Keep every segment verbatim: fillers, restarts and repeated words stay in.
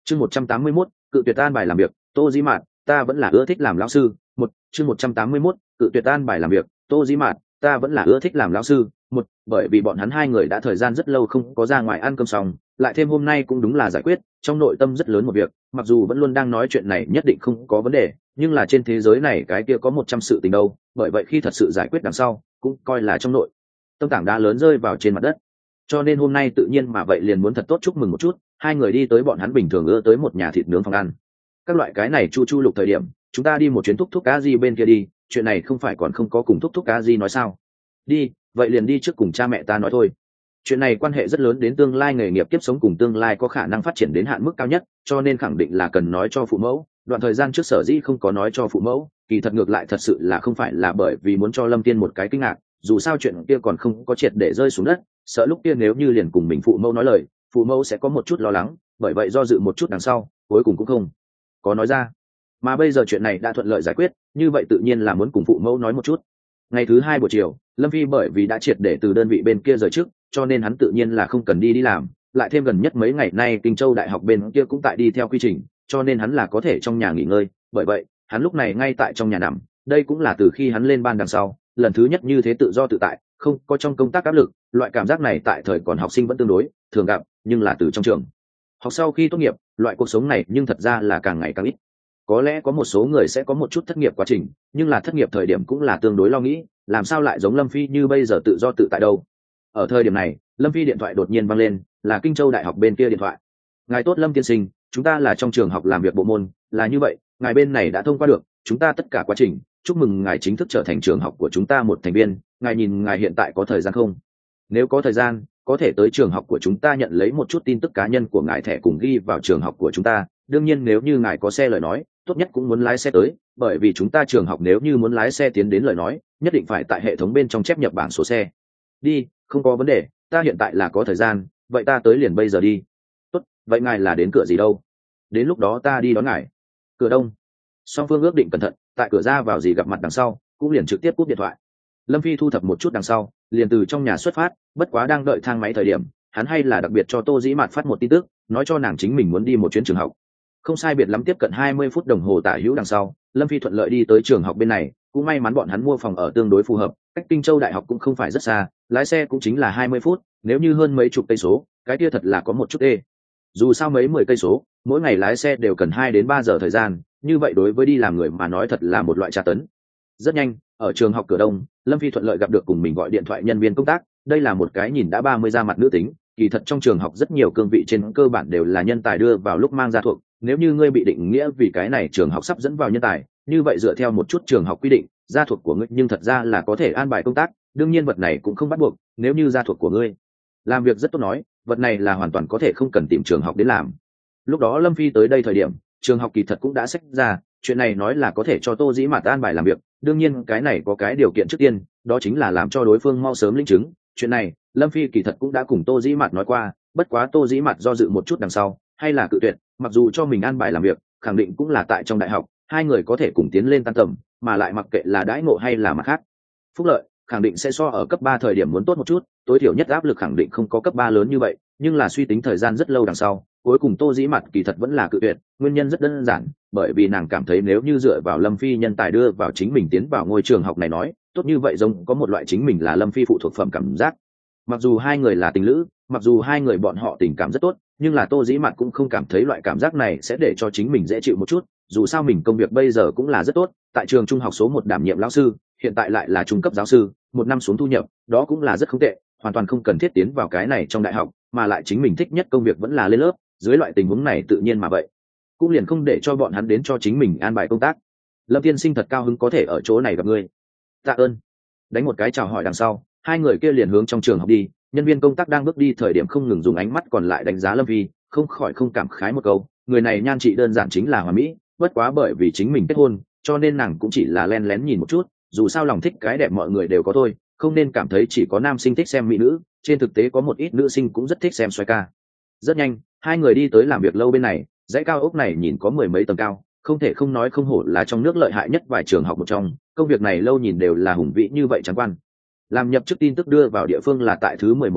chương một trăm tám mươi mốt cự tuyệt an bài làm việc. Tô Dĩ Mạt, ta vẫn là ưa thích làm lão sư. Một chương một trăm tám mươi mốt cự tuyệt an bài làm việc. Tô Dĩ Mạt, ta vẫn là ưa thích làm lão sư. Một bởi vì bọn hắn hai người đã thời gian rất lâu không có ra ngoài ăn cơm xong, lại thêm hôm nay cũng đúng là giải quyết trong nội tâm rất lớn một việc. Mặc dù vẫn luôn đang nói chuyện này nhất định không có vấn đề, nhưng là trên thế giới này cái kia có một trăm sự tình đâu, bởi vậy khi thật sự giải quyết đằng sau cũng coi là trong nội tâm tảng đá lớn rơi vào trên mặt đất. Cho nên hôm nay tự nhiên mà vậy liền muốn thật tốt chúc mừng một chút. Hai người đi tới bọn hắn bình thường ưa tới một nhà thịt nướng phòng ăn. Các loại cái này chu chu lục thời điểm, chúng ta đi một chuyến thúc thúc cá di bên kia đi, chuyện này không phải còn không có cùng thúc thúc cá di nói sao? Đi, vậy liền đi trước cùng cha mẹ ta nói thôi. Chuyện này quan hệ rất lớn đến tương lai nghề nghiệp tiếp sống cùng tương lai có khả năng phát triển đến hạn mức cao nhất, cho nên khẳng định là cần nói cho phụ mẫu. Đoạn thời gian trước sở dĩ không có nói cho phụ mẫu, kỳ thật ngược lại thật sự là không phải là bởi vì muốn cho Lâm Tiên một cái kinh ngạc, dù sao chuyện kia còn không có triệt để rơi xuống đất, sợ lúc kia nếu như liền cùng mình phụ mẫu nói lời, phụ mẫu sẽ có một chút lo lắng, bởi vậy do dự một chút đằng sau, cuối cùng cũng không có nói ra. Mà bây giờ chuyện này đã thuận lợi giải quyết, như vậy tự nhiên là muốn cùng phụ mẫu nói một chút. Ngày thứ hai buổi chiều, Lâm Phi bởi vì đã triệt để từ đơn vị bên kia rời trước, cho nên hắn tự nhiên là không cần đi đi làm, lại thêm gần nhất mấy ngày nay Kinh Châu Đại học bên kia cũng tại đi theo quy trình, cho nên hắn là có thể trong nhà nghỉ ngơi, bởi vậy, hắn lúc này ngay tại trong nhà nằm, đây cũng là từ khi hắn lên ban đằng sau, lần thứ nhất như thế tự do tự tại, không có trong công tác áp lực, loại cảm giác này tại thời còn học sinh vẫn tương đối thường gặp, nhưng là từ trong trường học sau khi tốt nghiệp, loại cuộc sống này nhưng thật ra là càng ngày càng ít. Có lẽ có một số người sẽ có một chút thất nghiệp quá trình, nhưng là thất nghiệp thời điểm cũng là tương đối lo nghĩ, làm sao lại giống Lâm Phi như bây giờ tự do tự tại đâu. Ở thời điểm này, Lâm Phi điện thoại đột nhiên vang lên, là Kinh Châu Đại học bên kia điện thoại. Ngài tốt Lâm tiên sinh, chúng ta là trong trường học làm việc bộ môn, là như vậy, ngài bên này đã thông qua được chúng ta tất cả quá trình, chúc mừng ngài chính thức trở thành trường học của chúng ta một thành viên. Ngài nhìn ngài hiện tại có thời gian không? Nếu có thời gian, có thể tới trường học của chúng ta nhận lấy một chút tin tức cá nhân của ngài thẻ cùng ghi vào trường học của chúng ta. Đương nhiên nếu như ngài có xe lời nói, tốt nhất cũng muốn lái xe tới, bởi vì chúng ta trường học nếu như muốn lái xe tiến đến lời nói, nhất định phải tại hệ thống bên trong chép nhập bảng số xe. Đi, không có vấn đề, ta hiện tại là có thời gian, vậy ta tới liền bây giờ đi. Tốt, vậy ngài là đến cửa gì đâu? Đến lúc đó ta đi đón ngài. Cửa đông. Song phương ước định cẩn thận, tại cửa ra vào gì gặp mặt đằng sau, cũng liền trực tiếp cúp điện thoại. Lâm Phi thu thập một chút đằng sau, liền từ trong nhà xuất phát, bất quá đang đợi thang máy thời điểm, hắn hay là đặc biệt cho Tô Dĩ Mạt phát một tin tức, nói cho nàng chính mình muốn đi một chuyến trường học. Không sai biệt lắm tiếp cận hai mươi phút đồng hồ tả hữu đằng sau, Lâm Phi thuận lợi đi tới trường học bên này, cũng may mắn bọn hắn mua phòng ở tương đối phù hợp, cách Kinh Châu Đại học cũng không phải rất xa, lái xe cũng chính là hai mươi phút, nếu như hơn mấy chục cây số, cái kia thật là có một chút ê. Dù sao mấy mười cây số, mỗi ngày lái xe đều cần hai đến ba giờ thời gian, như vậy đối với đi làm người mà nói thật là một loại tra tấn. Rất nhanh, ở trường học cửa đông, Lâm Phi thuận lợi gặp được cùng mình gọi điện thoại nhân viên công tác, đây là một cái nhìn đã ba mươi ra mặt nữ tính, kỳ thật trong trường học rất nhiều cương vị trên cơ bản đều là nhân tài đưa vào lúc mang ra thuộc, nếu như ngươi bị định nghĩa vì cái này trường học sắp dẫn vào nhân tài, như vậy dựa theo một chút trường học quy định, gia thuộc của ngươi nhưng thật ra là có thể an bài công tác, đương nhiên vật này cũng không bắt buộc, nếu như gia thuộc của ngươi làm việc rất tốt nói, vật này là hoàn toàn có thể không cần tìm trường học đến làm. Lúc đó Lâm Phi tới đây thời điểm, trường học kỳ thật cũng đã xách ra, chuyện này nói là có thể cho Tô Dĩ Mạt an bài làm việc, đương nhiên cái này có cái điều kiện trước tiên, đó chính là làm cho đối phương mau sớm linh chứng. Chuyện này Lâm Phi kỳ thật cũng đã cùng Tô Dĩ Mạt nói qua, bất quá Tô Dĩ Mạt do dự một chút đằng sau, hay là cự tuyệt, mặc dù cho mình an bài làm việc, khẳng định cũng là tại trong đại học, hai người có thể cùng tiến lên tan tầm, mà lại mặc kệ là đãi ngộ hay là mặt khác phúc lợi, khẳng định sẽ so ở cấp ba thời điểm muốn tốt một chút, tối thiểu nhất áp lực khẳng định không có cấp ba lớn như vậy, nhưng là suy tính thời gian rất lâu đằng sau, cuối cùng Tô Dĩ Mạt kỳ thật vẫn là cự tuyệt, nguyên nhân rất đơn giản, bởi vì nàng cảm thấy nếu như dựa vào Lâm Phi nhân tài đưa vào chính mình tiến vào ngôi trường học này nói, tốt như vậy giống có một loại chính mình là Lâm Phi phụ thuộc phẩm cảm giác. Mặc dù hai người là tình lữ, mặc dù hai người bọn họ tình cảm rất tốt, nhưng là Tô Dĩ Mạt cũng không cảm thấy loại cảm giác này sẽ để cho chính mình dễ chịu một chút, dù sao mình công việc bây giờ cũng là rất tốt, tại trường trung học số một đảm nhiệm lão sư, hiện tại lại là trung cấp giáo sư, một năm xuống thu nhập, đó cũng là rất không tệ, hoàn toàn không cần thiết tiến vào cái này trong đại học, mà lại chính mình thích nhất công việc vẫn là lên lớp, dưới loại tình huống này tự nhiên mà vậy, cũng liền không để cho bọn hắn đến cho chính mình an bài công tác. Lâm tiên sinh thật cao hứng có thể ở chỗ này gặp ngươi. Tạ ơn. Đánh một cái chào hỏi đằng sau, hai người kia liền hướng trong trường học đi, nhân viên công tác đang bước đi thời điểm không ngừng dùng ánh mắt còn lại đánh giá Lâm Phi, không khỏi không cảm khái một câu, người này nhan trị đơn giản chính là hoàn mỹ, bất quá bởi vì chính mình kết hôn, cho nên nàng cũng chỉ là len lén nhìn một chút, dù sao lòng thích cái đẹp mọi người đều có thôi, không nên cảm thấy chỉ có nam sinh thích xem mỹ nữ, trên thực tế có một ít nữ sinh cũng rất thích xem xoay ca. Rất nhanh, hai người đi tới làm việc lâu bên này, dãy cao ốc này nhìn có mười mấy tầng cao, không thể không nói không hổ là trong nước lợi hại nhất vài trường học một trong, công việc này lâu nhìn đều là hùng vĩ như vậy trắng quan. Làm nhập chức tin tức đưa vào địa phương là tại thứ mười một tầng,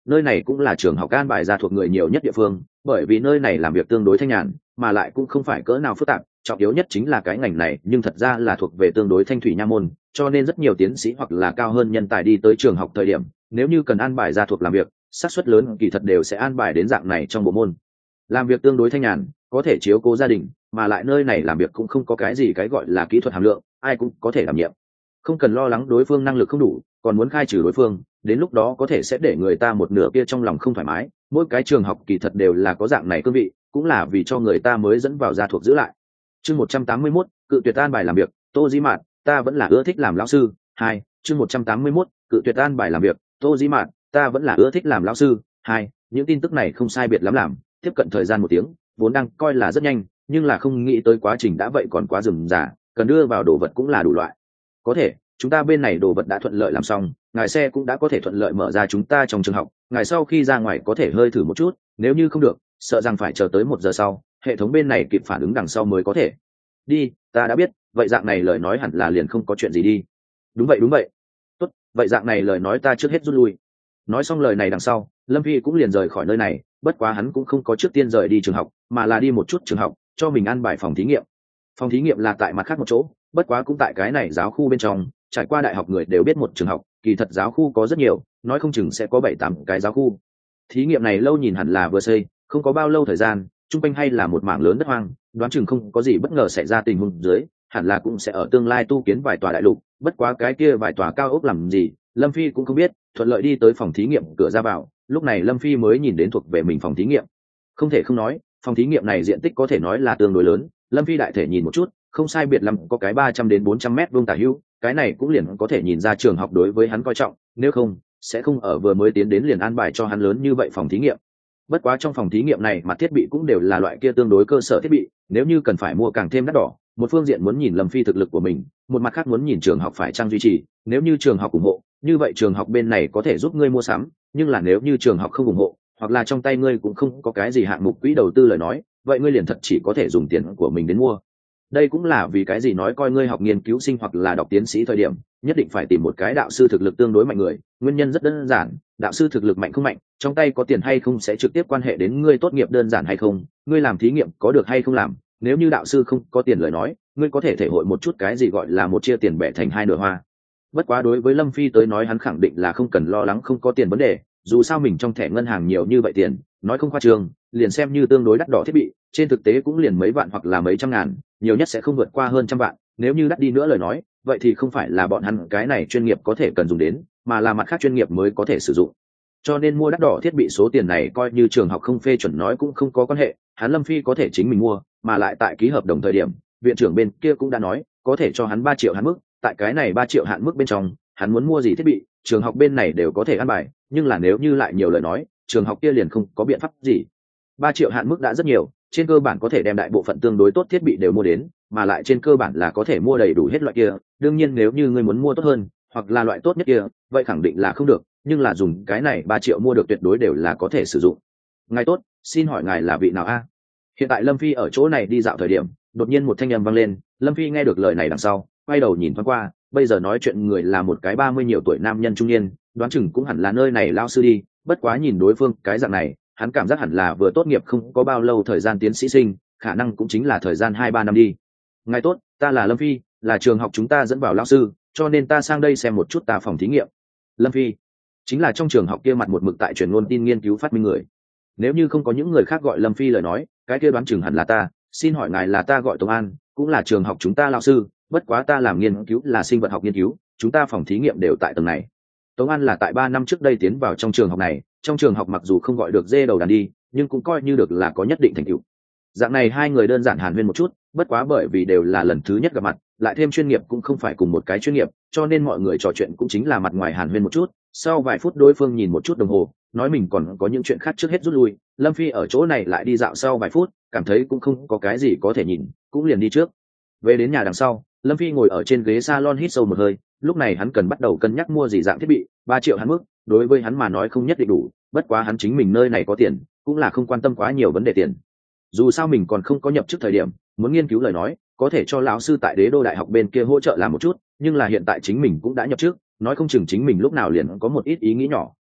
nơi này cũng là trường học an bài ra thuộc người nhiều nhất địa phương, bởi vì nơi này làm việc tương đối thanh nhàn, mà lại cũng không phải cỡ nào phức tạp, trọng yếu nhất chính là cái ngành này nhưng thật ra là thuộc về tương đối thanh thủy nha môn, cho nên rất nhiều tiến sĩ hoặc là cao hơn nhân tài đi tới trường học thời điểm, nếu như cần an bài ra thuộc làm việc, xác suất lớn kỳ thật đều sẽ an bài đến dạng này trong bộ môn. Làm việc tương đối thanh nhàn, có thể chiếu cố gia đình, mà lại nơi này làm việc cũng không có cái gì cái gọi là kỹ thuật hàm lượng, ai cũng có thể đảm nhiệm, không cần lo lắng đối phương năng lực không đủ còn muốn khai trừ đối phương, đến lúc đó có thể sẽ để người ta một nửa kia trong lòng không thoải mái. Mỗi cái trường học kỳ thật đều là có dạng này cương vị, cũng là vì cho người ta mới dẫn vào gia thuộc giữ lại. Chương một trăm tám mươi mốt, cự tuyệt an bài làm việc, Tô Dĩ Mạn, ta vẫn là ưa thích làm lão sư. Hai, chương một trăm tám mươi mốt, cự tuyệt an bài làm việc, Tô Dĩ Mạn, ta vẫn là ưa thích làm lão sư. Hai, những tin tức này không sai biệt lắm làm, tiếp cận thời gian một tiếng, vốn đang coi là rất nhanh, nhưng là không nghĩ tới quá trình đã vậy còn quá rườm rà, cần đưa vào đồ vật cũng là đủ loại. Có thể, chúng ta bên này đồ vật đã thuận lợi làm xong, ngài xe cũng đã có thể thuận lợi mở ra chúng ta trong trường học, ngài sau khi ra ngoài có thể hơi thử một chút, nếu như không được, sợ rằng phải chờ tới một giờ sau, hệ thống bên này kịp phản ứng đằng sau mới có thể. Đi, ta đã biết, vậy dạng này lời nói hẳn là liền không có chuyện gì đi. Đúng vậy đúng vậy. Tốt, vậy dạng này lời nói ta trước hết rút lui. Nói xong lời này đằng sau, Lâm Phi cũng liền rời khỏi nơi này, bất quá hắn cũng không có trước tiên rời đi trường học, mà là đi một chút trường học, cho mình ăn bài phòng thí nghiệm. Phòng thí nghiệm là tại mặt khác một chỗ, bất quá cũng tại cái này giáo khu bên trong, trải qua đại học người đều biết một trường học, kỳ thật giáo khu có rất nhiều, nói không chừng sẽ có bảy tám cái giáo khu. Thí nghiệm này lâu nhìn hẳn là vừa xây, không có bao lâu thời gian, trung quanh hay là một mảng lớn đất hoang, đoán chừng không có gì bất ngờ xảy ra tình huống dưới, hẳn là cũng sẽ ở tương lai tu kiến vài tòa đại lục, bất quá cái kia vài tòa cao ốc làm gì, Lâm Phi cũng không biết, thuận lợi đi tới phòng thí nghiệm cửa ra vào, lúc này Lâm Phi mới nhìn đến thuộc về mình phòng thí nghiệm. Không thể không nói, phòng thí nghiệm này diện tích có thể nói là tương đối lớn, Lâm Phi đại thể nhìn một chút, không sai biệt lắm có cái ba trăm đến bốn trăm mét vuông tả hữu, cái này cũng liền có thể nhìn ra trường học đối với hắn coi trọng, nếu không sẽ không ở vừa mới tiến đến liền an bài cho hắn lớn như vậy phòng thí nghiệm. Bất quá trong phòng thí nghiệm này mặt thiết bị cũng đều là loại kia tương đối cơ sở thiết bị, nếu như cần phải mua càng thêm đắt đỏ, một phương diện muốn nhìn Lâm Phi thực lực của mình, một mặt khác muốn nhìn trường học phải trang duy trì, nếu như trường học ủng hộ, như vậy trường học bên này có thể giúp ngươi mua sắm, nhưng là nếu như trường học không ủng hộ, hoặc là trong tay ngươi cũng không có cái gì hạng mục quỹ đầu tư lời nói, vậy ngươi liền thật chỉ có thể dùng tiền của mình đến mua. Đây cũng là vì cái gì nói coi ngươi học nghiên cứu sinh hoặc là đọc tiến sĩ thời điểm, nhất định phải tìm một cái đạo sư thực lực tương đối mạnh người, nguyên nhân rất đơn giản, đạo sư thực lực mạnh không mạnh, trong tay có tiền hay không sẽ trực tiếp quan hệ đến ngươi tốt nghiệp đơn giản hay không, ngươi làm thí nghiệm có được hay không làm, nếu như đạo sư không có tiền lời nói, ngươi có thể thể hội một chút cái gì gọi là một chia tiền bẻ thành hai nửa hoa. Bất quá đối với Lâm Phi tới nói hắn khẳng định là không cần lo lắng không có tiền vấn đề, dù sao mình trong thẻ ngân hàng nhiều như vậy tiền, nói không khoa trương, liền xem như tương đối đắt đỏ thiết bị, trên thực tế cũng liền mấy vạn hoặc là mấy trăm ngàn, nhiều nhất sẽ không vượt qua hơn trăm vạn, nếu như đắt đi nữa lời nói, vậy thì không phải là bọn hắn cái này chuyên nghiệp có thể cần dùng đến, mà là mặt khác chuyên nghiệp mới có thể sử dụng. Cho nên mua đắt đỏ thiết bị số tiền này coi như trường học không phê chuẩn nói cũng không có quan hệ, hắn Lâm Phi có thể chính mình mua, mà lại tại ký hợp đồng thời điểm, viện trưởng bên kia cũng đã nói, có thể cho hắn ba triệu hạn mức, tại cái này ba triệu hạn mức bên trong, hắn muốn mua gì thiết bị, trường học bên này đều có thể ăn bài, nhưng là nếu như lại nhiều lời nói, trường học kia liền không có biện pháp gì. Ba triệu hạn mức đã rất nhiều, trên cơ bản có thể đem đại bộ phận tương đối tốt thiết bị đều mua đến, mà lại trên cơ bản là có thể mua đầy đủ hết loại kia, đương nhiên nếu như ngươi muốn mua tốt hơn, hoặc là loại tốt nhất kia, vậy khẳng định là không được, nhưng là dùng cái này ba triệu mua được tuyệt đối đều là có thể sử dụng. Ngài tốt, xin hỏi ngài là vị nào a? Hiện tại Lâm Phi ở chỗ này đi dạo thời điểm, đột nhiên một thanh âm vang lên, Lâm Phi nghe được lời này đằng sau, quay đầu nhìn thoáng qua, bây giờ nói chuyện người là một cái ba mươi nhiều tuổi nam nhân trung niên, đoán chừng cũng hẳn là nơi này lao sư đi, bất quá nhìn đối phương cái dạng này, hắn cảm giác hẳn là vừa tốt nghiệp không có bao lâu thời gian tiến sĩ sinh, khả năng cũng chính là thời gian hai ba năm đi. Ngài tốt, ta là Lâm Phi, là trường học chúng ta dẫn vào lao sư, cho nên ta sang đây xem một chút ta phòng thí nghiệm. Lâm Phi chính là trong trường học kia mặt một mực tại truyền ngôn tin nghiên cứu phát minh người. Nếu như không có những người khác gọi Lâm Phi lời nói, cái kia đoán chừng hẳn là ta, xin hỏi ngài là ta gọi Tống An, cũng là trường học chúng ta lao sư, bất quá ta làm nghiên cứu là sinh vật học nghiên cứu, chúng ta phòng thí nghiệm đều tại tầng này. Tống An là tại ba năm trước đây tiến vào trong trường học này, trong trường học mặc dù không gọi được dê đầu đàn đi, nhưng cũng coi như được là có nhất định thành tựu. Dạng này hai người đơn giản hàn huyên một chút, bất quá bởi vì đều là lần thứ nhất gặp mặt, lại thêm chuyên nghiệp cũng không phải cùng một cái chuyên nghiệp, cho nên mọi người trò chuyện cũng chính là mặt ngoài hàn huyên một chút. Sau vài phút đối phương nhìn một chút đồng hồ, nói mình còn có những chuyện khác trước hết rút lui. Lâm Phi ở chỗ này lại đi dạo sau vài phút, cảm thấy cũng không có cái gì có thể nhìn, cũng liền đi trước. Về đến nhà đằng sau, Lâm Phi ngồi ở trên ghế salon hít sâu một hơi, lúc này hắn cần bắt đầu cân nhắc mua gì dạng thiết bị, ba triệu hắn mức, đối với hắn mà nói không nhất định đủ, bất quá hắn chính mình nơi này có tiền, cũng là không quan tâm quá nhiều vấn đề tiền. Dù sao mình còn không có nhập chức thời điểm, muốn nghiên cứu lời nói, có thể cho lão sư tại Đế Đô đại học bên kia hỗ trợ làm một chút, nhưng là hiện tại chính mình cũng đã nhập chức, nói không chừng chính mình lúc nào liền có một ít ý nghĩ nhỏ,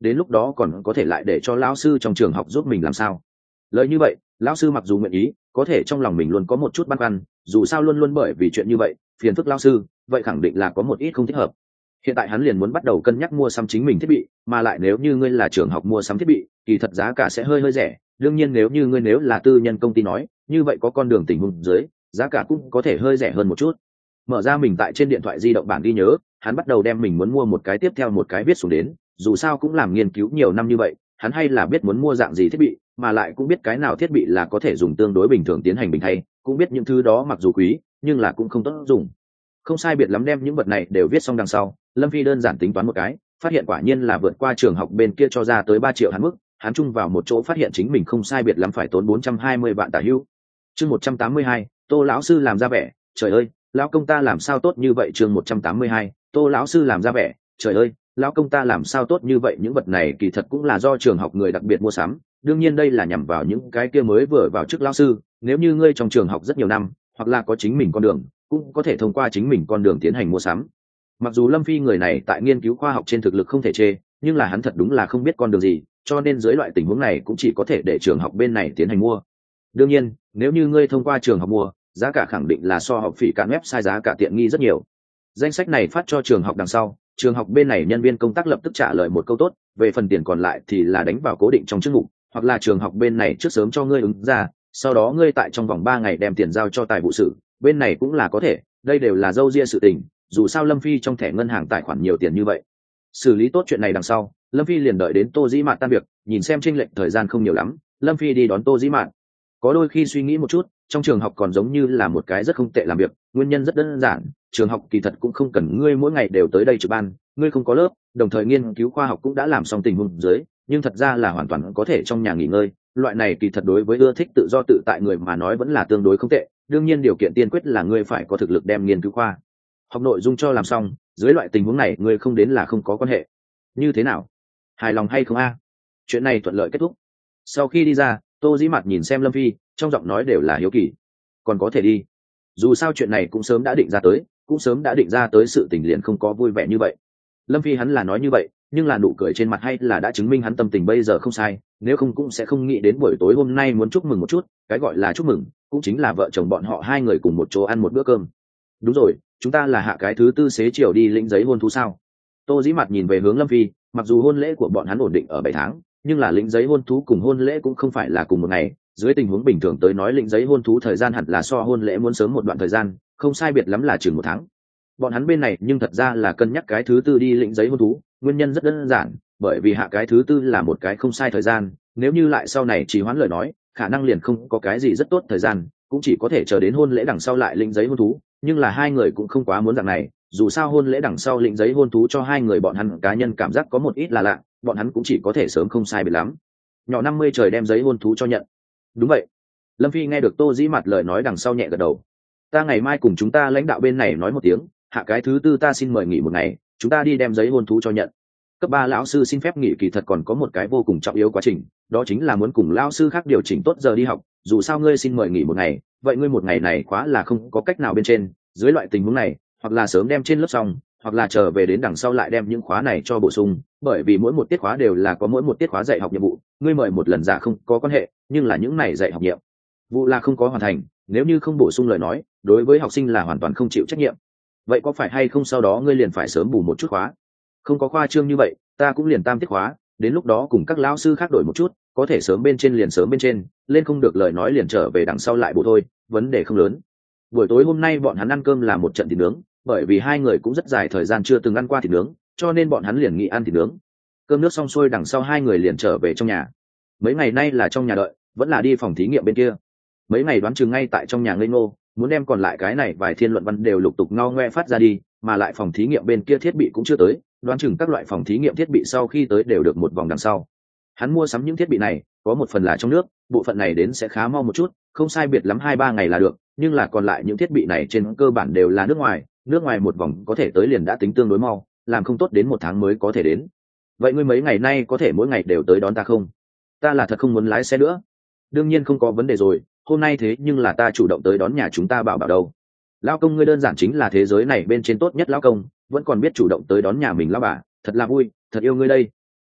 đến lúc đó còn có thể lại để cho lão sư trong trường học giúp mình làm sao? Lời như vậy, lão sư mặc dù nguyện ý, có thể trong lòng mình luôn có một chút băn khoăn, dù sao luôn luôn bởi vì chuyện như vậy phiền phức lão sư, vậy khẳng định là có một ít không thích hợp. Hiện tại hắn liền muốn bắt đầu cân nhắc mua sắm chính mình thiết bị, mà lại nếu như ngươi là trường học mua sắm thiết bị kỳ thật giá cả sẽ hơi hơi rẻ, đương nhiên nếu như ngươi nếu là tư nhân công ty nói, như vậy có con đường tình huống dưới giá cả cũng có thể hơi rẻ hơn một chút. Mở ra mình tại trên điện thoại di động bảng ghi nhớ, hắn bắt đầu đem mình muốn mua một cái tiếp theo một cái viết xuống đến, dù sao cũng làm nghiên cứu nhiều năm như vậy, hắn hay là biết muốn mua dạng gì thiết bị, mà lại cũng biết cái nào thiết bị là có thể dùng tương đối bình thường tiến hành bình thay, cũng biết những thứ đó mặc dù quý nhưng là cũng không tốt dùng. Không sai biệt lắm đem những vật này đều viết xong đằng sau, Lâm Phi đơn giản tính toán một cái, phát hiện quả nhiên là vượt qua trường học bên kia cho ra tới ba triệu hắn mức, hắn chung vào một chỗ phát hiện chính mình không sai biệt lắm phải tốn bốn trăm hai mươi vạn tả hữu. Chương một trăm tám mươi hai, Tô lão sư làm ra vẻ, trời ơi, lão công ta làm sao tốt như vậy. Chương một trăm tám mươi hai, Tô lão sư làm ra vẻ, trời ơi, lão công ta làm sao tốt như vậy. Những vật này kỳ thật cũng là do trường học người đặc biệt mua sắm, đương nhiên đây là nhằm vào những cái kia mới vừa vào chức lão sư, nếu như ngươi trong trường học rất nhiều năm, hoặc là có chính mình con đường, cũng có thể thông qua chính mình con đường tiến hành mua sắm. Mặc dù Lâm Phi người này tại nghiên cứu khoa học trên thực lực không thể chê, nhưng là hắn thật đúng là không biết con đường gì, cho nên dưới loại tình huống này cũng chỉ có thể để trường học bên này tiến hành mua. Đương nhiên, nếu như ngươi thông qua trường học mua, giá cả khẳng định là so học phí cạn website giá cả tiện nghi rất nhiều. Danh sách này phát cho trường học đằng sau, trường học bên này nhân viên công tác lập tức trả lời một câu tốt, về phần tiền còn lại thì là đánh vào cố định trong chức mục, hoặc là trường học bên này trước sớm cho ngươi ứng ra, sau đó ngươi tại trong vòng ba ngày đem tiền giao cho tài vụ sử, bên này cũng là có thể, đây đều là dâu ria sự tình, dù sao Lâm Phi trong thẻ ngân hàng tài khoản nhiều tiền như vậy. Xử lý tốt chuyện này đằng sau, Lâm Phi liền đợi đến Tô Dĩ Mạn tan việc, nhìn xem chênh lệch thời gian không nhiều lắm, Lâm Phi đi đón Tô Dĩ Mạn. Có đôi khi suy nghĩ một chút, trong trường học còn giống như là một cái rất không tệ làm việc, nguyên nhân rất đơn giản, trường học kỳ thật cũng không cần ngươi mỗi ngày đều tới đây trực ban, ngươi không có lớp, đồng thời nghiên cứu khoa học cũng đã làm xong tình huống dưới, nhưng thật ra là hoàn toàn có thể trong nhà nghỉ ngơi, loại này kỳ thật đối với ưa thích tự do tự tại người mà nói vẫn là tương đối không tệ, đương nhiên điều kiện tiên quyết là ngươi phải có thực lực đem nghiên cứu khoa học nội dung cho làm xong, dưới loại tình huống này ngươi không đến là không có quan hệ. Như thế nào, hài lòng hay không a? Chuyện này thuận lợi kết thúc. Sau khi đi ra, Tô Dĩ Mạt nhìn xem Lâm Phi, trong giọng nói đều là hiếu kỳ. Còn có thể đi, dù sao chuyện này cũng sớm đã định ra tới, cũng sớm đã định ra tới, sự tình liền không có vui vẻ như vậy. Lâm Phi hắn là nói như vậy, nhưng là nụ cười trên mặt hay là đã chứng minh hắn tâm tình bây giờ không sai, nếu không cũng sẽ không nghĩ đến buổi tối hôm nay muốn chúc mừng một chút, cái gọi là chúc mừng cũng chính là vợ chồng bọn họ hai người cùng một chỗ ăn một bữa cơm. Đúng rồi, chúng ta là hạ cái thứ tư xế chiều đi lĩnh giấy hôn thú sao? Tô Dĩ Mạt nhìn về hướng Lâm Phi, mặc dù hôn lễ của bọn hắn ổn định ở bảy tháng, nhưng là lĩnh giấy hôn thú cùng hôn lễ cũng không phải là cùng một ngày, dưới tình huống bình thường tới nói lĩnh giấy hôn thú thời gian hẳn là so hôn lễ muốn sớm một đoạn thời gian, không sai biệt lắm là chừng một tháng. Bọn hắn bên này nhưng thật ra là cân nhắc cái thứ tư đi lĩnh giấy hôn thú, nguyên nhân rất đơn giản, bởi vì hạ cái thứ tư là một cái không sai thời gian, nếu như lại sau này trì hoãn lời nói, khả năng liền không có cái gì rất tốt thời gian, cũng chỉ có thể chờ đến hôn lễ đằng sau lại lĩnh giấy hôn thú, nhưng là hai người cũng không quá muốn dạng này, dù sao hôn lễ đằng sau lĩnh giấy hôn thú cho hai người bọn hắn cá nhân cảm giác có một ít là lạ, bọn hắn cũng chỉ có thể sớm không sai biệt lắm. Nhỏ năm mươi trời đem giấy hôn thú cho nhận. Đúng vậy. Lâm Phi nghe được Tô Dĩ Mạt lời nói đằng sau nhẹ gật đầu. Ta ngày mai cùng chúng ta lãnh đạo bên này nói một tiếng, hạ cái thứ tư ta xin mời nghỉ một ngày, chúng ta đi đem giấy hôn thú cho nhận. Cấp ba lão sư xin phép nghỉ kỳ thật còn có một cái vô cùng trọng yếu quá trình, đó chính là muốn cùng lão sư khác điều chỉnh tốt giờ đi học, dù sao ngươi xin mời nghỉ một ngày, vậy ngươi một ngày này khóa là không có cách nào bên trên, dưới loại tình huống này, hoặc là sớm đem trên lớp xong, hoặc là chờ về đến đằng sau lại đem những khóa này cho bổ sung, bởi vì mỗi một tiết khóa đều là có mỗi một tiết khóa dạy học nhiệm vụ, ngươi mời một lần giả không có quan hệ, nhưng là những này dạy học nhiệm vụ là không có hoàn thành, nếu như không bổ sung lời nói, đối với học sinh là hoàn toàn không chịu trách nhiệm. Vậy có phải hay không sau đó ngươi liền phải sớm bù một chút khóa? Không có khoa trương như vậy, ta cũng liền tam tiết khóa, đến lúc đó cùng các lão sư khác đổi một chút, có thể sớm bên trên liền sớm bên trên, lên không được lời nói liền trở về đằng sau lại bù thôi, vấn đề không lớn. Buổi tối hôm nay bọn hắn ăn cơm là một trận thịt nướng, bởi vì hai người cũng rất dài thời gian chưa từng ăn qua thịt nướng, cho nên bọn hắn liền nghĩ ăn thịt nướng. Cơm nước xong xuôi đằng sau hai người liền trở về trong nhà. Mấy ngày nay là trong nhà đợi, vẫn là đi phòng thí nghiệm bên kia. Mấy ngày đoán chừng ngay tại trong nhà ngây ngô, muốn đem còn lại cái này vài thiên luận văn đều lục tục ngao ngoe phát ra đi, mà lại phòng thí nghiệm bên kia thiết bị cũng chưa tới, đoán chừng các loại phòng thí nghiệm thiết bị sau khi tới đều được một vòng đằng sau. Hắn mua sắm những thiết bị này, có một phần là trong nước, bộ phận này đến sẽ khá mau một chút, không sai biệt lắm hai ba ngày là được, nhưng là còn lại những thiết bị này trên cơ bản đều là nước ngoài, nước ngoài một vòng có thể tới liền đã tính tương đối mau, làm không tốt đến một tháng mới có thể đến. Vậy ngươi mấy ngày nay có thể mỗi ngày đều tới đón ta không? Ta là thật không muốn lái xe nữa. Đương nhiên không có vấn đề rồi, hôm nay thế nhưng là ta chủ động tới đón nhà chúng ta bảo bảo đâu. Lão công ngươi đơn giản chính là thế giới này bên trên tốt nhất lão công, vẫn còn biết chủ động tới đón nhà mình lão bà, thật là vui, thật yêu ngươi đây.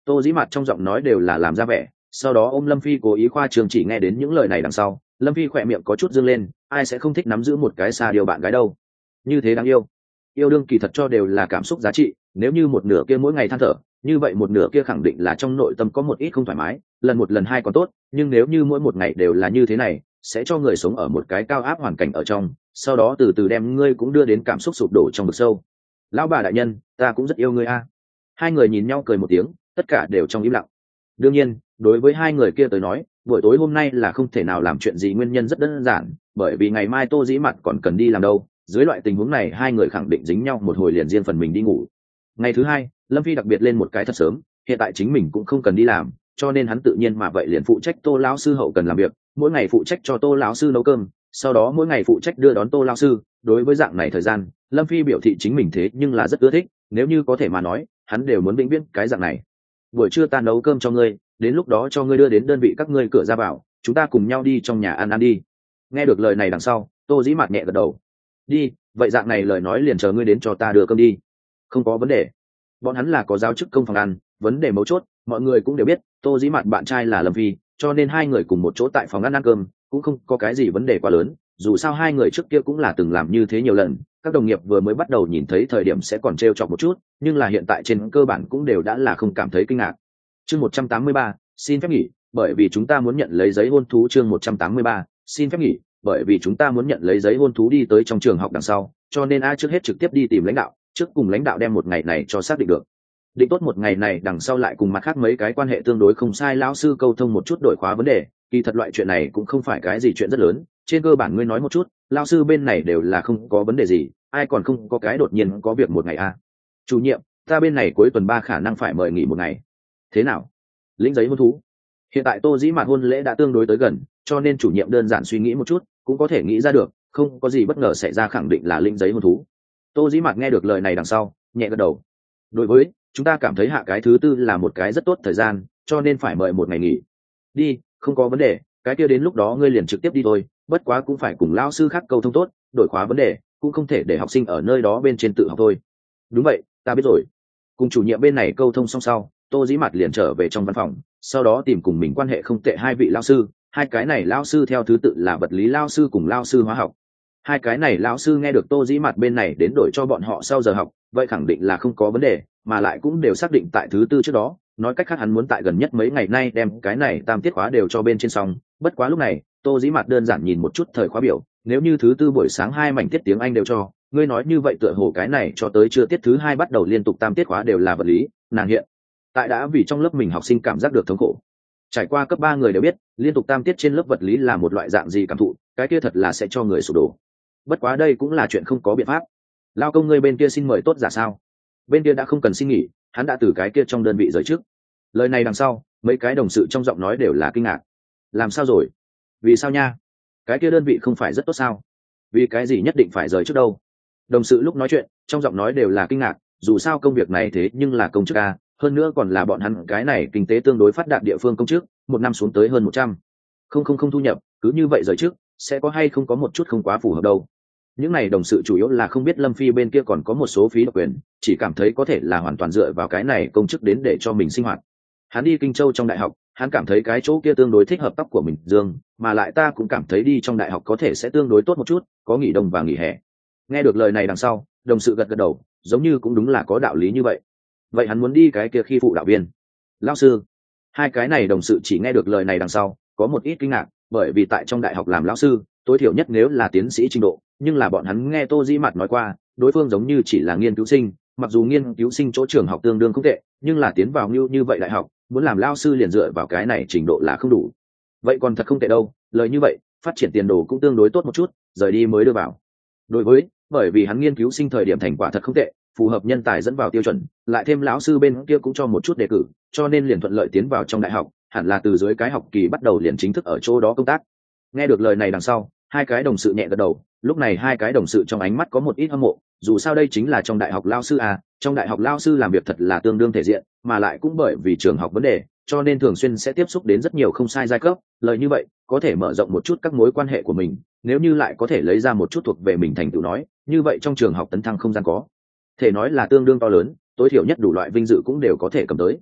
Tô Dĩ Mạt trong giọng nói đều là làm ra vẻ, sau đó ôm Lâm Phi cố ý khoa trường. Chỉ nghe đến những lời này đằng sau, Lâm Phi khỏe miệng có chút dương lên, ai sẽ không thích nắm giữ một cái xa điều bạn gái đâu. Như thế đáng yêu. Yêu đương kỳ thật cho đều là cảm xúc giá trị, nếu như một nửa kia mỗi ngày than thở, như vậy một nửa kia khẳng định là trong nội tâm có một ít không thoải mái, lần một lần hai còn tốt, nhưng nếu như mỗi một ngày đều là như thế này, sẽ cho người sống ở một cái cao áp hoàn cảnh ở trong, sau đó từ từ đem ngươi cũng đưa đến cảm xúc sụp đổ trong vực sâu. Lão bà đại nhân, ta cũng rất yêu ngươi a. Hai người nhìn nhau cười một tiếng, tất cả đều trong im lặng. Đương nhiên, đối với hai người kia tới nói, buổi tối hôm nay là không thể nào làm chuyện gì, nguyên nhân rất đơn giản, bởi vì ngày mai Tô Dĩ Mạt còn cần đi làm đâu. Dưới loại tình huống này hai người khẳng định dính nhau một hồi liền riêng phần mình đi ngủ. Ngày thứ hai, Lâm Phi đặc biệt lên một cái thật sớm, hiện tại chính mình cũng không cần đi làm, cho nên hắn tự nhiên mà vậy liền phụ trách Tô lão sư hậu cần làm việc, mỗi ngày phụ trách cho Tô lão sư nấu cơm, sau đó mỗi ngày phụ trách đưa đón Tô lão sư. Đối với dạng này thời gian, Lâm Phi biểu thị chính mình thế nhưng là rất ưa thích, nếu như có thể mà nói, hắn đều muốn vĩnh viễn cái dạng này. Buổi trưa ta nấu cơm cho ngươi, đến lúc đó cho ngươi đưa đến đơn vị các ngươi cửa ra vào, chúng ta cùng nhau đi trong nhà ăn ăn đi. Nghe được lời này đằng sau, Tô Dĩ Mạt nhẹ gật đầu. Đi, vậy dạng này lời nói liền chờ ngươi đến cho ta đưa cơm đi. Không có vấn đề. Bọn hắn là có giáo chức công phòng ăn, vấn đề mấu chốt mọi người cũng đều biết, Tô Dĩ Mạt bạn trai là Lâm Phi, cho nên hai người cùng một chỗ tại phòng ăn ăn cơm cũng không có cái gì vấn đề quá lớn, dù sao hai người trước kia cũng là từng làm như thế nhiều lần. Các đồng nghiệp vừa mới bắt đầu nhìn thấy thời điểm sẽ còn trêu chọc một chút, nhưng là hiện tại trên cơ bản cũng đều đã là không cảm thấy kinh ngạc. Chương một trăm tám mươi ba, xin phép nghỉ, bởi vì chúng ta muốn nhận lấy giấy hôn thú. Chương một trăm tám mươi ba, xin phép nghỉ, bởi vì chúng ta muốn nhận lấy giấy hôn thú. Đi tới trong trường học đằng sau, cho nên ai trước hết trực tiếp đi tìm lãnh đạo, trước cùng lãnh đạo đem một ngày này cho xác định được. Định tốt một ngày này đằng sau lại cùng mặt khác mấy cái quan hệ tương đối không sai lão sư câu thông một chút đổi khóa vấn đề. Kỳ thật loại chuyện này cũng không phải cái gì chuyện rất lớn, trên cơ bản ngươi nói một chút, lão sư bên này đều là không có vấn đề gì, ai còn không có cái đột nhiên có việc một ngày à. Chủ nhiệm, ta bên này cuối tuần ba khả năng phải mời nghỉ một ngày. Thế nào? Lĩnh giấy hôn thú. Hiện tại Tô Dĩ Mạt hôn lễ đã tương đối tới gần, cho nên chủ nhiệm đơn giản suy nghĩ một chút, cũng có thể nghĩ ra được, không có gì bất ngờ xảy ra khẳng định là lĩnh giấy hôn thú. Tô Dĩ Mạt nghe được lời này đằng sau, nhẹ gật đầu. Đối với, chúng ta cảm thấy hạ cái thứ tư là một cái rất tốt thời gian, cho nên phải mời một ngày nghỉ. Đi, không có vấn đề, cái kia đến lúc đó ngươi liền trực tiếp đi thôi, bất quá cũng phải cùng lao sư khác câu thông tốt, đổi khóa vấn đề, cũng không thể để học sinh ở nơi đó bên trên tự học thôi. Đúng vậy, ta biết rồi. Cùng chủ nhiệm bên này câu thông xong sau, Tô Dĩ Mạt liền trở về trong văn phòng, sau đó tìm cùng mình quan hệ không tệ hai vị lao sư, hai cái này lao sư theo thứ tự là vật lý lao sư cùng lao sư hóa học. Hai cái này lão sư nghe được Tô Dĩ Mạt bên này đến đổi cho bọn họ sau giờ học, vậy khẳng định là không có vấn đề, mà lại cũng đều xác định tại thứ tư trước đó, nói cách khác hắn muốn tại gần nhất mấy ngày nay đem cái này tam tiết khóa đều cho bên trên xong. Bất quá lúc này, Tô Dĩ Mạt đơn giản nhìn một chút thời khóa biểu, nếu như thứ tư buổi sáng hai mảnh tiết tiếng Anh đều cho, ngươi nói như vậy tựa hồ cái này cho tới chưa tiết thứ hai bắt đầu liên tục tam tiết khóa đều là vật lý, nàng hiện tại đã vì trong lớp mình học sinh cảm giác được thống khổ. Trải qua cấp ba người đều biết, liên tục tam tiết trên lớp vật lý là một loại dạng gì cảm thụ, cái kia thật là sẽ cho người sụp đổ. Bất quá đây cũng là chuyện không có biện pháp. Lao công ngươi bên kia xin mời tốt giả sao? Bên kia đã không cần xin nghỉ, hắn đã từ cái kia trong đơn vị rời trước. Lời này đằng sau, mấy cái đồng sự trong giọng nói đều là kinh ngạc. Làm sao rồi? Vì sao nha? Cái kia đơn vị không phải rất tốt sao? Vì cái gì nhất định phải rời trước đâu? Đồng sự lúc nói chuyện, trong giọng nói đều là kinh ngạc, dù sao công việc này thế nhưng là công chức a, hơn nữa còn là bọn hắn cái này kinh tế tương đối phát đạt địa phương công chức, một năm xuống tới hơn một trăm. Không không không thu nhập, cứ như vậy rời trước, sẽ có hay không có một chút không quá phù hợp đâu. Những này đồng sự chủ yếu là không biết Lâm Phi bên kia còn có một số phí độc quyền, chỉ cảm thấy có thể là hoàn toàn dựa vào cái này công chức đến để cho mình sinh hoạt. Hắn đi Kinh Châu trong đại học, hắn cảm thấy cái chỗ kia tương đối thích hợp tóc của mình dương, mà lại ta cũng cảm thấy đi trong đại học có thể sẽ tương đối tốt một chút, có nghỉ đông và nghỉ hè. Nghe được lời này đằng sau, đồng sự gật gật đầu, giống như cũng đúng là có đạo lý như vậy. Vậy hắn muốn đi cái kia khi phụ đạo viên. Lão sư. Hai cái này đồng sự chỉ nghe được lời này đằng sau, có một ít kinh ngạc, bởi vì tại trong đại học làm lão sư, tối thiểu nhất nếu là tiến sĩ trình độ, nhưng là bọn hắn nghe Tô Dĩ Mạt nói qua, đối phương giống như chỉ là nghiên cứu sinh, mặc dù nghiên cứu sinh chỗ trường học tương đương không tệ, nhưng là tiến vào như như vậy đại học, muốn làm lão sư liền dựa vào cái này trình độ là không đủ. Vậy còn thật không tệ đâu, lời như vậy, phát triển tiền đồ cũng tương đối tốt một chút, rời đi mới đưa vào. Đối với, bởi vì hắn nghiên cứu sinh thời điểm thành quả thật không tệ, phù hợp nhân tài dẫn vào tiêu chuẩn, lại thêm lão sư bên kia cũng cho một chút đề cử, cho nên liền thuận lợi tiến vào trong đại học, hẳn là từ dưới cái học kỳ bắt đầu liền chính thức ở chỗ đó công tác. Nghe được lời này đằng sau, hai cái đồng sự nhẹ gật đầu, lúc này hai cái đồng sự trong ánh mắt có một ít hâm mộ, dù sao đây chính là trong đại học lao sư à, trong đại học lao sư làm việc thật là tương đương thể diện, mà lại cũng bởi vì trường học vấn đề, cho nên thường xuyên sẽ tiếp xúc đến rất nhiều không sai giai cấp, lời như vậy, có thể mở rộng một chút các mối quan hệ của mình, nếu như lại có thể lấy ra một chút thuộc về mình thành tựu nói, như vậy trong trường học tấn thăng không gian có thể nói là tương đương to lớn, tối thiểu nhất đủ loại vinh dự cũng đều có thể cầm tới.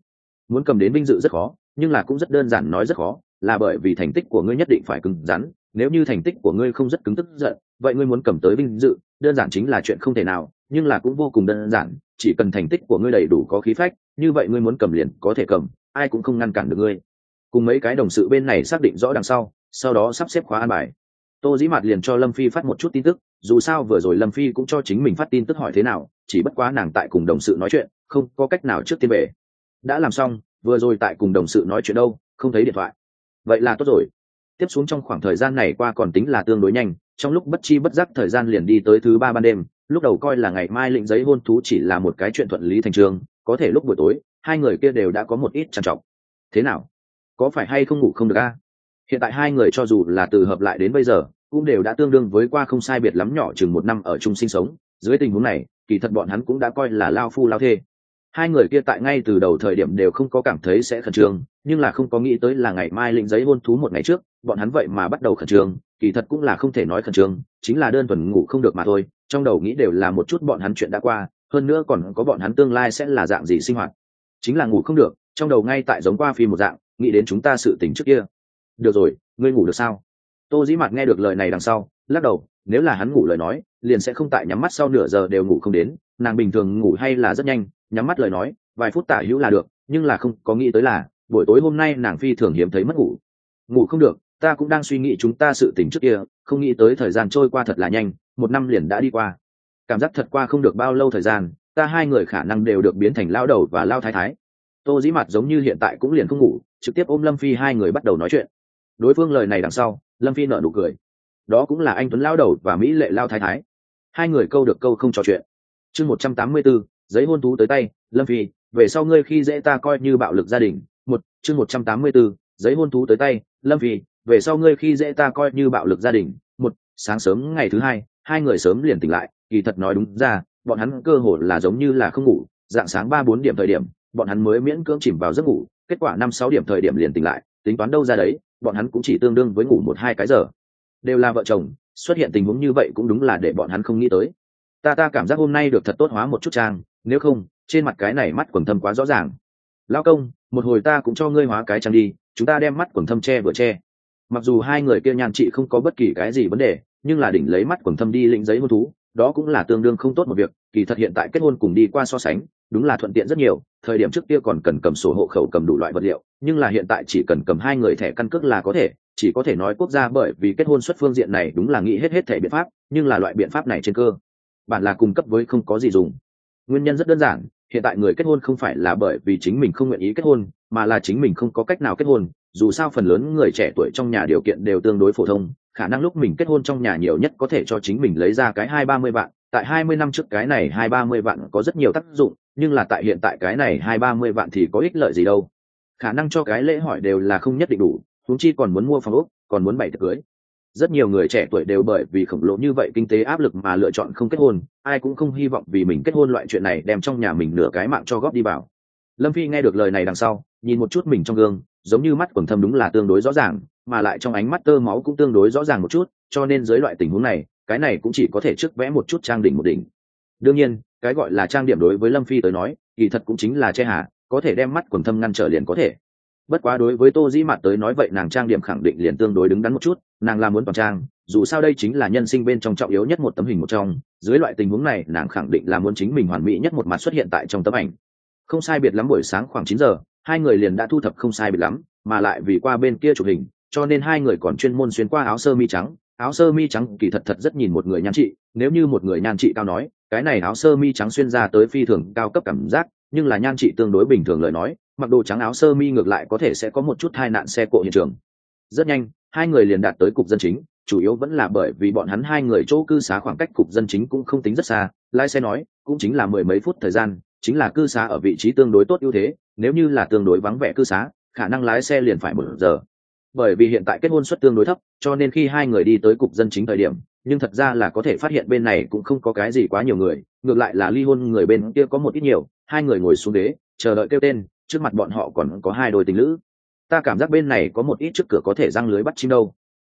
muốn cầm đến vinh dự rất khó, nhưng là cũng rất đơn giản nói rất khó, là bởi vì thành tích của ngươi nhất định phải cứng rắn. Nếu như thành tích của ngươi không rất cứng tức giận, vậy ngươi muốn cầm tới vinh dự đơn giản chính là chuyện không thể nào, nhưng là cũng vô cùng đơn giản, chỉ cần thành tích của ngươi đầy đủ có khí phách, như vậy ngươi muốn cầm liền có thể cầm, ai cũng không ngăn cản được ngươi. Cùng mấy cái đồng sự bên này xác định rõ đằng sau, sau đó sắp xếp khóa an bài. Tô Dĩ Mạt liền cho Lâm Phi phát một chút tin tức, dù sao vừa rồi Lâm Phi cũng cho chính mình phát tin tức hỏi thế nào, chỉ bất quá nàng tại cùng đồng sự nói chuyện, không có cách nào trước tiên về. Đã làm xong, vừa rồi tại cùng đồng sự nói chuyện đâu, không thấy điện thoại. Vậy là tốt rồi. Tiếp xuống trong khoảng thời gian này qua còn tính là tương đối nhanh, trong lúc bất chi bất giác thời gian liền đi tới thứ ba ban đêm, lúc đầu coi là ngày mai lĩnh giấy hôn thú chỉ là một cái chuyện thuận lý thành trương, có thể lúc buổi tối, hai người kia đều đã có một ít trằn trọc. Thế nào? Có phải hay không ngủ không được a? Hiện tại hai người cho dù là từ hợp lại đến bây giờ, cũng đều đã tương đương với qua không sai biệt lắm nhỏ chừng một năm ở chung sinh sống. Dưới tình huống này, kỳ thật bọn hắn cũng đã coi là lao phu lao thê. Hai người kia tại ngay từ đầu thời điểm đều không có cảm thấy sẽ khẩn trương, nhưng là không có nghĩ tới là ngày mai lĩnh giấy hôn thú một ngày trước, bọn hắn vậy mà bắt đầu khẩn trương. Kỳ thật cũng là không thể nói khẩn trương, chính là đơn thuần ngủ không được mà thôi. Trong đầu nghĩ đều là một chút bọn hắn chuyện đã qua, hơn nữa còn có bọn hắn tương lai sẽ là dạng gì sinh hoạt. Chính là ngủ không được, trong đầu ngay tại giống qua phim một dạng, nghĩ đến chúng ta sự tình trước kia. Được rồi, ngươi ngủ được sao? Tô Dĩ Mạt nghe được lời này đằng sau, lắc đầu, nếu là hắn ngủ lời nói, liền sẽ không tại nhắm mắt sau nửa giờ đều ngủ không đến, nàng bình thường ngủ hay là rất nhanh, nhắm mắt lời nói, vài phút tả hữu là được, nhưng là không có nghĩ tới là, buổi tối hôm nay nàng phi thường hiếm thấy mất ngủ. Ngủ không được, ta cũng đang suy nghĩ chúng ta sự tình trước kia, không nghĩ tới thời gian trôi qua thật là nhanh, một năm liền đã đi qua. Cảm giác thật qua không được bao lâu thời gian, ta hai người khả năng đều được biến thành lao đầu và lao thái thái. Tô Dĩ Mạt giống như hiện tại cũng liền không ngủ, trực tiếp ôm Lâm Phi hai người bắt đầu nói chuyện. Đối phương lời này đằng sau, Lâm Phi nở nụ cười. Đó cũng là anh tuấn lao đầu và mỹ lệ lao thái thái. Hai người câu được câu không trò chuyện. Chương một trăm tám mươi 184, giấy hôn thú tới tay, Lâm Phi, về sau ngươi khi dễ ta coi như bạo lực gia đình. Một, chương một trăm tám mươi 184, giấy hôn thú tới tay, Lâm Phi, về sau ngươi khi dễ ta coi như bạo lực gia đình. Một, sáng sớm ngày thứ hai, hai người sớm liền tỉnh lại, kỳ thật nói đúng ra, bọn hắn cơ hồ là giống như là không ngủ, dạng sáng ba bốn điểm thời điểm, bọn hắn mới miễn cưỡng chìm vào giấc ngủ, kết quả năm sáu điểm thời điểm liền tỉnh lại, tính toán đâu ra đấy, bọn hắn cũng chỉ tương đương với ngủ một hai cái giờ. Đều là vợ chồng, xuất hiện tình huống như vậy cũng đúng là để bọn hắn không nghĩ tới. Ta ta cảm giác hôm nay được thật tốt hóa một chút trang, nếu không, trên mặt cái này mắt quầng thâm quá rõ ràng. Lão công, một hồi ta cũng cho ngươi hóa cái trang đi, chúng ta đem mắt quầng thâm che vừa che. Mặc dù hai người kia nhan trị không có bất kỳ cái gì vấn đề, nhưng là đỉnh lấy mắt quầng thâm đi lĩnh giấy hôn thú, đó cũng là tương đương không tốt một việc. Kỳ thật hiện tại kết hôn cùng đi qua so sánh, đúng là thuận tiện rất nhiều. Thời điểm trước kia còn cần cầm sổ hộ khẩu, cầm đủ loại vật liệu, nhưng là hiện tại chỉ cần cầm hai người thẻ căn cước là có thể. Chỉ có thể nói quốc gia bởi vì kết hôn xuất phương diện này đúng là nghĩ hết hết thẻ biện pháp, nhưng là loại biện pháp này trên cơ bản là cung cấp với không có gì dùng. Nguyên nhân rất đơn giản, hiện tại người kết hôn không phải là bởi vì chính mình không nguyện ý kết hôn, mà là chính mình không có cách nào kết hôn. Dù sao phần lớn người trẻ tuổi trong nhà điều kiện đều tương đối phổ thông, khả năng lúc mình kết hôn trong nhà nhiều nhất có thể cho chính mình lấy ra cái hai ba mươi vạn. Tại hai mươi năm trước cái này hai ba mươi vạn có rất nhiều tác dụng, nhưng là tại hiện tại cái này hai ba mươi vạn thì có ích lợi gì đâu. Khả năng cho cái lễ hỏi đều là không nhất định đủ, huống chi còn muốn mua phòng ốc, còn muốn bày tiệc cưới. Rất nhiều người trẻ tuổi đều bởi vì khổng lồ như vậy kinh tế áp lực mà lựa chọn không kết hôn, ai cũng không hy vọng vì mình kết hôn loại chuyện này đem trong nhà mình nửa cái mạng cho góp đi vào. Lâm Phi nghe được lời này đằng sau, nhìn một chút mình trong gương, giống như mắt quầng thâm đúng là tương đối rõ ràng, mà lại trong ánh mắt tơ máu cũng tương đối rõ ràng một chút, cho nên dưới loại tình huống này, cái này cũng chỉ có thể trước vẽ một chút trang đỉnh một đỉnh. Đương nhiên, cái gọi là trang điểm đối với Lâm Phi tới nói, kỳ thật cũng chính là che hà, có thể đem mắt quầng thâm ngăn trở liền có thể. Bất quá đối với Tô Dĩ Mạt tới nói vậy nàng trang điểm khẳng định liền tương đối đứng đắn một chút, nàng làm muốn toàn trang, dù sao đây chính là nhân sinh bên trong trọng yếu nhất một tấm hình một trong, dưới loại tình huống này nàng khẳng định là muốn chính mình hoàn mỹ nhất một mặt xuất hiện tại trong tấm ảnh. Không sai biệt lắm buổi sáng khoảng chín giờ, hai người liền đã thu thập không sai biệt lắm, mà lại vì qua bên kia chụp hình, cho nên hai người còn chuyên môn xuyên qua áo sơ mi trắng. Áo sơ mi trắng kỳ thật thật rất nhìn một người nhan trị, nếu như một người nhan trị cao nói, cái này áo sơ mi trắng xuyên ra tới phi thường cao cấp cảm giác, nhưng là nhan trị tương đối bình thường lời nói, mặc đồ trắng áo sơ mi ngược lại có thể sẽ có một chút tai nạn xe cộ hiện trường. Rất nhanh, hai người liền đạt tới cục dân chính, chủ yếu vẫn là bởi vì bọn hắn hai người chỗ cư xá khoảng cách cục dân chính cũng không tính rất xa, lái xe nói, cũng chính là mười mấy phút thời gian, chính là cư xá ở vị trí tương đối tốt ưu thế, nếu như là tương đối vắng vẻ cư xá, khả năng lái xe liền phải một giờ. Bởi vì hiện tại kết hôn suất tương đối thấp, cho nên khi hai người đi tới cục dân chính thời điểm, nhưng thật ra là có thể phát hiện bên này cũng không có cái gì quá nhiều người, ngược lại là ly hôn người bên kia có một ít nhiều. Hai người ngồi xuống ghế, chờ đợi kêu tên, trước mặt bọn họ còn có hai đôi tình lữ. Ta cảm giác bên này có một ít trước cửa có thể răng lưới bắt chim đâu.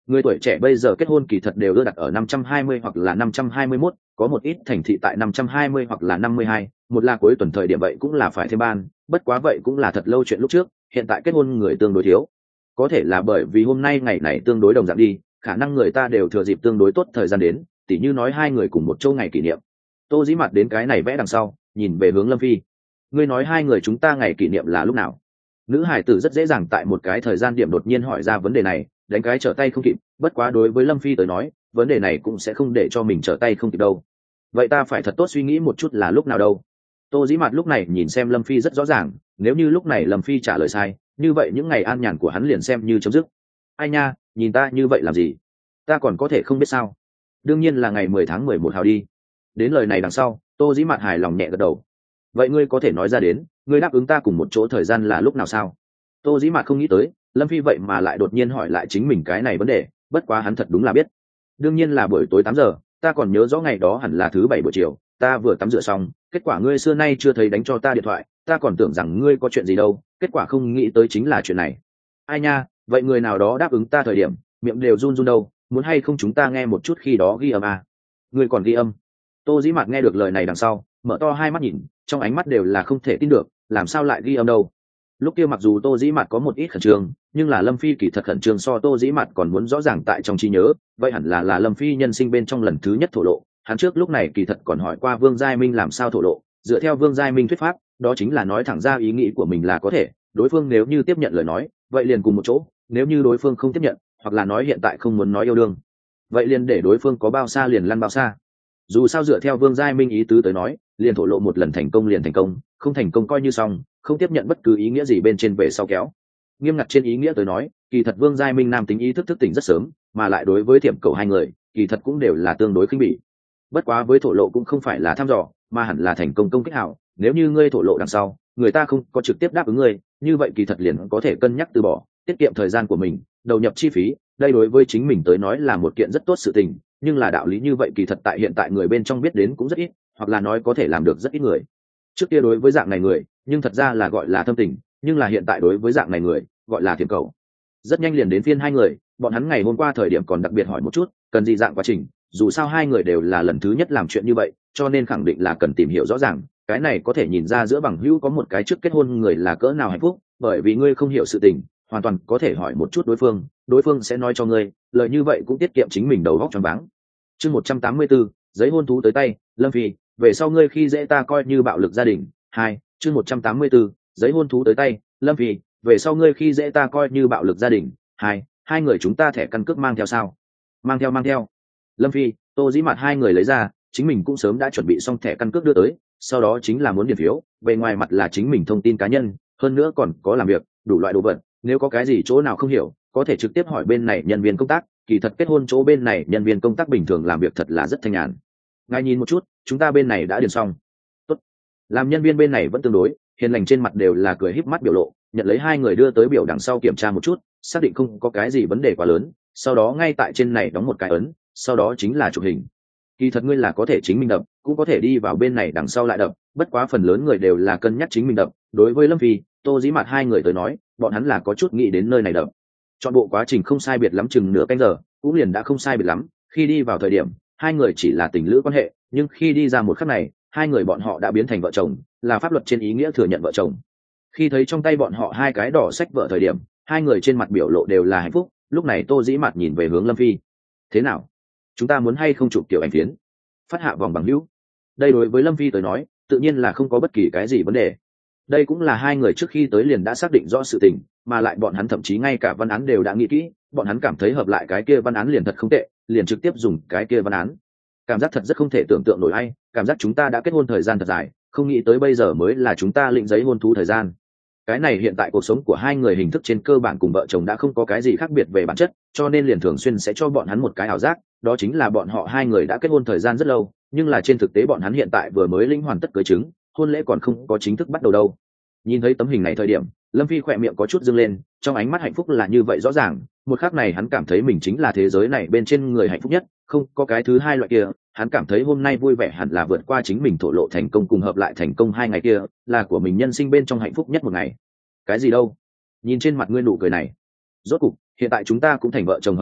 Người tuổi trẻ bây giờ kết hôn kỳ thật đều đưa đặt ở năm trăm hai mươi hoặc là năm trăm hai mươi mốt, có một ít thành thị tại năm trăm hai mươi hoặc là năm mươi hai, một là cuối tuần thời điểm vậy cũng là phải thêm ban, bất quá vậy cũng là thật lâu chuyện lúc trước, hiện tại kết hôn người tương đối thiếu. Có thể là bởi vì hôm nay ngày này tương đối đồng dạng đi, khả năng người ta đều thừa dịp tương đối tốt thời gian đến, tỉ như nói hai người cùng một châu ngày kỷ niệm. Tô Dĩ Mạt đến cái này vẽ đằng sau, nhìn về hướng Lâm Phi. Ngươi nói hai người chúng ta ngày kỷ niệm là lúc nào? Nữ hải tử rất dễ dàng tại một cái thời gian điểm đột nhiên hỏi ra vấn đề này, đánh cái trở tay không kịp, bất quá đối với Lâm Phi tới nói, vấn đề này cũng sẽ không để cho mình trở tay không kịp đâu. Vậy ta phải thật tốt suy nghĩ một chút là lúc nào đâu. Tô Dĩ Mạt lúc này nhìn xem Lâm Phi rất rõ ràng, nếu như lúc này Lâm Phi trả lời sai, như vậy những ngày an nhàn của hắn liền xem như chấm dứt. Ai nha, nhìn ta như vậy làm gì? Ta còn có thể không biết sao? Đương nhiên là ngày mười tháng mười một hào đi. Đến lời này đằng sau, Tô Dĩ Mạt hài lòng nhẹ gật đầu. Vậy ngươi có thể nói ra đến, ngươi đáp ứng ta cùng một chỗ thời gian là lúc nào sao? Tô Dĩ Mạt không nghĩ tới, Lâm Phi vậy mà lại đột nhiên hỏi lại chính mình cái này vấn đề, bất quá hắn thật đúng là biết. Đương nhiên là buổi tối tám giờ, ta còn nhớ rõ ngày đó hẳn là thứ bảy buổi chiều, ta vừa tắm rửa xong, kết quả ngươi xưa nay chưa thấy đánh cho ta điện thoại, ta còn tưởng rằng ngươi có chuyện gì đâu, kết quả không nghĩ tới chính là chuyện này. Ai nha, vậy người nào đó đáp ứng ta thời điểm, miệng đều run run đâu, muốn hay không chúng ta nghe một chút khi đó ghi âm à? Ngươi còn ghi âm? Tô Dĩ Mạt nghe được lời này đằng sau, mở to hai mắt nhìn, trong ánh mắt đều là không thể tin được, làm sao lại ghi âm đâu? Lúc kia mặc dù Tô Dĩ Mạt có một ít khẩn trương, nhưng là Lâm Phi kỳ thật khẩn trương so Tô Dĩ Mạt còn muốn rõ ràng tại trong trí nhớ, vậy hẳn là là Lâm Phi nhân sinh bên trong lần thứ nhất thổ lộ. Hắn trước lúc này kỳ thật còn hỏi qua Vương Giai Minh làm sao thổ lộ, dựa theo Vương Giai Minh thuyết pháp, đó chính là nói thẳng ra ý nghĩ của mình là có thể, đối phương nếu như tiếp nhận lời nói, vậy liền cùng một chỗ, nếu như đối phương không tiếp nhận, hoặc là nói hiện tại không muốn nói yêu đương, vậy liền để đối phương có bao xa liền lăn bao xa. Dù sao dựa theo Vương Giai Minh ý tứ tới nói, liền thổ lộ một lần thành công liền thành công, không thành công coi như xong, không tiếp nhận bất cứ ý nghĩa gì bên trên về sau kéo. Nghiêm ngặt trên ý nghĩa tới nói, kỳ thật Vương Giai Minh nam tính ý thức thức tỉnh rất sớm, mà lại đối với Thiểm Cầu hai người, kỳ thật cũng đều là tương đối khinh bỉ. Bất quá với thổ lộ cũng không phải là thăm dò, mà hẳn là thành công công kích hảo, nếu như ngươi thổ lộ đằng sau, người ta không có trực tiếp đáp ứng ngươi, như vậy kỳ thật liền có thể cân nhắc từ bỏ, tiết kiệm thời gian của mình, đầu nhập chi phí, đây đối với chính mình tới nói là một kiện rất tốt sự tình, nhưng là đạo lý như vậy kỳ thật tại hiện tại người bên trong biết đến cũng rất ít, hoặc là nói có thể làm được rất ít người. Trước kia đối với dạng này người, nhưng thật ra là gọi là thâm tình, nhưng là hiện tại đối với dạng này người, gọi là Thiểm Cầu. Rất nhanh liền đến phiên hai người, bọn hắn ngày hôm qua thời điểm còn đặc biệt hỏi một chút, cần gì dạng quá trình, dù sao hai người đều là lần thứ nhất làm chuyện như vậy, cho nên khẳng định là cần tìm hiểu rõ ràng, cái này có thể nhìn ra giữa bằng hữu có một cái trước kết hôn người là cỡ nào hạnh phúc, bởi vì ngươi không hiểu sự tình, hoàn toàn có thể hỏi một chút đối phương, đối phương sẽ nói cho ngươi, lời như vậy cũng tiết kiệm chính mình đầu óc choáng váng. Chương một trăm tám mươi tư, giấy hôn thú tới tay, Lâm Phi, về sau ngươi khi dễ ta coi như bạo lực gia đình. Hai, chương một trăm tám mươi tư, giấy hôn thú tới tay, Lâm Phi, về sau ngươi khi dễ ta coi như bạo lực gia đình. Hai, hai người chúng ta thẻ căn cước mang theo sao? Mang theo mang theo. Lâm Phi, Tô Dĩ Mạt hai người lấy ra, chính mình cũng sớm đã chuẩn bị xong thẻ căn cước đưa tới, sau đó chính là muốn điền phiếu, bề ngoài mặt là chính mình thông tin cá nhân, hơn nữa còn có làm việc, đủ loại đồ vật, nếu có cái gì chỗ nào không hiểu, có thể trực tiếp hỏi bên này nhân viên công tác, kỳ thật kết hôn chỗ bên này nhân viên công tác bình thường làm việc thật là rất thanh nhàn. Ngài nhìn một chút, chúng ta bên này đã điền xong. Tốt. Làm nhân viên bên này vẫn tương đối hiền lành, trên mặt đều là cười híp mắt biểu lộ, nhận lấy hai người đưa tới biểu đằng sau kiểm tra một chút, xác định không có cái gì vấn đề quá lớn, sau đó ngay tại trên này đóng một cái ấn, sau đó chính là chụp hình. Kỳ thật ngươi là có thể chính mình đập, cũng có thể đi vào bên này đằng sau lại đập, bất quá phần lớn người đều là cân nhắc chính mình đập. Đối với Lâm Phi, Tô Dĩ Mạt hai người tới nói, bọn hắn là có chút nghĩ đến nơi này đập. Chọn bộ quá trình không sai biệt lắm, chừng nửa canh giờ, cũng liền đã không sai biệt lắm. Khi đi vào thời điểm, hai người chỉ là tình lữ quan hệ, nhưng khi đi ra một khắc này, hai người bọn họ đã biến thành vợ chồng, là pháp luật trên ý nghĩa thừa nhận vợ chồng. Khi thấy trong tay bọn họ hai cái đỏ sách vợ thời điểm, hai người trên mặt biểu lộ đều là hạnh phúc. Lúc này Tô Dĩ Mạt nhìn về hướng Lâm Phi. Thế nào? Chúng ta muốn hay không chụp kiểu ảnh phiến, phát hạ vòng bằng hữu? Đây đối với Lâm Phi tới nói, tự nhiên là không có bất kỳ cái gì vấn đề. Đây cũng là hai người trước khi tới liền đã xác định rõ sự tình, mà lại bọn hắn thậm chí ngay cả văn án đều đã nghĩ kỹ, bọn hắn cảm thấy hợp lại cái kia văn án liền thật không tệ, liền trực tiếp dùng cái kia văn án. Cảm giác thật rất không thể tưởng tượng nổi ai, cảm giác chúng ta đã kết hôn thời gian thật dài, không nghĩ tới bây giờ mới là chúng ta lĩnh giấy hôn thú thời gian. Cái này hiện tại cuộc sống của hai người hình thức trên cơ bản cùng vợ chồng đã không có cái gì khác biệt về bản chất, cho nên liền thường xuyên sẽ cho bọn hắn một cái ảo giác, đó chính là bọn họ hai người đã kết hôn thời gian rất lâu, nhưng là trên thực tế bọn hắn hiện tại vừa mới lĩnh hoàn tất cưới chứng, hôn lễ còn không có chính thức bắt đầu đâu. Nhìn thấy tấm hình này thời điểm, Lâm Phi khỏe miệng có chút dâng lên, trong ánh mắt hạnh phúc là như vậy rõ ràng, một khắc này hắn cảm thấy mình chính là thế giới này bên trên người hạnh phúc nhất, không có cái thứ hai loại kia. Hắn cảm thấy hôm nay vui vẻ hẳn là vượt qua chính mình thổ lộ thành công cùng hợp lại thành công hai ngày kia, là của mình nhân sinh bên trong hạnh phúc nhất một ngày. Cái gì đâu? Nhìn trên mặt ngươi nụ cười này. Rốt cục, hiện tại chúng ta cũng thành vợ chồng hợp pháp,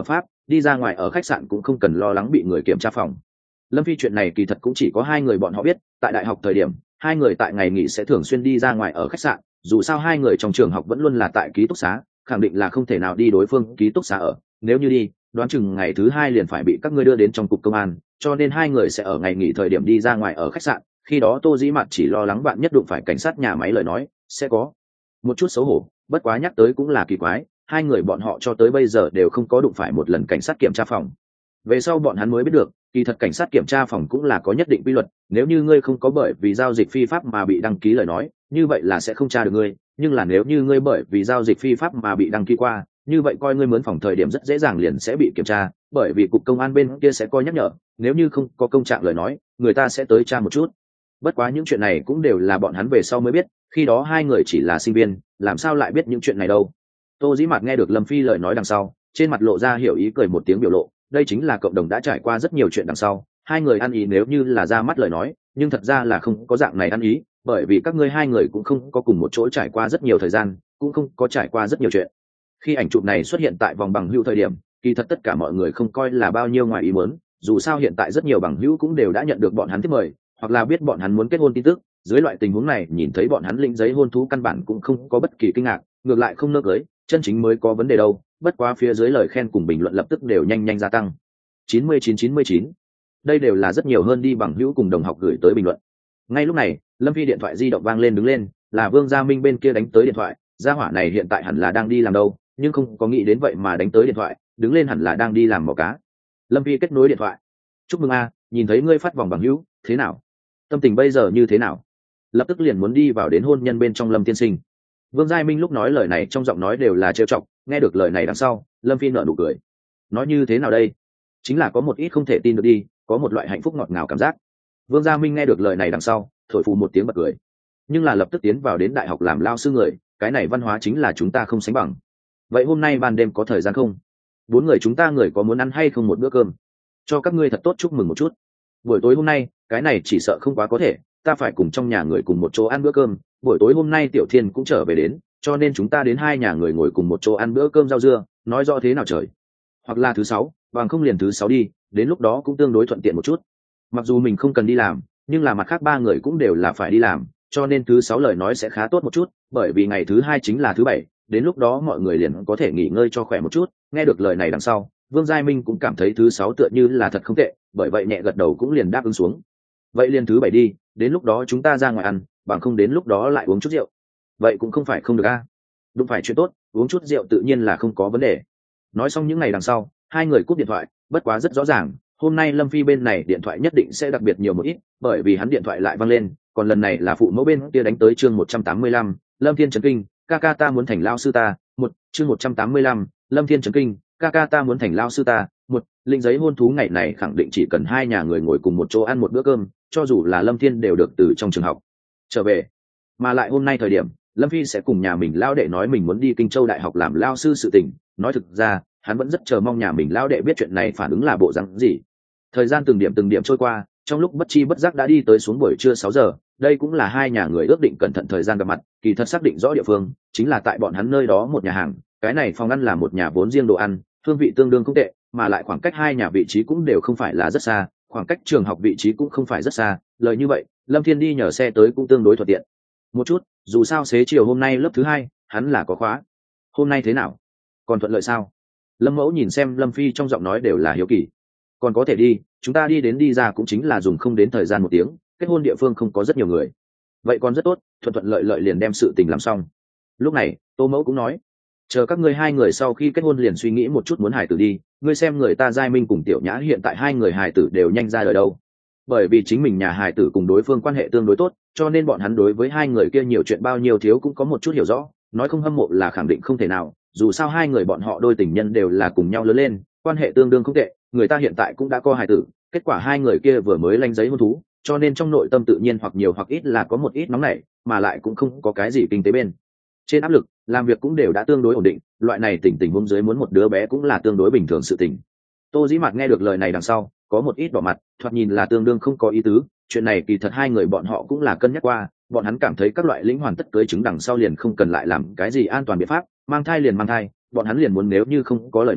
đi ra ngoài ở khách sạn cũng không cần lo lắng bị người kiểm tra phòng. Lâm Phi chuyện này kỳ thật cũng chỉ có hai người bọn họ biết, tại đại học thời điểm hai người tại ngày nghỉ sẽ thường xuyên đi ra ngoài ở khách sạn, dù sao hai người trong trường học vẫn luôn là tại ký túc xá, khẳng định là không thể nào đi đối phương ký túc xá ở, nếu như đi đoán chừng ngày thứ hai liền phải bị các ngươi đưa đến trong cục công an, cho nên hai người sẽ ở ngày nghỉ thời điểm đi ra ngoài ở khách sạn. Khi đó Tô Dĩ Mạt chỉ lo lắng bạn nhất đụng phải cảnh sát nhà máy lời nói sẽ có một chút xấu hổ, bất quá nhắc tới cũng là kỳ quái, hai người bọn họ cho tới bây giờ đều không có đụng phải một lần cảnh sát kiểm tra phòng. Về sau bọn hắn mới biết được kỳ thật cảnh sát kiểm tra phòng cũng là có nhất định quy luật, nếu như ngươi không có bởi vì giao dịch phi pháp mà bị đăng ký lời nói như vậy là sẽ không tra được ngươi, nhưng là nếu như ngươi bởi vì giao dịch phi pháp mà bị đăng ký qua, như vậy coi ngươi mướn phòng thời điểm rất dễ dàng liền sẽ bị kiểm tra, bởi vì cục công an bên kia sẽ coi nhắc nhở, nếu như không có công trạng lời nói người ta sẽ tới tra một chút. Bất quá những chuyện này cũng đều là bọn hắn về sau mới biết, khi đó hai người chỉ là sinh viên làm sao lại biết những chuyện này đâu. Tô Dĩ Mạt nghe được Lâm Phi lời nói đằng sau trên mặt lộ ra hiểu ý cười một tiếng biểu lộ, đây chính là cộng đồng đã trải qua rất nhiều chuyện đằng sau hai người ăn ý, nếu như là ra mắt lời nói nhưng thật ra là không có dạng này ăn ý, bởi vì các ngươi hai người cũng không có cùng một chỗ trải qua rất nhiều thời gian, cũng không có trải qua rất nhiều chuyện. Khi ảnh chụp này xuất hiện tại vòng bằng hữu thời điểm kỳ thật tất cả mọi người không coi là bao nhiêu ngoài ý muốn, dù sao hiện tại rất nhiều bằng hữu cũng đều đã nhận được bọn hắn thiết mời hoặc là biết bọn hắn muốn kết hôn tin tức, dưới loại tình huống này nhìn thấy bọn hắn lĩnh giấy hôn thú căn bản cũng không có bất kỳ kinh ngạc, ngược lại không nỡ cưới chân chính mới có vấn đề đâu. Bất quá phía dưới lời khen cùng bình luận lập tức đều nhanh nhanh gia tăng chín mươi chín chín mươi chín, đây đều là rất nhiều hơn đi bằng hữu cùng đồng học gửi tới bình luận. Ngay lúc này Lâm Phi điện thoại di động vang lên, đứng lên là Vương Gia Minh bên kia đánh tới điện thoại, gia hỏa này hiện tại hẳn là đang đi làm đâu, nhưng không có nghĩ đến vậy mà đánh tới điện thoại, đứng lên hẳn là đang đi làm mò cá. Lâm Phi kết nối điện thoại. Chúc mừng a, nhìn thấy ngươi phát vòng bằng hữu, thế nào, tâm tình bây giờ như thế nào? Lập tức liền muốn đi vào đến hôn nhân bên trong Lâm tiên sinh. Vương Gia Minh lúc nói lời này trong giọng nói đều là trêu chọc, nghe được lời này đằng sau Lâm Phi nở nụ cười. Nói như thế nào đây, chính là có một ít không thể tin được đi, có một loại hạnh phúc ngọt ngào cảm giác. Vương Gia Minh nghe được lời này đằng sau thổi phù một tiếng bật cười, nhưng là lập tức tiến vào đến đại học làm lao sư người, cái này văn hóa chính là chúng ta không sánh bằng. Vậy hôm nay ban đêm có thời gian không? Bốn người chúng ta người có muốn ăn hay không một bữa cơm, cho các ngươi thật tốt chúc mừng một chút. Buổi tối hôm nay cái này chỉ sợ không quá có thể, ta phải cùng trong nhà người cùng một chỗ ăn bữa cơm, buổi tối hôm nay Tiểu Thiên cũng trở về đến, cho nên chúng ta đến hai nhà người ngồi cùng một chỗ ăn bữa cơm rau dưa, nói rõ thế nào trời, hoặc là thứ sáu, bằng không liền thứ sáu đi, đến lúc đó cũng tương đối thuận tiện một chút. Mặc dù mình không cần đi làm nhưng là mặt khác ba người cũng đều là phải đi làm, cho nên thứ sáu lời nói sẽ khá tốt một chút, bởi vì ngày thứ hai chính là thứ bảy, đến lúc đó mọi người liền có thể nghỉ ngơi cho khỏe một chút. Nghe được lời này đằng sau Vương Gia Minh cũng cảm thấy thứ sáu tựa như là thật không tệ, bởi vậy nhẹ gật đầu cũng liền đáp ứng xuống. Vậy liền thứ bảy đi, đến lúc đó chúng ta ra ngoài ăn, bằng không đến lúc đó lại uống chút rượu. Vậy cũng không phải không được a, à? Đúng, phải chuyện tốt, uống chút rượu tự nhiên là không có vấn đề. Nói xong những ngày đằng sau hai người cúp điện thoại, bất quá rất rõ ràng hôm nay Lâm Phi bên này điện thoại nhất định sẽ đặc biệt nhiều một ít, bởi vì hắn điện thoại lại văng lên, còn lần này là phụ mẫu bên kia đánh tới. Chương một trăm tám mươi lăm, Lâm Thiên chấn kinh, ca ca ta muốn thành lao sư ta. Một chương một trăm tám mươi lăm, Lâm Thiên chấn kinh, ca ca ta muốn thành lao sư ta. Một lĩnh giấy hôn thú ngày này khẳng định chỉ cần hai nhà người ngồi cùng một chỗ ăn một bữa cơm, cho dù là Lâm Thiên đều được từ trong trường học trở về. Mà lại hôm nay thời điểm Lâm Phi sẽ cùng nhà mình lao đệ nói mình muốn đi Kinh Châu đại học làm lao sư sự tình, nói thực ra hắn vẫn rất chờ mong nhà mình lao đệ biết chuyện này phản ứng là bộ rắn gì. Thời gian từng điểm từng điểm trôi qua, trong lúc bất chi bất giác đã đi tới xuống buổi trưa sáu giờ, đây cũng là hai nhà người ước định cẩn thận thời gian gặp mặt, kỳ thật xác định rõ địa phương chính là tại bọn hắn nơi đó một nhà hàng, cái này phòng ăn là một nhà vốn riêng đồ ăn, hương vị tương đương không tệ, mà lại khoảng cách hai nhà vị trí cũng đều không phải là rất xa, khoảng cách trường học vị trí cũng không phải rất xa, lời như vậy Lâm Thiên đi nhờ xe tới cũng tương đối thuận tiện một chút, dù sao xế chiều hôm nay lớp thứ hai hắn là có khóa. Hôm nay thế nào, còn thuận lợi sao? Lâm Mẫu nhìn xem Lâm Phi trong giọng nói đều là hiếu kỳ. Còn có thể đi, chúng ta đi đến đi ra cũng chính là dùng không đến thời gian một tiếng, kết hôn địa phương không có rất nhiều người. Vậy còn rất tốt, thuận thuận lợi lợi liền đem sự tình làm xong. Lúc này Tô Mẫu cũng nói, chờ các ngươi hai người sau khi kết hôn liền suy nghĩ một chút muốn hài tử đi, ngươi xem người ta Giai Minh cùng Tiểu Nhã hiện tại hai người hài tử đều nhanh ra đời đâu. Bởi vì chính mình nhà hài tử cùng đối phương quan hệ tương đối tốt, cho nên bọn hắn đối với hai người kia nhiều chuyện bao nhiêu thiếu cũng có một chút hiểu rõ, nói không hâm mộ là khẳng định không thể nào, dù sao hai người bọn họ đôi tình nhân đều là cùng nhau lớn lên, quan hệ tương đương không tệ, người ta hiện tại cũng đã có hài tử, kết quả hai người kia vừa mới lanh giấy hôn thú, cho nên trong nội tâm tự nhiên hoặc nhiều hoặc ít là có một ít nóng nảy, mà lại cũng không có cái gì kinh tế bên trên áp lực, làm việc cũng đều đã tương đối ổn định, loại này tình tình huống dưới muốn một đứa bé cũng là tương đối bình thường sự tình. Tô Dĩ Mạt nghe được lời này đằng sau có một ít đỏ mặt, thoạt nhìn là tương đương không có ý tứ, chuyện này kỳ thật hai người bọn họ cũng là cân nhắc qua, bọn hắn cảm thấy các loại lĩnh hoàn tất cưới chứng đằng sau liền không cần lại làm cái gì an toàn biện pháp, mang thai liền mang thai, bọn hắn liền muốn nếu như không có lời nói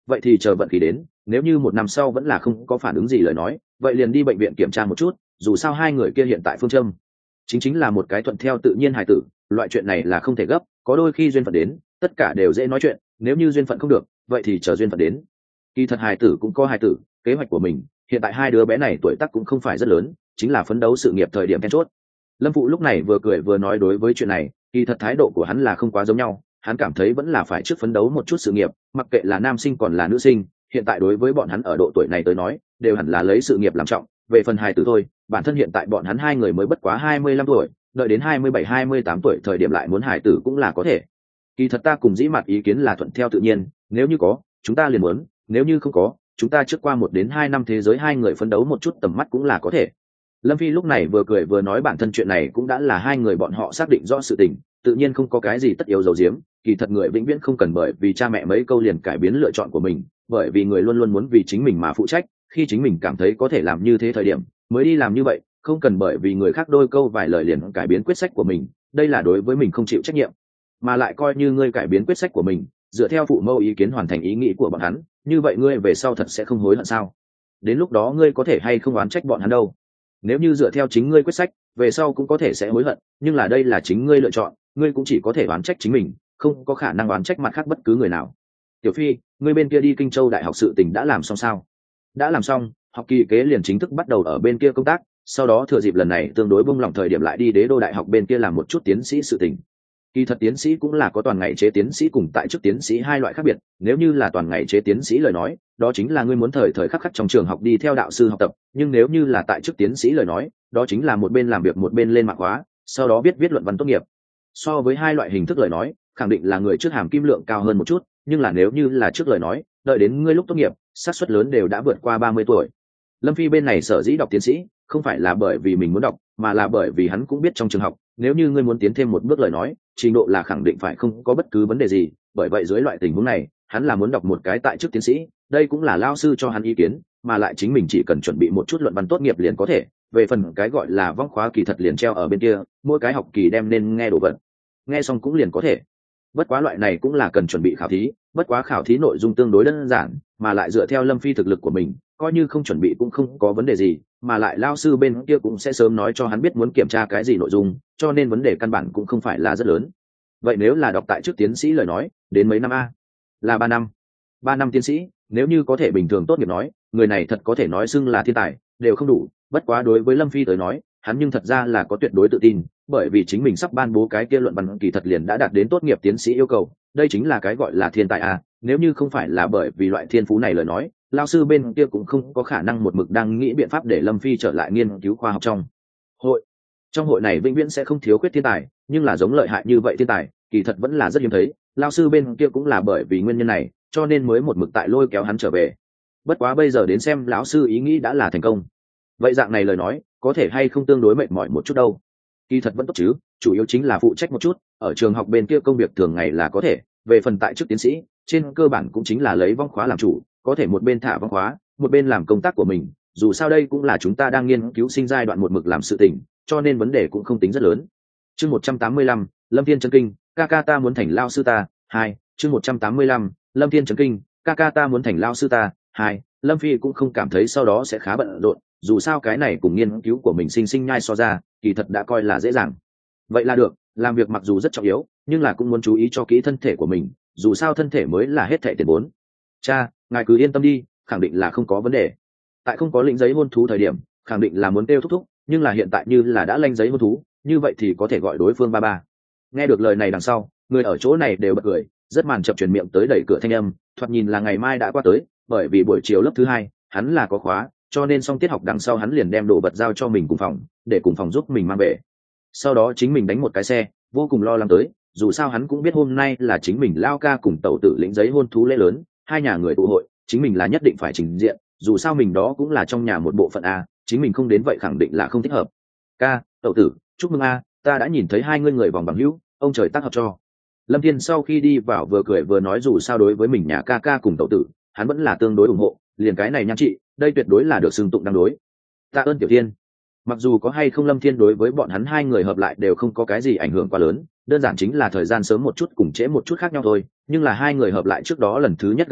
vậy thì chờ vận khí đến, nếu như một năm sau vẫn là không có phản ứng gì lời nói, vậy liền đi bệnh viện kiểm tra một chút, dù sao hai người kia hiện tại phương châm chính chính là một cái thuận theo tự nhiên hài tử, loại chuyện này là không thể gấp, có đôi khi duyên phận đến tất cả đều dễ nói chuyện, nếu như duyên phận không được vậy thì chờ duyên phận đến. Kỳ thật hài tử cũng có hài tử kế hoạch của mình, hiện tại hai đứa bé này tuổi tác cũng không phải rất lớn, chính là phấn đấu sự nghiệp thời điểm then chốt. Lâm Phụ lúc này vừa cười vừa nói, đối với chuyện này kỳ thật thái độ của hắn là không quá giống nhau, hắn cảm thấy vẫn là phải trước phấn đấu một chút sự nghiệp, mặc kệ là nam sinh còn là nữ sinh, hiện tại đối với bọn hắn ở độ tuổi này tới nói đều hẳn là lấy sự nghiệp làm trọng, về phần hài tử thôi, bản thân hiện tại bọn hắn hai người mới bất quá hai mươi lăm tuổi, đợi đến hai mươi bảy hai mươi tám tuổi thời điểm lại muốn hài tử cũng là có thể. Kỳ thật ta cùng Dĩ Mạt ý kiến là thuận theo tự nhiên, nếu như có chúng ta liền muốn, nếu như không có chúng ta trước qua một đến hai năm thế giới hai người phấn đấu một chút tầm mắt cũng là có thể. Lâm Phi lúc này vừa cười vừa nói, bản thân chuyện này cũng đã là hai người bọn họ xác định rõ sự tình, tự nhiên không có cái gì tất yếu giấu giếm, kỳ thật người vĩnh viễn không cần bởi vì cha mẹ mấy câu liền cải biến lựa chọn của mình, bởi vì người luôn luôn muốn vì chính mình mà phụ trách, khi chính mình cảm thấy có thể làm như thế thời điểm mới đi làm như vậy, không cần bởi vì người khác đôi câu vài lời liền cải biến quyết sách của mình, đây là đối với mình không chịu trách nhiệm. Mà lại coi như ngươi cải biến quyết sách của mình dựa theo phụ mẫu ý kiến hoàn thành ý nghĩ của bọn hắn, như vậy ngươi về sau thật sẽ không hối hận sao? Đến lúc đó ngươi có thể hay không oán trách bọn hắn đâu. Nếu như dựa theo chính ngươi quyết sách về sau cũng có thể sẽ hối hận, nhưng là đây là chính ngươi lựa chọn, ngươi cũng chỉ có thể oán trách chính mình, không có khả năng oán trách mặt khác bất cứ người nào. Tiểu Phi, ngươi bên kia đi Kinh Châu đại học sự tình đã làm xong sao? Đã làm xong, học kỳ kế liền chính thức bắt đầu ở bên kia công tác, sau đó thừa dịp lần này tương đối bung lỏng thời điểm lại đi Đế Đô đại học bên kia làm một chút tiến sĩ sự tình. Kỳ thật tiến sĩ cũng là có toàn ngày chế tiến sĩ cùng tại chức tiến sĩ hai loại khác biệt, nếu như là toàn ngày chế tiến sĩ lời nói, đó chính là ngươi muốn thời thời khắc khắc trong trường học đi theo đạo sư học tập, nhưng nếu như là tại chức tiến sĩ lời nói, đó chính là một bên làm việc một bên lên mạng khóa, sau đó viết viết luận văn tốt nghiệp. So với hai loại hình thức lời nói, khẳng định là người trước hàm kim lượng cao hơn một chút, nhưng là nếu như là trước lời nói, đợi đến ngươi lúc tốt nghiệp, xác suất lớn đều đã vượt qua ba mươi tuổi. Lâm Phi bên này sở dĩ đọc tiến sĩ, không phải là bởi vì mình muốn đọc, mà là bởi vì hắn cũng biết trong trường học, nếu như ngươi muốn tiến thêm một bước lời nói, trình độ là khẳng định phải không có bất cứ vấn đề gì, bởi vậy dưới loại tình huống này, hắn là muốn đọc một cái tại chức tiến sĩ, đây cũng là lao sư cho hắn ý kiến, mà lại chính mình chỉ cần chuẩn bị một chút luận văn tốt nghiệp liền có thể, về phần cái gọi là vong khóa kỳ thật liền treo ở bên kia, mỗi cái học kỳ đem nên nghe đồ vật, nghe xong cũng liền có thể. Bất quá loại này cũng là cần chuẩn bị khảo thí, bất quá khảo thí nội dung tương đối đơn giản, mà lại dựa theo Lâm Phi thực lực của mình, coi như không chuẩn bị cũng không có vấn đề gì, mà lại lao sư bên kia cũng sẽ sớm nói cho hắn biết muốn kiểm tra cái gì nội dung, cho nên vấn đề căn bản cũng không phải là rất lớn. Vậy nếu là đọc tại chức tiến sĩ lời nói, đến mấy năm a? Là ba năm. Ba năm tiến sĩ, nếu như có thể bình thường tốt nghiệp nói, người này thật có thể nói xưng là thiên tài, đều không đủ, bất quá đối với Lâm Phi tới nói, hắn nhưng thật ra là có tuyệt đối tự tin, bởi vì chính mình sắp ban bố cái kia luận văn kỳ thật liền đã đạt đến tốt nghiệp tiến sĩ yêu cầu, đây chính là cái gọi là thiên tài a, nếu như không phải là bởi vì loại thiên phú này lời nói, lao sư bên kia cũng không có khả năng một mực đang nghĩ biện pháp để Lâm Phi trở lại nghiên cứu khoa học trong hội. Trong hội này vĩnh viễn sẽ không thiếu khuyết thiên tài, nhưng là giống lợi hại như vậy thiên tài kỳ thật vẫn là rất hiếm thấy, lao sư bên kia cũng là bởi vì nguyên nhân này cho nên mới một mực tại lôi kéo hắn trở về. Bất quá bây giờ đến xem lão sư ý nghĩ đã là thành công, vậy dạng này lời nói có thể hay không tương đối mệt mỏi một chút đâu? Kỳ thật vẫn tốt chứ, chủ yếu chính là phụ trách một chút, ở trường học bên kia công việc thường ngày là có thể, về phần tại chức tiến sĩ trên cơ bản cũng chính là lấy vong khóa làm chủ, có thể một bên thả vong khóa một bên làm công tác của mình, dù sao đây cũng là chúng ta đang nghiên cứu sinh giai đoạn một mực làm sự tình, cho nên vấn đề cũng không tính rất lớn. Chương một trăm tám mươi lăm, Lâm Thiên chấn kinh, ca ca ta muốn thành lao sư ta. Hai, chương một trăm tám mươi lăm, Lâm Thiên chấn kinh, ca ca ta muốn thành lao sư ta. Hai, Lâm Phi cũng không cảm thấy sau đó sẽ khá bận rộn, dù sao cái này cùng nghiên cứu của mình sinh sinh nhai so ra, kỳ thật đã coi là dễ dàng. Vậy là được, làm việc mặc dù rất trọng yếu, nhưng là cũng muốn chú ý cho kỹ thân thể của mình, dù sao thân thể mới là hết thảy tiền vốn. Cha, ngài cứ yên tâm đi, khẳng định là không có vấn đề. Tại không có lĩnh giấy hôn thú thời điểm, khẳng định là muốn kêu thúc thúc, nhưng là hiện tại như là đã lanh giấy hôn thú, như vậy thì có thể gọi đối phương ba ba. Nghe được lời này đằng sau, người ở chỗ này đều bật cười, rất màn chập truyền miệng tới đẩy cửa thanh âm, thoạt nhìn là ngày mai đã qua tới, bởi vì buổi chiều lớp thứ hai, hắn là có khóa, cho nên xong tiết học đằng sau hắn liền đem đồ vật giao cho mình cùng phòng, để cùng phòng giúp mình mang về. Sau đó chính mình đánh một cái xe, vô cùng lo lắng tới, dù sao hắn cũng biết hôm nay là chính mình lao ca cùng tẩu tử lĩnh giấy hôn thú lễ lớn, hai nhà người tụ hội, chính mình là nhất định phải trình diện, dù sao mình đó cũng là trong nhà một bộ phận a, chính mình không đến vậy khẳng định là không thích hợp. Ca, tẩu tử, chúc mừng a, ta đã nhìn thấy hai ngươi người vòng bằng hữu, ông trời tác hợp cho. Lâm Thiên sau khi đi vào vừa cười vừa nói, dù sao đối với mình nhà ca ca cùng tẩu tử, hắn vẫn là tương đối ủng hộ, liền cái này nhan chị, đây tuyệt đối là được xưng tụng đang đối. Tạ ơn Tiểu Thiên. Mặc dù có hay không Lâm Thiên đối với bọn hắn hai người hợp lại đều không có cái gì ảnh hưởng quá lớn, đơn giản chính là thời gian sớm một chút cùng trễ một chút khác nhau thôi, nhưng là hai người hợp lại trước đó lần thứ nhất gặp mặt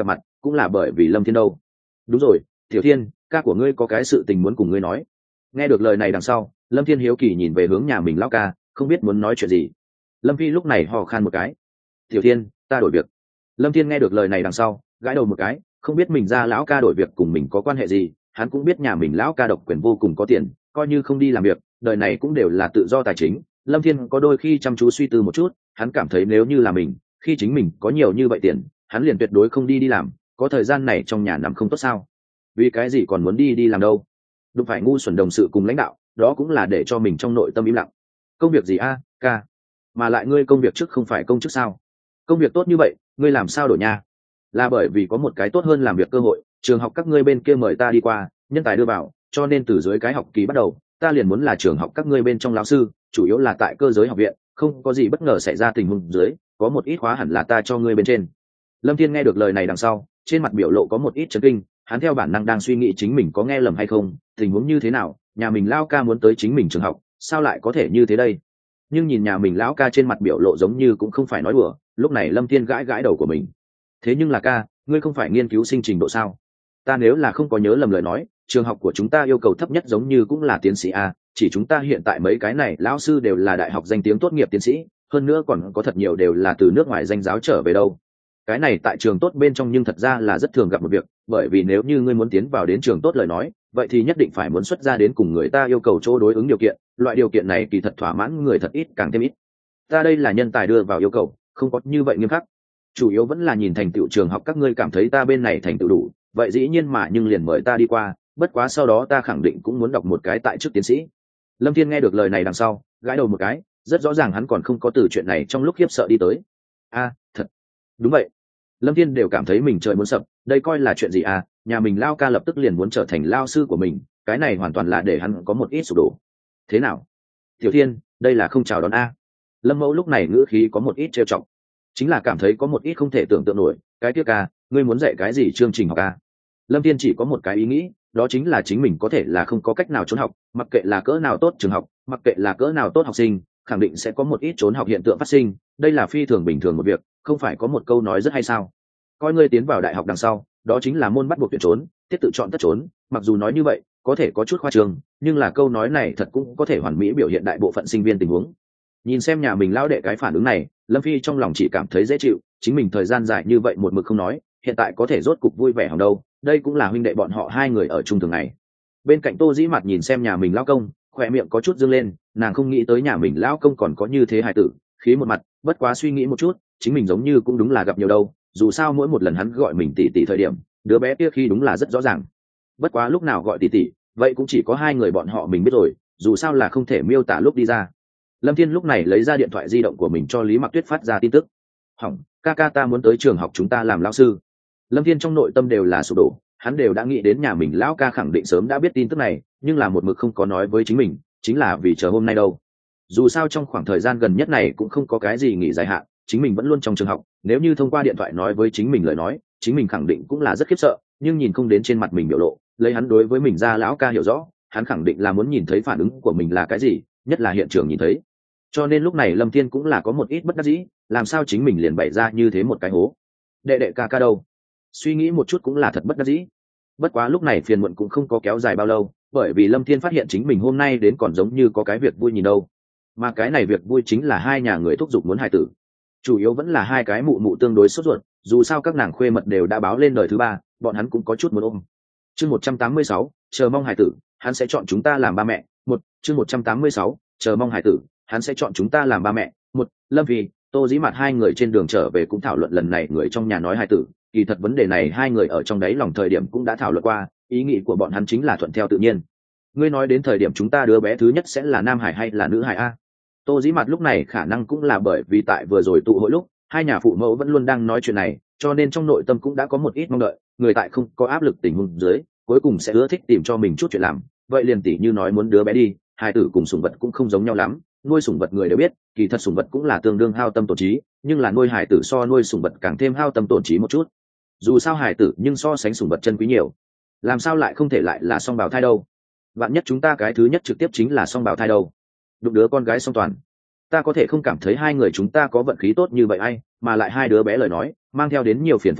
cũng là bởi vì Lâm Thiên đâu. Đúng rồi, Tiểu Thiên, ca của ngươi có cái sự tình muốn cùng ngươi nói. Nghe được lời này đằng sau, Lâm Thiên hiếu kỳ nhìn về hướng nhà mình lão ca, không biết muốn nói chuyện gì. Lâm Phi lúc này hò khan một cái. Tiểu Thiên, ta đổi việc. Lâm Thiên nghe được lời này đằng sau, gãi đầu một cái, không biết mình ra lão ca đổi việc cùng mình có quan hệ gì. Hắn cũng biết nhà mình lão ca độc quyền vô cùng có tiền, coi như không đi làm việc, đời này cũng đều là tự do tài chính. Lâm Thiên có đôi khi chăm chú suy tư một chút, hắn cảm thấy nếu như là mình, khi chính mình có nhiều như vậy tiền, hắn liền tuyệt đối không đi đi làm, có thời gian này trong nhà nằm không tốt sao? Vì cái gì còn muốn đi đi làm đâu? Đụng phải ngu xuẩn đồng sự cùng lãnh đạo, đó cũng là để cho mình trong nội tâm im lặng. Công việc gì a, ca? Mà lại ngươi công việc trước không phải công chức sao? Công việc tốt như vậy, ngươi làm sao đổi nha? Là bởi vì có một cái tốt hơn làm việc cơ hội, trường học các ngươi bên kia mời ta đi qua, nhân tài đưa vào, cho nên từ dưới cái học kỳ bắt đầu, ta liền muốn là trường học các ngươi bên trong lão sư, chủ yếu là tại cơ giới học viện, không có gì bất ngờ xảy ra tình huống dưới, có một ít khóa hẳn là ta cho ngươi bên trên. Lâm Thiên nghe được lời này đằng sau, trên mặt biểu lộ có một ít chấn kinh, hắn theo bản năng đang suy nghĩ chính mình có nghe lầm hay không, tình huống như thế nào, nhà mình lão ca muốn tới chính mình trường học, sao lại có thể như thế đây? Nhưng nhìn nhà mình lão ca trên mặt biểu lộ giống như cũng không phải nói đùa, lúc này Lâm Thiên gãi gãi đầu của mình. Thế nhưng là ca, ngươi không phải nghiên cứu sinh trình độ sao? Ta nếu là không có nhớ lầm lời nói, trường học của chúng ta yêu cầu thấp nhất giống như cũng là tiến sĩ a, chỉ chúng ta hiện tại mấy cái này lão sư đều là đại học danh tiếng tốt nghiệp tiến sĩ, hơn nữa còn có thật nhiều đều là từ nước ngoài danh giáo trở về đâu. Cái này tại trường tốt bên trong nhưng thật ra là rất thường gặp một việc, bởi vì nếu như ngươi muốn tiến vào đến trường tốt lời nói, vậy thì nhất định phải muốn xuất ra đến cùng người ta yêu cầu chỗ đối ứng điều kiện, loại điều kiện này kỳ thật thỏa mãn người thật ít càng thêm ít. Ta đây là nhân tài đưa vào yêu cầu, không có như vậy nghiêm khắc. Chủ yếu vẫn là nhìn thành tựu trường học các ngươi cảm thấy ta bên này thành tựu đủ, vậy dĩ nhiên mà nhưng liền mời ta đi qua, bất quá sau đó ta khẳng định cũng muốn đọc một cái tại chức tiến sĩ. Lâm Thiên nghe được lời này đằng sau, gãi đầu một cái, rất rõ ràng hắn còn không có từ chuyện này trong lúc khiếp sợ đi tới. A, thật. Đúng vậy. Lâm Thiên đều cảm thấy mình trời muốn sập, đây coi là chuyện gì à, nhà mình lao ca lập tức liền muốn trở thành lao sư của mình, cái này hoàn toàn là để hắn có một ít sụp đổ. Thế nào? Tiểu Thiên, đây là không chào đón a. Lâm Mẫu lúc này ngữ khí có một ít trêu chọc, chính là cảm thấy có một ít không thể tưởng tượng nổi, cái kia ca, ngươi muốn dạy cái gì chương trình học a? Lâm Thiên chỉ có một cái ý nghĩ, đó chính là chính mình có thể là không có cách nào trốn học, mặc kệ là cỡ nào tốt trường học, mặc kệ là cỡ nào tốt học sinh, khẳng định sẽ có một ít trốn học hiện tượng phát sinh, đây là phi thường bình thường một việc, không phải có một câu nói rất hay sao? Coi ngươi tiến vào đại học đằng sau, đó chính là môn bắt buộc tuyển trốn, tiết tự chọn tất trốn, mặc dù nói như vậy, có thể có chút khoa trương, nhưng là câu nói này thật cũng có thể hoàn mỹ biểu hiện đại bộ phận sinh viên tình huống. Nhìn xem nhà mình lão đệ cái phản ứng này, Lâm Phi trong lòng chỉ cảm thấy dễ chịu, chính mình thời gian dài như vậy một mực không nói, hiện tại có thể rốt cục vui vẻ hỏng đâu, đây cũng là huynh đệ bọn họ hai người ở chung thường ngày. Bên cạnh Tô Dĩ Mạt nhìn xem nhà mình lão công, khỏe miệng có chút dương lên, nàng không nghĩ tới nhà mình lão công còn có như thế hài tử, khí một mặt, bất quá suy nghĩ một chút, chính mình giống như cũng đúng là gặp nhiều đâu, dù sao mỗi một lần hắn gọi mình tỷ tỷ thời điểm, đứa bé kia khi đúng là rất rõ ràng. Bất quá lúc nào gọi tỷ tỷ, vậy cũng chỉ có hai người bọn họ mình biết rồi, dù sao là không thể miêu tả lúc đi ra. Lâm Thiên lúc này lấy ra điện thoại di động của mình cho Lý Mặc Tuyết phát ra tin tức. Hỏng, ca ca ta muốn tới trường học chúng ta làm lão sư. Lâm Thiên trong nội tâm đều là sụp đổ, hắn đều đã nghĩ đến nhà mình lão ca khẳng định sớm đã biết tin tức này, nhưng là một mực không có nói với chính mình, chính là vì chờ hôm nay đâu. Dù sao trong khoảng thời gian gần nhất này cũng không có cái gì nghỉ dài hạn, chính mình vẫn luôn trong trường học, nếu như thông qua điện thoại nói với chính mình lời nói, chính mình khẳng định cũng là rất khiếp sợ, nhưng nhìn không đến trên mặt mình biểu lộ, lấy hắn đối với mình ra lão ca hiểu rõ, hắn khẳng định là muốn nhìn thấy phản ứng của mình là cái gì, nhất là hiện trường nhìn thấy. Cho nên lúc này Lâm Thiên cũng là có một ít bất đắc dĩ, làm sao chính mình liền bày ra như thế một cái hố. Đệ đệ ca ca đâu? Suy nghĩ một chút cũng là thật bất đắc dĩ. Bất quá lúc này phiền muộn cũng không có kéo dài bao lâu, bởi vì Lâm Thiên phát hiện chính mình hôm nay đến còn giống như có cái việc vui nhìn đâu. Mà cái này việc vui chính là hai nhà người thúc giục muốn hài tử. Chủ yếu vẫn là hai cái mụ mụ tương đối sốt ruột, dù sao các nàng khuê mật đều đã báo lên đời thứ ba, bọn hắn cũng có chút muốn ôm. Chương một trăm tám mươi sáu, chờ mong hài tử, hắn sẽ chọn chúng ta làm ba mẹ. Một, chương một trăm tám mươi sáu, chờ mong hài tử, hắn sẽ chọn chúng ta làm ba mẹ. Một, Lâm Phi, Tô Dĩ Mạt hai người trên đường trở về cũng thảo luận lần này người trong nhà nói hài tử, kỳ thật vấn đề này hai người ở trong đấy lòng thời điểm cũng đã thảo luận qua, ý nghĩ của bọn hắn chính là thuận theo tự nhiên. Ngươi nói đến thời điểm chúng ta đứa bé thứ nhất sẽ là nam hải hay là nữ hải a? Tô Dĩ Mạt lúc này khả năng cũng là bởi vì tại vừa rồi tụ hội lúc hai nhà phụ mẫu vẫn luôn đang nói chuyện này, cho nên trong nội tâm cũng đã có một ít mong đợi, người tại không có áp lực tình huống dưới, cuối cùng sẽ ưa thích tìm cho mình chút chuyện làm, vậy liền tỉ như nói muốn đứa bé đi, hai tử cùng sủng vật cũng không giống nhau lắm, nuôi sủng vật người đều biết, kỳ thật sủng vật cũng là tương đương hao tâm tổn trí, nhưng là nuôi hải tử so nuôi sủng vật càng thêm hao tâm tổn trí một chút. Dù sao hải tử nhưng so sánh sủng vật chân quý nhiều, làm sao lại không thể lại là song bào thai đâu? Vạn nhất chúng ta cái thứ nhất trực tiếp chính là song bào thai đâu? Đụng đứa con gái song toàn, ta có thể không cảm thấy hai người chúng ta có vận khí tốt như vậy ai, mà lại hai đứa bé lời nói mang theo đến nhiều phiền phức à,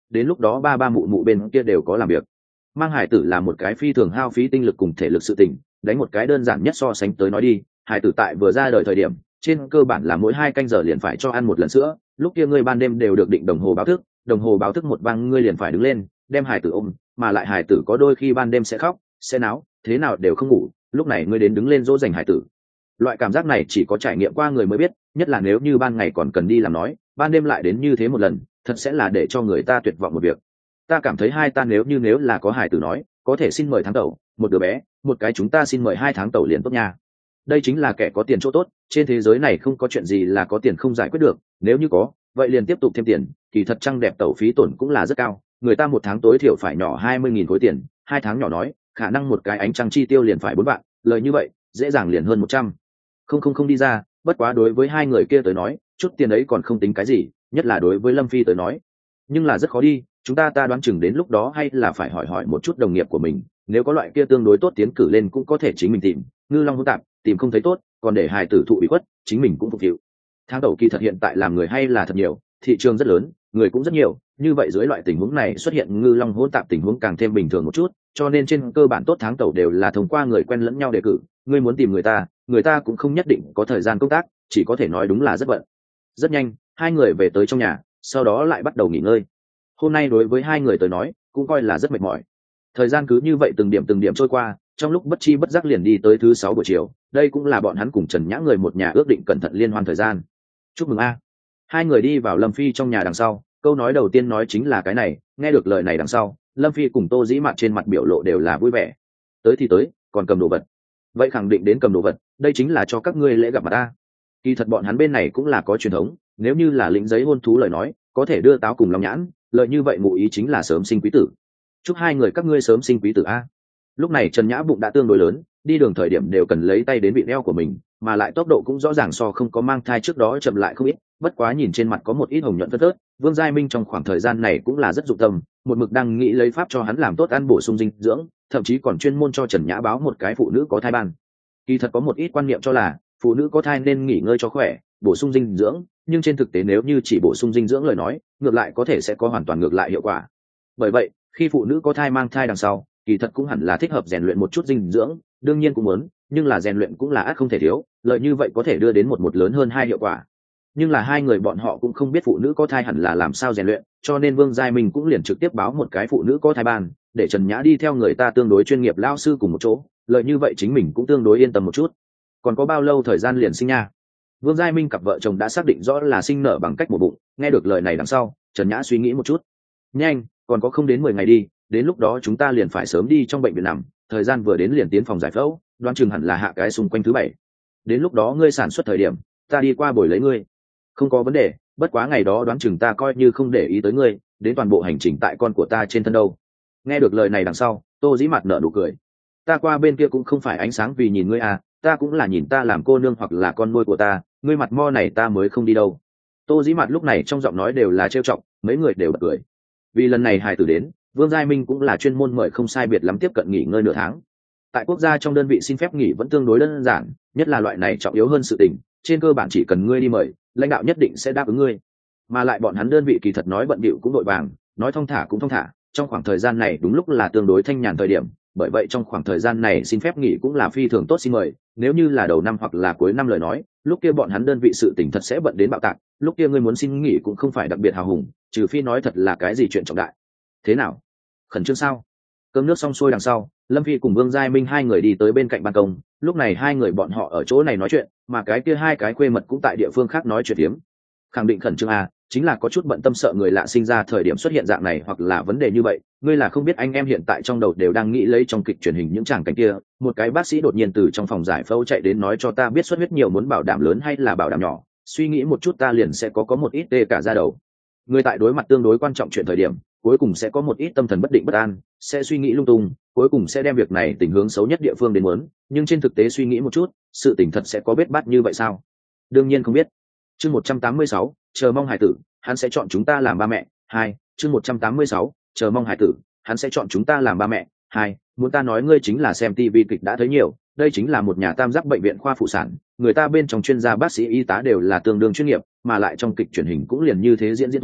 đến lúc đó ba ba mụ mụ bên kia đều có làm việc. Mang hải tử là một cái phi thường hao phí tinh lực cùng thể lực sự tình, đánh một cái đơn giản nhất so sánh tới nói đi, hải tử tại vừa ra đời thời điểm trên cơ bản là mỗi hai canh giờ liền phải cho ăn một lần sữa, lúc kia ngươi ban đêm đều được định đồng hồ báo thức, đồng hồ báo thức một vang ngươi liền phải đứng lên đem hải tử ôm, mà lại hải tử có đôi khi ban đêm sẽ khóc sẽ náo, thế nào đều không ngủ, lúc này ngươi đến đứng lên dỗ dành hải tử. Loại cảm giác này chỉ có trải nghiệm qua người mới biết, nhất là nếu như ban ngày còn cần đi làm nói, ban đêm lại đến như thế một lần, thật sẽ là để cho người ta tuyệt vọng một việc. Ta cảm thấy hai ta nếu như nếu là có hải tử nói, có thể xin mời tháng tẩu, một đứa bé, một cái chúng ta xin mời hai tháng tẩu liền tốt nha. Đây chính là kẻ có tiền chỗ tốt, trên thế giới này không có chuyện gì là có tiền không giải quyết được, nếu như có, vậy liền tiếp tục thêm tiền, kỳ thật trăng đẹp tẩu phí tổn cũng là rất cao, người ta một tháng tối thiểu phải nhỏ hai mươi nghìn khối tiền, hai tháng nhỏ nói, khả năng một cái ánh trăng chi tiêu liền phải bốn vạn, lời như vậy, dễ dàng liền hơn một trăm. Không không không đi ra, bất quá đối với hai người kia tới nói, chút tiền ấy còn không tính cái gì, nhất là đối với Lâm Phi tới nói. Nhưng là rất khó đi, chúng ta ta đoán chừng đến lúc đó hay là phải hỏi hỏi một chút đồng nghiệp của mình, nếu có loại kia tương đối tốt tiến cử lên cũng có thể chính mình tìm, ngư long hỗn tạp, tìm không thấy tốt, còn để hài tử thụ bị khuất, chính mình cũng phục vụ. Tháng tẩu kỳ thật hiện tại làm người hay là thật nhiều, thị trường rất lớn, người cũng rất nhiều, như vậy dưới loại tình huống này xuất hiện ngư long hỗn tạp tình huống càng thêm bình thường một chút, cho nên trên cơ bản tốt tháng tẩu đều là thông qua người quen lẫn nhau đề cử, ngươi muốn tìm người ta, người ta cũng không nhất định có thời gian công tác, chỉ có thể nói đúng là rất bận. Rất nhanh, hai người về tới trong nhà, sau đó lại bắt đầu nghỉ ngơi. Hôm nay đối với hai người tới nói, cũng coi là rất mệt mỏi. Thời gian cứ như vậy từng điểm từng điểm trôi qua, trong lúc bất chi bất giác liền đi tới thứ sáu buổi chiều, đây cũng là bọn hắn cùng Trần Nhã người một nhà ước định cẩn thận liên hoan thời gian. Chúc mừng a. Hai người đi vào Lâm Phi trong nhà đằng sau, câu nói đầu tiên nói chính là cái này, nghe được lời này đằng sau, Lâm Phi cùng Tô Dĩ Mạt trên mặt biểu lộ đều là vui vẻ. Tới thì tới, còn cầm đồ vật. Vậy khẳng định đến cầm đồ vật, đây chính là cho các ngươi lễ gặp mặt ta. Kỳ thật bọn hắn bên này cũng là có truyền thống, nếu như là lĩnh giấy hôn thú lời nói, có thể đưa táo cùng long nhãn, lợi như vậy ngụ ý chính là sớm sinh quý tử. Chúc hai người các ngươi sớm sinh quý tử a. Lúc này Trần Nhã bụng đã tương đối lớn, đi đường thời điểm đều cần lấy tay đến vị eo của mình, mà lại tốc độ cũng rõ ràng so không có mang thai trước đó chậm lại không ít, bất quá nhìn trên mặt có một ít hồng nhuận phớt phớt, Vương Giai Minh trong khoảng thời gian này cũng là rất dụng tâm, một mực đang nghĩ lấy pháp cho hắn làm tốt ăn bổ sung dinh dưỡng, thậm chí còn chuyên môn cho Trần Nhã báo một cái phụ nữ có thai ban. Kỳ thật có một ít quan niệm cho là phụ nữ có thai nên nghỉ ngơi cho khỏe, bổ sung dinh dưỡng, nhưng trên thực tế nếu như chỉ bổ sung dinh dưỡng lời nói, ngược lại có thể sẽ có hoàn toàn ngược lại hiệu quả. Bởi vậy, khi phụ nữ có thai mang thai đằng sau, kỳ thật cũng hẳn là thích hợp rèn luyện một chút dinh dưỡng, đương nhiên cũng muốn, nhưng là rèn luyện cũng là ắt không thể thiếu, lợi như vậy có thể đưa đến một một lớn hơn hai hiệu quả. Nhưng là hai người bọn họ cũng không biết phụ nữ có thai hẳn là làm sao rèn luyện, cho nên Vương Giai Minh cũng liền trực tiếp báo một cái phụ nữ có thai ban, để Trần Nhã đi theo người ta tương đối chuyên nghiệp lao sư cùng một chỗ, lợi như vậy chính mình cũng tương đối yên tâm một chút. Còn có bao lâu thời gian liền sinh nha? Vương Giai Minh cặp vợ chồng đã xác định rõ là sinh nở bằng cách một bụng, nghe được lời này đằng sau, Trần Nhã suy nghĩ một chút. Nhanh, còn có không đến mười ngày đi, đến lúc đó chúng ta liền phải sớm đi trong bệnh viện nằm, thời gian vừa đến liền tiến phòng giải phẫu, đoán chừng hẳn là hạ cái xung quanh thứ bảy. Đến lúc đó ngươi sản xuất thời điểm, ta đi qua buổi lấy ngươi. Không có vấn đề, bất quá ngày đó đoán chừng ta coi như không để ý tới ngươi, đến toàn bộ hành trình tại con của ta trên thân đâu. Nghe được lời này đằng sau, Tô Dĩ Mạt nở nụ cười. Ta qua bên kia cũng không phải ánh sáng vì nhìn ngươi à, ta cũng là nhìn ta làm cô nương hoặc là con nuôi của ta, ngươi mặt mo này ta mới không đi đâu. Tô Dĩ Mạt lúc này trong giọng nói đều là trêu chọc, mấy người đều bật cười. Vì lần này hài tử đến, Vương Giai Minh cũng là chuyên môn mời không sai biệt lắm tiếp cận nghỉ ngơi nửa tháng. Tại quốc gia trong đơn vị xin phép nghỉ vẫn tương đối đơn giản, nhất là loại này trọng yếu hơn sự tình, trên cơ bản chỉ cần ngươi đi mời, lãnh đạo nhất định sẽ đáp ứng ngươi. Mà lại bọn hắn đơn vị kỳ thật nói bận bịu cũng vội vàng, nói thong thả cũng thong thả, trong khoảng thời gian này đúng lúc là tương đối thanh nhàn thời điểm, bởi vậy trong khoảng thời gian này xin phép nghỉ cũng là phi thường tốt xin mời, nếu như là đầu năm hoặc là cuối năm lời nói, lúc kia bọn hắn đơn vị sự tình thật sẽ bận đến bạo tạc, lúc kia ngươi muốn xin nghỉ cũng không phải đặc biệt hào hùng, trừ phi nói thật là cái gì chuyện trọng đại. Thế nào? Khẩn trương sao? Cơm nước xong xuôi đằng sau, Lâm Phi cùng Vương Giai Minh hai người đi tới bên cạnh ban công, lúc này hai người bọn họ ở chỗ này nói chuyện, mà cái kia hai cái khuê mật cũng tại địa phương khác nói chuyện hiếm. Khẳng định khẩn trương à, chính là có chút bận tâm sợ người lạ sinh ra thời điểm xuất hiện dạng này hoặc là vấn đề như vậy, ngươi là không biết anh em hiện tại trong đầu đều đang nghĩ lấy trong kịch truyền hình những tràng cảnh kia, một cái bác sĩ đột nhiên từ trong phòng giải phẫu chạy đến nói cho ta biết xuất huyết nhiều muốn bảo đảm lớn hay là bảo đảm nhỏ, suy nghĩ một chút ta liền sẽ có có một ít tê cả da đầu. Người tại đối mặt tương đối quan trọng chuyện thời điểm, cuối cùng sẽ có một ít tâm thần bất định bất an, sẽ suy nghĩ lung tung, cuối cùng sẽ đem việc này tình hướng xấu nhất địa phương đến muốn, nhưng trên thực tế suy nghĩ một chút, sự tình thật sẽ có bết bát như vậy sao? Đương nhiên không biết. Chương một trăm tám mươi sáu, chờ mong hải tử, hắn sẽ chọn chúng ta làm ba mẹ. Hai, chương một trăm tám mươi sáu, chờ mong hải tử, hắn sẽ chọn chúng ta làm ba mẹ. Hai, muốn ta nói ngươi chính là xem tivi kịch đã thấy nhiều, đây chính là một nhà tam giác bệnh viện khoa phụ sản, người ta bên trong chuyên gia bác sĩ y tá đều là tương đương chuyên nghiệp, mà lại trong kịch truyền hình cũng liền như thế diễn diễn thôi,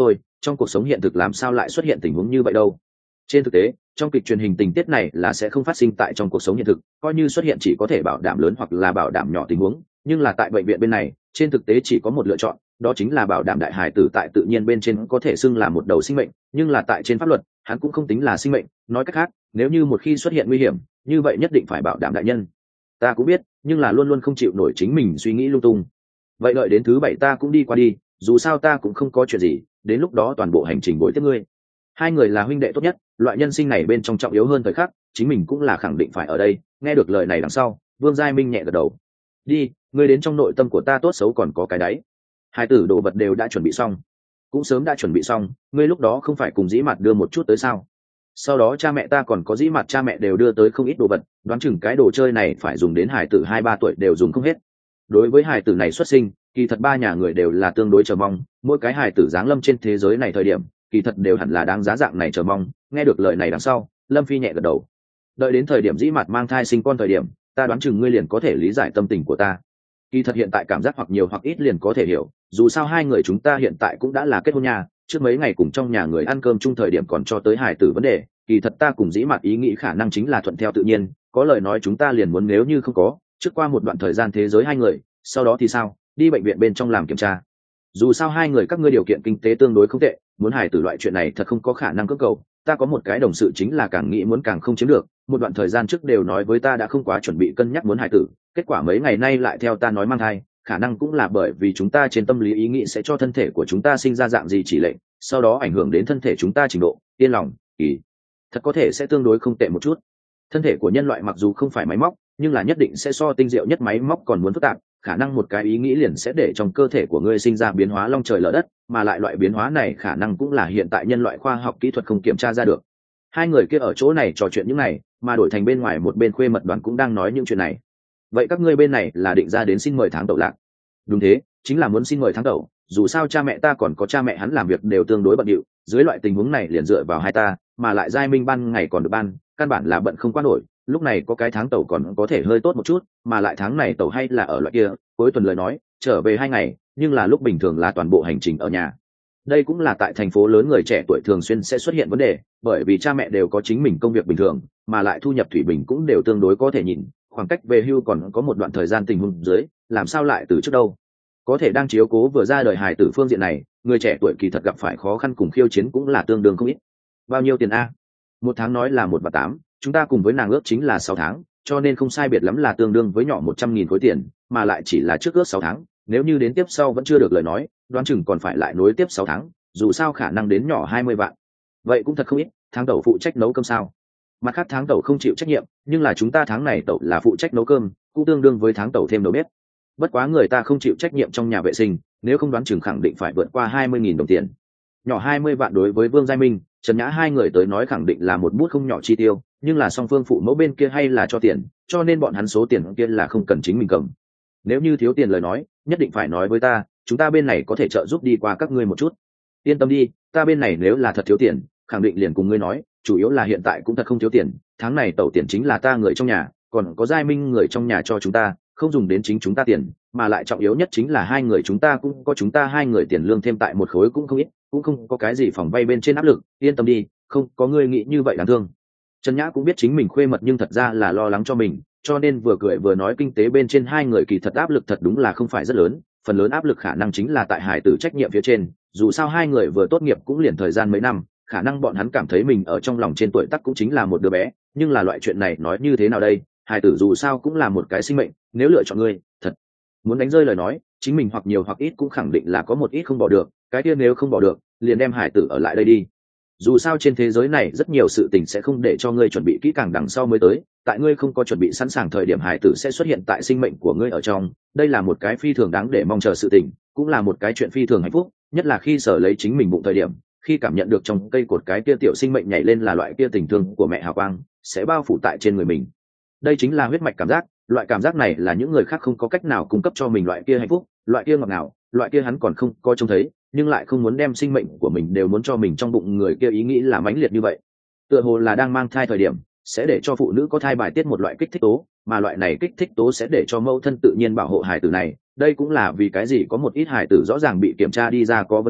trong cuộc sống hiện thực làm sao lại xuất hiện tình huống như vậy đâu. Trên thực tế, trong kịch truyền hình tình tiết này là sẽ không phát sinh tại trong cuộc sống hiện thực, coi như xuất hiện chỉ có thể bảo đảm lớn hoặc là bảo đảm nhỏ tình huống, nhưng là tại bệnh viện bên này, trên thực tế chỉ có một lựa chọn, đó chính là bảo đảm đại hài tử tại tự nhiên bên trên có thể xưng là một đầu sinh mệnh, nhưng là tại trên pháp luật, hắn cũng không tính là sinh mệnh, nói cách khác, nếu như một khi xuất hiện nguy hiểm, như vậy nhất định phải bảo đảm đại nhân. Ta cũng biết, nhưng là luôn luôn không chịu nổi chính mình suy nghĩ lung tung. Vậy đợi đến thứ bảy ta cũng đi qua đi, dù sao ta cũng không có chuyện gì, đến lúc đó toàn bộ hành trình bồi tiếp ngươi. Hai người là huynh đệ tốt nhất, loại nhân sinh này bên trong trọng yếu hơn thời khắc, chính mình cũng là khẳng định phải ở đây. Nghe được lời này đằng sau, Vương Giai Minh nhẹ gật đầu. Đi, ngươi đến trong nội tâm của ta tốt xấu còn có cái đáy. Hai tử đồ vật đều đã chuẩn bị xong, cũng sớm đã chuẩn bị xong, ngươi lúc đó không phải cùng Dĩ Mạt đưa một chút tới sao? Sau đó cha mẹ ta còn có Dĩ Mạt cha mẹ đều đưa tới không ít đồ vật, đoán chừng cái đồ chơi này phải dùng đến hải tử hai ba tuổi đều dùng không hết. Đối với hải tử này xuất sinh, kỳ thật ba nhà người đều là tương đối chờ mong, mỗi cái hải tử giáng lâm trên thế giới này thời điểm, kỳ thật đều hẳn là đáng giá dạng này chờ mong. Nghe được lời này đằng sau, Lâm Phi nhẹ gật đầu. Đợi đến thời điểm Dĩ Mạt mang thai sinh con thời điểm, ta đoán chừng ngươi liền có thể lý giải tâm tình của ta. Kỳ thật hiện tại cảm giác hoặc nhiều hoặc ít liền có thể hiểu, dù sao hai người chúng ta hiện tại cũng đã là kết hôn nhà, trước mấy ngày cùng trong nhà người ăn cơm chung thời điểm còn cho tới hài tử vấn đề, kỳ thật ta cùng Dĩ Mạt ý nghĩ khả năng chính là thuận theo tự nhiên, có lời nói chúng ta liền muốn nếu như không có, trước qua một đoạn thời gian thế giới hai người, sau đó thì sao, đi bệnh viện bên trong làm kiểm tra. Dù sao hai người các ngươi điều kiện kinh tế tương đối không tệ, muốn hài tử loại chuyện này thật không có khả năng cưỡng cầu, ta có một cái đồng sự chính là càng nghĩ muốn càng không chiếm được, một đoạn thời gian trước đều nói với ta đã không quá chuẩn bị cân nhắc muốn hài tử, kết quả mấy ngày nay lại theo ta nói mang thai, khả năng cũng là bởi vì chúng ta trên tâm lý ý nghĩ sẽ cho thân thể của chúng ta sinh ra dạng gì chỉ lệnh, sau đó ảnh hưởng đến thân thể chúng ta trình độ yên lòng ý thật có thể sẽ tương đối không tệ một chút. Thân thể của nhân loại mặc dù không phải máy móc, nhưng là nhất định sẽ so tinh diệu nhất máy móc còn muốn phức tạp, khả năng một cái ý nghĩ liền sẽ để trong cơ thể của ngươi sinh ra biến hóa long trời lở đất, mà lại loại biến hóa này khả năng cũng là hiện tại nhân loại khoa học kỹ thuật không kiểm tra ra được. Hai người kia ở chỗ này trò chuyện những này, mà đổi thành bên ngoài một bên khuê mật đoàn cũng đang nói những chuyện này. Vậy các ngươi bên này là định ra đến xin mời tháng tẩu lạc? Đúng thế, chính là muốn xin mời tháng tẩu, dù sao cha mẹ ta còn có cha mẹ hắn làm việc đều tương đối bận rộn, dưới loại tình huống này liền dựa vào hai ta, mà lại Giai Minh ban ngày còn được ban, căn bản là bận không qua nổi, lúc này có cái tháng tẩu còn có thể hơi tốt một chút, mà lại tháng này tẩu hay là ở loại kia, cuối tuần lời nói, trở về hai ngày, nhưng là lúc bình thường là toàn bộ hành trình ở nhà. Đây cũng là tại thành phố lớn người trẻ tuổi thường xuyên sẽ xuất hiện vấn đề, bởi vì cha mẹ đều có chính mình công việc bình thường, mà lại thu nhập thủy bình cũng đều tương đối có thể nhìn, khoảng cách về hưu còn có một đoạn thời gian tình huống dưới, làm sao lại từ trước đâu. Có thể đang chiếu cố vừa ra đời hài tử phương diện này, người trẻ tuổi kỳ thật gặp phải khó khăn cùng khiêu chiến cũng là tương đương không ít. Bao nhiêu tiền a? Một tháng nói là một và tám, chúng ta cùng với nàng ước chính là sáu tháng, cho nên không sai biệt lắm là tương đương với nhỏ một trăm nghìn khối tiền, mà lại chỉ là trước ước sáu tháng, nếu như đến tiếp sau vẫn chưa được lời nói, đoán chừng còn phải lại nối tiếp sáu tháng, dù sao khả năng đến nhỏ hai mươi vạn. Vậy cũng thật không ít, tháng tẩu phụ trách nấu cơm sao? Mặt khác tháng tẩu không chịu trách nhiệm, nhưng là chúng ta tháng này tẩu là phụ trách nấu cơm, cũng tương đương với tháng tẩu thêm đầu bếp. Bất quá người ta không chịu trách nhiệm trong nhà vệ sinh, nếu không đoán chừng khẳng định phải vượt qua hai mươi nghìn đồng tiền. Nhỏ hai mươi vạn đối với Vương Giai Minh, Trần Nhã hai người tới nói khẳng định là một bút không nhỏ chi tiêu, nhưng là song phương phụ mẫu bên kia hay là cho tiền, cho nên bọn hắn số tiền kia là không cần chính mình cầm. Nếu như thiếu tiền lời nói, nhất định phải nói với ta, chúng ta bên này có thể trợ giúp đi qua các ngươi một chút. Yên tâm đi, ta bên này nếu là thật thiếu tiền, khẳng định liền cùng ngươi nói, chủ yếu là hiện tại cũng thật không thiếu tiền, tháng này tẩu tiền chính là ta người trong nhà, còn có Giai Minh người trong nhà cho chúng ta, không dùng đến chính chúng ta tiền, mà lại trọng yếu nhất chính là hai người chúng ta cũng có chúng ta hai người tiền lương thêm tại một khối cũng không ít, cũng không có cái gì phòng vay bên trên áp lực, yên tâm đi, không có ngươi nghĩ như vậy đáng thương. Trần Nhã cũng biết chính mình khuê mật nhưng thật ra là lo lắng cho mình, cho nên vừa cười vừa nói kinh tế bên trên hai người kỳ thật áp lực thật đúng là không phải rất lớn, phần lớn áp lực khả năng chính là tại hải tử trách nhiệm phía trên, dù sao hai người vừa tốt nghiệp cũng liền thời gian mấy năm, khả năng bọn hắn cảm thấy mình ở trong lòng trên tuổi tác cũng chính là một đứa bé, nhưng là loại chuyện này nói như thế nào đây, hải tử dù sao cũng là một cái sinh mệnh, nếu lựa chọn ngươi, thật muốn đánh rơi lời nói, chính mình hoặc nhiều hoặc ít cũng khẳng định là có một ít không bỏ được, cái kia nếu không bỏ được, liền đem hải tử ở lại đây đi. Dù sao trên thế giới này rất nhiều sự tình sẽ không để cho ngươi chuẩn bị kỹ càng đằng sau mới tới, tại ngươi không có chuẩn bị sẵn sàng thời điểm hải tử sẽ xuất hiện tại sinh mệnh của ngươi ở trong, đây là một cái phi thường đáng để mong chờ sự tình, cũng là một cái chuyện phi thường hạnh phúc, nhất là khi sở lấy chính mình bụng thời điểm, khi cảm nhận được trong cây cột cái kia tiểu sinh mệnh nhảy lên là loại kia tình thương của mẹ hào quang sẽ bao phủ tại trên người mình. Đây chính là huyết mạch cảm giác, loại cảm giác này là những người khác không có cách nào cung cấp cho mình loại kia hạnh phúc, loại kia ngọt ngào, loại kia hắn còn không có trông thấy, nhưng lại không muốn đem sinh mệnh của mình đều muốn cho mình trong bụng người kia ý nghĩ là mãnh liệt như vậy. Tựa hồ là đang mang thai thời điểm sẽ để cho phụ nữ có thai bài tiết một loại kích thích tố, mà loại này kích thích tố sẽ để cho mẫu thân tự nhiên bảo hộ hài tử này. Đây cũng là vì cái gì có một ít hài tử rõ ràng bị kiểm tra đi ra có vấn đề,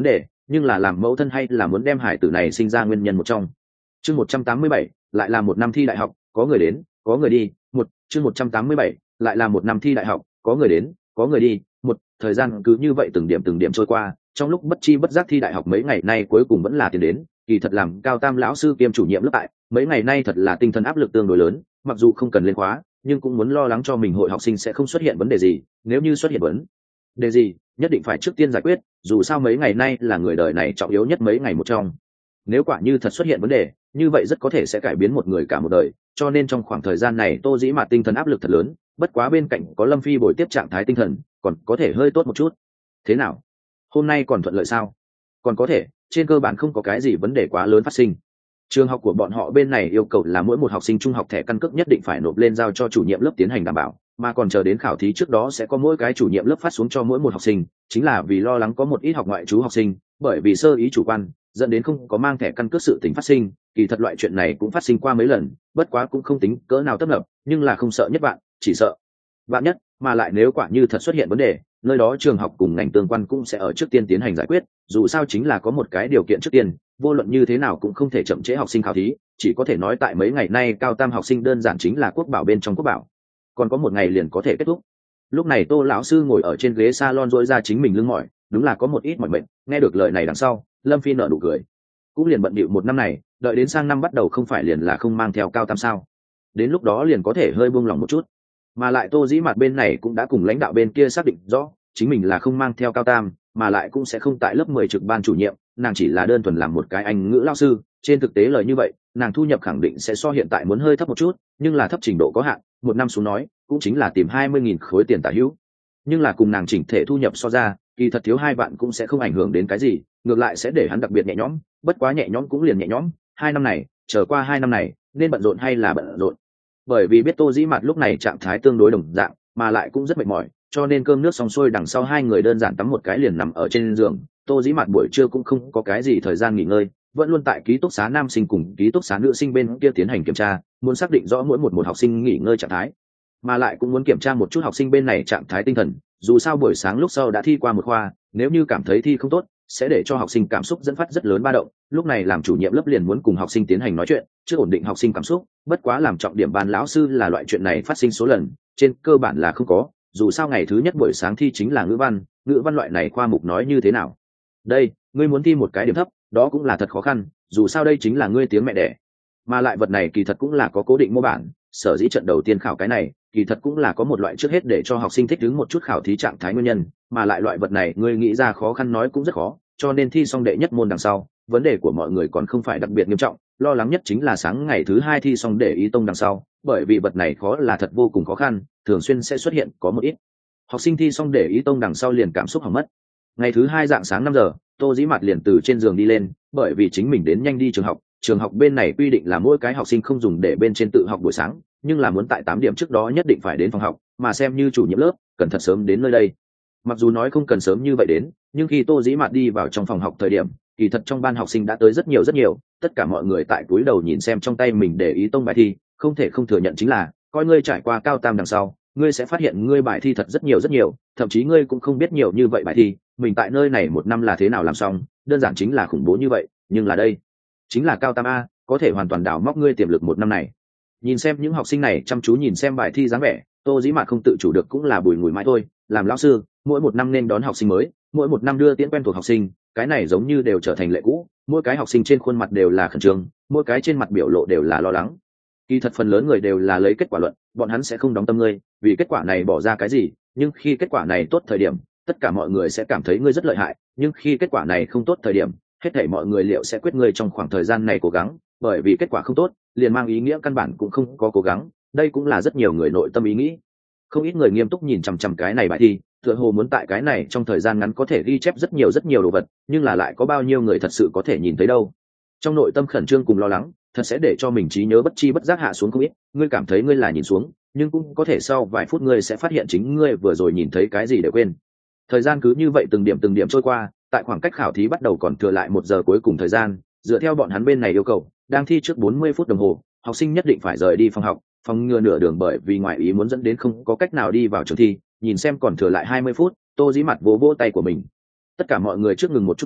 nhưng là làm mẫu thân hay là muốn đem hải tử này sinh ra nguyên nhân một trong. Chương một trăm tám mươi bảy, lại là một năm thi đại học, có người đến, có người đi, một, chương một trăm tám mươi bảy, lại là một năm thi đại học, có người đến, có người đi, một, thời gian cứ như vậy từng điểm từng điểm trôi qua, trong lúc bất chi bất giác thi đại học mấy ngày nay cuối cùng vẫn là tiền đến, kỳ thật làm cao tam lão sư kiêm chủ nhiệm lớp tại, mấy ngày nay thật là tinh thần áp lực tương đối lớn, mặc dù không cần lên khóa, nhưng cũng muốn lo lắng cho mình hội học sinh sẽ không xuất hiện vấn đề gì, nếu như xuất hiện vấn đề gì, nhất định phải trước tiên giải quyết, dù sao mấy ngày nay là người đời này trọng yếu nhất mấy ngày một trong. Nếu quả như thật xuất hiện vấn đề, như vậy rất có thể sẽ cải biến một người cả một đời, cho nên trong khoảng thời gian này Tô Dĩ Mạt tinh thần áp lực thật lớn, bất quá bên cạnh có Lâm Phi bồi tiếp trạng thái tinh thần, còn có thể hơi tốt một chút. Thế nào? Hôm nay còn thuận lợi sao? Còn có thể, trên cơ bản không có cái gì vấn đề quá lớn phát sinh. Trường học của bọn họ bên này yêu cầu là mỗi một học sinh trung học thẻ căn cước nhất định phải nộp lên giao cho chủ nhiệm lớp tiến hành đảm bảo, mà còn chờ đến khảo thí trước đó sẽ có mỗi cái chủ nhiệm lớp phát xuống cho mỗi một học sinh, chính là vì lo lắng có một ít học ngoại trú học sinh, bởi vì sơ ý chủ quan, dẫn đến không có mang thẻ căn cước sự tình phát sinh, kỳ thật loại chuyện này cũng phát sinh qua mấy lần, bất quá cũng không tính cỡ nào tấp nập, nhưng là không sợ nhất bạn, chỉ sợ bạn nhất, mà lại nếu quả như thật xuất hiện vấn đề, nơi đó trường học cùng ngành tương quan cũng sẽ ở trước tiên tiến hành giải quyết, dù sao chính là có một cái điều kiện trước tiên, vô luận như thế nào cũng không thể chậm trễ học sinh khảo thí, chỉ có thể nói tại mấy ngày nay cao tam học sinh đơn giản chính là quốc bảo bên trong quốc bảo, còn có một ngày liền có thể kết thúc. Lúc này Tô lão sư ngồi ở trên ghế salon duỗi ra chính mình lưng mỏi, đúng là có một ít mỏi mệt, nghe được lời này đằng sau, Lâm Phi nở nụ cười. Cũng liền bận bịu một năm này, đợi đến sang năm bắt đầu không phải liền là không mang theo cao tam sao? Đến lúc đó liền có thể hơi buông lòng một chút. Mà lại Tô Dĩ Mạt bên này cũng đã cùng lãnh đạo bên kia xác định rõ, chính mình là không mang theo cao tam, mà lại cũng sẽ không tại lớp mười trực ban chủ nhiệm, nàng chỉ là đơn thuần làm một cái Anh ngữ lao sư, trên thực tế lời như vậy, nàng thu nhập khẳng định sẽ so hiện tại muốn hơi thấp một chút, nhưng là thấp trình độ có hạn, một năm xuống nói, cũng chính là tìm hai mươi nghìn khối tiền tả hữu. Nhưng là cùng nàng chỉnh thể thu nhập so ra, kỳ thật thiếu hai vạn cũng sẽ không ảnh hưởng đến cái gì, ngược lại sẽ để hắn đặc biệt nhẹ nhõm, bất quá nhẹ nhõm cũng liền nhẹ nhõm, hai năm này, chờ qua hai năm này, nên bận rộn hay là bận rộn. Bởi vì biết Tô Dĩ Mạt lúc này trạng thái tương đối đồng dạng, mà lại cũng rất mệt mỏi, cho nên cơm nước xong xuôi đằng sau hai người đơn giản tắm một cái liền nằm ở trên giường. Tô Dĩ Mạt buổi trưa cũng không có cái gì thời gian nghỉ ngơi, vẫn luôn tại ký túc xá nam sinh cùng ký túc xá nữ sinh bên kia tiến hành kiểm tra, muốn xác định rõ mỗi một một học sinh nghỉ ngơi trạng thái, mà lại cũng muốn kiểm tra một chút học sinh bên này trạng thái tinh thần, dù sao buổi sáng lúc sau đã thi qua một khoa, nếu như cảm thấy thi không tốt sẽ để cho học sinh cảm xúc dẫn phát rất lớn ba động, lúc này làm chủ nhiệm lớp liền muốn cùng học sinh tiến hành nói chuyện, chưa ổn định học sinh cảm xúc, bất quá làm trọng điểm ban lão sư là loại chuyện này phát sinh số lần, trên cơ bản là không có, dù sao ngày thứ nhất buổi sáng thi chính là ngữ văn, ngữ văn loại này khoa mục nói như thế nào? Đây, ngươi muốn thi một cái điểm thấp, đó cũng là thật khó khăn, dù sao đây chính là ngươi tiếng mẹ đẻ. Mà lại vật này kỳ thật cũng là có cố định mô bản, sở dĩ trận đầu tiên khảo cái này, kỳ thật cũng là có một loại trước hết để cho học sinh thích ứng một chút khảo thí trạng thái nguyên nhân, mà lại loại vật này ngươi nghĩ ra khó khăn nói cũng rất khó, cho nên thi xong đệ nhất môn đằng sau, vấn đề của mọi người còn không phải đặc biệt nghiêm trọng, lo lắng nhất chính là sáng ngày thứ hai thi xong để ý tông đằng sau, bởi vì vật này khó là thật vô cùng khó khăn, thường xuyên sẽ xuất hiện có một ít học sinh thi xong để ý tông đằng sau liền cảm xúc hỏng mất. Ngày thứ hai dạng sáng năm giờ, Tô Dĩ Mạt liền từ trên giường đi lên, bởi vì chính mình đến nhanh đi trường học, trường học bên này quy định là mỗi cái học sinh không dùng để bên trên tự học buổi sáng, nhưng là muốn tại tám điểm trước đó nhất định phải đến phòng học, mà xem như chủ nhiệm lớp, cần thật sớm đến nơi đây. Mặc dù nói không cần sớm như vậy đến, nhưng khi Tô Dĩ Mạt đi vào trong phòng học thời điểm, kỳ thật trong ban học sinh đã tới rất nhiều rất nhiều, tất cả mọi người tại cúi đầu nhìn xem trong tay mình để ý tông bài thi, không thể không thừa nhận chính là, coi ngươi trải qua cao tam đằng sau, ngươi sẽ phát hiện ngươi bài thi thật rất nhiều rất nhiều, thậm chí ngươi cũng không biết nhiều như vậy bài thi, mình tại nơi này một năm là thế nào làm xong, đơn giản chính là khủng bố như vậy, nhưng là đây, chính là cao tam a, có thể hoàn toàn đào móc ngươi tiềm lực một năm này. Nhìn xem những học sinh này chăm chú nhìn xem bài thi dáng vẻ, Tô Dĩ Mạt không tự chủ được cũng là bùi ngùi mãi thôi, làm lão sư, mỗi một năm nên đón học sinh mới, mỗi một năm đưa tiễn quen thuộc học sinh, cái này giống như đều trở thành lệ cũ, mỗi cái học sinh trên khuôn mặt đều là khẩn trương, mỗi cái trên mặt biểu lộ đều là lo lắng. Kỳ thật phần lớn người đều là lấy kết quả luận, bọn hắn sẽ không đóng tâm ngươi, vì kết quả này bỏ ra cái gì, nhưng khi kết quả này tốt thời điểm, tất cả mọi người sẽ cảm thấy ngươi rất lợi hại, nhưng khi kết quả này không tốt thời điểm, hết thảy mọi người liệu sẽ quyết ngươi trong khoảng thời gian này cố gắng, bởi vì kết quả không tốt, liền mang ý nghĩa căn bản cũng không có cố gắng, đây cũng là rất nhiều người nội tâm ý nghĩ. Không ít người nghiêm túc nhìn chằm chằm cái này bài thi, tựa hồ muốn tại cái này trong thời gian ngắn có thể ghi chép rất nhiều rất nhiều đồ vật, nhưng là lại có bao nhiêu người thật sự có thể nhìn thấy đâu. Trong nội tâm khẩn trương cùng lo lắng, thật sẽ để cho mình trí nhớ bất chi bất giác hạ xuống không ít, ngươi cảm thấy ngươi là nhìn xuống, nhưng cũng có thể sau vài phút ngươi sẽ phát hiện chính ngươi vừa rồi nhìn thấy cái gì để quên. Thời gian cứ như vậy từng điểm từng điểm trôi qua, tại khoảng cách khảo thí bắt đầu còn thừa lại một giờ cuối cùng thời gian, dựa theo bọn hắn bên này yêu cầu, đang thi trước bốn mươi phút đồng hồ, học sinh nhất định phải rời đi phòng học, phòng ngừa nửa đường bởi vì ngoại ý muốn dẫn đến không có cách nào đi vào trường thi. Nhìn xem còn thừa lại hai mươi phút, Tô Dĩ Mạt vỗ vỗ tay của mình. Tất cả mọi người trước ngừng một chút đi,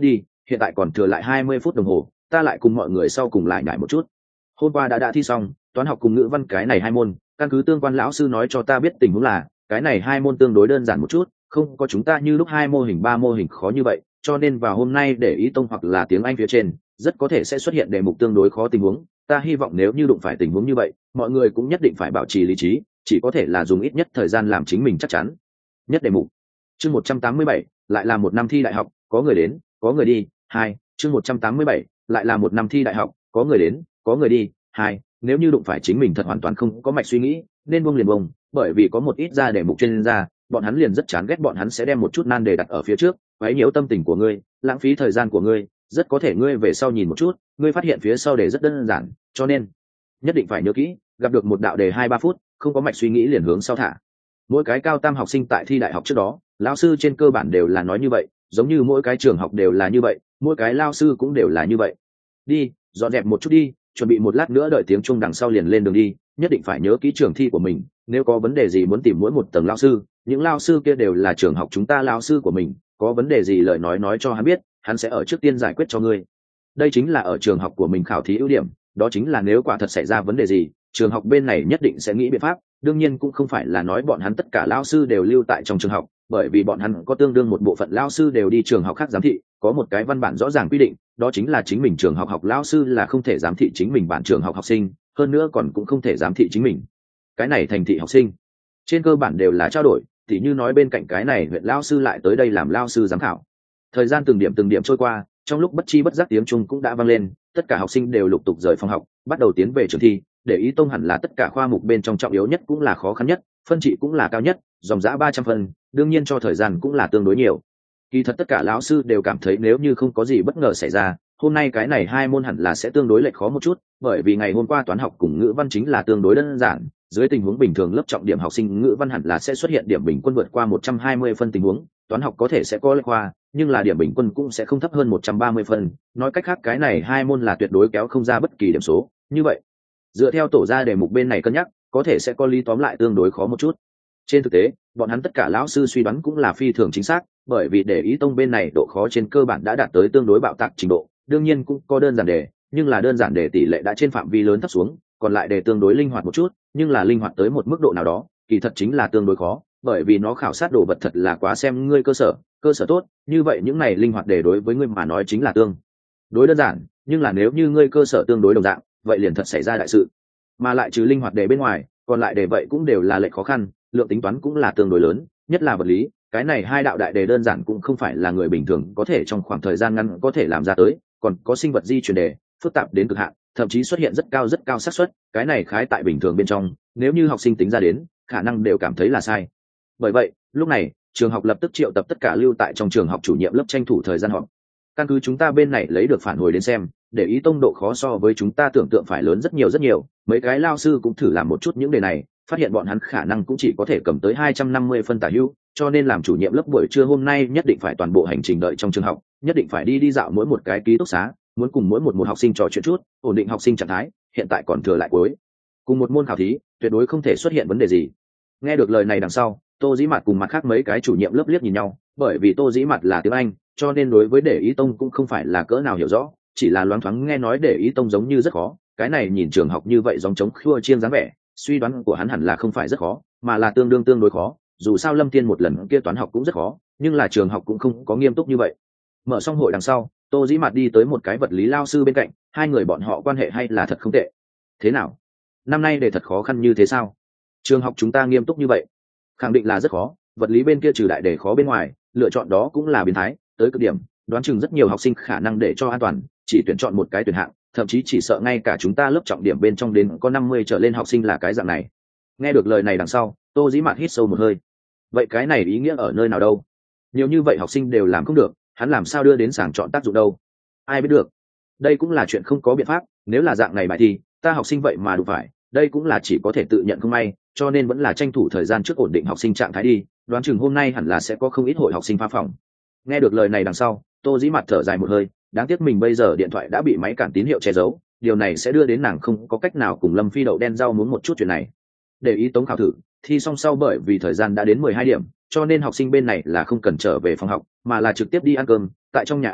hiện tại còn thừa lại hai mươi phút đồng hồ, ta lại cùng mọi người sau cùng lại nhải một chút. Hôm qua đã đã thi xong toán học cùng ngữ văn cái này hai môn, căn cứ tương quan lão sư nói cho ta biết tình huống là cái này hai môn tương đối đơn giản một chút, không có chúng ta như lúc hai mô hình ba mô hình khó như vậy, cho nên vào hôm nay để ý tông hoặc là tiếng Anh phía trên rất có thể sẽ xuất hiện đề mục tương đối khó tình huống. Ta hy vọng nếu như đụng phải tình huống như vậy, mọi người cũng nhất định phải bảo trì lý trí, chỉ có thể là dùng ít nhất thời gian làm chính mình chắc chắn nhất đề mục. Chương một trăm tám mươi bảy, lại là một năm thi đại học, có người đến có người đi. Hai, chương một trăm tám mươi bảy, lại là một năm thi đại học, có người đến có người đi. Hai, nếu như đụng phải chính mình thật hoàn toàn không có mạch suy nghĩ, nên buông liền buông, bởi vì có một ít ra đề mục chuyên gia, bọn hắn liền rất chán ghét, bọn hắn sẽ đem một chút nan đề đặt ở phía trước, quấy nhiễu tâm tình của ngươi, lãng phí thời gian của ngươi, rất có thể ngươi về sau nhìn một chút, ngươi phát hiện phía sau đề rất đơn giản, cho nên nhất định phải nhớ kỹ, gặp được một đạo đề hai ba phút, không có mạch suy nghĩ liền hướng sau thả. Mỗi cái cao tam học sinh tại thi đại học trước đó, lão sư trên cơ bản đều là nói như vậy, giống như mỗi cái trường học đều là như vậy, mỗi cái lao sư cũng đều là như vậy. Đi, dọn dẹp một chút đi, chuẩn bị một lát nữa đợi tiếng chuông đằng sau liền lên đường đi, nhất định phải nhớ kỹ trường thi của mình, nếu có vấn đề gì muốn tìm mỗi một tầng lao sư, những lao sư kia đều là trường học chúng ta lao sư của mình, có vấn đề gì lời nói nói cho hắn biết, hắn sẽ ở trước tiên giải quyết cho ngươi. Đây chính là ở trường học của mình khảo thí ưu điểm, đó chính là nếu quả thật xảy ra vấn đề gì, trường học bên này nhất định sẽ nghĩ biện pháp. Đương nhiên cũng không phải là nói bọn hắn tất cả lao sư đều lưu tại trong trường học, bởi vì bọn hắn có tương đương một bộ phận lao sư đều đi trường học khác giám thị, có một cái văn bản rõ ràng quy định, đó chính là chính mình trường học học lao sư là không thể giám thị chính mình bản trường học học sinh, hơn nữa còn cũng không thể giám thị chính mình cái này thành thị học sinh. Trên cơ bản đều là trao đổi, tỉ như nói bên cạnh cái này huyện lao sư lại tới đây làm lao sư giám khảo. Thời gian từng điểm từng điểm trôi qua, trong lúc bất chi bất giác tiếng Trung cũng đã vang lên, tất cả học sinh đều lục tục rời phòng học, bắt đầu tiến về trường thi. Để ý tông hẳn là tất cả khoa mục bên trong trọng yếu nhất cũng là khó khăn nhất, phân trị cũng là cao nhất, dòng dã ba trăm phân, đương nhiên cho thời gian cũng là tương đối nhiều. Kỳ thật tất cả lão sư đều cảm thấy nếu như không có gì bất ngờ xảy ra, hôm nay cái này hai môn hẳn là sẽ tương đối lệch khó một chút, bởi vì ngày hôm qua toán học cùng ngữ văn chính là tương đối đơn giản, dưới tình huống bình thường lớp trọng điểm học sinh ngữ văn hẳn là sẽ xuất hiện điểm bình quân vượt qua một trăm hai mươi phân tình huống, toán học có thể sẽ có lệch khoa, nhưng là điểm bình quân cũng sẽ không thấp hơn một trăm ba mươi phân, nói cách khác cái này hai môn là tuyệt đối kéo không ra bất kỳ điểm số. Như vậy, dựa theo tổ ra đề mục bên này cân nhắc, có thể sẽ có lý tóm lại tương đối khó một chút. Trên thực tế, bọn hắn tất cả lão sư suy đoán cũng là phi thường chính xác, bởi vì để ý tông bên này độ khó trên cơ bản đã đạt tới tương đối bạo tạc trình độ, đương nhiên cũng có đơn giản đề, nhưng là đơn giản đề tỷ lệ đã trên phạm vi lớn thấp xuống, còn lại đề tương đối linh hoạt một chút, nhưng là linh hoạt tới một mức độ nào đó, kỳ thật chính là tương đối khó, bởi vì nó khảo sát đồ vật thật là quá xem ngươi cơ sở, cơ sở tốt, như vậy những này linh hoạt đề đối với ngươi mà nói chính là tương đối đơn giản, nhưng là nếu như ngươi cơ sở tương đối đồng dạng, vậy liền thật xảy ra đại sự. Mà lại trừ linh hoạt đề bên ngoài, còn lại đề vậy cũng đều là lệch khó khăn, lượng tính toán cũng là tương đối lớn, nhất là vật lý, cái này hai đạo đại đề đơn giản cũng không phải là người bình thường có thể trong khoảng thời gian ngắn có thể làm ra tới, còn có sinh vật di truyền đề, phức tạp đến cực hạn, thậm chí xuất hiện rất cao rất cao xác suất, cái này khái tại bình thường bên trong, nếu như học sinh tính ra đến, khả năng đều cảm thấy là sai. Bởi vậy, lúc này, trường học lập tức triệu tập tất cả lưu tại trong trường học chủ nhiệm lớp tranh thủ thời gian họp. Căn cứ chúng ta bên này lấy được phản hồi đến xem, để ý tông độ khó so với chúng ta tưởng tượng phải lớn rất nhiều rất nhiều, mấy cái lao sư cũng thử làm một chút những đề này, phát hiện bọn hắn khả năng cũng chỉ có thể cầm tới hai trăm năm mươi phân tả hữu, cho nên làm chủ nhiệm lớp buổi trưa hôm nay nhất định phải toàn bộ hành trình đợi trong trường học, nhất định phải đi đi dạo mỗi một cái ký túc xá, muốn cùng mỗi một một học sinh trò chuyện chút, ổn định học sinh trạng thái, hiện tại còn thừa lại cuối cùng một môn khảo thí, tuyệt đối không thể xuất hiện vấn đề gì. Nghe được lời này đằng sau, Tô Dĩ Mạt cùng mặt khác mấy cái chủ nhiệm lớp liếc nhìn nhau, bởi vì Tô Dĩ Mạt là tiếng Anh, cho nên đối với để ý tông cũng không phải là cỡ nào hiểu rõ, chỉ là loáng thoáng nghe nói để ý tông giống như rất khó, cái này nhìn trường học như vậy giống trống khua chiên dáng vẻ, suy đoán của hắn hẳn là không phải rất khó, mà là tương đương tương đối khó, dù sao Lâm Thiên một lần kia toán học cũng rất khó, nhưng là trường học cũng không có nghiêm túc như vậy. Mở xong hội đằng sau, Tô Dĩ Mạt đi tới một cái vật lý lao sư bên cạnh, hai người bọn họ quan hệ hay là thật không tệ. Thế nào? Năm nay đề thật khó khăn như thế sao? Trường học chúng ta nghiêm túc như vậy? Khẳng định là rất khó, vật lý bên kia trừ đại đề khó bên ngoài, lựa chọn đó cũng là biến thái, tới cực điểm, đoán chừng rất nhiều học sinh khả năng để cho an toàn, chỉ tuyển chọn một cái tuyển hạng, thậm chí chỉ sợ ngay cả chúng ta lớp trọng điểm bên trong đến có năm mươi trở lên học sinh là cái dạng này. Nghe được lời này đằng sau, Tô Dĩ Mạt hít sâu một hơi. Vậy cái này ý nghĩa ở nơi nào đâu? Nhiều như vậy học sinh đều làm không được, hắn làm sao đưa đến sàng chọn tác dụng đâu? Ai biết được? Đây cũng là chuyện không có biện pháp, nếu là dạng này bài thi, ta học sinh vậy mà đủ phải, đây cũng là chỉ có thể tự nhận không may, cho nên vẫn là tranh thủ thời gian trước ổn định học sinh trạng thái đi, đoán chừng hôm nay hẳn là sẽ có không ít hội học sinh phá phòng. Nghe được lời này đằng sau, Tô Dĩ Mạt thở dài một hơi, đáng tiếc mình bây giờ điện thoại đã bị máy cản tín hiệu che giấu, điều này sẽ đưa đến nàng không có cách nào cùng Lâm Phi đậu đen rau muốn một chút chuyện này. Để ý tống khảo thử, thi xong sau bởi vì thời gian đã đến mười hai điểm, cho nên học sinh bên này là không cần trở về phòng học, mà là trực tiếp đi ăn cơm, tại trong nhà ăn,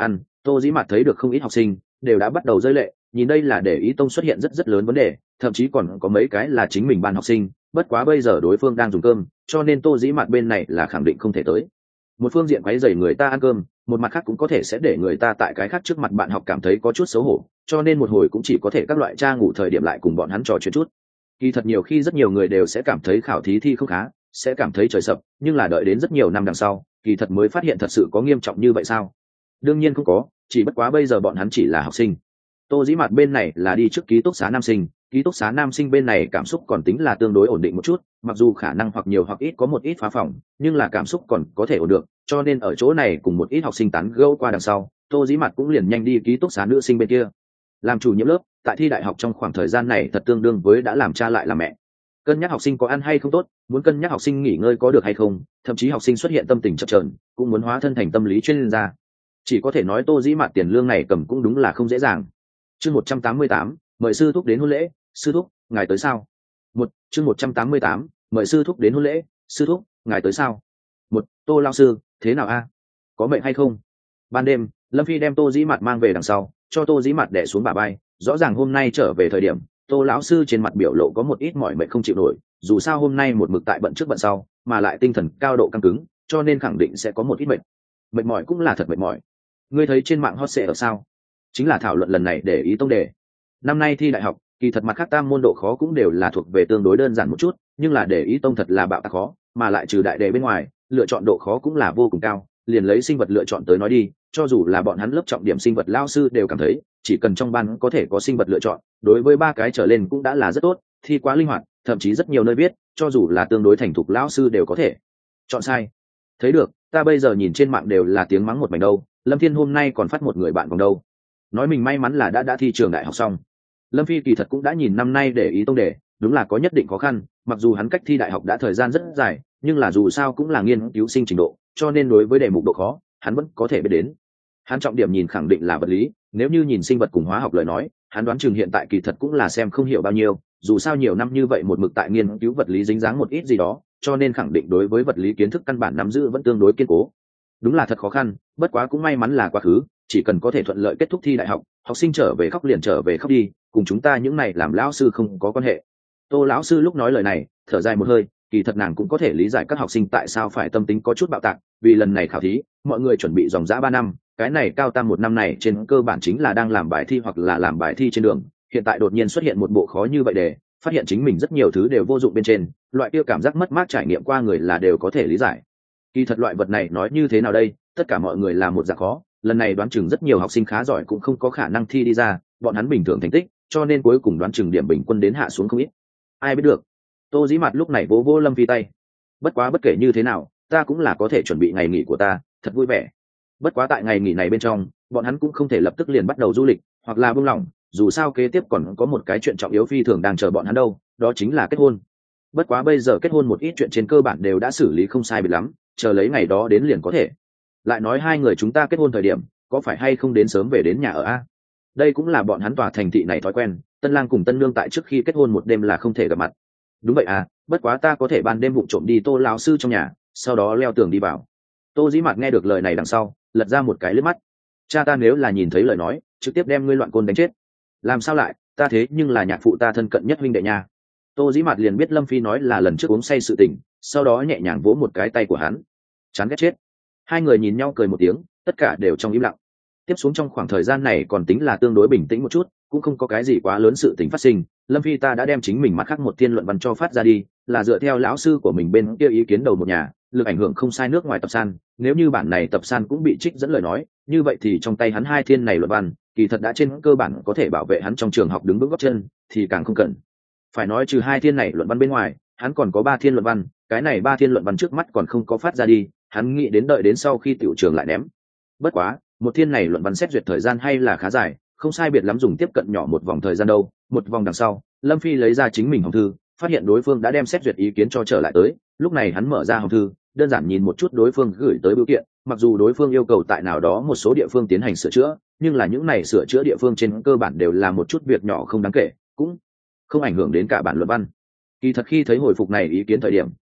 Tô Dĩ Mạt thấy được không ít học sinh đều đã bắt đầu rơi lệ, nhìn đây là để ý tông xuất hiện rất rất lớn vấn đề, thậm chí còn có mấy cái là chính mình ban học sinh, bất quá bây giờ đối phương đang dùng cơm, cho nên Tô Dĩ Mạt bên này là khẳng định không thể tới. Một phương diện quấy rầy người ta ăn cơm, một mặt khác cũng có thể sẽ để người ta tại cái khác trước mặt bạn học cảm thấy có chút xấu hổ, cho nên một hồi cũng chỉ có thể các loại tra ngủ thời điểm lại cùng bọn hắn trò chuyện chút. Kỳ thật nhiều khi rất nhiều người đều sẽ cảm thấy khảo thí thi không khá, sẽ cảm thấy trời sập, nhưng là đợi đến rất nhiều năm đằng sau, kỳ thật mới phát hiện thật sự có nghiêm trọng như vậy sao? Đương nhiên không có, chỉ bất quá bây giờ bọn hắn chỉ là học sinh. Tô Dĩ Mạt bên này là đi trước ký túc xá nam sinh, ký túc xá nam sinh bên này cảm xúc còn tính là tương đối ổn định một chút, mặc dù khả năng hoặc nhiều hoặc ít có một ít phá phỏng, nhưng là cảm xúc còn có thể ổn được, cho nên ở chỗ này cùng một ít học sinh tán gẫu qua đằng sau, Tô Dĩ Mạt cũng liền nhanh đi ký túc xá nữ sinh bên kia. Làm chủ nhiệm lớp, tại thi đại học trong khoảng thời gian này thật tương đương với đã làm cha lại làm mẹ. Cân nhắc học sinh có ăn hay không tốt, muốn cân nhắc học sinh nghỉ ngơi có được hay không, thậm chí học sinh xuất hiện tâm tình chập chờn, cũng muốn hóa thân thành tâm lý chuyên gia. Chỉ có thể nói Tô Dĩ Mạt tiền lương này cầm cũng đúng là không dễ dàng. Chương một trăm tám mươi tám, mời sư thúc đến hôn lễ, sư thúc, ngài tới sao? Một, chương một trăm tám mươi tám, mời sư thúc đến hôn lễ, sư thúc, ngài tới sao? Một, Tô lão sư, thế nào a? Có mệnh hay không? Ban đêm, Lâm Phi đem Tô Dĩ Mạt mang về đằng sau, cho Tô Dĩ Mạt đè xuống bả vai, rõ ràng hôm nay trở về thời điểm, Tô lão sư trên mặt biểu lộ có một ít mỏi mệt không chịu nổi, dù sao hôm nay một mực tại bận trước bận sau, mà lại tinh thần cao độ căng cứng, cho nên khẳng định sẽ có một ít mệt. Mệt mỏi cũng là thật mệt mỏi. Ngươi thấy trên mạng hot sẽ ở sao? Chính là thảo luận lần này để ý tông đề. Năm nay thi đại học, kỳ thật mặt khác tam môn độ khó cũng đều là thuộc về tương đối đơn giản một chút, nhưng là để ý tông thật là bạo tạc khó, mà lại trừ đại đề bên ngoài, lựa chọn độ khó cũng là vô cùng cao. Liền lấy sinh vật lựa chọn tới nói đi, cho dù là bọn hắn lớp trọng điểm sinh vật lao sư đều cảm thấy, chỉ cần trong ban có thể có sinh vật lựa chọn, đối với ba cái trở lên cũng đã là rất tốt, thi quá linh hoạt, thậm chí rất nhiều nơi viết, cho dù là tương đối thành thục lao sư đều có thể chọn sai. Thấy được, ta bây giờ nhìn trên mạng đều là tiếng mắng một mảnh đâu. Lâm Thiên hôm nay còn phát một người bạn vòng đâu, nói mình may mắn là đã đã thi trường đại học xong. Lâm Phi kỳ thật cũng đã nhìn năm nay để ý tông đề, đúng là có nhất định khó khăn, mặc dù hắn cách thi đại học đã thời gian rất dài, nhưng là dù sao cũng là nghiên cứu sinh trình độ, cho nên đối với đề mục độ khó, hắn vẫn có thể biết đến. Hắn trọng điểm nhìn khẳng định là vật lý, nếu như nhìn sinh vật cùng hóa học lời nói, hắn đoán chừng hiện tại kỳ thật cũng là xem không hiểu bao nhiêu, dù sao nhiều năm như vậy một mực tại nghiên cứu vật lý dính dáng một ít gì đó, cho nên khẳng định đối với vật lý kiến thức căn bản nắm giữ vẫn tương đối kiên cố. Đúng là thật khó khăn, bất quá cũng may mắn là quá khứ, chỉ cần có thể thuận lợi kết thúc thi đại học, học sinh trở về khóc liền trở về khóc đi, cùng chúng ta những này làm lão sư không có quan hệ. Tô lão sư lúc nói lời này, thở dài một hơi, kỳ thật nàng cũng có thể lý giải các học sinh tại sao phải tâm tính có chút bạo tạc, vì lần này khảo thí, mọi người chuẩn bị dòng dã ba năm, cái này cao tam một năm này trên cơ bản chính là đang làm bài thi hoặc là làm bài thi trên đường, hiện tại đột nhiên xuất hiện một bộ khó như vậy để phát hiện chính mình rất nhiều thứ đều vô dụng bên trên, loại kia cảm giác mất mát trải nghiệm qua người là đều có thể lý giải. Kỳ thật loại vật này nói như thế nào đây, tất cả mọi người là một dạng khó, lần này đoán chừng rất nhiều học sinh khá giỏi cũng không có khả năng thi đi ra, bọn hắn bình thường thành tích, cho nên cuối cùng đoán chừng điểm bình quân đến hạ xuống không ít. Ai biết được. Tô Dĩ Mạt lúc này vỗ vỗ Lâm Phi tay. Bất quá bất kể như thế nào, ta cũng là có thể chuẩn bị ngày nghỉ của ta, thật vui vẻ. Bất quá tại ngày nghỉ này bên trong, bọn hắn cũng không thể lập tức liền bắt đầu du lịch, hoặc là buông lỏng, dù sao kế tiếp còn có một cái chuyện trọng yếu phi thường đang chờ bọn hắn đâu, đó chính là kết hôn. Bất quá bây giờ kết hôn một ít chuyện trên cơ bản đều đã xử lý không sai biệt lắm, chờ lấy ngày đó đến liền có thể. Lại nói hai người chúng ta kết hôn thời điểm, có phải hay không đến sớm về đến nhà ở a? Đây cũng là bọn hắn tòa thành thị này thói quen, tân lang cùng tân nương tại trước khi kết hôn một đêm là không thể gặp mặt. Đúng vậy à, bất quá ta có thể ban đêm vụng trộm đi Tô lão sư trong nhà, sau đó leo tường đi vào. Tô Dĩ Mạt nghe được lời này đằng sau, lật ra một cái liếc mắt. Cha ta nếu là nhìn thấy lời nói, trực tiếp đem ngươi loạn côn đánh chết. Làm sao lại, ta thế nhưng là nhạc phụ ta thân cận nhất huynh đệ nha. Tô Dĩ Mạt liền biết Lâm Phi nói là lần trước uống say sự tình, sau đó nhẹ nhàng vỗ một cái tay của hắn. Chán ghét chết. Hai người nhìn nhau cười một tiếng, tất cả đều trong im lặng. Tiếp xuống trong khoảng thời gian này còn tính là tương đối bình tĩnh một chút, cũng không có cái gì quá lớn sự tình phát sinh. Lâm Phi ta đã đem chính mình mặt khác một thiên luận văn cho phát ra đi, là dựa theo lão sư của mình bên kia ý kiến đầu một nhà, lực ảnh hưởng không sai nước ngoài tập san. Nếu như bản này tập san cũng bị trích dẫn lời nói, như vậy thì trong tay hắn hai thiên này luận văn, kỳ thật đã trên cơ bản có thể bảo vệ hắn trong trường học đứng vững gót chân, thì càng không cần. Phải nói trừ hai thiên này luận văn bên ngoài, hắn còn có ba thiên luận văn, cái này ba thiên luận văn trước mắt còn không có phát ra đi, hắn nghĩ đến đợi đến sau khi tiểu trường lại ném. Bất quá, một thiên này luận văn xét duyệt thời gian hay là khá dài, không sai biệt lắm dùng tiếp cận nhỏ một vòng thời gian đâu. Một vòng đằng sau, Lâm Phi lấy ra chính mình hòm thư, phát hiện đối phương đã đem xét duyệt ý kiến cho trở lại tới. Lúc này hắn mở ra hòm thư, đơn giản nhìn một chút đối phương gửi tới bưu kiện, mặc dù đối phương yêu cầu tại nào đó một số địa phương tiến hành sửa chữa, nhưng là những này sửa chữa địa phương trên cơ bản đều là một chút việc nhỏ không đáng kể, cũng không ảnh hưởng đến cả bản luận văn. Kỳ thật khi thấy hồi phục này ý kiến thời điểm,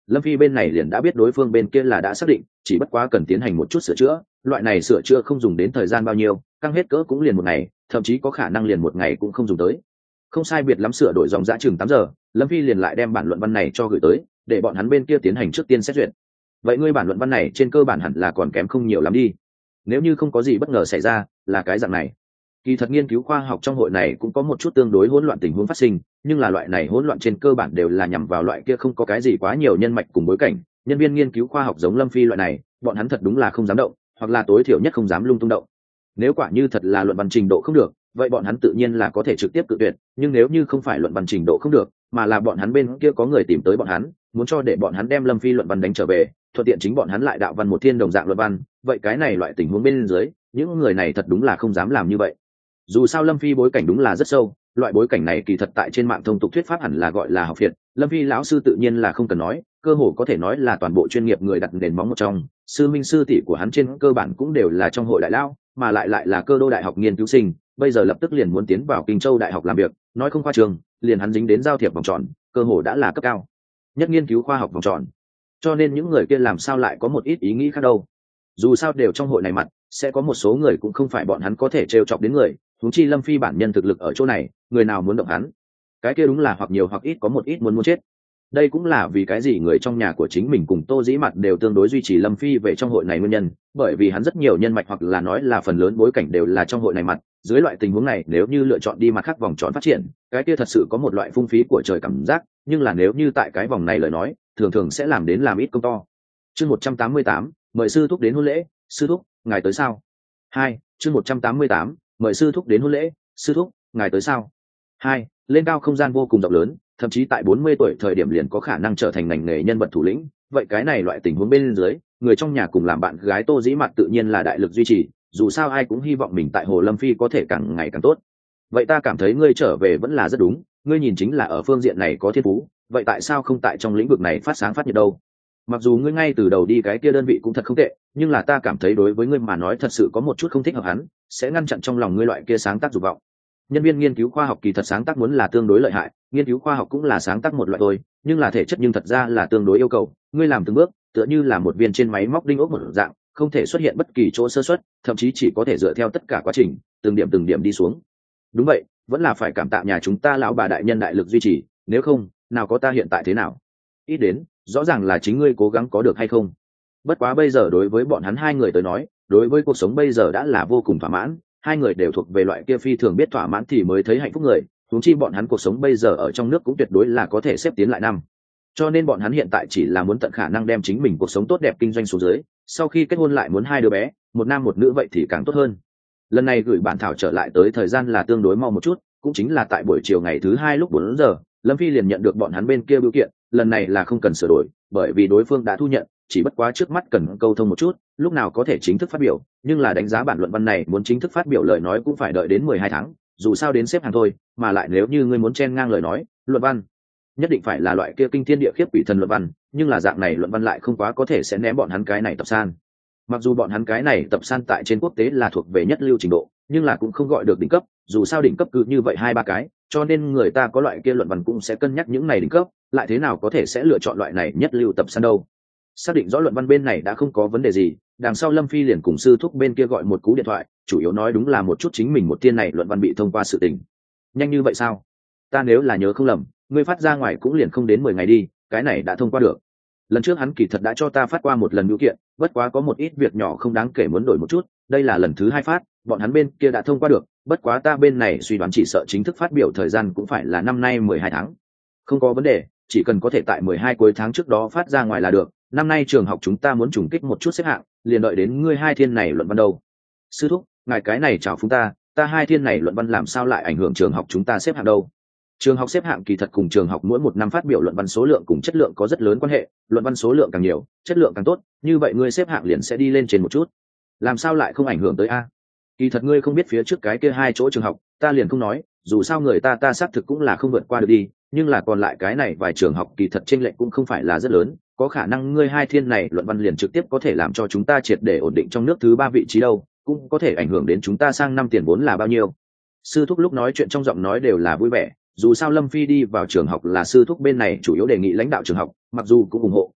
Lâm Phi bên này liền đã biết đối phương bên kia là đã xác định, chỉ bất quá cần tiến hành một chút sửa chữa, loại này sửa chữa không dùng đến thời gian bao nhiêu, căng hết cỡ cũng liền một ngày, thậm chí có khả năng liền một ngày cũng không dùng tới. Không sai biệt lắm sửa đổi dòng dã chừng tám giờ, Lâm Phi liền lại đem bản luận văn này cho gửi tới, để bọn hắn bên kia tiến hành trước tiên xét duyệt. Vậy ngươi bản luận văn này trên cơ bản hẳn là còn kém không nhiều lắm đi. Nếu như không có gì bất ngờ xảy ra, là cái dạng này. Kỳ thật nghiên cứu khoa học trong hội này cũng có một chút tương đối hỗn loạn tình huống phát sinh, nhưng là loại này hỗn loạn trên cơ bản đều là nhằm vào loại kia không có cái gì quá nhiều nhân mạch cùng bối cảnh, nhân viên nghiên cứu khoa học giống Lâm Phi loại này, bọn hắn thật đúng là không dám động, hoặc là tối thiểu nhất không dám lung tung động. Nếu quả như thật là luận văn trình độ không được, vậy bọn hắn tự nhiên là có thể trực tiếp cự tuyệt, nhưng nếu như không phải luận văn trình độ không được, mà là bọn hắn bên kia có người tìm tới bọn hắn, muốn cho để bọn hắn đem Lâm Phi luận văn đánh trở về, thuận tiện chính bọn hắn lại đạo văn một thiên đồng dạng luận văn, vậy cái này loại tình huống bên dưới, những người này thật đúng là không dám làm như vậy. Dù sao Lâm Phi bối cảnh đúng là rất sâu, loại bối cảnh này kỳ thật tại trên mạng thông tục thuyết pháp hẳn là gọi là học viện. Lâm Phi lão sư tự nhiên là không cần nói, cơ hồ có thể nói là toàn bộ chuyên nghiệp người đặt nền móng một trong, sư minh sư tỷ của hắn trên cơ bản cũng đều là trong hội đại lao, mà lại lại là cơ đô đại học nghiên cứu sinh, bây giờ lập tức liền muốn tiến vào Kinh Châu đại học làm việc, nói không khoa trương, liền hắn dính đến giao thiệp vòng tròn, cơ hồ đã là cấp cao nhất nghiên cứu khoa học vòng tròn. Cho nên những người kia làm sao lại có một ít ý nghĩ khác đâu. Dù sao đều trong hội này mặt, sẽ có một số người cũng không phải bọn hắn có thể trêu chọc đến người, huống chi Lâm Phi bản nhân thực lực ở chỗ này, người nào muốn động hắn, cái kia đúng là hoặc nhiều hoặc ít có một ít muốn muốn chết. Đây cũng là vì cái gì người trong nhà của chính mình cùng Tô Dĩ Mặt đều tương đối duy trì Lâm Phi về trong hội này nguyên nhân, bởi vì hắn rất nhiều nhân mạch hoặc là nói là phần lớn bối cảnh đều là trong hội này mặt. Dưới loại tình huống này nếu như lựa chọn đi mặt khác vòng tròn phát triển, cái kia thật sự có một loại phung phí của trời cảm giác, nhưng là nếu như tại cái vòng này lời nói, thường thường sẽ làm đến làm ít công to. Chương một trăm tám mươi tám, mời sư thúc đến hôn lễ. Sư thúc, ngài tới sao? Hai, chương một trăm tám mươi tám, mời sư thúc đến hôn lễ. Sư thúc, ngài tới sao? Hai, lên cao không gian vô cùng rộng lớn, thậm chí tại bốn mươi tuổi thời điểm liền có khả năng trở thành ngành nghề nhân vật thủ lĩnh. Vậy cái này loại tình huống bên dưới, người trong nhà cùng làm bạn gái Tô Dĩ Mặt tự nhiên là đại lực duy trì, dù sao ai cũng hy vọng mình tại Hồ Lâm Phi có thể càng ngày càng tốt. Vậy ta cảm thấy ngươi trở về vẫn là rất đúng, ngươi nhìn chính là ở phương diện này có thiên phú, vậy tại sao không tại trong lĩnh vực này phát sáng phát nhiệt đâu? Mặc dù ngươi ngay từ đầu đi cái kia đơn vị cũng thật không tệ, nhưng là ta cảm thấy đối với ngươi mà nói thật sự có một chút không thích hợp hắn, sẽ ngăn chặn trong lòng ngươi loại kia sáng tác dục vọng. Nhân viên nghiên cứu khoa học kỳ thật sáng tác muốn là tương đối lợi hại, nghiên cứu khoa học cũng là sáng tác một loại thôi, nhưng là thể chất nhưng thật ra là tương đối yêu cầu, ngươi làm từng bước, tựa như là một viên trên máy móc đinh ốc một dạng, không thể xuất hiện bất kỳ chỗ sơ suất, thậm chí chỉ có thể dựa theo tất cả quá trình, từng điểm từng điểm đi xuống. Đúng vậy, vẫn là phải cảm tạ nhà chúng ta lão bà đại nhân đại lực duy trì, nếu không, nào có ta hiện tại thế nào. Ít đến, rõ ràng là chính ngươi cố gắng có được hay không. Bất quá bây giờ đối với bọn hắn hai người tới nói, đối với cuộc sống bây giờ đã là vô cùng thỏa mãn, hai người đều thuộc về loại kia phi thường biết thỏa mãn thì mới thấy hạnh phúc người, huống chi bọn hắn cuộc sống bây giờ ở trong nước cũng tuyệt đối là có thể xếp tiến lại năm. Cho nên bọn hắn hiện tại chỉ là muốn tận khả năng đem chính mình cuộc sống tốt đẹp kinh doanh xuống dưới, sau khi kết hôn lại muốn hai đứa bé, một nam một nữ vậy thì càng tốt hơn. Lần này gửi bản thảo trở lại tới thời gian là tương đối mau một chút, cũng chính là tại buổi chiều ngày thứ hai lúc bốn giờ, Lâm Phi liền nhận được bọn hắn bên kia bưu kiện, lần này là không cần sửa đổi, bởi vì đối phương đã thu nhận, chỉ bất quá trước mắt cần câu thông một chút, lúc nào có thể chính thức phát biểu, nhưng là đánh giá bản luận văn này muốn chính thức phát biểu lời nói cũng phải đợi đến mười hai tháng, dù sao đến xếp hàng thôi, mà lại nếu như ngươi muốn chen ngang lời nói, luận văn nhất định phải là loại kia kinh thiên địa khiếp quỷ thần luận văn, nhưng là dạng này luận văn lại không quá có thể sẽ ném bọn hắn cái này tập san. Mặc dù bọn hắn cái này tập san tại trên quốc tế là thuộc về nhất lưu trình độ, nhưng là cũng không gọi được đỉnh cấp, dù sao đỉnh cấp cứ như vậy hai ba cái, cho nên người ta có loại kia luận văn cũng sẽ cân nhắc những này đỉnh cấp, lại thế nào có thể sẽ lựa chọn loại này nhất lưu tập san đâu. Xác định rõ luận văn bên này đã không có vấn đề gì, đằng sau Lâm Phi liền cùng sư thúc bên kia gọi một cú điện thoại, chủ yếu nói đúng là một chút chính mình một tiên này luận văn bị thông qua sự tình. Nhanh như vậy sao? Ta nếu là nhớ không lầm, ngươi phát ra ngoài cũng liền không đến mười ngày đi, cái này đã thông qua được. Lần trước hắn kỳ thật đã cho ta phát qua một lần biểu kiện, bất quá có một ít việc nhỏ không đáng kể muốn đổi một chút, đây là lần thứ hai phát, bọn hắn bên kia đã thông qua được, bất quá ta bên này suy đoán chỉ sợ chính thức phát biểu thời gian cũng phải là năm nay mười hai tháng. Không có vấn đề, chỉ cần có thể tại mười hai cuối tháng trước đó phát ra ngoài là được, năm nay trường học chúng ta muốn trùng kích một chút xếp hạng, liền đợi đến ngươi hai thiên này luận văn đâu. Sư thúc, ngài cái này chào phúng ta, ta hai thiên này luận văn làm sao lại ảnh hưởng trường học chúng ta xếp hạng đâu. Trường học xếp hạng kỳ thật cùng trường học mỗi một năm phát biểu luận văn số lượng cùng chất lượng có rất lớn quan hệ, luận văn số lượng càng nhiều, chất lượng càng tốt, như vậy ngươi xếp hạng liền sẽ đi lên trên một chút. Làm sao lại không ảnh hưởng tới a? Kỳ thật ngươi không biết phía trước cái kia hai chỗ trường học, ta liền không nói, dù sao người ta ta xác thực cũng là không vượt qua được đi, nhưng là còn lại cái này vài trường học kỳ thật chênh lệch cũng không phải là rất lớn, có khả năng ngươi hai thiên này luận văn liền trực tiếp có thể làm cho chúng ta triệt để ổn định trong nước thứ ba vị trí đâu, cũng có thể ảnh hưởng đến chúng ta sang năm tiền vốn là bao nhiêu. Sư thúc lúc nói chuyện trong giọng nói đều là vui vẻ, dù sao Lâm Phi đi vào trường học là sư thúc bên này chủ yếu đề nghị lãnh đạo trường học, mặc dù cũng ủng hộ,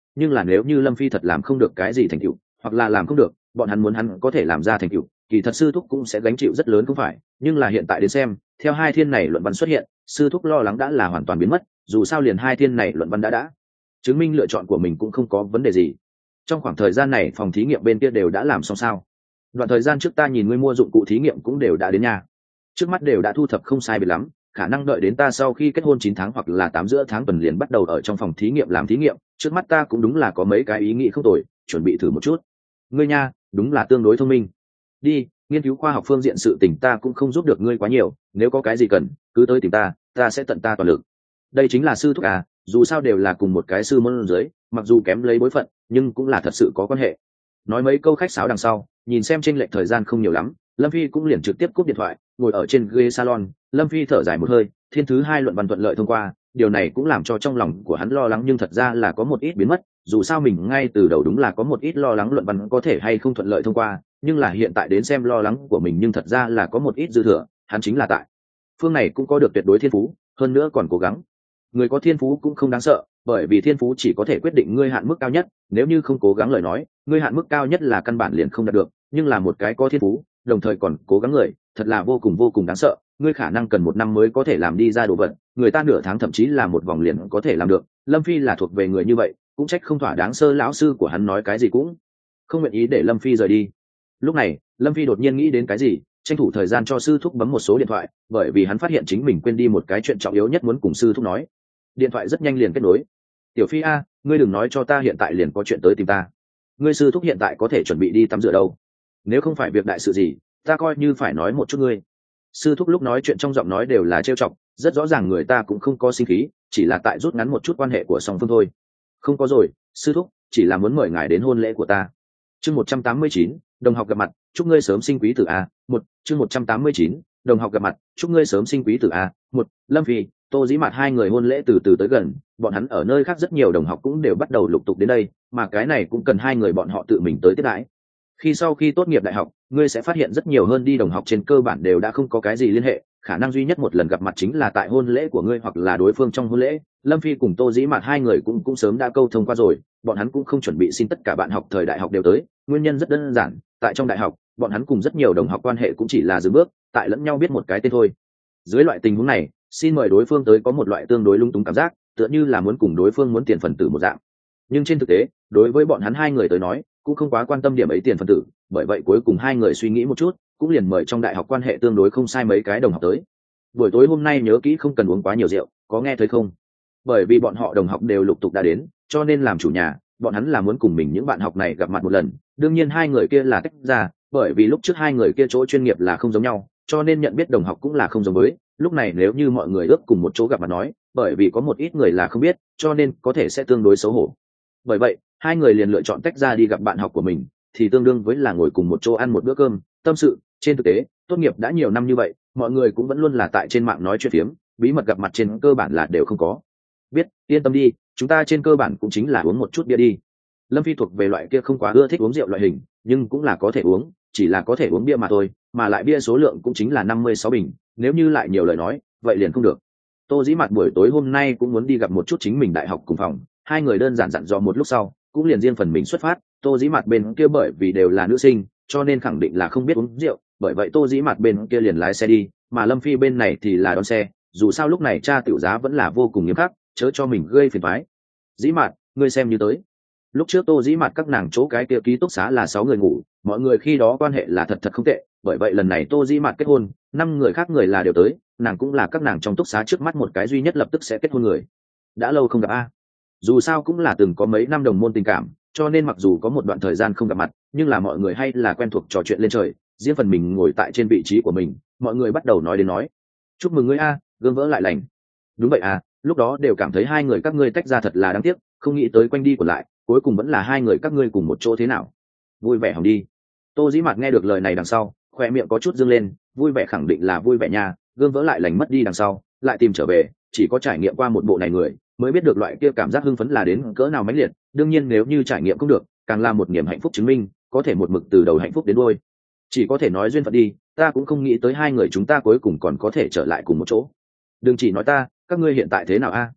nhưng là nếu như Lâm Phi thật làm không được cái gì thành tựu, hoặc là làm không được bọn hắn muốn hắn có thể làm ra thành tựu, kỳ thật sư thúc cũng sẽ gánh chịu rất lớn không phải. Nhưng là hiện tại đến xem, theo hai thiên này luận văn xuất hiện, sư thúc lo lắng đã là hoàn toàn biến mất, dù sao liền hai thiên này luận văn đã đã chứng minh lựa chọn của mình cũng không có vấn đề gì. Trong khoảng thời gian này phòng thí nghiệm bên kia đều đã làm xong sao? Đoạn thời gian trước ta nhìn ngươi mua dụng cụ thí nghiệm cũng đều đã đến nhà, trước mắt đều đã thu thập không sai biệt lắm, khả năng đợi đến ta sau khi kết hôn chín tháng hoặc là tám giữa tháng tuần liền bắt đầu ở trong phòng thí nghiệm làm thí nghiệm. Trước mắt ta cũng đúng là có mấy cái ý nghĩ không tồi, chuẩn bị thử một chút. Ngươi nha, đúng là tương đối thông minh. Đi, nghiên cứu khoa học phương diện sự tình ta cũng không giúp được ngươi quá nhiều, nếu có cái gì cần cứ tới tìm ta, ta sẽ tận ta toàn lực. Đây chính là sư thúc à, dù sao đều là cùng một cái sư môn dưới, mặc dù kém lấy bối phận nhưng cũng là thật sự có quan hệ. Nói mấy câu khách sáo đằng sau, nhìn xem chênh lệch thời gian không nhiều lắm, Lâm Phi cũng liền trực tiếp cúp điện thoại, ngồi ở trên ghế salon. Lâm Phi thở dài một hơi, thiên thứ hai luận văn thuận lợi thông qua, điều này cũng làm cho trong lòng của hắn lo lắng nhưng thật ra là có một ít biến mất. Dù sao mình ngay từ đầu đúng là có một ít lo lắng luận văn có thể hay không thuận lợi thông qua, nhưng là hiện tại đến xem lo lắng của mình nhưng thật ra là có một ít dư thừa. Hắn chính là tại phương này cũng có được tuyệt đối thiên phú, hơn nữa còn cố gắng. Người có thiên phú cũng không đáng sợ, bởi vì thiên phú chỉ có thể quyết định ngươi hạn mức cao nhất, nếu như không cố gắng lời nói, ngươi hạn mức cao nhất là căn bản liền không đạt được. Nhưng là một cái có thiên phú đồng thời còn cố gắng người, thật là vô cùng vô cùng đáng sợ. Ngươi khả năng cần một năm mới có thể làm đi ra đồ vật, người ta nửa tháng thậm chí là một vòng liền có thể làm được. Lâm Phi là thuộc về người như vậy, cũng trách không thỏa đáng sơ lão sư của hắn nói cái gì cũng không nguyện ý để Lâm Phi rời đi. Lúc này Lâm Phi đột nhiên nghĩ đến cái gì, tranh thủ thời gian cho sư thúc bấm một số điện thoại, bởi vì hắn phát hiện chính mình quên đi một cái chuyện trọng yếu nhất muốn cùng sư thúc nói. Điện thoại rất nhanh liền kết nối. Tiểu Phi a, ngươi đừng nói cho ta hiện tại liền có chuyện tới tìm ta. Ngươi sư thúc hiện tại có thể chuẩn bị đi tắm rửa đâu, nếu không phải việc đại sự gì ta coi như phải nói một chút ngươi. Sư thúc lúc nói chuyện trong giọng nói đều là trêu chọc, rất rõ ràng người ta cũng không có sinh khí, chỉ là tại rút ngắn một chút quan hệ của song phương thôi. Không có rồi sư thúc, chỉ là muốn mời ngài đến hôn lễ của ta. Chương một trăm tám mươi chín, đồng học gặp mặt, chúc ngươi sớm sinh quý tử a. Một chương một trăm tám mươi chín, đồng học gặp mặt, chúc ngươi sớm sinh quý tử a. Một, Lâm Phi, Tô Dĩ Mạt hai người hôn lễ từ từ tới gần, bọn hắn ở nơi khác rất nhiều đồng học cũng đều bắt đầu lục tục đến đây, mà cái này cũng cần hai người bọn họ tự mình tới tiếp đãi. Khi sau khi tốt nghiệp đại học, ngươi sẽ phát hiện rất nhiều hơn đi đồng học trên cơ bản đều đã không có cái gì liên hệ, khả năng duy nhất một lần gặp mặt chính là tại hôn lễ của ngươi hoặc là đối phương trong hôn lễ. Lâm Phi cùng Tô Dĩ Mạt hai người cũng cũng sớm đã câu thông qua rồi, bọn hắn cũng không chuẩn bị xin tất cả bạn học thời đại học đều tới, nguyên nhân rất đơn giản, tại trong đại học, bọn hắn cùng rất nhiều đồng học quan hệ cũng chỉ là dừng bước, tại lẫn nhau biết một cái tên thôi. Dưới loại tình huống này, xin mời đối phương tới có một loại tương đối lung túng cảm giác, tựa như là muốn cùng đối phương muốn tiền phần tử một dạng. Nhưng trên thực tế, đối với bọn hắn hai người tới nói, cũng không quá quan tâm điểm ấy tiền phần tử, bởi vậy cuối cùng hai người suy nghĩ một chút, cũng liền mời trong đại học quan hệ tương đối không sai mấy cái đồng học tới. Buổi tối hôm nay nhớ kỹ không cần uống quá nhiều rượu, có nghe thấy không? Bởi vì bọn họ đồng học đều lục tục đã đến, cho nên làm chủ nhà, bọn hắn là muốn cùng mình những bạn học này gặp mặt một lần. Đương nhiên hai người kia là tách ra, bởi vì lúc trước hai người kia chỗ chuyên nghiệp là không giống nhau, cho nên nhận biết đồng học cũng là không giống với. Lúc này nếu như mọi người ước cùng một chỗ gặp mặt nói, bởi vì có một ít người là không biết, cho nên có thể sẽ tương đối xấu hổ. Bởi vậy hai người liền lựa chọn tách ra đi gặp bạn học của mình, thì tương đương với là ngồi cùng một chỗ ăn một bữa cơm tâm sự. Trên thực tế tốt nghiệp đã nhiều năm như vậy, mọi người cũng vẫn luôn là tại trên mạng nói chuyện phiếm, bí mật gặp mặt trên cơ bản là đều không có. Biết, yên tâm đi, chúng ta trên cơ bản cũng chính là uống một chút bia đi. Lâm Phi thuộc về loại kia không quá ưa thích uống rượu loại hình, nhưng cũng là có thể uống, chỉ là có thể uống bia mà thôi, mà lại bia số lượng cũng chính là năm mươi sáu bình, nếu như lại nhiều lời nói vậy liền không được. Tô Dĩ Mạt buổi tối hôm nay cũng muốn đi gặp một chút chính mình đại học cùng phòng, hai người đơn giản dặn dò một lúc sau cũng liền riêng phần mình xuất phát. Tô Dĩ Mạt bên kia bởi vì đều là nữ sinh cho nên khẳng định là không biết uống rượu, bởi vậy Tô Dĩ Mạt bên kia liền lái xe đi, mà Lâm Phi bên này thì là đón xe, dù sao lúc này cha tiểu giá vẫn là vô cùng nghiêm khắc, chớ cho mình gây phiền toái. Dĩ Mạt, ngươi xem như tới. Lúc trước Tô Dĩ Mạt các nàng chỗ cái kia ký túc xá là sáu người ngủ, mọi người khi đó quan hệ là thật thật không tệ, bởi vậy lần này Tô Dĩ Mạt kết hôn, năm người khác người là đều tới, nàng cũng là các nàng trong túc xá trước mắt một cái duy nhất lập tức sẽ kết hôn người. Đã lâu không gặp a. Dù sao cũng là từng có mấy năm đồng môn tình cảm, cho nên mặc dù có một đoạn thời gian không gặp mặt, nhưng là mọi người hay là quen thuộc trò chuyện lên trời. Riêng phần mình ngồi tại trên vị trí của mình, mọi người bắt đầu nói đến nói. Chúc mừng ngươi a, gương vỡ lại lành. Đúng vậy à, lúc đó đều cảm thấy hai người các ngươi tách ra thật là đáng tiếc, không nghĩ tới quanh đi của lại, cuối cùng vẫn là hai người các ngươi cùng một chỗ thế nào. Vui vẻ hỏng đi. Tô Dĩ Mạt nghe được lời này đằng sau, khoe miệng có chút dương lên, vui vẻ khẳng định là vui vẻ nha, gương vỡ lại lành mất đi đằng sau, lại tìm trở về, chỉ có trải nghiệm qua một bộ này người mới biết được loại kia cảm giác hưng phấn là đến cỡ nào mãnh liệt. Đương nhiên nếu như trải nghiệm không được, càng là một niềm hạnh phúc chứng minh, có thể một mực từ đầu hạnh phúc đến đuôi. Chỉ có thể nói duyên phận đi, ta cũng không nghĩ tới hai người chúng ta cuối cùng còn có thể trở lại cùng một chỗ. Đừng chỉ nói ta, các ngươi hiện tại thế nào a?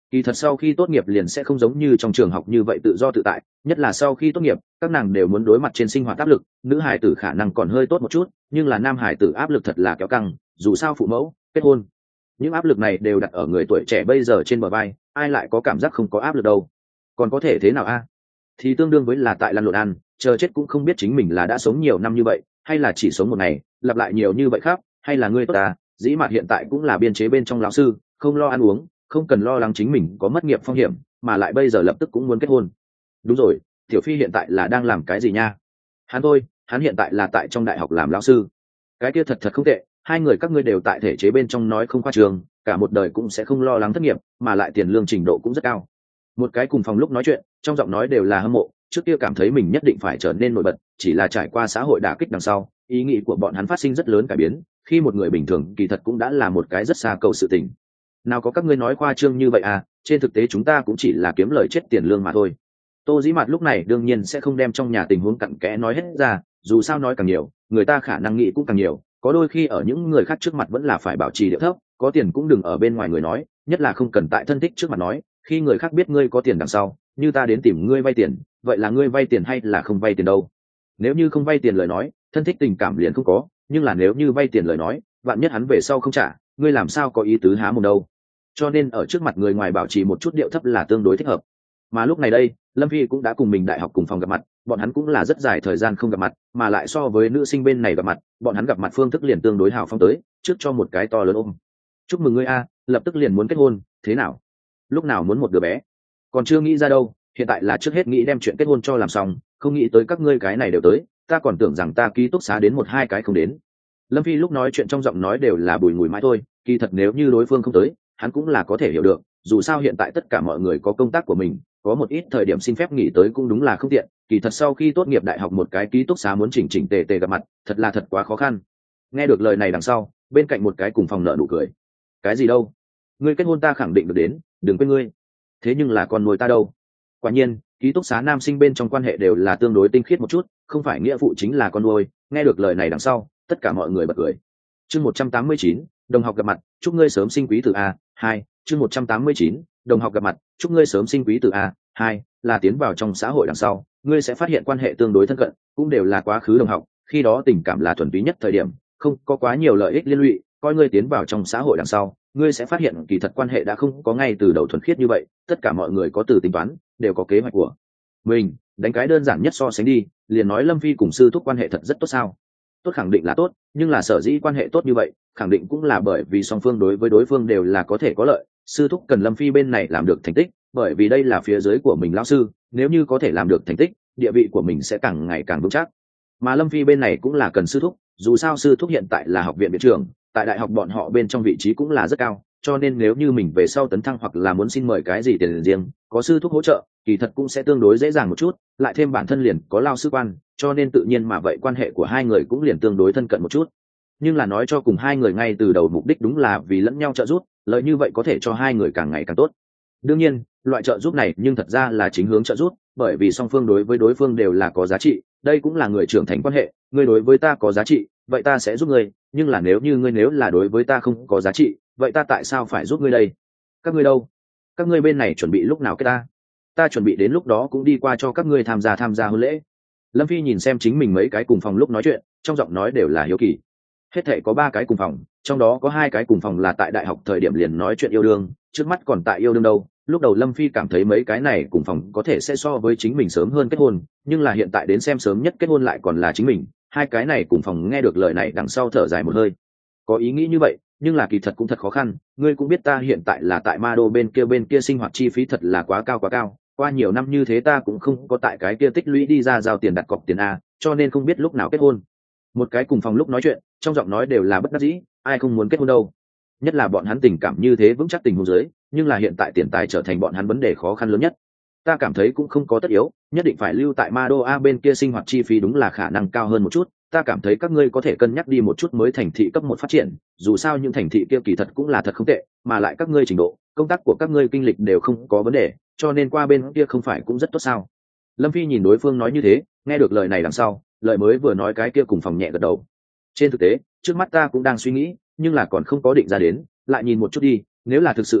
Kỳ thật sau khi tốt nghiệp liền sẽ không giống như trong trường học như vậy tự do tự tại, nhất là sau khi tốt nghiệp các nàng đều muốn đối mặt trên sinh hoạt áp lực. Nữ hải tử khả năng còn hơi tốt một chút, nhưng là nam hải tử áp lực thật là kéo căng, dù sao phụ mẫu, kết hôn, những áp lực này đều đặt ở người tuổi trẻ bây giờ trên bờ vai, ai lại có cảm giác không có áp lực đâu. Còn có thể thế nào a? Thì tương đương với là tại lăn lộn ăn, chờ chết cũng không biết chính mình là đã sống nhiều năm như vậy hay là chỉ sống một ngày, lặp lại nhiều như vậy khác. Hay là ngươi tốt à, dĩ mạt hiện tại cũng là biên chế bên trong lão sư, không lo ăn uống, không cần lo lắng chính mình có mất nghiệp phong hiểm, mà lại bây giờ lập tức cũng muốn kết hôn. Đúng rồi, Tiểu Phi hiện tại là đang làm cái gì nha? Hắn thôi, hắn hiện tại là tại trong đại học làm lão sư. Cái kia thật thật không tệ, hai người các ngươi đều tại thể chế bên trong nói không qua trường, cả một đời cũng sẽ không lo lắng thất nghiệp, mà lại tiền lương trình độ cũng rất cao. Một cái cùng phòng lúc nói chuyện, trong giọng nói đều là hâm mộ, trước kia cảm thấy mình nhất định phải trở nên nổi bật, chỉ là trải qua xã hội đả kích đằng sau, ý nghĩ của bọn hắn phát sinh rất lớn cải biến, khi một người bình thường kỳ thật cũng đã là một cái rất xa cầu sự tình. Nào có các ngươi nói khoa trương như vậy à, trên thực tế chúng ta cũng chỉ là kiếm lời chết tiền lương mà thôi. Tô Dĩ Mạt lúc này đương nhiên sẽ không đem trong nhà tình huống cặn kẽ nói hết ra, dù sao nói càng nhiều, người ta khả năng nghĩ cũng càng nhiều, có đôi khi ở những người khác trước mặt vẫn là phải bảo trì điệu thấp, có tiền cũng đừng ở bên ngoài người nói, nhất là không cần tại thân thích trước mặt nói, khi người khác biết ngươi có tiền đằng sau, như ta đến tìm ngươi vay tiền, vậy là ngươi vay tiền hay là không vay tiền đâu? Nếu như không vay tiền lời nói, thân thích tình cảm liền không có, nhưng là nếu như vay tiền lời nói, vạn nhất hắn về sau không trả, ngươi làm sao có ý tứ há mồm đâu. Cho nên ở trước mặt người ngoài bảo trì một chút điệu thấp là tương đối thích hợp. Mà lúc này đây, Lâm Phi cũng đã cùng mình đại học cùng phòng gặp mặt, bọn hắn cũng là rất dài thời gian không gặp mặt, mà lại so với nữ sinh bên này gặp mặt, bọn hắn gặp mặt phương thức liền tương đối hào phong tới, trước cho một cái to lớn ôm. Chúc mừng ngươi a, lập tức liền muốn kết hôn, thế nào? Lúc nào muốn một đứa bé? Còn chưa nghĩ ra đâu, hiện tại là trước hết nghĩ đem chuyện kết hôn cho làm xong, không nghĩ tới các ngươi cái này đều tới, ta còn tưởng rằng ta ký túc xá đến một hai cái không đến. Lâm Phi lúc nói chuyện trong giọng nói đều là bùi ngùi mãi thôi, kỳ thật nếu như đối phương không tới, hắn cũng là có thể hiểu được, dù sao hiện tại tất cả mọi người có công tác của mình, có một ít thời điểm xin phép nghỉ tới cũng đúng là không tiện, kỳ thật sau khi tốt nghiệp đại học một cái ký túc xá muốn chỉnh chỉnh tề tề gặp mặt, thật là thật quá khó khăn. Nghe được lời này đằng sau, bên cạnh một cái cùng phòng nợ nụ cười. Cái gì đâu? Ngươi kết hôn ta khẳng định được đến, đừng quên ngươi. Thế nhưng là con nuôi ta đâu? Quả nhiên, ký túc xá nam sinh bên trong quan hệ đều là tương đối tinh khiết một chút, không phải nghĩa vụ chính là con nuôi. Nghe được lời này đằng sau, tất cả mọi người bật cười. Chương một trăm tám mươi chín, đồng học gặp mặt, chúc ngươi sớm sinh quý tử a. Hai, chương một trăm tám mươi chín, đồng học gặp mặt, chúc ngươi sớm sinh quý tử a. Hai, là tiến vào trong xã hội đằng sau, ngươi sẽ phát hiện quan hệ tương đối thân cận, cũng đều là quá khứ đồng học, khi đó tình cảm là thuần túy nhất thời điểm, không có quá nhiều lợi ích liên lụy, coi ngươi tiến vào trong xã hội đằng sau, ngươi sẽ phát hiện kỳ thật quan hệ đã không có ngay từ đầu thuần khiết như vậy, tất cả mọi người có từ tính toán, đều có kế hoạch của mình. Đánh cái đơn giản nhất so sánh đi, liền nói Lâm Phi cùng sư thúc quan hệ thật rất tốt sao? Tốt khẳng định là tốt, nhưng là sở dĩ quan hệ tốt như vậy, khẳng định cũng là bởi vì song phương đối với đối phương đều là có thể có lợi. Sư thúc cần Lâm Phi bên này làm được thành tích, bởi vì đây là phía dưới của mình lão sư, nếu như có thể làm được thành tích, địa vị của mình sẽ càng ngày càng vững chắc. Mà Lâm Phi bên này cũng là cần sư thúc, dù sao sư thúc hiện tại là học viện viện trưởng, tại đại học bọn họ bên trong vị trí cũng là rất cao, cho nên nếu như mình về sau tấn thăng hoặc là muốn xin mời cái gì tiền riêng, có sư thúc hỗ trợ, kỳ thật cũng sẽ tương đối dễ dàng một chút, lại thêm bản thân liền có lao sư quan, cho nên tự nhiên mà vậy quan hệ của hai người cũng liền tương đối thân cận một chút. Nhưng là nói cho cùng hai người ngay từ đầu mục đích đúng là vì lẫn nhau trợ giúp, lợi như vậy có thể cho hai người càng ngày càng tốt. Đương nhiên, loại trợ giúp này nhưng thật ra là chính hướng trợ giúp, bởi vì song phương đối với đối phương đều là có giá trị, đây cũng là người trưởng thành quan hệ, ngươi đối với ta có giá trị, vậy ta sẽ giúp ngươi, nhưng là nếu như ngươi nếu là đối với ta không có giá trị, vậy ta tại sao phải giúp ngươi đây? Các ngươi đâu? Các ngươi bên này chuẩn bị lúc nào kết ta? Ta chuẩn bị đến lúc đó cũng đi qua cho các ngươi tham gia tham gia hôn lễ. Lâm Phi nhìn xem chính mình mấy cái cùng phòng lúc nói chuyện, trong giọng nói đều là hiếu kỳ. Hết thể có ba cái cùng phòng, trong đó có hai cái cùng phòng là tại đại học thời điểm liền nói chuyện yêu đương, trước mắt còn tại yêu đương đâu. Lúc đầu Lâm Phi cảm thấy mấy cái này cùng phòng có thể sẽ so với chính mình sớm hơn kết hôn, nhưng là hiện tại đến xem sớm nhất kết hôn lại còn là chính mình. Hai cái này cùng phòng nghe được lời này đằng sau thở dài một hơi. Có ý nghĩ như vậy, nhưng là kỳ thật cũng thật khó khăn, ngươi cũng biết ta hiện tại là tại Ma Đô bên kia bên kia sinh hoạt chi phí thật là quá cao quá cao, qua nhiều năm như thế ta cũng không có tại cái kia tích lũy đi ra giao tiền đặt cọc tiền a, cho nên không biết lúc nào kết hôn. Một cái cùng phòng lúc nói chuyện, trong giọng nói đều là bất đắc dĩ, ai không muốn kết hôn đâu. Nhất là bọn hắn tình cảm như thế vững chắc tình huống dưới, nhưng là hiện tại tiền tài trở thành bọn hắn vấn đề khó khăn lớn nhất. Ta cảm thấy cũng không có tất yếu, nhất định phải lưu tại Ma Đô A bên kia sinh hoạt chi phí đúng là khả năng cao hơn một chút, ta cảm thấy các ngươi có thể cân nhắc đi một chút mới thành thị cấp một phát triển, dù sao những thành thị kia kỳ thật cũng là thật không tệ, mà lại các ngươi trình độ, công tác của các ngươi kinh lịch đều không có vấn đề, cho nên qua bên kia không phải cũng rất tốt sao? Lâm Phi nhìn đối phương nói như thế, nghe được lời này đằng sau, lời mới vừa nói cái kia cùng phòng nhẹ gật đầu. Trên thực tế, trước mắt ta cũng đang suy nghĩ, nhưng là còn không có định ra đến, lại nhìn một chút đi, nếu là thực sự không được,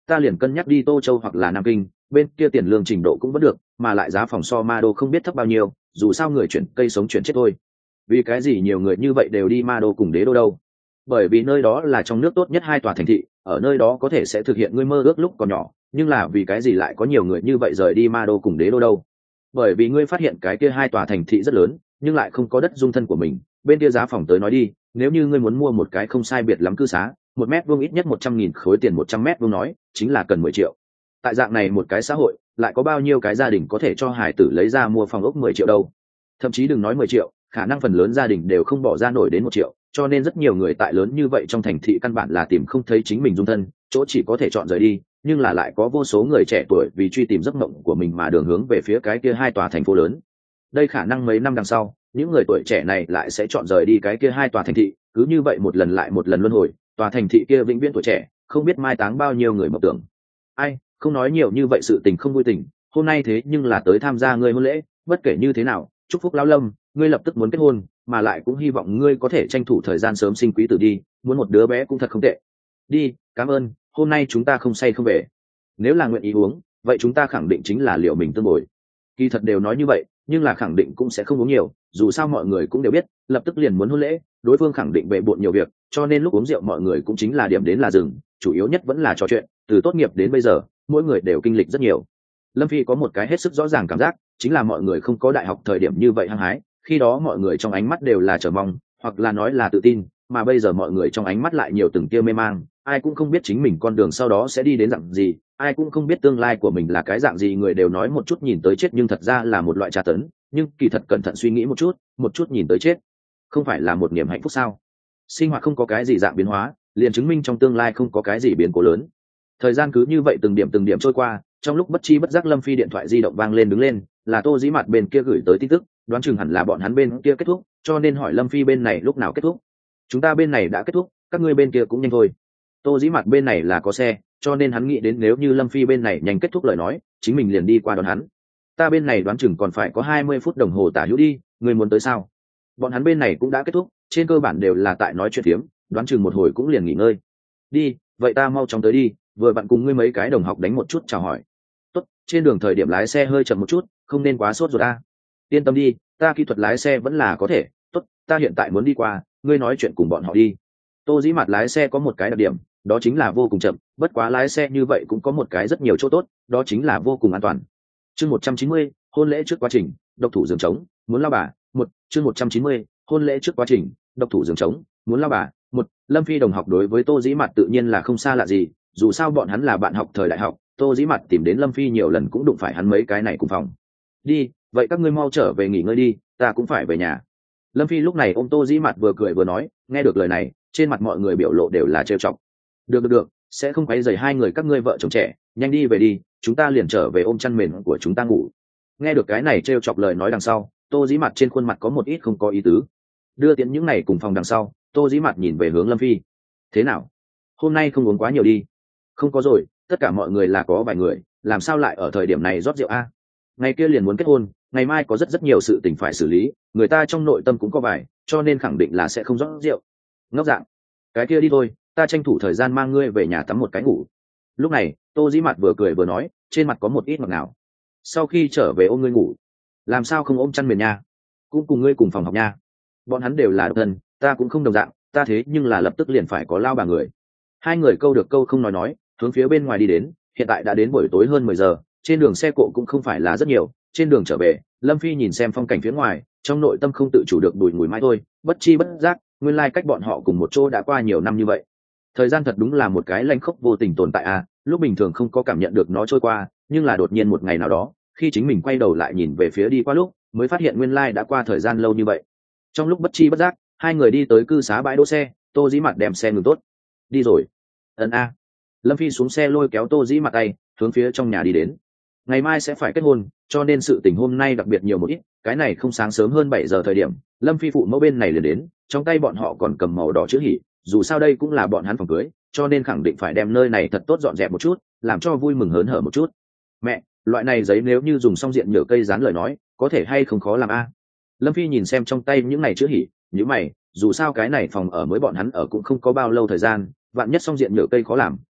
ta liền cân nhắc đi Tô Châu hoặc là Nam Kinh, bên kia tiền lương trình độ cũng vẫn được, mà lại giá phòng so Ma Đô không biết thấp bao nhiêu, dù sao người chuyển cây sống chuyển chết thôi. Vì cái gì nhiều người như vậy đều đi Ma Đô cùng Đế Đô đâu? Bởi vì nơi đó là trong nước tốt nhất hai tòa thành thị, ở nơi đó có thể sẽ thực hiện ngươi mơ ước lúc còn nhỏ, nhưng là vì cái gì lại có nhiều người như vậy rời đi Ma Đô cùng Đế Đô đâu? Bởi vì ngươi phát hiện cái kia hai tòa thành thị rất lớn, nhưng lại không có đất dung thân của mình, bên kia giá phòng tới nói đi, nếu như ngươi muốn mua một cái không sai biệt lắm cư xá, một mét vuông ít nhất một trăm nghìn khối tiền một trăm mét vuông nói, chính là cần mười triệu. Tại dạng này một cái xã hội, lại có bao nhiêu cái gia đình có thể cho hải tử lấy ra mua phòng ốc mười triệu đâu? Thậm chí đừng nói mười triệu, khả năng phần lớn gia đình đều không bỏ ra nổi đến một triệu, cho nên rất nhiều người tại lớn như vậy trong thành thị căn bản là tìm không thấy chính mình dung thân, chỗ chỉ có thể chọn rời đi, nhưng là lại có vô số người trẻ tuổi vì truy tìm giấc mộng của mình mà đường hướng về phía cái kia hai tòa thành phố lớn. Đây khả năng mấy năm đằng sau, những người tuổi trẻ này lại sẽ chọn rời đi cái kia hai tòa thành thị, cứ như vậy một lần lại một lần luân hồi, tòa thành thị kia vĩnh viễn tuổi trẻ, không biết mai táng bao nhiêu người mộng tưởng. Ai, không nói nhiều như vậy sự tình không vui tình, hôm nay thế nhưng là tới tham gia ngươi hôn lễ, bất kể như thế nào, chúc phúc lão Lâm, ngươi lập tức muốn kết hôn, mà lại cũng hy vọng ngươi có thể tranh thủ thời gian sớm sinh quý tử đi, muốn một đứa bé cũng thật không tệ. Đi, cảm ơn, hôm nay chúng ta không say không về. Nếu là nguyện ý uống, vậy chúng ta khẳng định chính là liệu mình tương bồi. Kỳ thật đều nói như vậy, nhưng là khẳng định cũng sẽ không uống nhiều, dù sao mọi người cũng đều biết, lập tức liền muốn hôn lễ, đối phương khẳng định bệ bội nhiều việc, cho nên lúc uống rượu mọi người cũng chính là điểm đến là dừng, chủ yếu nhất vẫn là trò chuyện, từ tốt nghiệp đến bây giờ, mỗi người đều kinh lịch rất nhiều. Lâm Phi có một cái hết sức rõ ràng cảm giác, chính là mọi người không có đại học thời điểm như vậy hăng hái, khi đó mọi người trong ánh mắt đều là chờ mong, hoặc là nói là tự tin, mà bây giờ mọi người trong ánh mắt lại nhiều từng tia mê mang, ai cũng không biết chính mình con đường sau đó sẽ đi đến dạng gì, ai cũng không biết tương lai của mình là cái dạng gì, người đều nói một chút nhìn tới chết nhưng thật ra là một loại tra tấn, nhưng kỳ thật cẩn thận suy nghĩ một chút, một chút nhìn tới chết, không phải là một niềm hạnh phúc sao? Sinh hoạt không có cái gì dạng biến hóa, liền chứng minh trong tương lai không có cái gì biến cố lớn. Thời gian cứ như vậy từng điểm từng điểm trôi qua, trong lúc bất chi bất giác Lâm Phi điện thoại di động vang lên đứng lên, là Tô Dĩ Mạt bên kia gửi tới tin tức, đoán chừng hẳn là bọn hắn bên kia kết thúc, cho nên hỏi Lâm Phi bên này lúc nào kết thúc. Chúng ta bên này đã kết thúc, các ngươi bên kia cũng nhanh thôi. Tô Dĩ Mạt bên này là có xe, cho nên hắn nghĩ đến nếu như Lâm Phi bên này nhanh kết thúc lời nói, chính mình liền đi qua đón hắn. Ta bên này đoán chừng còn phải có hai mươi phút đồng hồ tả hữu đi, người muốn tới sao? Bọn hắn bên này cũng đã kết thúc, trên cơ bản đều là tại nói chuyện phiếm, đoán chừng một hồi cũng liền nghỉ ngơi. Đi, vậy ta mau chóng tới đi, vừa bạn cùng ngươi mấy cái đồng học đánh một chút chào hỏi. Tốt, trên đường thời điểm lái xe hơi chậm một chút, không nên quá sốt rồi a. Yên tâm đi, ta kỹ thuật lái xe vẫn là có thể. Tốt, ta hiện tại muốn đi qua, ngươi nói chuyện cùng bọn họ đi. Tô Dĩ Mạt lái xe có một cái đặc điểm, đó chính là vô cùng chậm, bất quá lái xe như vậy cũng có một cái rất nhiều chỗ tốt, đó chính là vô cùng an toàn. Chương một trăm chín mươi, hôn lễ trước quá trình, độc thủ giường trống, muốn lao bà. Một, chương một trăm chín mươi, hôn lễ trước quá trình, độc thủ giường trống, muốn lao bà. Một, Lâm Phi đồng học đối với Tô Dĩ Mạt tự nhiên là không xa lạ gì, dù sao bọn hắn là bạn học thời đại học, Tô Dĩ Mạt tìm đến Lâm Phi nhiều lần cũng đụng phải hắn mấy cái này cùng phòng. Đi, vậy các ngươi mau trở về nghỉ ngơi đi, ta cũng phải về nhà. Lâm Phi lúc này ôm Tô Dĩ Mạt vừa cười vừa nói, nghe được lời này, trên mặt mọi người biểu lộ đều là trêu chọc. Được được được, sẽ không quấy rầy hai người các ngươi vợ chồng trẻ, nhanh đi về đi, chúng ta liền trở về ôm chăn mền của chúng ta ngủ. Nghe được cái này trêu chọc lời nói đằng sau, Tô Dĩ Mạt trên khuôn mặt có một ít không có ý tứ. Đưa tiễn những này cùng phòng đằng sau, Tô Dĩ Mạt nhìn về hướng Lâm Phi. Thế nào? Hôm nay không uống quá nhiều đi. Không có rồi, tất cả mọi người là có vài người, làm sao lại ở thời điểm này rót rượu a? Ngày kia liền muốn kết hôn, ngày mai có rất rất nhiều sự tình phải xử lý, người ta trong nội tâm cũng có vài, cho nên khẳng định là sẽ không rót rượu. Ngốc dạng. Cái kia đi thôi, ta tranh thủ thời gian mang ngươi về nhà tắm một cái ngủ. Lúc này, Tô Dĩ Mạt vừa cười vừa nói, trên mặt có một ít ngọt ngào. Sau khi trở về ôm ngươi ngủ, làm sao không ôm chăn mền nha? Cũng cùng ngươi cùng phòng học nha. Bọn hắn đều là độc thân, ta cũng không đồng dạng, ta thế nhưng là lập tức liền phải có lao bà người. Hai người câu được câu không nói nói, hướng phía bên ngoài đi đến, hiện tại đã đến buổi tối hơn mười giờ, trên đường xe cộ cũng không phải là rất nhiều, trên đường trở về, Lâm Phi nhìn xem phong cảnh phía ngoài, trong nội tâm không tự chủ được đùi ngùi mãi thôi, bất chi bất giác, nguyên lai cách bọn họ cùng một chỗ đã qua nhiều năm như vậy. Thời gian thật đúng là một cái lanh khốc vô tình tồn tại à, lúc bình thường không có cảm nhận được nó trôi qua, nhưng là đột nhiên một ngày nào đó, khi chính mình quay đầu lại nhìn về phía đi qua lúc, mới phát hiện nguyên lai đã qua thời gian lâu như vậy. Trong lúc bất chi bất giác, hai người đi tới cư xá bãi đỗ xe, Tô Dĩ Mạt đem xe ngừng tốt. Đi rồi. Ấn a. Lâm Phi xuống xe lôi kéo Tô Dĩ Mạt tay, hướng phía trong nhà đi đến. Ngày mai sẽ phải kết hôn, cho nên sự tình hôm nay đặc biệt nhiều một ít, cái này không sáng sớm hơn bảy giờ thời điểm, Lâm Phi phụ mẫu bên này liền đến, trong tay bọn họ còn cầm màu đỏ chữ hỉ, dù sao đây cũng là bọn hắn phòng cưới, cho nên khẳng định phải đem nơi này thật tốt dọn dẹp một chút, làm cho vui mừng hớn hở một chút. Mẹ, loại này giấy nếu như dùng xong diện nhựa cây dán lời nói, có thể hay không khó làm a? Lâm Phi nhìn xem trong tay những này chữ hỉ, nhíu mày, dù sao cái này phòng ở mới bọn hắn ở cũng không có bao lâu thời gian, vạn nhất xong diện nhựa cây khó làm,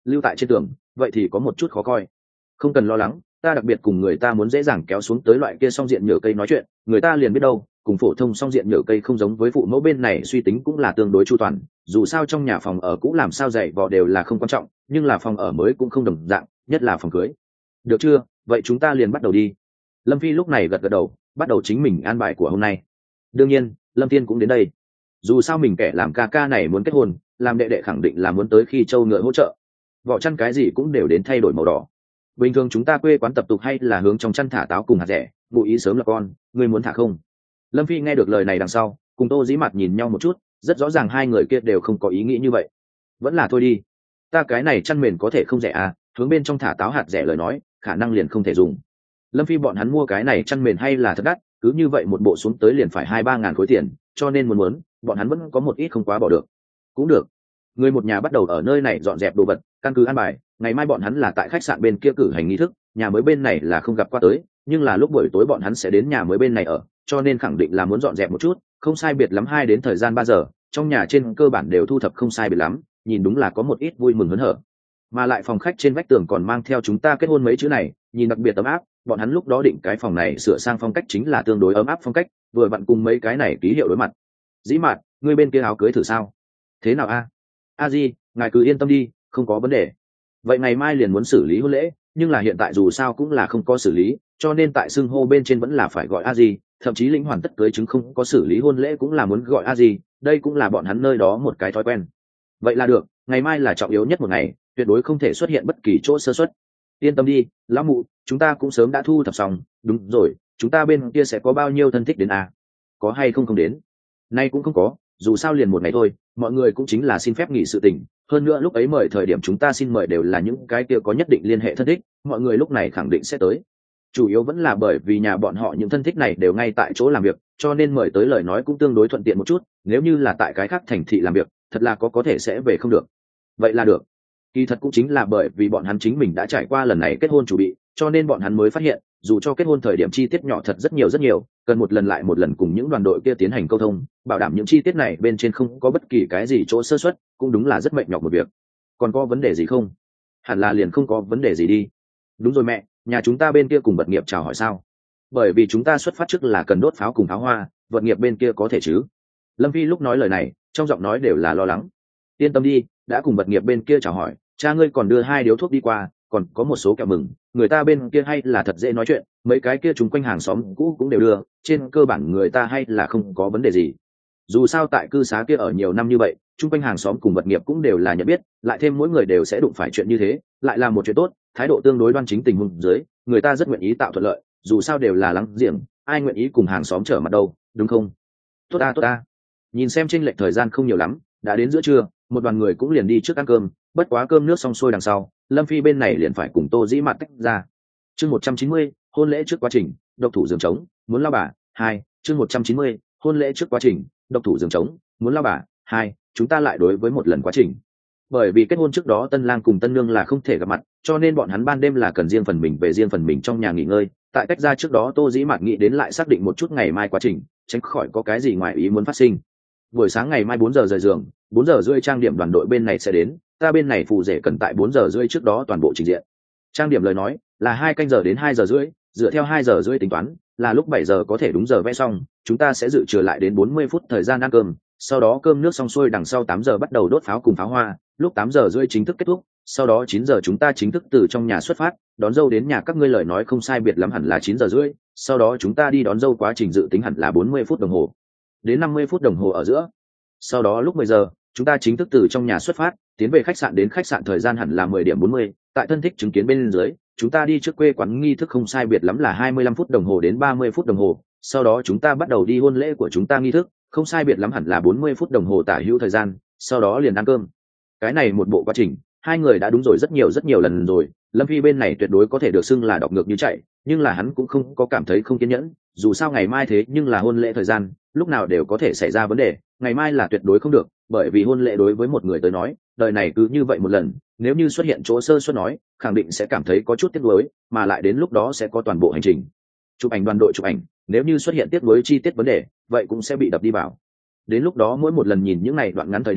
lưu tại trên tường vậy thì có một chút khó coi. Không cần lo lắng, ta đặc biệt cùng người ta muốn dễ dàng kéo xuống tới loại kia song diện nhựa cây nói chuyện, người ta liền biết đâu, cùng phổ thông song diện nhựa cây không giống với phụ mẫu bên này suy tính cũng là tương đối chu toàn, dù sao trong nhà phòng ở cũ làm sao dạy vò đều là không quan trọng, nhưng là phòng ở mới cũng không đồng dạng, nhất là phòng cưới. Được chưa, vậy chúng ta liền bắt đầu đi. Lâm Phi lúc này gật gật đầu, bắt đầu chính mình an bài của hôm nay. Đương nhiên Lâm Thiên cũng đến đây, dù sao mình kẻ làm ca ca này muốn kết hôn, làm đệ đệ khẳng định là muốn tới khi trâu ngựa hỗ trợ, vỏ chăn cái gì cũng đều đến thay đổi màu đỏ. Bình thường chúng ta quê quán tập tục hay là hướng trong chăn thả táo cùng hạt rẻ, ngụ ý sớm là con, ngươi muốn thả không? Lâm Phi nghe được lời này đằng sau, cùng Tô Dĩ Mạt nhìn nhau một chút, rất rõ ràng hai người kia đều không có ý nghĩ như vậy. Vẫn là thôi đi, ta cái này chăn mền có thể không rẻ à, hướng bên trong thả táo hạt rẻ lời nói khả năng liền không thể dùng. Lâm Phi bọn hắn mua cái này chăn mền hay là thật đắt, cứ như vậy một bộ xuống tới liền phải hai ba ngàn khối tiền, cho nên muốn muốn bọn hắn vẫn có một ít không quá bỏ được. Cũng được, người một nhà bắt đầu ở nơi này dọn dẹp đồ vật, căn cứ an bài ngày mai bọn hắn là tại khách sạn bên kia cử hành nghi thức, nhà mới bên này là không gặp qua tới, nhưng là lúc buổi tối bọn hắn sẽ đến nhà mới bên này ở, cho nên khẳng định là muốn dọn dẹp một chút, không sai biệt lắm hai đến thời gian ba giờ, trong nhà trên cơ bản đều thu thập không sai biệt lắm, nhìn đúng là có một ít vui mừng hớn hở. Mà lại phòng khách trên vách tường còn mang theo chúng ta kết hôn mấy chữ này, nhìn đặc biệt ấm áp, bọn hắn lúc đó định cái phòng này sửa sang phong cách chính là tương đối ấm áp phong cách, vừa vặn cùng mấy cái này ký hiệu đối mặt. Dĩ Mạt, ngươi bên kia áo cưới thử sao? Thế nào a? A Di, ngài cứ yên tâm đi, không có vấn đề. Vậy ngày mai liền muốn xử lý hôn lễ, nhưng là hiện tại dù sao cũng là không có xử lý, cho nên tại xưng hô bên trên vẫn là phải gọi A Di, thậm chí lĩnh hoàn tất cưới chứng không có xử lý hôn lễ cũng là muốn gọi A Di, đây cũng là bọn hắn nơi đó một cái thói quen. Vậy là được, ngày mai là trọng yếu nhất một ngày, tuyệt đối không thể xuất hiện bất kỳ chỗ sơ suất. Yên tâm đi, lão mụ, chúng ta cũng sớm đã thu thập xong. Đúng rồi, chúng ta bên kia sẽ có bao nhiêu thân thích đến à? Có hay không không đến? Nay cũng không có, dù sao liền một ngày thôi, mọi người cũng chính là xin phép nghỉ sự tình. Hơn nữa lúc ấy mời thời điểm chúng ta xin mời đều là những cái kia có nhất định liên hệ thân thích, mọi người lúc này khẳng định sẽ tới. Chủ yếu vẫn là bởi vì nhà bọn họ những thân thích này đều ngay tại chỗ làm việc, cho nên mời tới lời nói cũng tương đối thuận tiện một chút. Nếu như là tại cái khác thành thị làm việc, thật là có có thể sẽ về không được. Vậy là được. Kỳ thật cũng chính là bởi vì bọn hắn chính mình đã trải qua lần này kết hôn chuẩn bị, cho nên bọn hắn mới phát hiện, dù cho kết hôn thời điểm chi tiết nhỏ thật rất nhiều rất nhiều, cần một lần lại một lần cùng những đoàn đội kia tiến hành câu thông, bảo đảm những chi tiết này bên trên không có bất kỳ cái gì chỗ sơ suất, cũng đúng là rất mệt nhọc một việc. Còn có vấn đề gì không? Hẳn là liền không có vấn đề gì đi. Đúng rồi mẹ, nhà chúng ta bên kia cùng Vật Nghiệp chào hỏi sao? Bởi vì chúng ta xuất phát trước là cần đốt pháo cùng pháo hoa, Vật Nghiệp bên kia có thể chứ? Lâm Phi lúc nói lời này, trong giọng nói đều là lo lắng. Yên tâm đi, đã cùng Vật Nghiệp bên kia chào hỏi, cha ngươi còn đưa hai điếu thuốc đi qua, còn có một số kẹo mừng, người ta bên kia hay là thật dễ nói chuyện, mấy cái kia chúng quanh hàng xóm cũ cũng đều đưa, trên cơ bản người ta hay là không có vấn đề gì. Dù sao tại cư xá kia ở nhiều năm như vậy, chung quanh hàng xóm cùng Vật Nghiệp cũng đều là nhận biết, lại thêm mỗi người đều sẽ đụng phải chuyện như thế, lại là một chuyện tốt, thái độ tương đối đoan chính tình huống dưới, người ta rất nguyện ý tạo thuận lợi, dù sao đều là láng giềng, ai nguyện ý cùng hàng xóm trở mặt đâu, đúng không? Tốt ta tốt ta. Nhìn xem chênh lệch thời gian không nhiều lắm, đã đến giữa trưa, một đoàn người cũng liền đi trước ăn cơm, bất quá cơm nước xong xuôi đằng sau, Lâm Phi bên này liền phải cùng Tô Dĩ Mạt tách ra. Chương một trăm chín mươi, hôn lễ trước quá trình, độc thủ giường trống, muốn lao bà, hai, chương một trăm chín mươi, hôn lễ trước quá trình, độc thủ giường trống, muốn lao bà, hai, chúng ta lại đối với một lần quá trình. Bởi vì kết hôn trước đó tân lang cùng tân nương là không thể gặp mặt, cho nên bọn hắn ban đêm là cần riêng phần mình về riêng phần mình trong nhà nghỉ ngơi. Tại tách ra trước đó Tô Dĩ Mạt nghĩ đến lại xác định một chút ngày mai quá trình, tránh khỏi có cái gì ngoài ý muốn phát sinh. Buổi sáng ngày mai bốn giờ rời giường, bốn giờ rưỡi trang điểm đoàn đội bên này sẽ đến, ta bên này phù rể cần tại bốn giờ rưỡi trước đó toàn bộ trình diện. Trang điểm lời nói là hai canh giờ đến hai giờ rưỡi, dựa theo hai giờ rưỡi tính toán, là lúc bảy giờ có thể đúng giờ vẽ xong, chúng ta sẽ dự trừ lại đến bốn mươi phút thời gian ăn cơm, sau đó cơm nước xong xuôi đằng sau tám giờ bắt đầu đốt pháo cùng pháo hoa, lúc tám giờ rưỡi chính thức kết thúc, sau đó chín giờ chúng ta chính thức từ trong nhà xuất phát, đón dâu đến nhà các ngươi lời nói không sai biệt lắm hẳn là chín giờ rưỡi, sau đó chúng ta đi đón dâu quá trình dự tính hẳn là bốn mươi phút đồng hồ đến năm mươi phút đồng hồ ở giữa. Sau đó lúc mười giờ, chúng ta chính thức từ trong nhà xuất phát, tiến về khách sạn đến khách sạn thời gian hẳn là mười điểm bốn mươi, tại thân thích chứng kiến bên dưới, chúng ta đi trước quê quán nghi thức không sai biệt lắm là hai mươi lăm phút đồng hồ đến ba mươi phút đồng hồ, sau đó chúng ta bắt đầu đi hôn lễ của chúng ta nghi thức, không sai biệt lắm hẳn là bốn mươi phút đồng hồ tả hữu thời gian, sau đó liền ăn cơm. Cái này một bộ quá trình, hai người đã đúng rồi rất nhiều rất nhiều lần rồi, Lâm Phi bên này tuyệt đối có thể được xưng là đọc ngược như chạy, nhưng là hắn cũng không có cảm thấy không kiên nhẫn, dù sao ngày mai thế nhưng là hôn lễ thời gian, lúc nào đều có thể xảy ra vấn đề, ngày mai là tuyệt đối không được, bởi vì hôn lễ đối với một người tới nói, đời này cứ như vậy một lần, nếu như xuất hiện chỗ sơ suất nói, khẳng định sẽ cảm thấy có chút tiếc nuối, mà lại đến lúc đó sẽ có toàn bộ hành trình. Chụp ảnh đoàn đội chụp ảnh, nếu như xuất hiện tiếc nuối chi tiết vấn đề, vậy cũng sẽ bị đập đi vào. Đến lúc đó mỗi một lần nhìn những này đoạn ngắn thời điểm,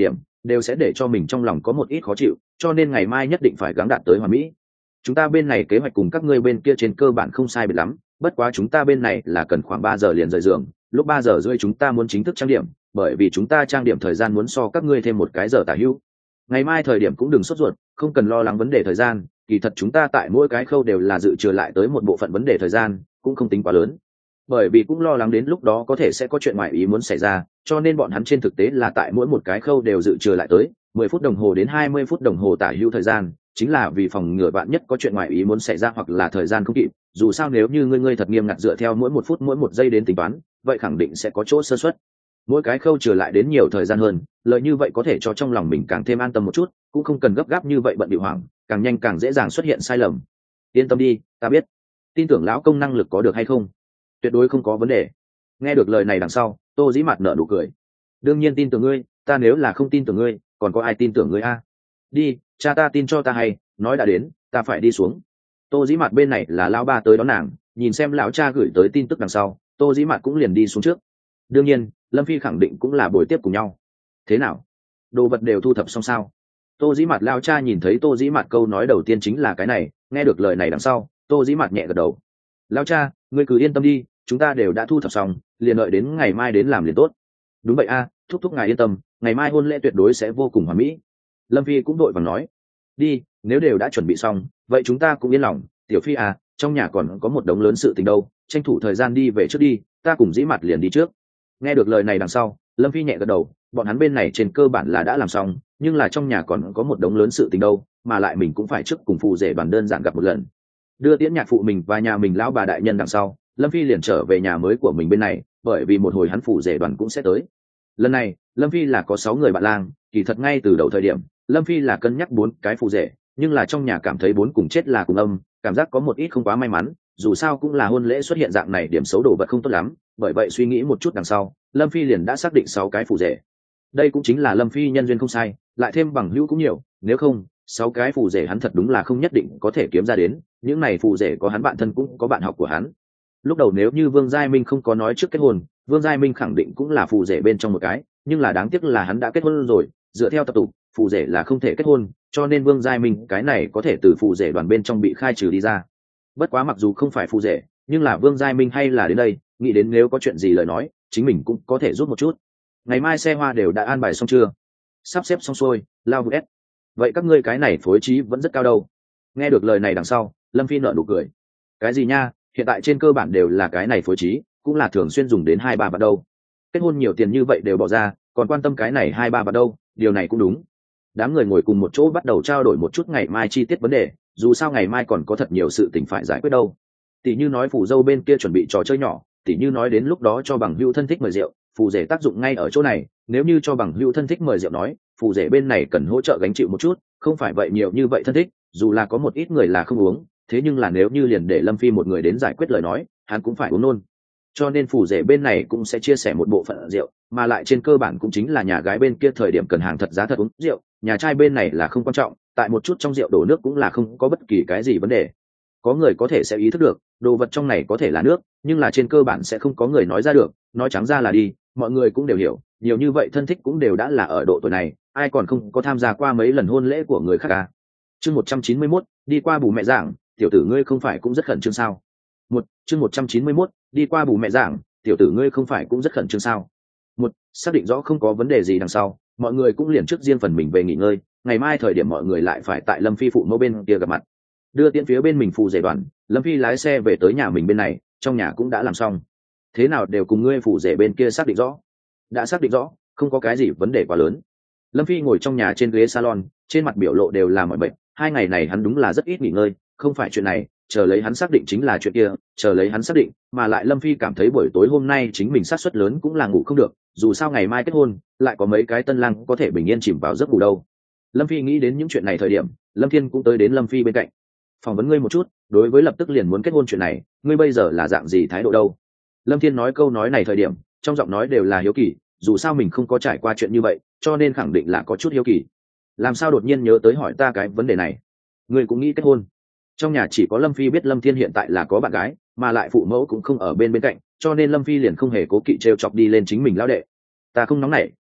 đều sẽ để cho mình trong lòng có một ít khó chịu, cho nên ngày mai nhất định phải gắng đạt tới hoàn mỹ. Chúng ta bên này kế hoạch cùng các ngươi bên kia trên cơ bản không sai biệt lắm, bất quá chúng ta bên này là cần khoảng ba giờ liền rời giường, lúc ba giờ rưỡi chúng ta muốn chính thức trang điểm, bởi vì chúng ta trang điểm thời gian muốn so các ngươi thêm một cái giờ tả hữu. Ngày mai thời điểm cũng đừng sốt ruột, không cần lo lắng vấn đề thời gian, kỳ thật chúng ta tại mỗi cái khâu đều là dự trừ lại tới một bộ phận vấn đề thời gian, cũng không tính quá lớn. Bởi vì cũng lo lắng đến lúc đó có thể sẽ có chuyện ngoại ý muốn xảy ra, cho nên bọn hắn trên thực tế là tại mỗi một cái khâu đều dự trừ lại tới mười phút đồng hồ đến hai mươi phút đồng hồ tả hữu thời gian, chính là vì phòng ngừa bạn nhất có chuyện ngoại ý muốn xảy ra hoặc là thời gian không kịp. Dù sao nếu như ngươi ngươi thật nghiêm ngặt dựa theo mỗi một phút mỗi một giây đến tính toán, vậy khẳng định sẽ có chỗ sơ suất. Mỗi cái khâu trừ lại đến nhiều thời gian hơn, lợi như vậy có thể cho trong lòng mình càng thêm an tâm một chút, cũng không cần gấp gáp như vậy bận bịu hoảng, càng nhanh càng dễ dàng xuất hiện sai lầm. Yên tâm đi, ta biết. Tin tưởng lão công năng lực có được hay không? Tuyệt đối không có vấn đề. Nghe được lời này đằng sau, Tô Dĩ Mạt nở nụ cười. Đương nhiên tin tưởng ngươi, ta nếu là không tin tưởng ngươi, còn có ai tin tưởng ngươi a? Đi, cha ta tin cho ta hay, nói đã đến, ta phải đi xuống. Tô Dĩ Mạt bên này là lão ba tới đón nàng, nhìn xem lão cha gửi tới tin tức đằng sau, Tô Dĩ Mạt cũng liền đi xuống trước. Đương nhiên, Lâm Phi khẳng định cũng là buổi tiếp cùng nhau. Thế nào? Đồ vật đều thu thập xong sao? Tô Dĩ Mạt lão cha nhìn thấy Tô Dĩ Mạt câu nói đầu tiên chính là cái này, nghe được lời này đằng sau, Tô Dĩ Mạt nhẹ gật đầu. Lão cha, ngươi cứ yên tâm đi, chúng ta đều đã thu thập xong, liền đợi đến ngày mai đến làm liền tốt. Đúng vậy a, thúc thúc ngài yên tâm, ngày mai hôn lễ tuyệt đối sẽ vô cùng hoàn mỹ. Lâm Phi cũng đội vàng nói. Đi, nếu đều đã chuẩn bị xong, vậy chúng ta cũng yên lòng. Tiểu Phi à, trong nhà còn có một đống lớn sự tình đâu, tranh thủ thời gian đi về trước đi, ta cùng Dĩ Mạt liền đi trước. Nghe được lời này đằng sau, Lâm Phi nhẹ gật đầu, bọn hắn bên này trên cơ bản là đã làm xong, nhưng là trong nhà còn có một đống lớn sự tình đâu, mà lại mình cũng phải trước cùng phụ rể đoàn đơn giản gặp một lần. Đưa tiễn nhạc phụ mình và nhà mình lão bà đại nhân đằng sau, Lâm Phi liền trở về nhà mới của mình bên này, bởi vì một hồi hắn phụ rể đoàn cũng sẽ tới. Lần này, Lâm Phi là có sáu người bạn lang, kỳ thật ngay từ đầu thời điểm, Lâm Phi là cân nhắc bốn cái phụ rể, nhưng là trong nhà cảm thấy bốn cùng chết là cùng âm, cảm giác có một ít không quá may mắn, dù sao cũng là hôn lễ xuất hiện dạng này điểm xấu đồ vật không tốt lắm, bởi vậy suy nghĩ một chút đằng sau, Lâm Phi liền đã xác định sáu cái phụ rể. Đây cũng chính là Lâm Phi nhân duyên không sai, lại thêm bằng hữu cũng nhiều, nếu không, sáu cái phụ rể hắn thật đúng là không nhất định có thể kiếm ra đến, những này phụ rể có hắn bạn thân cũng có bạn học của hắn. Lúc đầu nếu như Vương Giai Minh không có nói trước kết hôn, Vương Giai Minh khẳng định cũng là phụ rể bên trong một cái, nhưng là đáng tiếc là hắn đã kết hôn rồi, dựa theo tập tục, phụ rể là không thể kết hôn, cho nên Vương Giai Minh cái này có thể từ phụ rể đoàn bên trong bị khai trừ đi ra. Bất quá mặc dù không phải phụ rể, nhưng là Vương Giai Minh hay là đến đây, nghĩ đến nếu có chuyện gì lời nói, chính mình cũng có thể giúp một chút. Ngày mai xe hoa đều đã an bài xong chưa? Sắp xếp xong xuôi, lao vụ ép. Vậy các ngươi cái này phối trí vẫn rất cao đâu. Nghe được lời này đằng sau, Lâm Phi nở nụ cười. Cái gì nha, hiện tại trên cơ bản đều là cái này phối trí, cũng là thường xuyên dùng đến hai ba vạn đâu. Kết hôn nhiều tiền như vậy đều bỏ ra, còn quan tâm cái này hai ba vạn đâu, điều này cũng đúng. Đám người ngồi cùng một chỗ bắt đầu trao đổi một chút ngày mai chi tiết vấn đề, dù sao ngày mai còn có thật nhiều sự tình phải giải quyết đâu. Tỷ như nói phủ dâu bên kia chuẩn bị trò chơi nhỏ, tỷ như nói đến lúc đó cho bằng hữu thân thích mời rượu, phù rể tác dụng ngay ở chỗ này, nếu như cho bằng hữu thân thích mời rượu nói, phù rể bên này cần hỗ trợ gánh chịu một chút, không phải vậy nhiều như vậy thân thích, dù là có một ít người là không uống, thế nhưng là nếu như liền để Lâm Phi một người đến giải quyết lời nói, hắn cũng phải uống nôn. Cho nên phù rể bên này cũng sẽ chia sẻ một bộ phận rượu, mà lại trên cơ bản cũng chính là nhà gái bên kia thời điểm cần hàng thật giá thật uống rượu, nhà trai bên này là không quan trọng, tại một chút trong rượu đổ nước cũng là không có bất kỳ cái gì vấn đề. Có người có thể sẽ ý thức được, đồ vật trong này có thể là nước, nhưng là trên cơ bản sẽ không có người nói ra được, nói trắng ra là đi, mọi người cũng đều hiểu, nhiều như vậy thân thích cũng đều đã là ở độ tuổi này, ai còn không có tham gia qua mấy lần hôn lễ của người khác à. Chương một trăm chín mươi mốt, đi qua bù mẹ giảng, tiểu tử ngươi không phải cũng rất khẩn trương sao? Một, chương một trăm chín mươi mốt, đi qua bù mẹ giảng, tiểu tử ngươi không phải cũng rất khẩn trương sao? Một, xác định rõ không có vấn đề gì đằng sau, mọi người cũng liền trước riêng phần mình về nghỉ ngơi, ngày mai thời điểm mọi người lại phải tại Lâm Phi phụ mẫu bên kia gặp mặt. Đưa tiễn phía bên mình phù rể đoàn, Lâm Phi lái xe về tới nhà mình bên này, trong nhà cũng đã làm xong. Thế nào đều cùng ngươi phù rể bên kia xác định rõ. Đã xác định rõ, không có cái gì vấn đề quá lớn. Lâm Phi ngồi trong nhà trên ghế salon, trên mặt biểu lộ đều là mọi bệnh, hai ngày này hắn đúng là rất ít nghỉ ngơi, không phải chuyện này, chờ lấy hắn xác định chính là chuyện kia, chờ lấy hắn xác định, mà lại Lâm Phi cảm thấy buổi tối hôm nay chính mình sát suất lớn cũng là ngủ không được, dù sao ngày mai kết hôn, lại có mấy cái tân lang có thể bình yên chìm vào giấc ngủ đâu. Lâm Phi nghĩ đến những chuyện này thời điểm, Lâm Thiên cũng tới đến Lâm Phi bên cạnh. Phỏng vấn ngươi một chút, đối với lập tức liền muốn kết hôn chuyện này, ngươi bây giờ là dạng gì thái độ đâu? Lâm Thiên nói câu nói này thời điểm, trong giọng nói đều là hiếu kỳ, dù sao mình không có trải qua chuyện như vậy, cho nên khẳng định là có chút hiếu kỳ. Làm sao đột nhiên nhớ tới hỏi ta cái vấn đề này? Ngươi cũng nghĩ kết hôn? Trong nhà chỉ có Lâm Phi biết Lâm Thiên hiện tại là có bạn gái, mà lại phụ mẫu cũng không ở bên bên cạnh, cho nên Lâm Phi liền không hề cố kỵ trêu chọc đi lên chính mình lão đệ. Ta không nóng nảy,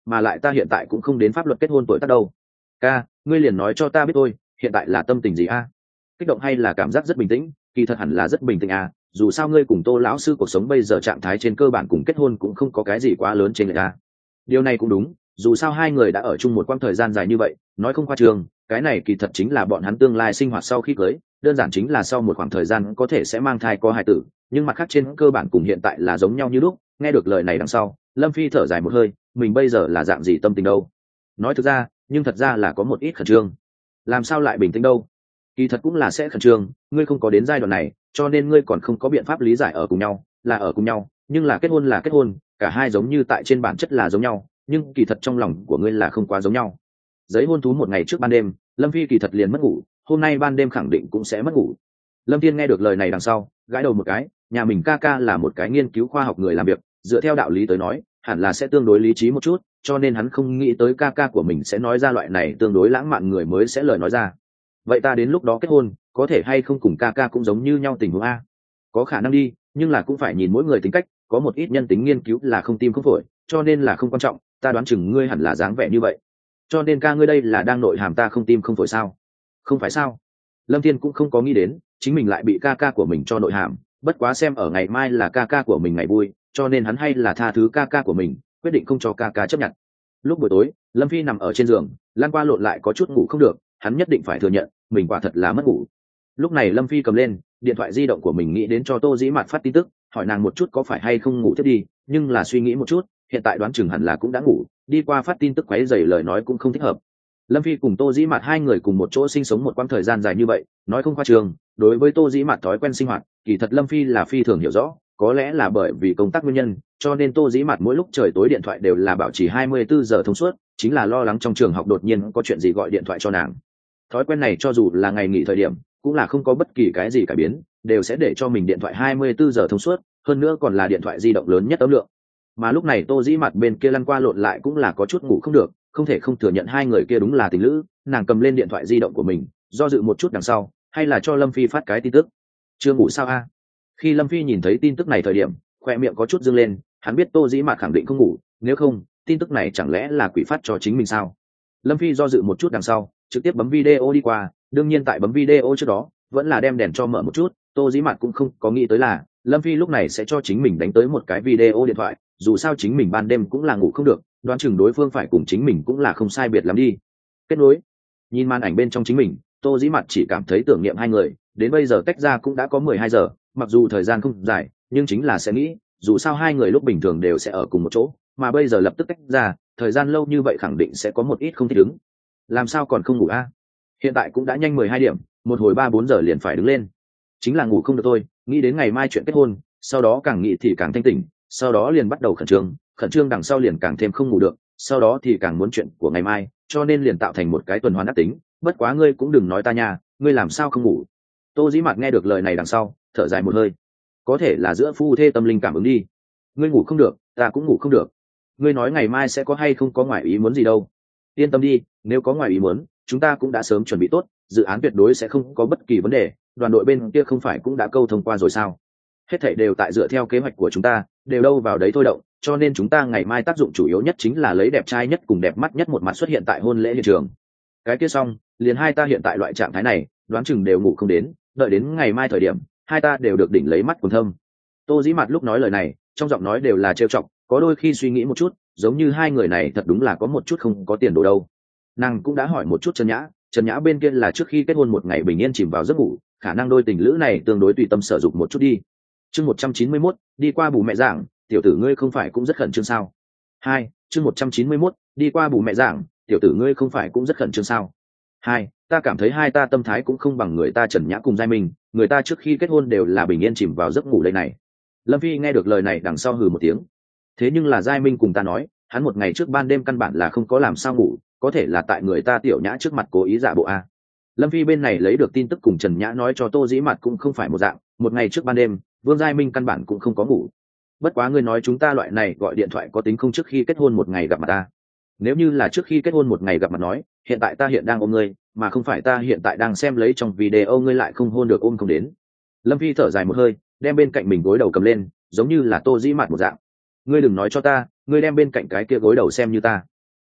mà lại ta hiện tại cũng không đến pháp luật kết hôn tuổi tác đâu. Ca, ngươi liền nói cho ta biết thôi, hiện tại là tâm tình gì a? Kích động hay là cảm giác rất bình tĩnh? Kỳ thật hẳn là rất bình tĩnh à, dù sao ngươi cùng Tô lão sư cuộc sống bây giờ trạng thái trên cơ bản cùng kết hôn cũng không có cái gì quá lớn trên người ta. Điều này cũng đúng, dù sao hai người đã ở chung một quãng thời gian dài như vậy, nói không khoa trương, cái này kỳ thật chính là bọn hắn tương lai sinh hoạt sau khi cưới, đơn giản chính là sau một khoảng thời gian có thể sẽ mang thai có hài tử, nhưng mặt khác trên cơ bản cùng hiện tại là giống nhau như lúc. Nghe được lời này đằng sau, Lâm Phi thở dài một hơi, mình bây giờ là dạng gì tâm tình đâu? Nói thực ra, nhưng thật ra là có một ít khẩn trương. Làm sao lại bình tĩnh đâu? Kỳ thật cũng là sẽ khẩn trương, ngươi không có đến giai đoạn này, cho nên ngươi còn không có biện pháp lý giải ở cùng nhau, là ở cùng nhau, nhưng là kết hôn là kết hôn, cả hai giống như tại trên bản chất là giống nhau, nhưng kỳ thật trong lòng của ngươi là không quá giống nhau. Giấy hôn thú một ngày trước ban đêm, Lâm Phi kỳ thật liền mất ngủ, hôm nay ban đêm khẳng định cũng sẽ mất ngủ. Lâm Thiên nghe được lời này đằng sau, gãi đầu một cái, nhà mình ca ca là một cái nghiên cứu khoa học người làm việc, dựa theo đạo lý tới nói, hẳn là sẽ tương đối lý trí một chút, cho nên hắn không nghĩ tới ca ca của mình sẽ nói ra loại này tương đối lãng mạn người mới sẽ lời nói ra. Vậy ta đến lúc đó kết hôn, có thể hay không cùng ca ca cũng giống như nhau tình huống a? Có khả năng đi, nhưng là cũng phải nhìn mỗi người tính cách, có một ít nhân tính nghiên cứu là không tim không phổi, cho nên là không quan trọng, ta đoán chừng ngươi hẳn là dáng vẻ như vậy. Cho nên ca ngươi đây là đang nội hàm ta không tim không phổi sao? Không phải sao? Lâm Thiên cũng không có nghĩ đến, chính mình lại bị ca ca của mình cho nội hàm, bất quá xem ở ngày mai là ca ca của mình ngày vui, cho nên hắn hay là tha thứ ca ca của mình, quyết định không cho ca ca chấp nhận. Lúc buổi tối, Lâm Phi nằm ở trên giường, lan qua lộn lại có chút ngủ không được, hắn nhất định phải thừa nhận, mình quả thật là mất ngủ. Lúc này Lâm Phi cầm lên điện thoại di động của mình, nghĩ đến cho Tô Dĩ Mạt phát tin tức, hỏi nàng một chút có phải hay không ngủ thiết đi, nhưng là suy nghĩ một chút, hiện tại đoán chừng hẳn là cũng đã ngủ, đi qua phát tin tức quấy rầy lời nói cũng không thích hợp. Lâm Phi cùng Tô Dĩ Mạt hai người cùng một chỗ sinh sống một quãng thời gian dài như vậy, nói không khoa trương, đối với Tô Dĩ Mạt thói quen sinh hoạt, kỳ thật Lâm Phi là phi thường hiểu rõ, có lẽ là bởi vì công tác nguyên nhân, cho nên Tô Dĩ Mạt mỗi lúc trời tối điện thoại đều là bảo trì hai mươi bốn giờ thông suốt, chính là lo lắng trong trường học đột nhiên có chuyện gì gọi điện thoại cho nàng. Thói quen này cho dù là ngày nghỉ thời điểm, cũng là không có bất kỳ cái gì cải biến, đều sẽ để cho mình điện thoại hai mươi bốn giờ thông suốt, hơn nữa còn là điện thoại di động lớn nhất âm lượng. Mà lúc này Tô Dĩ Mạt bên kia lăn qua lộn lại cũng là có chút ngủ không được, không thể không thừa nhận hai người kia đúng là tình lữ. Nàng cầm lên điện thoại di động của mình, do dự một chút đằng sau, hay là cho Lâm Phi phát cái tin tức. Chưa ngủ sao a? Khi Lâm Phi nhìn thấy tin tức này thời điểm, khoe miệng có chút dương lên, hắn biết Tô Dĩ Mạt khẳng định không ngủ, nếu không, tin tức này chẳng lẽ là quỷ phát cho chính mình sao? Lâm Phi do dự một chút đằng sau, trực tiếp bấm video đi qua, đương nhiên tại bấm video trước đó, vẫn là đem đèn cho mở một chút. Tô Dĩ Mạt cũng không có nghĩ tới là Lâm Phi lúc này sẽ cho chính mình đánh tới một cái video điện thoại, dù sao chính mình ban đêm cũng là ngủ không được, đoán chừng đối phương phải cùng chính mình cũng là không sai biệt lắm đi. Kết nối. Nhìn màn ảnh bên trong chính mình, Tô Dĩ Mạt chỉ cảm thấy tưởng niệm hai người, đến bây giờ tách ra cũng đã có mười hai giờ, mặc dù thời gian không dài, nhưng chính là sẽ nghĩ, dù sao hai người lúc bình thường đều sẽ ở cùng một chỗ, mà bây giờ lập tức tách ra, thời gian lâu như vậy khẳng định sẽ có một ít không thích ứng. Làm sao còn không ngủ a? Hiện tại cũng đã nhanh mười hai điểm, một hồi ba bốn giờ liền phải đứng lên. Chính là ngủ không được thôi, nghĩ đến ngày mai chuyện kết hôn, sau đó càng nghĩ thì càng thanh tỉnh, sau đó liền bắt đầu khẩn trương, khẩn trương đằng sau liền càng thêm không ngủ được, sau đó thì càng muốn chuyện của ngày mai, cho nên liền tạo thành một cái tuần hoàn ác tính. Bất quá ngươi cũng đừng nói ta nha, ngươi làm sao không ngủ? Tô Dĩ Mạt nghe được lời này đằng sau, thở dài một hơi. Có thể là giữa phu thê tâm linh cảm ứng đi. Ngươi ngủ không được, ta cũng ngủ không được. Ngươi nói ngày mai sẽ có hay không có ngoại ý muốn gì đâu? Yên tâm đi, nếu có ngoại ý muốn, chúng ta cũng đã sớm chuẩn bị tốt, dự án tuyệt đối sẽ không có bất kỳ vấn đề. Đoàn đội bên kia không phải cũng đã câu thông qua rồi sao? Hết thảy đều tại dựa theo kế hoạch của chúng ta, đều đâu vào đấy thôi động, cho nên chúng ta ngày mai tác dụng chủ yếu nhất chính là lấy đẹp trai nhất cùng đẹp mắt nhất một mặt xuất hiện tại hôn lễ hiện trường. Cái kia xong, liền hai ta hiện tại loại trạng thái này, đoán chừng đều ngủ không đến, đợi đến ngày mai thời điểm, hai ta đều được đỉnh lấy mắt quần thâm. Tô Dĩ Mạt lúc nói lời này, trong giọng nói đều là trêu chọc, có đôi khi suy nghĩ một chút, giống như hai người này thật đúng là có một chút không có tiền đồ đâu. Nàng cũng đã hỏi một chút Trần Nhã, Trần Nhã bên kia là trước khi kết hôn một ngày bình yên chìm vào giấc ngủ, khả năng đôi tình lữ này tương đối tùy tâm sở dụng một chút đi. Chương một trăm chín mươi mốt, đi qua bù mẹ giảng, tiểu tử ngươi không phải cũng rất khẩn trương sao? Hai, chương một trăm chín mươi mốt, đi qua bù mẹ giảng, tiểu tử ngươi không phải cũng rất khẩn trương sao? Hai, ta cảm thấy hai ta tâm thái cũng không bằng người ta Trần Nhã cùng Giai Minh, người ta trước khi kết hôn đều là bình yên chìm vào giấc ngủ đây này. Lâm Phi nghe được lời này đằng sau hừ một tiếng. Thế nhưng là Giai Minh cùng ta nói, hắn một ngày trước ban đêm căn bản là không có làm sao ngủ, có thể là tại người ta Tiểu Nhã trước mặt cố ý giả bộ a. Lâm Phi bên này lấy được tin tức cùng Trần Nhã nói cho Tô Dĩ Mạt cũng không phải một dạng, một ngày trước ban đêm, Vương Giai Minh căn bản cũng không có ngủ. Bất quá ngươi nói chúng ta loại này gọi điện thoại có tính không trước khi kết hôn một ngày gặp mặt ta? Nếu như là trước khi kết hôn một ngày gặp mặt nói, hiện tại ta hiện đang ôm ngươi, mà không phải ta hiện tại đang xem lấy trong video ngươi lại không hôn được ôm không đến. Lâm Phi thở dài một hơi, đem bên cạnh mình gối đầu cầm lên, giống như là Tô Dĩ Mạt một dạng. Ngươi đừng nói cho ta, ngươi đem bên cạnh cái kia gối đầu xem như ta.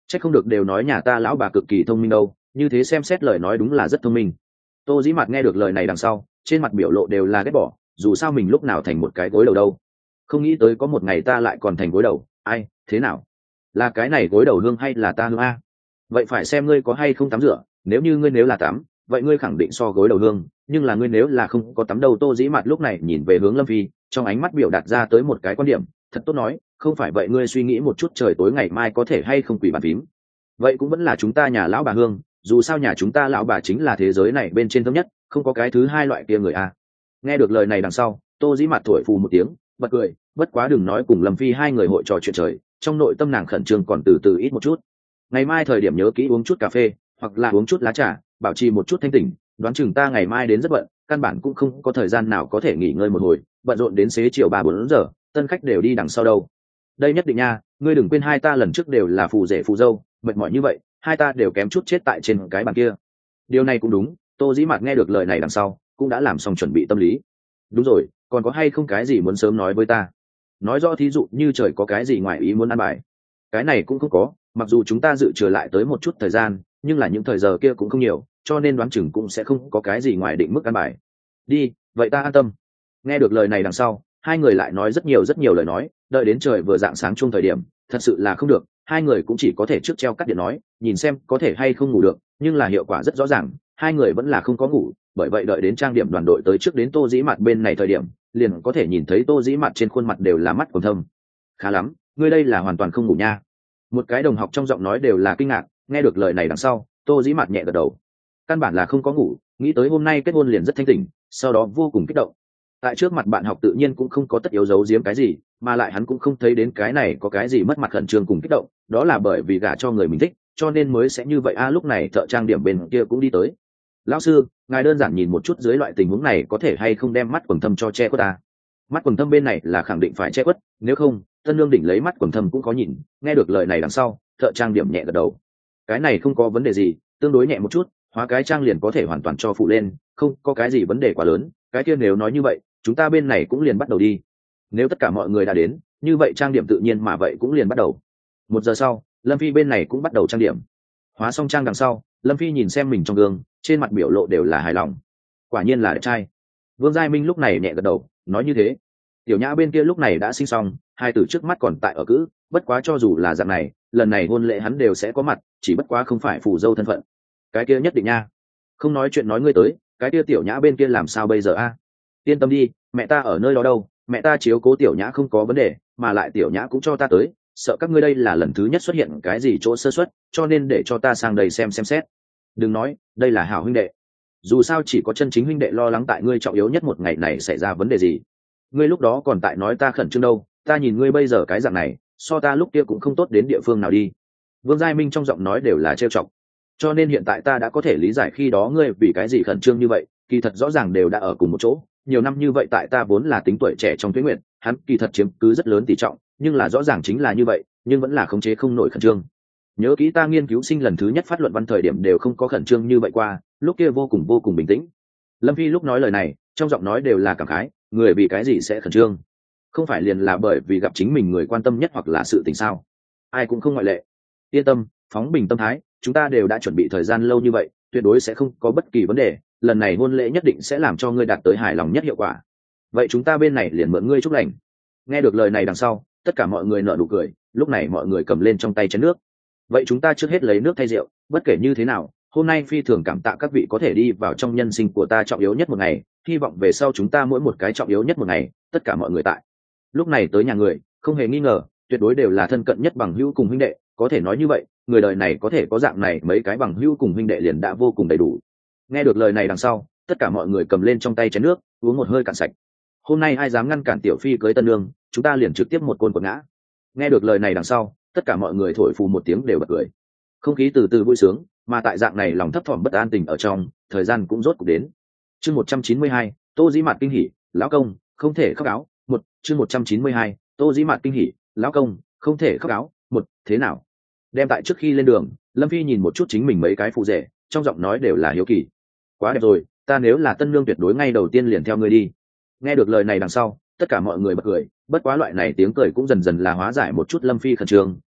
Chắc không được đều nói nhà ta lão bà cực kỳ thông minh đâu, như thế xem xét lời nói đúng là rất thông minh. Tô Dĩ Mạt nghe được lời này đằng sau, trên mặt biểu lộ đều là ghét bỏ, dù sao mình lúc nào thành một cái gối đầu đâu. Không nghĩ tới có một ngày ta lại còn thành gối đầu, ai, thế nào? Là cái này gối đầu hương hay là ta hương a? Vậy phải xem ngươi có hay không tắm rửa, nếu như ngươi nếu là tắm, vậy ngươi khẳng định so gối đầu hương, nhưng là ngươi nếu là không có tắm đâu. Tô Dĩ Mạt lúc này nhìn về hướng Lâm Phi, trong ánh mắt biểu đạt ra tới một cái quan điểm, thật tốt nói, không phải vậy ngươi suy nghĩ một chút trời tối ngày mai có thể hay không quỷ bàn phím. Vậy cũng vẫn là chúng ta nhà lão bà hương, dù sao nhà chúng ta lão bà chính là thế giới này bên trên thống nhất, không có cái thứ hai loại kia người a. Nghe được lời này đằng sau, Tô Dĩ Mạt thổi phù một tiếng, bật cười, bất quá đừng nói cùng Lâm Phi hai người hội trò chuyện trời, trong nội tâm nàng khẩn trương còn từ từ ít một chút. Ngày mai thời điểm nhớ kỹ uống chút cà phê, hoặc là uống chút lá trà, bảo trì một chút thanh tỉnh, đoán chừng ta ngày mai đến rất bận, căn bản cũng không có thời gian nào có thể nghỉ ngơi một hồi, bận rộn đến xế chiều ba bốn giờ, tân khách đều đi đằng sau đâu. Đây nhất định nha, ngươi đừng quên hai ta lần trước đều là phù rể phù dâu, mệt mỏi như vậy, hai ta đều kém chút chết tại trên cái bàn kia. Điều này cũng đúng. Tô Dĩ Mạt nghe được lời này đằng sau, cũng đã làm xong chuẩn bị tâm lý. Đúng rồi, còn có hay không cái gì muốn sớm nói với ta? Nói rõ thí dụ như trời có cái gì ngoài ý muốn ăn bài. Cái này cũng không có, mặc dù chúng ta dự trừ lại tới một chút thời gian, nhưng là những thời giờ kia cũng không nhiều, cho nên đoán chừng cũng sẽ không có cái gì ngoài định mức ăn bài. Đi, vậy ta an tâm. Nghe được lời này đằng sau, hai người lại nói rất nhiều rất nhiều lời nói, đợi đến trời vừa rạng sáng chung thời điểm, thật sự là không được, hai người cũng chỉ có thể trước treo cắt điện nói, nhìn xem có thể hay không ngủ được, nhưng là hiệu quả rất rõ ràng, hai người vẫn là không có ngủ, bởi vậy đợi đến trang điểm đoàn đội tới trước đến Tô Dĩ Mạt bên này thời điểm, liền có thể nhìn thấy Tô Dĩ Mạt trên khuôn mặt đều là mắt còn thâm. Khá lắm, ngươi đây là hoàn toàn không ngủ nha. Một cái đồng học trong giọng nói đều là kinh ngạc, nghe được lời này đằng sau, Tô Dĩ Mạt nhẹ gật đầu. Căn bản là không có ngủ, nghĩ tới hôm nay kết hôn liền rất thanh tỉnh, sau đó vô cùng kích động. Tại trước mặt bạn học tự nhiên cũng không có tất yếu giấu giếm cái gì, mà lại hắn cũng không thấy đến cái này có cái gì mất mặt khẩn trương cùng kích động, đó là bởi vì gả cho người mình thích, cho nên mới sẽ như vậy a. À, lúc này thợ trang điểm bên kia cũng đi tới. Lão sư, ngài đơn giản nhìn một chút dưới loại tình huống này có thể hay không đem mắt quầng thâm cho che khuất ta. Mắt quầng thâm bên này là khẳng định phải che khuất, nếu không tân lương đỉnh lấy mắt quầng thâm cũng có nhìn. Nghe được lời này đằng sau, thợ trang điểm nhẹ gật đầu. Cái này không có vấn đề gì, tương đối nhẹ một chút, hóa cái trang liền có thể hoàn toàn cho phụ lên, không có cái gì vấn đề quá lớn. Cái kia nếu nói như vậy, chúng ta bên này cũng liền bắt đầu đi. Nếu tất cả mọi người đã đến, như vậy trang điểm tự nhiên mà vậy cũng liền bắt đầu. Một giờ sau, Lâm Phi bên này cũng bắt đầu trang điểm. Hóa xong trang đằng sau, Lâm Phi nhìn xem mình trong gương, trên mặt biểu lộ đều là hài lòng. Quả nhiên là đẹp trai. Vương Giai Minh lúc này nhẹ gật đầu, nói như thế. Tiểu Nhã bên kia lúc này đã sinh xong, hai tử trước mắt còn tại ở cữ, bất quá cho dù là dạng này, lần này hôn lễ hắn đều sẽ có mặt, chỉ bất quá không phải phù dâu thân phận. Cái kia nhất định nha. Không nói chuyện nói ngươi tới, cái kia Tiểu Nhã bên kia làm sao bây giờ a? Yên tâm đi, mẹ ta ở nơi đó đâu, mẹ ta chiếu cố Tiểu Nhã không có vấn đề, mà lại Tiểu Nhã cũng cho ta tới, sợ các ngươi đây là lần thứ nhất xuất hiện cái gì chỗ sơ suất, cho nên để cho ta sang đây xem xem xét. Đừng nói, đây là hảo huynh đệ. Dù sao chỉ có chân chính huynh đệ lo lắng tại ngươi trọng yếu nhất một ngày này xảy ra vấn đề gì. Ngươi lúc đó còn tại nói ta khẩn trương đâu, ta nhìn ngươi bây giờ cái dạng này, so ta lúc kia cũng không tốt đến địa phương nào đi. Vương Giai Minh trong giọng nói đều là trêu chọc. Cho nên hiện tại ta đã có thể lý giải khi đó ngươi vì cái gì khẩn trương như vậy, kỳ thật rõ ràng đều đã ở cùng một chỗ. Nhiều năm như vậy tại ta vốn là tính tuổi trẻ trong tuyết nguyện, hắn kỳ thật chiếm cứ rất lớn tỷ trọng, nhưng là rõ ràng chính là như vậy, nhưng vẫn là khống chế không nổi khẩn trương. Nhớ kỹ ta nghiên cứu sinh lần thứ nhất phát luận văn thời điểm đều không có khẩn trương như vậy qua, lúc kia vô cùng vô cùng bình tĩnh. Lâm Phi lúc nói lời này, trong giọng nói đều là cảm khái, người vì cái gì sẽ khẩn trương? Không phải liền là bởi vì gặp chính mình người quan tâm nhất hoặc là sự tình sao? Ai cũng không ngoại lệ. Yên tâm, phóng bình tâm thái, chúng ta đều đã chuẩn bị thời gian lâu như vậy, tuyệt đối sẽ không có bất kỳ vấn đề, lần này hôn lễ nhất định sẽ làm cho ngươi đạt tới hài lòng nhất hiệu quả. Vậy chúng ta bên này liền mượn ngươi chúc lành. Nghe được lời này đằng sau, tất cả mọi người nở nụ cười, lúc này mọi người cầm lên trong tay chén nước. Vậy chúng ta trước hết lấy nước thay rượu, bất kể như thế nào, hôm nay phi thường cảm tạ các vị có thể đi vào trong nhân sinh của ta trọng yếu nhất một ngày, hy vọng về sau chúng ta mỗi một cái trọng yếu nhất một ngày, tất cả mọi người tại. Lúc này tới nhà người, không hề nghi ngờ, tuyệt đối đều là thân cận nhất bằng hữu cùng huynh đệ, có thể nói như vậy, người đời này có thể có dạng này mấy cái bằng hữu cùng huynh đệ liền đã vô cùng đầy đủ. Nghe được lời này đằng sau, tất cả mọi người cầm lên trong tay chén nước, uống một hơi cạn sạch. Hôm nay ai dám ngăn cản tiểu phi cưới tân nương, chúng ta liền trực tiếp một côn quật ngã. Nghe được lời này đằng sau, tất cả mọi người thổi phù một tiếng đều bật cười. Không khí từ từ vui sướng, mà tại dạng này lòng thấp thỏm bất an tình ở trong, thời gian cũng rốt cuộc đến. Chương một trăm chín mươi hai, Tô Dĩ Mạt kinh hỉ, lão công, không thể khóc áo. Một, chương một trăm chín mươi hai, Tô Dĩ Mạt kinh hỉ, lão công, không thể khóc áo. Một, thế nào? Đem tại trước khi lên đường, Lâm Phi nhìn một chút chính mình mấy cái phụ rể, trong giọng nói đều là hiếu kỳ. Quá đẹp rồi, ta nếu là tân nương tuyệt đối ngay đầu tiên liền theo ngươi đi. Nghe được lời này đằng sau, tất cả mọi người bật cười, bất quá loại này tiếng cười cũng dần dần là hóa giải một chút Lâm Phi khẩn trương,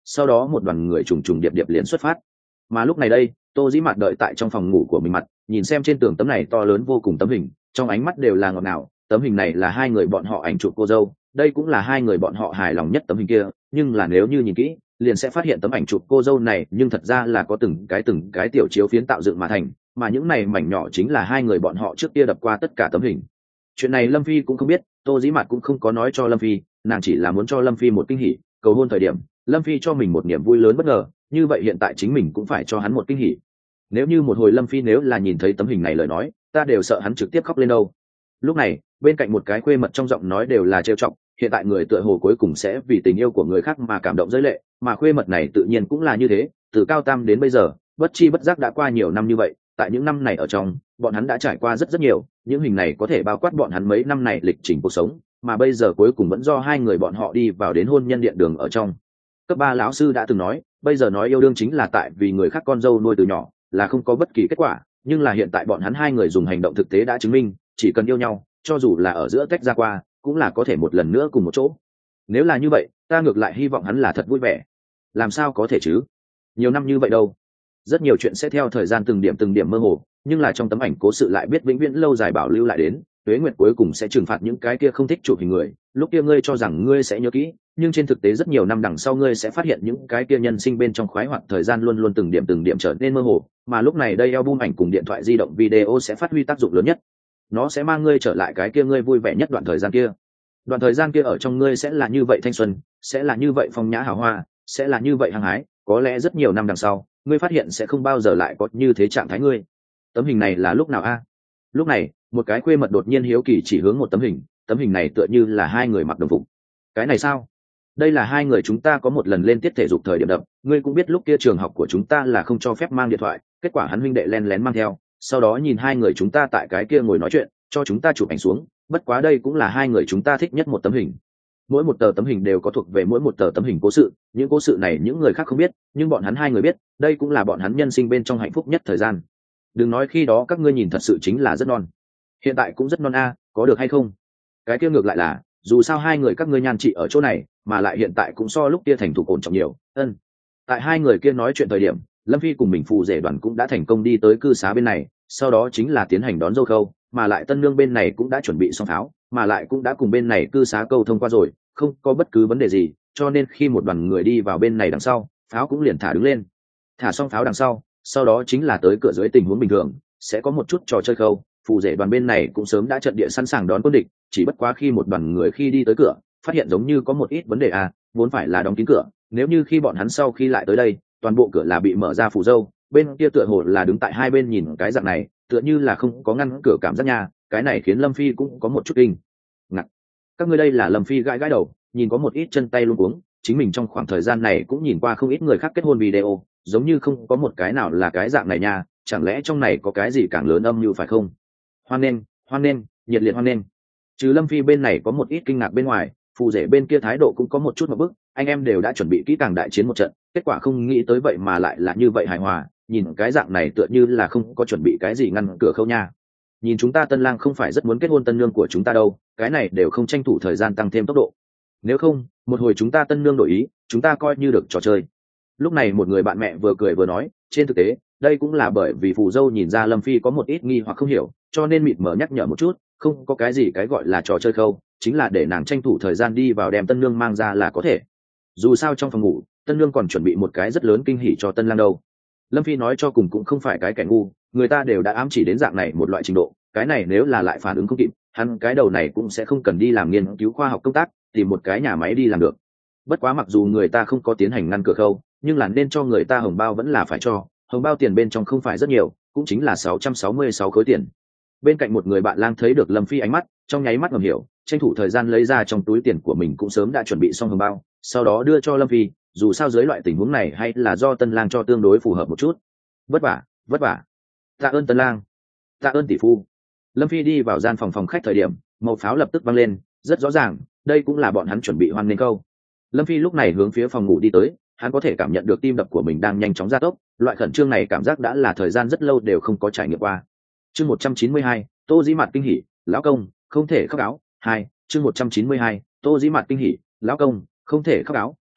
sau đó một đoàn người trùng trùng điệp điệp liền xuất phát. Mà lúc này đây, Tô Dĩ Mạt đợi tại trong phòng ngủ của mình mặt, nhìn xem trên tường tấm này to lớn vô cùng tấm hình, trong ánh mắt đều là ngọt ngào. Tấm hình này là hai người bọn họ ảnh chụp cô dâu, đây cũng là hai người bọn họ hài lòng nhất tấm hình kia, nhưng là nếu như nhìn kỹ liền sẽ phát hiện tấm ảnh chụp cô dâu này nhưng thật ra là có từng cái từng cái tiểu chiếu phiến tạo dựng mà thành, mà những này mảnh nhỏ chính là hai người bọn họ trước kia đập qua tất cả tấm hình. Chuyện này Lâm Phi cũng không biết, Tô Dĩ Mạt cũng không có nói cho Lâm Phi, nàng chỉ là muốn cho Lâm Phi một kinh hỉ. Cầu hôn thời điểm Lâm Phi cho mình một niềm vui lớn bất ngờ, như vậy hiện tại chính mình cũng phải cho hắn một kinh hỉ. Nếu như một hồi Lâm Phi nếu là nhìn thấy tấm hình này lời nói, ta đều sợ hắn trực tiếp khóc lên đâu. Lúc này bên cạnh một cái khuê mật trong giọng nói đều là trêu chọc, hiện tại người tựa hồ cuối cùng sẽ vì tình yêu của người khác mà cảm động rơi lệ, mà khuê mật này tự nhiên cũng là như thế, từ cao tam đến bây giờ bất chi bất giác đã qua nhiều năm như vậy. Tại những năm này ở trong, bọn hắn đã trải qua rất rất nhiều, những hình này có thể bao quát bọn hắn mấy năm này lịch trình cuộc sống, mà bây giờ cuối cùng vẫn do hai người bọn họ đi vào đến hôn nhân điện đường ở trong. Cấp ba lão sư đã từng nói, bây giờ nói yêu đương chính là tại vì người khác con dâu nuôi từ nhỏ, là không có bất kỳ kết quả, nhưng là hiện tại bọn hắn hai người dùng hành động thực tế đã chứng minh, chỉ cần yêu nhau, cho dù là ở giữa tách ra qua, cũng là có thể một lần nữa cùng một chỗ. Nếu là như vậy, ta ngược lại hy vọng hắn là thật vui vẻ. Làm sao có thể chứ? Nhiều năm như vậy đâu. Rất nhiều chuyện sẽ theo thời gian từng điểm từng điểm mơ hồ, nhưng là trong tấm ảnh cố sự lại biết vĩnh viễn lâu dài bảo lưu lại đến. Tuế Nguyệt cuối cùng sẽ trừng phạt những cái kia không thích chụp hình người, lúc kia ngươi cho rằng ngươi sẽ nhớ kỹ, nhưng trên thực tế rất nhiều năm đằng sau ngươi sẽ phát hiện những cái kia nhân sinh bên trong khoái hoạt thời gian luôn luôn từng điểm từng điểm trở nên mơ hồ, mà lúc này đây album ảnh cùng điện thoại di động video sẽ phát huy tác dụng lớn nhất. Nó sẽ mang ngươi trở lại cái kia ngươi vui vẻ nhất đoạn thời gian kia. Đoạn thời gian kia ở trong ngươi sẽ là như vậy thanh xuân, sẽ là như vậy phong nhã hào hoa, sẽ là như vậy hăng hái, có lẽ rất nhiều năm đằng sau, ngươi phát hiện sẽ không bao giờ lại có như thế trạng thái ngươi. Tấm hình này là lúc nào a? Lúc này, một cái khuê mật đột nhiên hiếu kỳ chỉ hướng một tấm hình, tấm hình này tựa như là hai người mặc đồng phục. Cái này sao? Đây là hai người chúng ta có một lần lên tiết thể dục thời điểm đập, ngươi cũng biết lúc kia trường học của chúng ta là không cho phép mang điện thoại, kết quả hắn huynh đệ len lén mang theo, sau đó nhìn hai người chúng ta tại cái kia ngồi nói chuyện, cho chúng ta chụp ảnh xuống, bất quá đây cũng là hai người chúng ta thích nhất một tấm hình. Mỗi một tờ tấm hình đều có thuộc về mỗi một tờ tấm hình cố sự, những cố sự này những người khác không biết, nhưng bọn hắn hai người biết, đây cũng là bọn hắn nhân sinh bên trong hạnh phúc nhất thời gian. Đừng nói khi đó các ngươi nhìn thật sự chính là rất non, hiện tại cũng rất non a, có được hay không? Cái kia ngược lại là, dù sao hai người các ngươi nhan trị ở chỗ này, mà lại hiện tại cũng so lúc kia thành thủ ổn trọng nhiều. Ân. Tại hai người kia nói chuyện thời điểm, Lâm Phi cùng mình phù rể đoàn cũng đã thành công đi tới cư xá bên này, sau đó chính là tiến hành đón dâu khâu, mà lại tân nương bên này cũng đã chuẩn bị xong pháo, mà lại cũng đã cùng bên này cư xá câu thông qua rồi, không có bất cứ vấn đề gì, cho nên khi một đoàn người đi vào bên này đằng sau, pháo cũng liền thả đứng lên. Thả xong pháo đằng sau, sau đó chính là tới cửa dưới tình huống bình thường, sẽ có một chút trò chơi khâu, phù rể đoàn bên này cũng sớm đã trận địa sẵn sàng đón quân địch, chỉ bất quá khi một đoàn người khi đi tới cửa, phát hiện giống như có một ít vấn đề à, vốn phải là đóng kín cửa, nếu như khi bọn hắn sau khi lại tới đây, toàn bộ cửa là bị mở ra phù dâu, bên kia tựa hồ là đứng tại hai bên nhìn cái dạng này, tựa như là không có ngăn cửa cảm giác nha, cái này khiến Lâm Phi cũng có một chút kinh ngạc. Các ngươi đây là Lâm Phi gãi gãi đầu, nhìn có một ít chân tay luống cuống, chính mình trong khoảng thời gian này cũng nhìn qua không ít người khác kết hôn video, giống như không có một cái nào là cái dạng này nha, chẳng lẽ trong này có cái gì càng lớn âm mưu phải không? Hoan nghênh, hoan nghênh, nhiệt liệt hoan nghênh. Trừ Lâm Phi bên này có một ít kinh ngạc bên ngoài, phù rể bên kia thái độ cũng có một chút một bức, anh em đều đã chuẩn bị kỹ càng đại chiến một trận, kết quả không nghĩ tới vậy mà lại là như vậy hài hòa, nhìn cái dạng này tựa như là không có chuẩn bị cái gì ngăn cửa khâu nha. Nhìn chúng ta tân lang không phải rất muốn kết hôn tân nương của chúng ta đâu, cái này đều không tranh thủ thời gian tăng thêm tốc độ. Nếu không, một hồi chúng ta tân nương đổi ý, chúng ta coi như được trò chơi. Lúc này một người bạn mẹ vừa cười vừa nói, trên thực tế, đây cũng là bởi vì phù dâu nhìn ra Lâm Phi có một ít nghi hoặc không hiểu, cho nên mịt mở nhắc nhở một chút, không có cái gì cái gọi là trò chơi khâu, chính là để nàng tranh thủ thời gian đi vào đem tân nương mang ra là có thể. Dù sao trong phòng ngủ, tân nương còn chuẩn bị một cái rất lớn kinh hỉ cho tân lang đâu. Lâm Phi nói cho cùng cũng không phải cái kẻ ngu, người ta đều đã ám chỉ đến dạng này một loại trình độ, cái này nếu là lại phản ứng không kịp, hắn cái đầu này cũng sẽ không cần đi làm nghiên cứu khoa học công tác, tìm một cái nhà máy đi làm được. Bất quá mặc dù người ta không có tiến hành ngăn cửa khâu, nhưng là nên cho người ta hồng bao vẫn là phải cho, hồng bao tiền bên trong không phải rất nhiều, cũng chính là sáu trăm sáu mươi sáu khối tiền. Bên cạnh một người bạn lang thấy được Lâm Phi ánh mắt, trong nháy mắt ngầm hiểu, tranh thủ thời gian lấy ra trong túi tiền của mình cũng sớm đã chuẩn bị xong hồng bao, sau đó đưa cho Lâm Phi, dù sao dưới loại tình huống này hay là do tân lang cho tương đối phù hợp một chút. Vất vả, vất vả. Tạ ơn tân lang, tạ ơn tỷ phu. Lâm Phi đi vào gian phòng phòng khách thời điểm, màu pháo lập tức văng lên, rất rõ ràng, đây cũng là bọn hắn chuẩn bị hoan nghênh câu. Lâm Phi lúc này hướng phía phòng ngủ đi tới, hắn có thể cảm nhận được tim đập của mình đang nhanh chóng gia tốc, loại khẩn trương này cảm giác đã là thời gian rất lâu đều không có trải nghiệm qua. Chương một trăm chín mươi hai, Tô Dĩ Mạt kinh hỉ, lão công, không thể khóc áo. Hai, chương một trăm chín mươi hai, Tô Dĩ Mạt kinh hỉ, lão công, không thể khóc áo. Hai,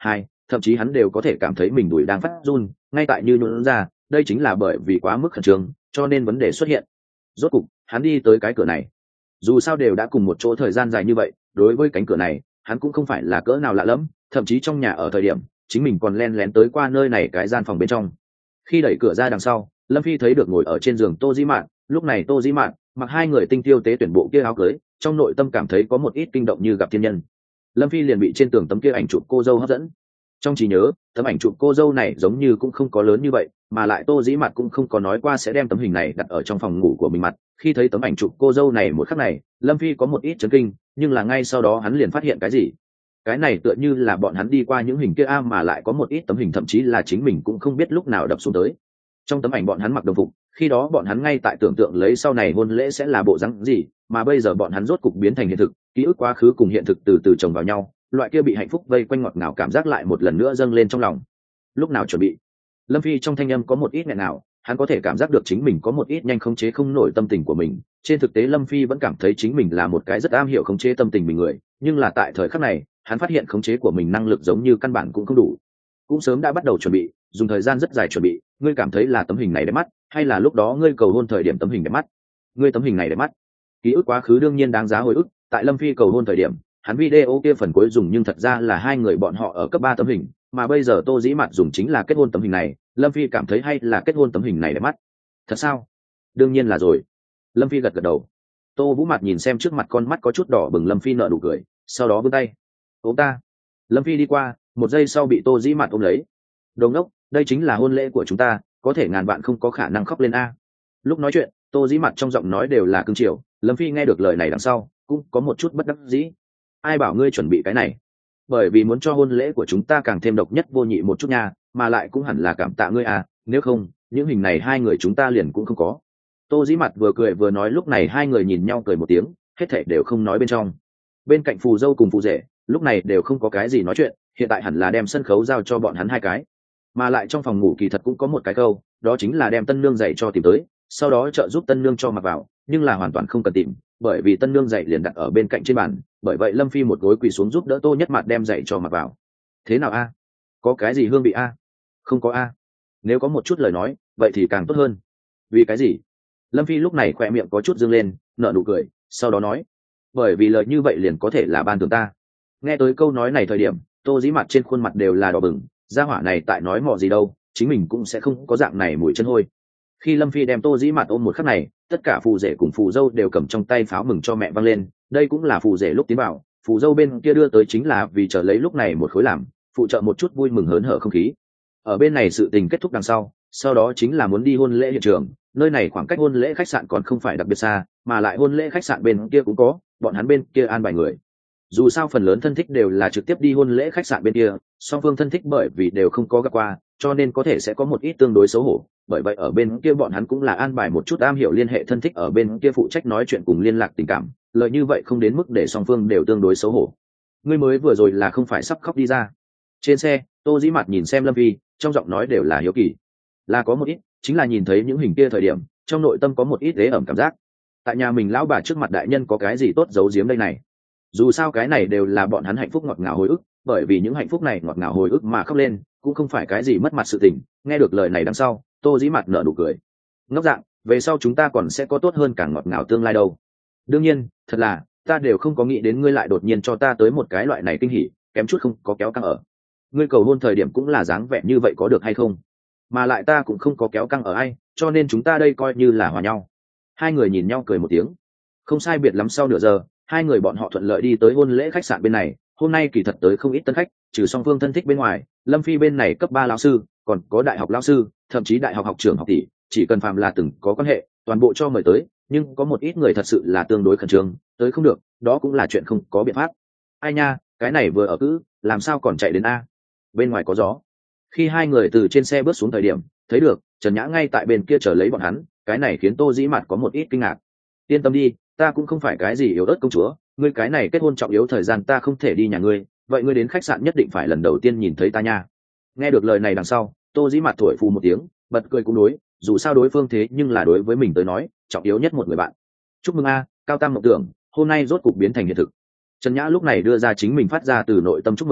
thậm chí hắn đều có thể cảm thấy mình đùi đang phát run ngay tại như nhuận ra. Đây chính là bởi vì quá mức khẩn trương cho nên vấn đề xuất hiện. Rốt cục hắn đi tới cái cửa này. Dù sao đều đã cùng một chỗ thời gian dài như vậy, đối với cánh cửa này hắn cũng không phải là cỡ nào lạ lẫm, thậm chí trong nhà ở thời điểm chính mình còn len lén tới qua nơi này cái gian phòng bên trong. Khi đẩy cửa ra đằng sau, Lâm Phi thấy được ngồi ở trên giường Tô Dĩ Mạn. Lúc này Tô Dĩ Mạn mặc hai người tinh tiêu tế tuyển bộ kia áo cưới, trong nội tâm cảm thấy có một ít kinh động như gặp thiên nhân. Lâm Phi liền bị trên tường tấm kia ảnh chụp cô dâu hấp dẫn. Trong trí nhớ, tấm ảnh chụp cô dâu này giống như cũng không có lớn như vậy, mà lại Tô Dĩ Mạn cũng không có nói qua sẽ đem tấm hình này đặt ở trong phòng ngủ của mình mặt. Khi thấy tấm ảnh chụp cô dâu này một khắc này, Lâm Phi có một ít chấn kinh, nhưng là ngay sau đó hắn liền phát hiện cái gì. Cái này tựa như là bọn hắn đi qua những hình kia a, mà lại có một ít tấm hình thậm chí là chính mình cũng không biết lúc nào đập xuống tới. Trong tấm ảnh bọn hắn mặc đồng phục, khi đó bọn hắn ngay tại tưởng tượng lấy sau này hôn lễ sẽ là bộ dáng gì, mà bây giờ bọn hắn rốt cục biến thành hiện thực, ký ức quá khứ cùng hiện thực từ từ chồng vào nhau, loại kia bị hạnh phúc vây quanh ngọt ngào cảm giác lại một lần nữa dâng lên trong lòng. Lúc nào chuẩn bị? Lâm Phi trong thanh âm có một ít nghẹn nào, hắn có thể cảm giác được chính mình có một ít nhanh khống chế không nổi tâm tình của mình. Trên thực tế Lâm Phi vẫn cảm thấy chính mình là một cái rất am hiểu khống chế tâm tình mình người, nhưng là tại thời khắc này hắn phát hiện khống chế của mình năng lực giống như căn bản cũng không đủ. Cũng sớm đã bắt đầu chuẩn bị, dùng thời gian rất dài chuẩn bị. Ngươi cảm thấy là tấm hình này đẹp mắt, hay là lúc đó ngươi cầu hôn thời điểm tấm hình đẹp mắt? Ngươi tấm hình này đẹp mắt. Ký ức quá khứ đương nhiên đáng giá hồi ức. Tại Lâm Phi cầu hôn thời điểm, hắn video kia phần cuối dùng nhưng thật ra là hai người bọn họ ở cấp ba tấm hình, mà bây giờ Tô Dĩ Mạn dùng chính là kết hôn tấm hình này. Lâm Phi cảm thấy hay là kết hôn tấm hình này đẹp mắt. Thật sao? Đương nhiên là rồi. Lâm Phi gật gật đầu. Tô Vũ Mạt nhìn xem trước mặt con mắt có chút đỏ bừng Lâm Phi nở nụ cười, sau đó vươn tay ôm ta. Lâm Phi đi qua, một giây sau bị Tô Dĩ Mạt ôm lấy. Đồ ngốc, đây chính là hôn lễ của chúng ta, có thể ngàn vạn không có khả năng khóc lên a. Lúc nói chuyện, Tô Dĩ Mạt trong giọng nói đều là cưng chiều. Lâm Phi nghe được lời này đằng sau cũng có một chút bất đắc dĩ. Ai bảo ngươi chuẩn bị cái này? Bởi vì muốn cho hôn lễ của chúng ta càng thêm độc nhất vô nhị một chút nha, mà lại cũng hẳn là cảm tạ ngươi à, nếu không những hình này hai người chúng ta liền cũng không có. Tô Dĩ Mạt vừa cười vừa nói. Lúc này hai người nhìn nhau cười một tiếng, hết thảy đều không nói bên trong. Bên cạnh phù dâu cùng phù rể lúc này đều không có cái gì nói chuyện, hiện tại hẳn là đem sân khấu giao cho bọn hắn hai cái. Mà lại trong phòng ngủ kỳ thật cũng có một cái câu, đó chính là đem tân nương giày cho tìm tới, sau đó trợ giúp tân nương cho mặc vào, nhưng là hoàn toàn không cần tìm, bởi vì tân nương giày liền đặt ở bên cạnh trên bàn. Bởi vậy Lâm Phi một gối quỳ xuống giúp đỡ Tô Nhất Mạt đem giày cho mặc vào. Thế nào a? Có cái gì hương vị a? Không có a. Nếu có một chút lời nói vậy thì càng tốt hơn. Vì cái gì? Lâm Phi lúc này khỏe miệng có chút dương lên, nở nụ cười, sau đó nói, bởi vì lời như vậy liền có thể là ban thưởng ta. Nghe tới câu nói này thời điểm, Tô Dĩ Mạt trên khuôn mặt đều là đỏ bừng. Gia hỏa này tại nói mò gì đâu, chính mình cũng sẽ không có dạng này mùi chân hôi. Khi Lâm Phi đem Tô Dĩ Mạt ôm một khắc này, tất cả phù rể cùng phù dâu đều cầm trong tay pháo mừng cho mẹ văng lên. Đây cũng là phù rể lúc tiến vào, phù dâu bên kia đưa tới chính là vì chờ lấy lúc này một khối làm, phụ trợ một chút vui mừng hớn hở không khí. Ở bên này sự tình kết thúc đằng sau, sau đó chính là muốn đi hôn lễ hiện trường. Nơi này khoảng cách hôn lễ khách sạn còn không phải đặc biệt xa, mà lại hôn lễ khách sạn bên kia cũng có, bọn hắn bên kia an bài người. Dù sao phần lớn thân thích đều là trực tiếp đi hôn lễ khách sạn bên kia, song phương thân thích bởi vì đều không có gặp qua, cho nên có thể sẽ có một ít tương đối xấu hổ. Bởi vậy ở bên kia bọn hắn cũng là an bài một chút am hiểu liên hệ thân thích ở bên kia phụ trách nói chuyện cùng liên lạc tình cảm, lợi như vậy không đến mức để song phương đều tương đối xấu hổ. Ngươi mới vừa rồi là không phải sắp khóc đi ra? Trên xe, Tô Dĩ Mạt nhìn xem Lâm Phi, trong giọng nói đều là hiếu kỳ. Là có một ít, chính là nhìn thấy những hình kia thời điểm, trong nội tâm có một ít ế ẩm cảm giác. Tại nhà mình lão bà trước mặt đại nhân có cái gì tốt giấu giếm đây này? Dù sao cái này đều là bọn hắn hạnh phúc ngọt ngào hồi ức, bởi vì những hạnh phúc này ngọt ngào hồi ức mà khóc lên cũng không phải cái gì mất mặt sự tình. Nghe được lời này đằng sau, Tô Dĩ Mạt nở nụ cười. Ngốc dạng, về sau chúng ta còn sẽ có tốt hơn càng ngọt ngào tương lai đâu. Đương nhiên, thật là ta đều không có nghĩ đến ngươi lại đột nhiên cho ta tới một cái loại này kinh hỉ, kém chút không có kéo căng ở. Ngươi cầu hôn thời điểm cũng là dáng vẻ như vậy có được hay không? Mà lại ta cũng không có kéo căng ở ai, cho nên chúng ta đây coi như là hòa nhau. Hai người nhìn nhau cười một tiếng. Không sai biệt lắm sau nửa giờ, hai người bọn họ thuận lợi đi tới hôn lễ khách sạn bên này. Hôm nay kỳ thật tới không ít tân khách, trừ song phương thân thích bên ngoài, Lâm Phi bên này cấp ba lão sư, còn có đại học lão sư, thậm chí đại học học trưởng học tỷ, chỉ cần phàm là từng có quan hệ, toàn bộ cho mời tới. Nhưng có một ít người thật sự là tương đối khẩn trương, tới không được, đó cũng là chuyện không có biện pháp. Ai nha, cái này vừa ở cữ, làm sao còn chạy đến a? Bên ngoài có gió. Khi hai người từ trên xe bước xuống thời điểm, thấy được Trần Nhã ngay tại bên kia chờ lấy bọn hắn, cái này khiến Tô Dĩ Mạt có một ít kinh ngạc. Yên tâm đi, ta cũng không phải cái gì yếu ớt công chúa, ngươi cái này kết hôn trọng yếu thời gian ta không thể đi nhà ngươi, vậy ngươi đến khách sạn nhất định phải lần đầu tiên nhìn thấy ta nha. Nghe được lời này đằng sau, Tô Dĩ Mạt thổi phù một tiếng, bật cười cũng đối, dù sao đối phương thế nhưng là đối với mình tới nói trọng yếu nhất một người bạn. Chúc mừng a, cao tam mộng tưởng hôm nay rốt cục biến thành hiện thực. Trần Nhã lúc này đưa ra chính mình phát ra từ nội tâm chúc mừng,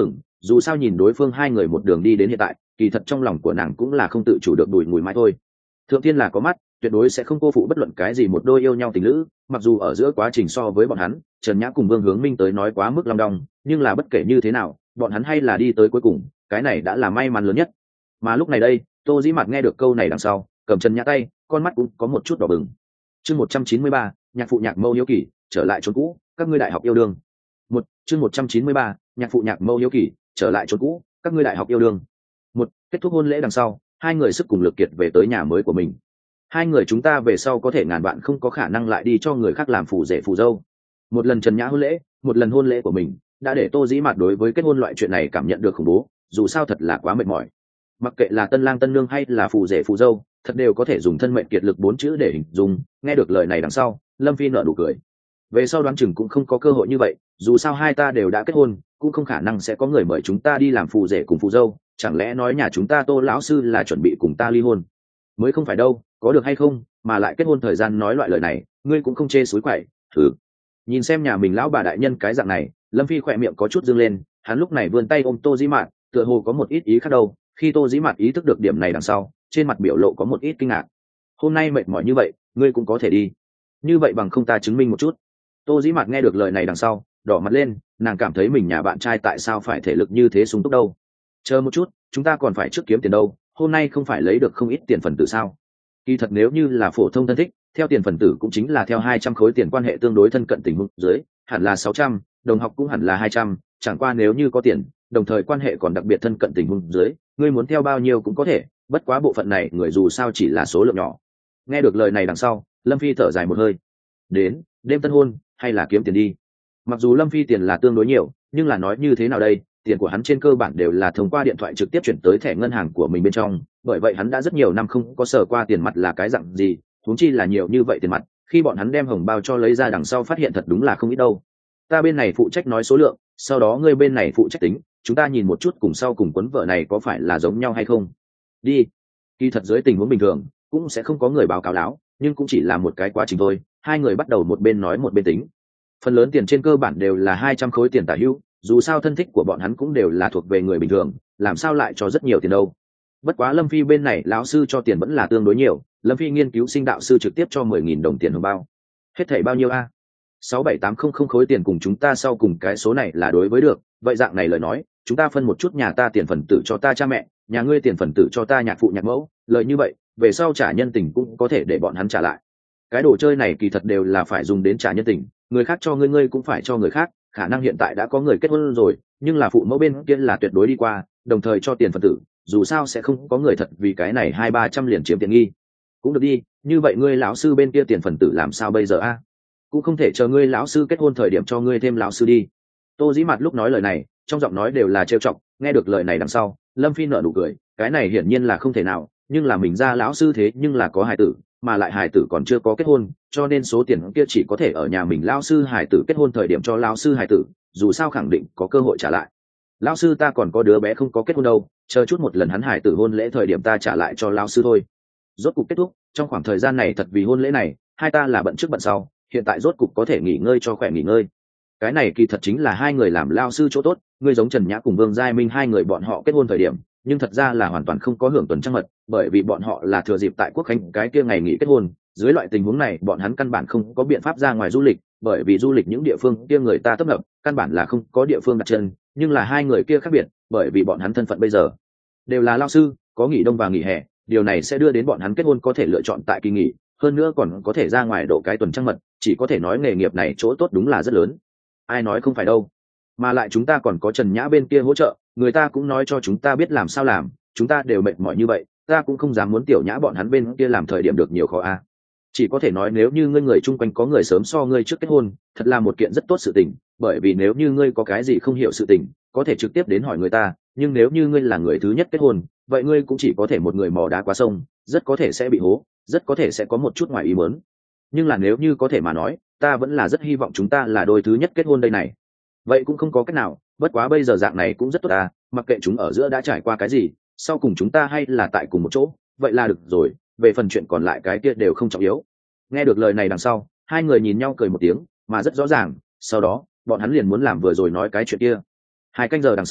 dù sao nhìn đối phương hai người một đường đi đến hiện tại, kỳ thật trong lòng của nàng cũng là không tự chủ được đùi ngùi mãi thôi. Thượng thiên là có mắt, tuyệt đối sẽ không cô phụ bất luận cái gì một đôi yêu nhau tình lữ, mặc dù ở giữa quá trình so với bọn hắn, Trần Nhã cùng Vương Hướng Minh tới nói quá mức long đong, nhưng là bất kể như thế nào, bọn hắn hay là đi tới cuối cùng, cái này đã là may mắn lớn nhất. Mà lúc này đây, Tô Dĩ Mạt nghe được câu này đằng sau, cầm Trần Nhã tay, con mắt cũng có một chút đỏ bừng. Chương một trăm chín mươi ba, nhạc phụ nhạc mâu hiếu kỳ, trở lại chốn cũ, các ngươi đại học yêu đương. Một, chương một trăm chín mươi ba, nhạc phụ nhạc mâu hiếu kỳ, trở lại chốn cũ, các ngươi đại học yêu đương. Một, kết thúc hôn lễ đằng sau, hai người sức cùng lực kiệt về tới nhà mới của mình. Hai người chúng ta về sau có thể ngàn vạn không có khả năng lại đi cho người khác làm phù rể phù dâu. Một lần Trần Nhã hôn lễ, một lần hôn lễ của mình, đã để Tô Dĩ Mạt đối với kết hôn loại chuyện này cảm nhận được khủng bố, dù sao thật là quá mệt mỏi. Mặc kệ là tân lang tân nương hay là phù rể phù dâu, thật đều có thể dùng thân mệnh kiệt lực bốn chữ để hình dung. Nghe được lời này đằng sau, Lâm Phi nở nụ cười. Về sau đoán chừng cũng không có cơ hội như vậy, dù sao hai ta đều đã kết hôn, cũng không khả năng sẽ có người mời chúng ta đi làm phù rể cùng phù dâu, chẳng lẽ nói nhà chúng ta Tô lão sư là chuẩn bị cùng ta ly hôn? Mới không phải đâu, có được hay không, mà lại kết hôn thời gian nói loại lời này, ngươi cũng không chê suối quậy. Thử nhìn xem nhà mình lão bà đại nhân cái dạng này, Lâm Phi khỏe miệng có chút dương lên, hắn lúc này vươn tay ôm Tô Dĩ Mạt, tựa hồ có một ít ý khác đâu. Khi Tô Dĩ Mạt ý thức được điểm này đằng sau, trên mặt biểu lộ có một ít kinh ngạc. Hôm nay mệt mỏi như vậy, ngươi cũng có thể đi, như vậy bằng không ta chứng minh một chút. Tô Dĩ Mạt nghe được lời này đằng sau, đỏ mặt lên, nàng cảm thấy mình nhà bạn trai tại sao phải thể lực như thế sung túc đâu. Chờ một chút, chúng ta còn phải trước kiếm tiền đâu, hôm nay không phải lấy được không ít tiền phần tử sao? Kỳ thật nếu như là phổ thông thân thích, theo tiền phần tử cũng chính là theo hai trăm khối tiền quan hệ tương đối thân cận tình huống dưới, hẳn là sáu trăm, đồng học cũng hẳn là hai trăm, chẳng qua nếu như có tiền, đồng thời quan hệ còn đặc biệt thân cận tình huống dưới, ngươi muốn theo bao nhiêu cũng có thể, bất quá bộ phận này người dù sao chỉ là số lượng nhỏ. Nghe được lời này đằng sau, Lâm Phi thở dài một hơi. Đến, đêm tân hôn, hay là kiếm tiền đi. Mặc dù Lâm Phi tiền là tương đối nhiều, nhưng là nói như thế nào đây, tiền của hắn trên cơ bản đều là thông qua điện thoại trực tiếp chuyển tới thẻ ngân hàng của mình bên trong, bởi vậy hắn đã rất nhiều năm không có sờ qua tiền mặt là cái dạng gì, huống chi là nhiều như vậy tiền mặt, khi bọn hắn đem hồng bao cho lấy ra đằng sau phát hiện thật đúng là không ít đâu. Ta bên này phụ trách nói số lượng, sau đó ngươi bên này phụ trách tính, chúng ta nhìn một chút cùng sau cùng cuốn vợ này có phải là giống nhau hay không. Đi. Khi thật dưới tình huống bình thường, cũng sẽ không có người báo cáo láo, nhưng cũng chỉ là một cái quá trình thôi, hai người bắt đầu một bên nói một bên tính. Phần lớn tiền trên cơ bản đều là hai trăm khối tiền tả hữu, dù sao thân thích của bọn hắn cũng đều là thuộc về người bình thường, làm sao lại cho rất nhiều tiền đâu. Bất quá Lâm Phi bên này lão sư cho tiền vẫn là tương đối nhiều, Lâm Phi nghiên cứu sinh đạo sư trực tiếp cho mười nghìn đồng tiền hồng bao. Hết thảy bao nhiêu a? Sáu bảy tám không không khối tiền cùng chúng ta sau cùng cái số này là đối với được, vậy dạng này lời nói, chúng ta phân một chút, nhà ta tiền phần tử cho ta cha mẹ, nhà ngươi tiền phần tử cho ta nhạc phụ nhạc mẫu, lời như vậy, về sau trả nhân tình cũng có thể để bọn hắn trả lại. Cái đồ chơi này kỳ thật đều là phải dùng đến trả nhân tình, người khác cho ngươi ngươi cũng phải cho người khác, khả năng hiện tại đã có người kết hôn rồi, nhưng là phụ mẫu bên kia là tuyệt đối đi qua, đồng thời cho tiền phần tử, dù sao sẽ không có người thật vì cái này hai ba trăm liền chiếm tiện nghi. Cũng được đi, như vậy ngươi lão sư bên kia tiền phần tử làm sao bây giờ a? Cũng không thể chờ ngươi lão sư kết hôn thời điểm cho ngươi thêm lão sư đi. Tô Dĩ Mạt lúc nói lời này, trong giọng nói đều là trêu chọc, nghe được lời này đằng sau, Lâm Phi nở nụ cười, cái này hiển nhiên là không thể nào, nhưng là mình ra lão sư thế nhưng là có hài tử, mà lại hài tử còn chưa có kết hôn, cho nên số tiền kia chỉ có thể ở nhà mình lão sư hài tử kết hôn thời điểm cho lão sư hài tử, dù sao khẳng định có cơ hội trả lại. Lão sư ta còn có đứa bé không có kết hôn đâu, chờ chút một lần hắn hài tử hôn lễ thời điểm ta trả lại cho lão sư thôi. Rốt cục kết thúc, trong khoảng thời gian này thật vì hôn lễ này, hai ta là bận trước bận sau, hiện tại rốt cục có thể nghỉ ngơi cho khỏe nghỉ ngơi. Cái này kỳ thật chính là hai người làm lao sư chỗ tốt, ngươi giống Trần Nhã cùng Vương Giai Minh hai người bọn họ kết hôn thời điểm, nhưng thật ra là hoàn toàn không có hưởng tuần trăng mật, bởi vì bọn họ là thừa dịp tại quốc khánh cái kia ngày nghỉ kết hôn, dưới loại tình huống này bọn hắn căn bản không có biện pháp ra ngoài du lịch, bởi vì du lịch những địa phương kia người ta tấp nập, căn bản là không có địa phương đặt chân, nhưng là hai người kia khác biệt, bởi vì bọn hắn thân phận bây giờ đều là lao sư, có nghỉ đông và nghỉ hè, điều này sẽ đưa đến bọn hắn kết hôn có thể lựa chọn tại kỳ nghỉ, hơn nữa còn có thể ra ngoài độ cái tuần trăng mật, chỉ có thể nói nghề nghiệp này chỗ tốt đúng là rất lớn. Ai nói không phải đâu, mà lại chúng ta còn có Trần Nhã bên kia hỗ trợ, người ta cũng nói cho chúng ta biết làm sao làm, chúng ta đều mệt mỏi như vậy, ta cũng không dám muốn Tiểu Nhã bọn hắn bên kia làm thời điểm được nhiều khó a. Chỉ có thể nói nếu như ngươi người chung quanh có người sớm so ngươi trước kết hôn, thật là một kiện rất tốt sự tình, bởi vì nếu như ngươi có cái gì không hiểu sự tình, có thể trực tiếp đến hỏi người ta, nhưng nếu như ngươi là người thứ nhất kết hôn, vậy ngươi cũng chỉ có thể một người mò đá qua sông, rất có thể sẽ bị hố, rất có thể sẽ có một chút ngoài ý muốn. Nhưng là nếu như có thể mà nói, ta vẫn là rất hy vọng chúng ta là đôi thứ nhất kết hôn đây này. Vậy cũng không có cách nào, bất quá bây giờ dạng này cũng rất tốt ta, mặc kệ chúng ở giữa đã trải qua cái gì, sau cùng chúng ta hay là tại cùng một chỗ, vậy là được rồi, về phần chuyện còn lại cái kia đều không trọng yếu. Nghe được lời này đằng sau, hai người nhìn nhau cười một tiếng, mà rất rõ ràng, sau đó, bọn hắn liền muốn làm vừa rồi nói cái chuyện kia. Hai canh giờ đằng sau,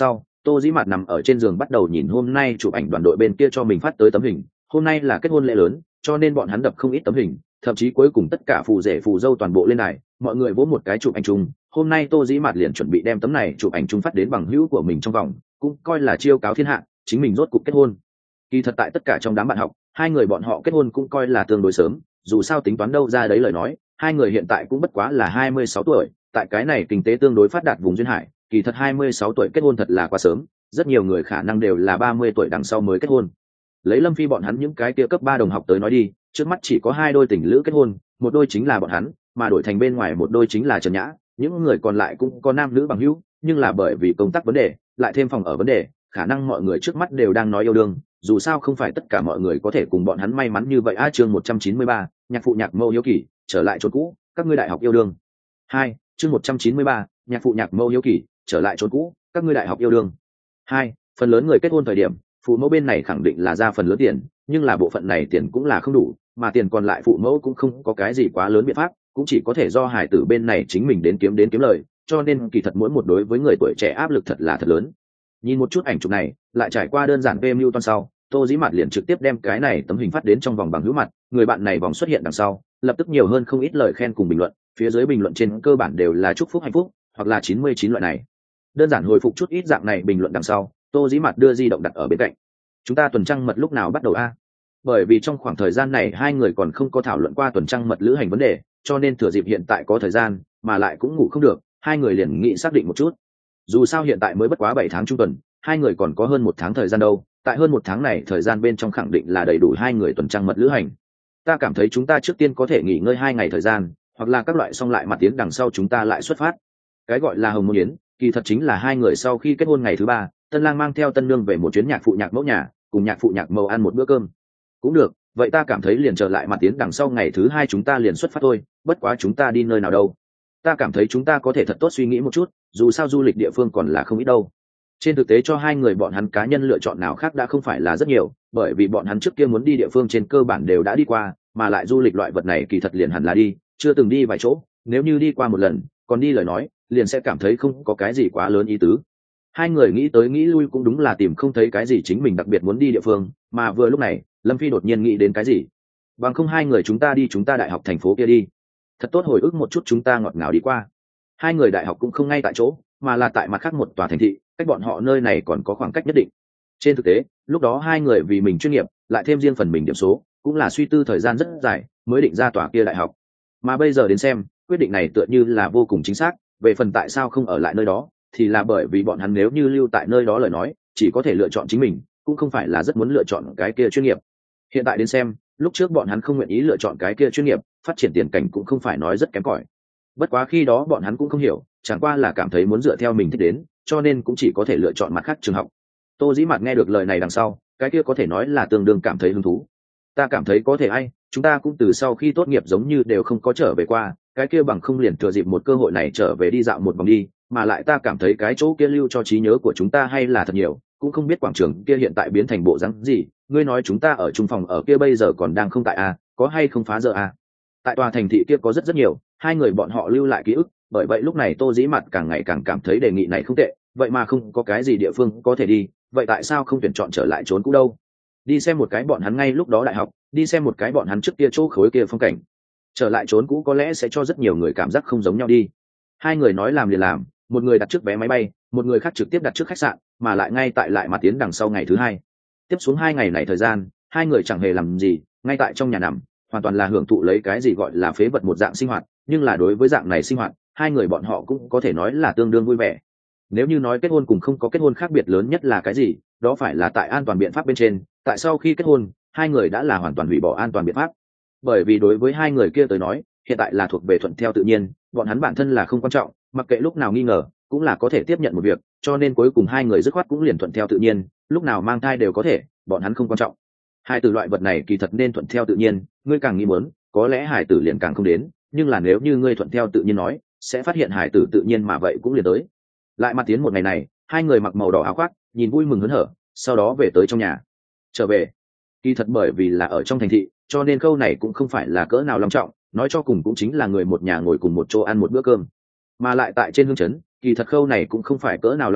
Tô Dĩ Mạt nằm ở trên giường bắt đầu nhìn hôm nay chụp ảnh đoàn đội bên kia cho mình phát tới tấm hình. Hôm nay là kết hôn lễ lớn, cho nên bọn hắn đập không ít tấm hình, thậm chí cuối cùng tất cả phù rể phù dâu toàn bộ lên này, mọi người vỗ một cái chụp ảnh chung. Hôm nay Tô Dĩ Mạt liền chuẩn bị đem tấm này chụp ảnh chung phát đến bằng hữu của mình trong vòng, cũng coi là chiêu cáo thiên hạ, chính mình rốt cục kết hôn. Kỳ thật tại tất cả trong đám bạn học, hai người bọn họ kết hôn cũng coi là tương đối sớm, dù sao tính toán đâu ra đấy lời nói, hai người hiện tại cũng bất quá là hai mươi sáu tuổi, tại cái này kinh tế tương đối phát đạt vùng duyên hải, kỳ thật hai mươi sáu tuổi kết hôn thật là quá sớm, rất nhiều người khả năng đều là ba mươi tuổi đằng sau mới kết hôn. Lấy Lâm Phi bọn hắn những cái kia cấp ba đồng học tới nói đi, trước mắt chỉ có hai đôi tình lữ kết hôn, một đôi chính là bọn hắn, mà đổi thành bên ngoài một đôi chính là Trần Nhã, những người còn lại cũng có nam nữ bằng hữu, nhưng là bởi vì công tác vấn đề, lại thêm phòng ở vấn đề, khả năng mọi người trước mắt đều đang nói yêu đương, dù sao không phải tất cả mọi người có thể cùng bọn hắn may mắn như vậy. A chương một trăm chín mươi ba, nhạc phụ nhạc mẫu hiếu kỳ, trở lại chốn cũ, các ngươi đại học yêu đương. Hai, chương một trăm chín mươi ba, nhạc phụ nhạc mẫu hiếu kỳ, trở lại chốn cũ, các ngươi đại học yêu đương. Hai, phần lớn người kết hôn thời điểm, phụ mẫu bên này khẳng định là ra phần lớn tiền, nhưng là bộ phận này tiền cũng là không đủ, mà tiền còn lại phụ mẫu cũng không có cái gì quá lớn biện pháp, cũng chỉ có thể do hải tử bên này chính mình đến kiếm đến kiếm lời, cho nên kỳ thật mỗi một đối với người tuổi trẻ áp lực thật là thật lớn. Nhìn một chút ảnh chụp này, lại trải qua đơn giản vê mưu toàn sau, Tô Dĩ Mạt liền trực tiếp đem cái này tấm hình phát đến trong vòng bằng hữu mặt, người bạn này vòng xuất hiện đằng sau, lập tức nhiều hơn không ít lời khen cùng bình luận, phía dưới bình luận trên cơ bản đều là chúc phúc hạnh phúc, hoặc là chín mươi chín loại này. Đơn giản hồi phục chút ít dạng này bình luận đằng sau, Tô Dĩ Mạt đưa di động đặt ở bên cạnh. Chúng ta tuần trăng mật lúc nào bắt đầu a? Bởi vì trong khoảng thời gian này hai người còn không có thảo luận qua tuần trăng mật lữ hành vấn đề, cho nên thừa dịp hiện tại có thời gian, mà lại cũng ngủ không được, hai người liền nghĩ xác định một chút. Dù sao hiện tại mới bất quá bảy tháng trung tuần, hai người còn có hơn một tháng thời gian đâu, tại hơn một tháng này thời gian bên trong khẳng định là đầy đủ hai người tuần trăng mật lữ hành. Ta cảm thấy chúng ta trước tiên có thể nghỉ ngơi hai ngày thời gian, hoặc là các loại xong lại mặt tiến đằng sau chúng ta lại xuất phát. Cái gọi là hồng môn yến, kỳ thật chính là hai người sau khi kết hôn ngày thứ ba, tân lang mang theo tân nương về một chuyến nhạc phụ nhạc mẫu nhà, cùng nhạc phụ nhạc mẫu ăn một bữa cơm. Cũng được, vậy ta cảm thấy liền trở lại mặt tiến đằng sau ngày thứ hai chúng ta liền xuất phát thôi, bất quá chúng ta đi nơi nào đâu? Ta cảm thấy chúng ta có thể thật tốt suy nghĩ một chút, dù sao du lịch địa phương còn là không ít đâu. Trên thực tế cho hai người bọn hắn cá nhân lựa chọn nào khác đã không phải là rất nhiều, bởi vì bọn hắn trước kia muốn đi địa phương trên cơ bản đều đã đi qua, mà lại du lịch loại vật này kỳ thật liền hẳn là đi, chưa từng đi vài chỗ, nếu như đi qua một lần, còn đi lời nói, liền sẽ cảm thấy không có cái gì quá lớn ý tứ. Hai người nghĩ tới nghĩ lui cũng đúng là tìm không thấy cái gì chính mình đặc biệt muốn đi địa phương, mà vừa lúc này, Lâm Phi đột nhiên nghĩ đến cái gì. Bằng không hai người chúng ta đi chúng ta đại học thành phố kia đi. Thật tốt hồi ức một chút chúng ta ngọt ngào đi qua. Hai người đại học cũng không ngay tại chỗ, mà là tại mặt khác một tòa thành thị, cách bọn họ nơi này còn có khoảng cách nhất định. Trên thực tế, lúc đó hai người vì mình chuyên nghiệp, lại thêm riêng phần mình điểm số, cũng là suy tư thời gian rất dài mới định ra tòa kia đại học. Mà bây giờ đến xem, quyết định này tựa như là vô cùng chính xác, về phần tại sao không ở lại nơi đó, thì là bởi vì bọn hắn nếu như lưu tại nơi đó lời nói, chỉ có thể lựa chọn chính mình, cũng không phải là rất muốn lựa chọn cái kia chuyên nghiệp. Hiện tại đến xem, lúc trước bọn hắn không nguyện ý lựa chọn cái kia chuyên nghiệp, phát triển tiền cảnh cũng không phải nói rất kém cỏi. Bất quá khi đó bọn hắn cũng không hiểu, chẳng qua là cảm thấy muốn dựa theo mình thích đến, cho nên cũng chỉ có thể lựa chọn mặt khác trường học. Tô Dĩ Mạt nghe được lời này đằng sau, cái kia có thể nói là tương đương cảm thấy hứng thú. Ta cảm thấy có thể ai, chúng ta cũng từ sau khi tốt nghiệp giống như đều không có trở về qua, cái kia bằng không liền thừa dịp một cơ hội này trở về đi dạo một vòng đi, mà lại ta cảm thấy cái chỗ kia lưu cho trí nhớ của chúng ta hay là thật nhiều, cũng không biết quảng trường kia hiện tại biến thành bộ dáng gì, ngươi nói chúng ta ở trung phòng ở kia bây giờ còn đang không tại à, có hay không phá giờ à? Tại tòa thành thị kia có rất rất nhiều, hai người bọn họ lưu lại ký ức, bởi vậy lúc này Tô Dĩ Mạt càng ngày càng cảm thấy đề nghị này không tệ, vậy mà không có cái gì địa phương có thể đi, vậy tại sao không tuyển chọn trở lại trốn cũ đâu? Đi xem một cái bọn hắn ngay lúc đó đại học, đi xem một cái bọn hắn trước kia chỗ khối kia phong cảnh. Trở lại trốn cũ có lẽ sẽ cho rất nhiều người cảm giác không giống nhau đi. Hai người nói làm liền làm, một người đặt trước vé máy bay, một người khác trực tiếp đặt trước khách sạn, mà lại ngay tại lại mặt tiến đằng sau ngày thứ hai. Tiếp xuống hai ngày này thời gian, hai người chẳng hề làm gì, ngay tại trong nhà nằm, hoàn toàn là hưởng thụ lấy cái gì gọi là phế vật một dạng sinh hoạt, nhưng là đối với dạng này sinh hoạt, hai người bọn họ cũng có thể nói là tương đương vui vẻ. Nếu như nói kết hôn cùng không có kết hôn khác biệt lớn nhất là cái gì, đó phải là tại an toàn biện pháp bên trên, tại sau khi kết hôn, hai người đã là hoàn toàn hủy bỏ an toàn biện pháp. Bởi vì đối với hai người kia tới nói, hiện tại là thuộc về thuận theo tự nhiên, bọn hắn bản thân là không quan trọng, mặc kệ lúc nào nghi ngờ, cũng là có thể tiếp nhận một việc, cho nên cuối cùng hai người dứt khoát cũng liền thuận theo tự nhiên, lúc nào mang thai đều có thể, bọn hắn không quan trọng. Hai từ loại vật này kỳ thật nên thuận theo tự nhiên, ngươi càng nghĩ muốn, có lẽ hải tử liền càng không đến, nhưng là nếu như ngươi thuận theo tự nhiên nói, sẽ phát hiện hải tử tự nhiên mà vậy cũng liền tới. Lại mặt tiến một ngày này, hai người mặc màu đỏ áo khoác, nhìn vui mừng hớn hở, sau đó về tới trong nhà. Trở về, kỳ thật bởi vì là ở trong thành thị, cho nên câu này cũng không phải là cỡ nào long trọng, nói cho cùng cũng chính là người một nhà ngồi cùng một chỗ ăn một bữa cơm. Mà lại tại trên hương trấn, kỳ thật khâu này cũng không phải cỡ nào long trọng,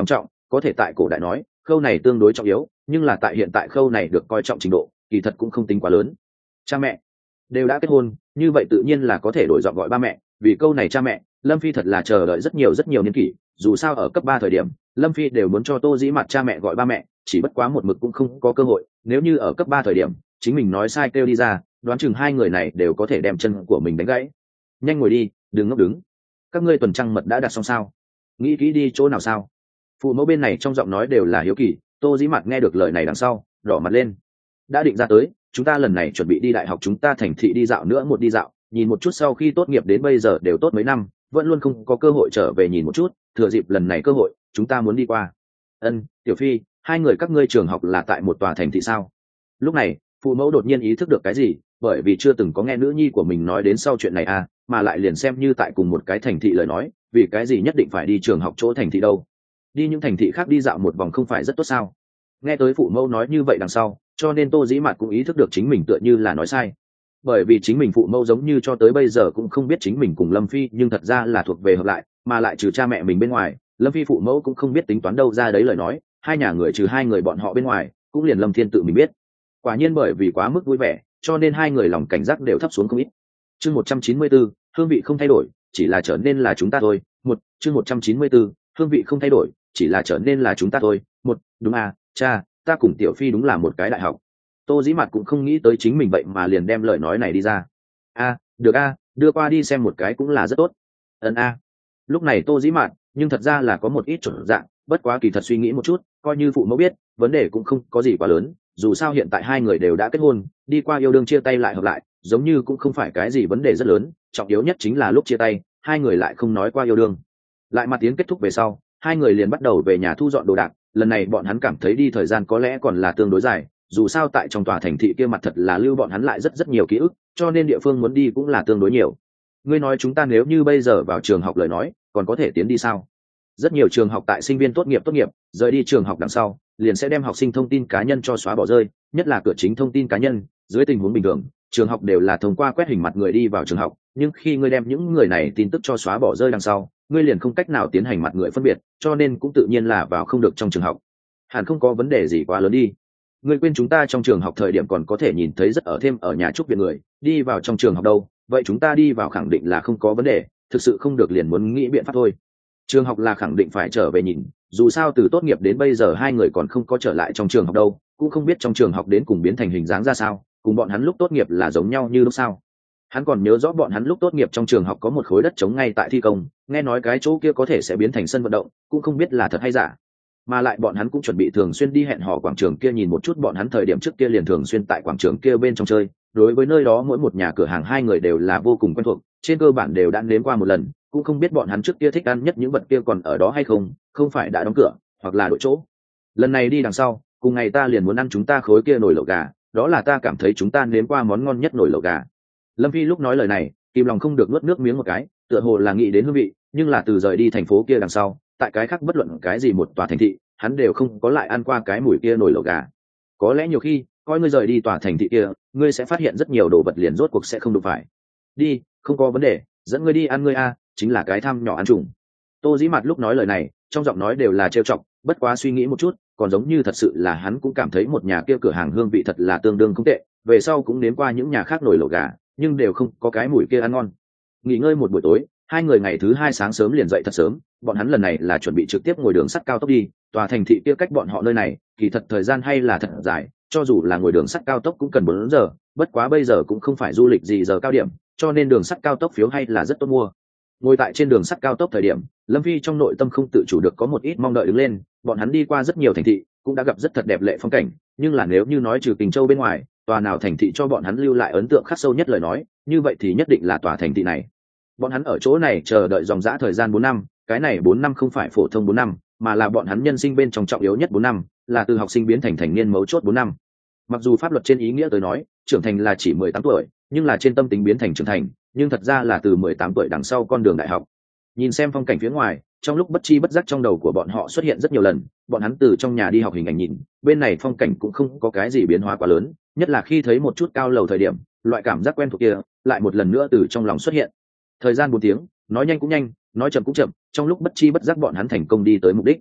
có thể tại cổ đại nói khâu này tương đối trọng yếu, nhưng là tại hiện tại khâu này được coi trọng trình độ kỳ thật cũng không tính quá lớn. Cha mẹ đều đã kết hôn, như vậy tự nhiên là có thể đổi giọng gọi ba mẹ. Vì câu này cha mẹ, Lâm Phi thật là chờ đợi rất nhiều rất nhiều niên kỷ. Dù sao ở cấp ba thời điểm Lâm Phi đều muốn cho Tô Dĩ Mạt cha mẹ gọi ba mẹ, chỉ bất quá một mực cũng không có cơ hội. Nếu như ở cấp ba thời điểm chính mình nói sai kêu đi ra, đoán chừng hai người này đều có thể đem chân của mình đánh gãy. Nhanh ngồi đi, đừng ngốc đứng. Các ngươi tuần trăng mật đã đặt xong sao? Nghĩ kỹ đi chỗ nào sao? Phụ mẫu bên này trong giọng nói đều là hiếu kỳ. Tô Dĩ Mạt nghe được lời này đằng sau đỏ mặt lên. Đã định ra tới, chúng ta lần này chuẩn bị đi đại học, chúng ta thành thị đi dạo nữa một đi dạo, nhìn một chút sau khi tốt nghiệp đến bây giờ đều tốt mấy năm, vẫn luôn không có cơ hội trở về nhìn một chút, thừa dịp lần này cơ hội chúng ta muốn đi qua. Ân, Tiểu Phi, hai người các ngươi trường học là tại một tòa thành thị sao? Lúc này phụ mẫu đột nhiên ý thức được cái gì, bởi vì chưa từng có nghe nữ nhi của mình nói đến sau chuyện này à, mà lại liền xem như tại cùng một cái thành thị lời nói, vì cái gì nhất định phải đi trường học chỗ thành thị đâu? Đi những thành thị khác đi dạo một vòng không phải rất tốt sao? Nghe tới phụ mẫu nói như vậy đằng sau, cho nên Tô Dĩ Mạt cũng ý thức được chính mình tựa như là nói sai, bởi vì chính mình phụ mẫu giống như cho tới bây giờ cũng không biết chính mình cùng Lâm Phi nhưng thật ra là thuộc về hợp lại, mà lại trừ cha mẹ mình bên ngoài, Lâm Phi phụ mẫu cũng không biết tính toán đâu ra đấy lời nói, hai nhà người trừ hai người bọn họ bên ngoài cũng liền Lâm Thiên tự mình biết. Quả nhiên bởi vì quá mức vui vẻ, cho nên hai người lòng cảnh giác đều thấp xuống không ít. Chương một trăm chín mươi bốn, hương vị không thay đổi, chỉ là trở nên là chúng ta thôi. Một, chương một trăm chín mươi bốn, hương vị không thay đổi, chỉ là trở nên là chúng ta thôi. Một, đúng à, cha, ta cùng Tiểu Phi đúng là một cái đại học. Tô Dĩ Mạt cũng không nghĩ tới chính mình vậy mà liền đem lời nói này đi ra. A, được a, đưa qua đi xem một cái cũng là rất tốt. Ấn a. Lúc này Tô Dĩ Mạt nhưng thật ra là có một ít chuẩn dạng, bất quá kỳ thật suy nghĩ một chút, coi như phụ mẫu biết, vấn đề cũng không có gì quá lớn, dù sao hiện tại hai người đều đã kết hôn, đi qua yêu đương chia tay lại hợp lại, giống như cũng không phải cái gì vấn đề rất lớn, trọng yếu nhất chính là lúc chia tay, hai người lại không nói qua yêu đương. Lại mà tiến kết thúc về sau, hai người liền bắt đầu về nhà thu dọn đồ đạc, lần này bọn hắn cảm thấy đi thời gian có lẽ còn là tương đối dài, dù sao tại trong tòa thành thị kia mặt thật là lưu bọn hắn lại rất rất nhiều ký ức, cho nên địa phương muốn đi cũng là tương đối nhiều. Ngươi nói chúng ta nếu như bây giờ vào trường học lời nói, còn có thể tiến đi sao? Rất nhiều trường học tại sinh viên tốt nghiệp tốt nghiệp, rời đi trường học đằng sau, liền sẽ đem học sinh thông tin cá nhân cho xóa bỏ rơi, nhất là cửa chính thông tin cá nhân, dưới tình huống bình thường, trường học đều là thông qua quét hình mặt người đi vào trường học, nhưng khi ngươi đem những người này tin tức cho xóa bỏ rơi đằng sau, ngươi liền không cách nào tiến hành mặt người phân biệt, cho nên cũng tự nhiên là vào không được trong trường học. Hẳn không có vấn đề gì quá lớn đi. Ngươi quên chúng ta trong trường học thời điểm còn có thể nhìn thấy rất ở thêm ở nhà trúc viện người đi vào trong trường học đâu, vậy chúng ta đi vào khẳng định là không có vấn đề, thực sự không được liền muốn nghĩ biện pháp thôi. Trường học là khẳng định phải trở về nhìn, dù sao từ tốt nghiệp đến bây giờ hai người còn không có trở lại trong trường học đâu, cũng không biết trong trường học đến cùng biến thành hình dáng ra sao, cùng bọn hắn lúc tốt nghiệp là giống nhau như lúc sao. Hắn còn nhớ rõ bọn hắn lúc tốt nghiệp trong trường học có một khối đất trống ngay tại thi công, nghe nói cái chỗ kia có thể sẽ biến thành sân vận động, cũng không biết là thật hay giả. Mà lại bọn hắn cũng chuẩn bị thường xuyên đi hẹn hò quảng trường kia nhìn một chút, bọn hắn thời điểm trước kia liền thường xuyên tại quảng trường kia bên trong chơi, đối với nơi đó mỗi một nhà cửa hàng hai người đều là vô cùng quen thuộc, trên cơ bản đều đã nếm qua một lần, cũng không biết bọn hắn trước kia thích ăn nhất những vật kia còn ở đó hay không, không phải đã đóng cửa hoặc là đổi chỗ. Lần này đi đằng sau, cùng ngày ta liền muốn ăn chúng ta khối kia nồi lẩu gà, đó là ta cảm thấy chúng ta nếm qua món ngon nhất nồi lẩu gà. Lâm Phi lúc nói lời này, kìm lòng không được nuốt nước miếng một cái, tựa hồ là nghĩ đến hương vị, nhưng là từ rời đi thành phố kia đằng sau, tại cái khác bất luận cái gì một tòa thành thị, hắn đều không có lại ăn qua cái mùi kia nồi lẩu gà. Có lẽ nhiều khi coi ngươi rời đi tòa thành thị kia, ngươi sẽ phát hiện rất nhiều đồ vật liền rốt cuộc sẽ không đụng phải. Đi, không có vấn đề, dẫn ngươi đi ăn, ngươi a, chính là cái tham nhỏ ăn trùng. Tô Dĩ Mạt lúc nói lời này, trong giọng nói đều là trêu chọc, bất quá suy nghĩ một chút, còn giống như thật sự là hắn cũng cảm thấy một nhà kia cửa hàng hương vị thật là tương đương không tệ, về sau cũng nếm qua những nhà khác nồi lẩu gà, nhưng đều không có cái mùi kia ăn ngon. Nghỉ ngơi một buổi tối, hai người ngày thứ hai sáng sớm liền dậy thật sớm, bọn hắn lần này là chuẩn bị trực tiếp ngồi đường sắt cao tốc đi, tòa thành thị kia cách bọn họ nơi này, kỳ thật thời gian hay là thật dài, cho dù là ngồi đường sắt cao tốc cũng cần bốn giờ, bất quá bây giờ cũng không phải du lịch gì giờ cao điểm, cho nên đường sắt cao tốc phiếu hay là rất tốt mua. Ngồi tại trên đường sắt cao tốc thời điểm, Lâm Phi trong nội tâm không tự chủ được có một ít mong đợi đứng lên, bọn hắn đi qua rất nhiều thành thị, cũng đã gặp rất thật đẹp lệ phong cảnh, nhưng là nếu như nói trừ Kình Châu bên ngoài, tòa nào thành thị cho bọn hắn lưu lại ấn tượng khắc sâu nhất lời nói, như vậy thì nhất định là tòa thành thị này. Bọn hắn ở chỗ này chờ đợi dòng dã thời gian bốn năm, cái này bốn năm không phải phổ thông bốn năm, mà là bọn hắn nhân sinh bên trong trọng yếu nhất bốn năm, là từ học sinh biến thành thành niên mấu chốt bốn năm. Mặc dù pháp luật trên ý nghĩa tới nói, trưởng thành là chỉ mười tám tuổi, nhưng là trên tâm tính biến thành trưởng thành, nhưng thật ra là từ mười tám tuổi đằng sau con đường đại học. Nhìn xem phong cảnh phía ngoài, trong lúc bất chi bất giác trong đầu của bọn họ xuất hiện rất nhiều lần, bọn hắn từ trong nhà đi học hình ảnh nhìn, bên này phong cảnh cũng không có cái gì biến hóa quá lớn, nhất là khi thấy một chút cao lầu thời điểm, loại cảm giác quen thuộc kia lại một lần nữa từ trong lòng xuất hiện. Thời gian bốn tiếng, nói nhanh cũng nhanh, nói chậm cũng chậm, trong lúc bất chi bất giác bọn hắn thành công đi tới mục đích.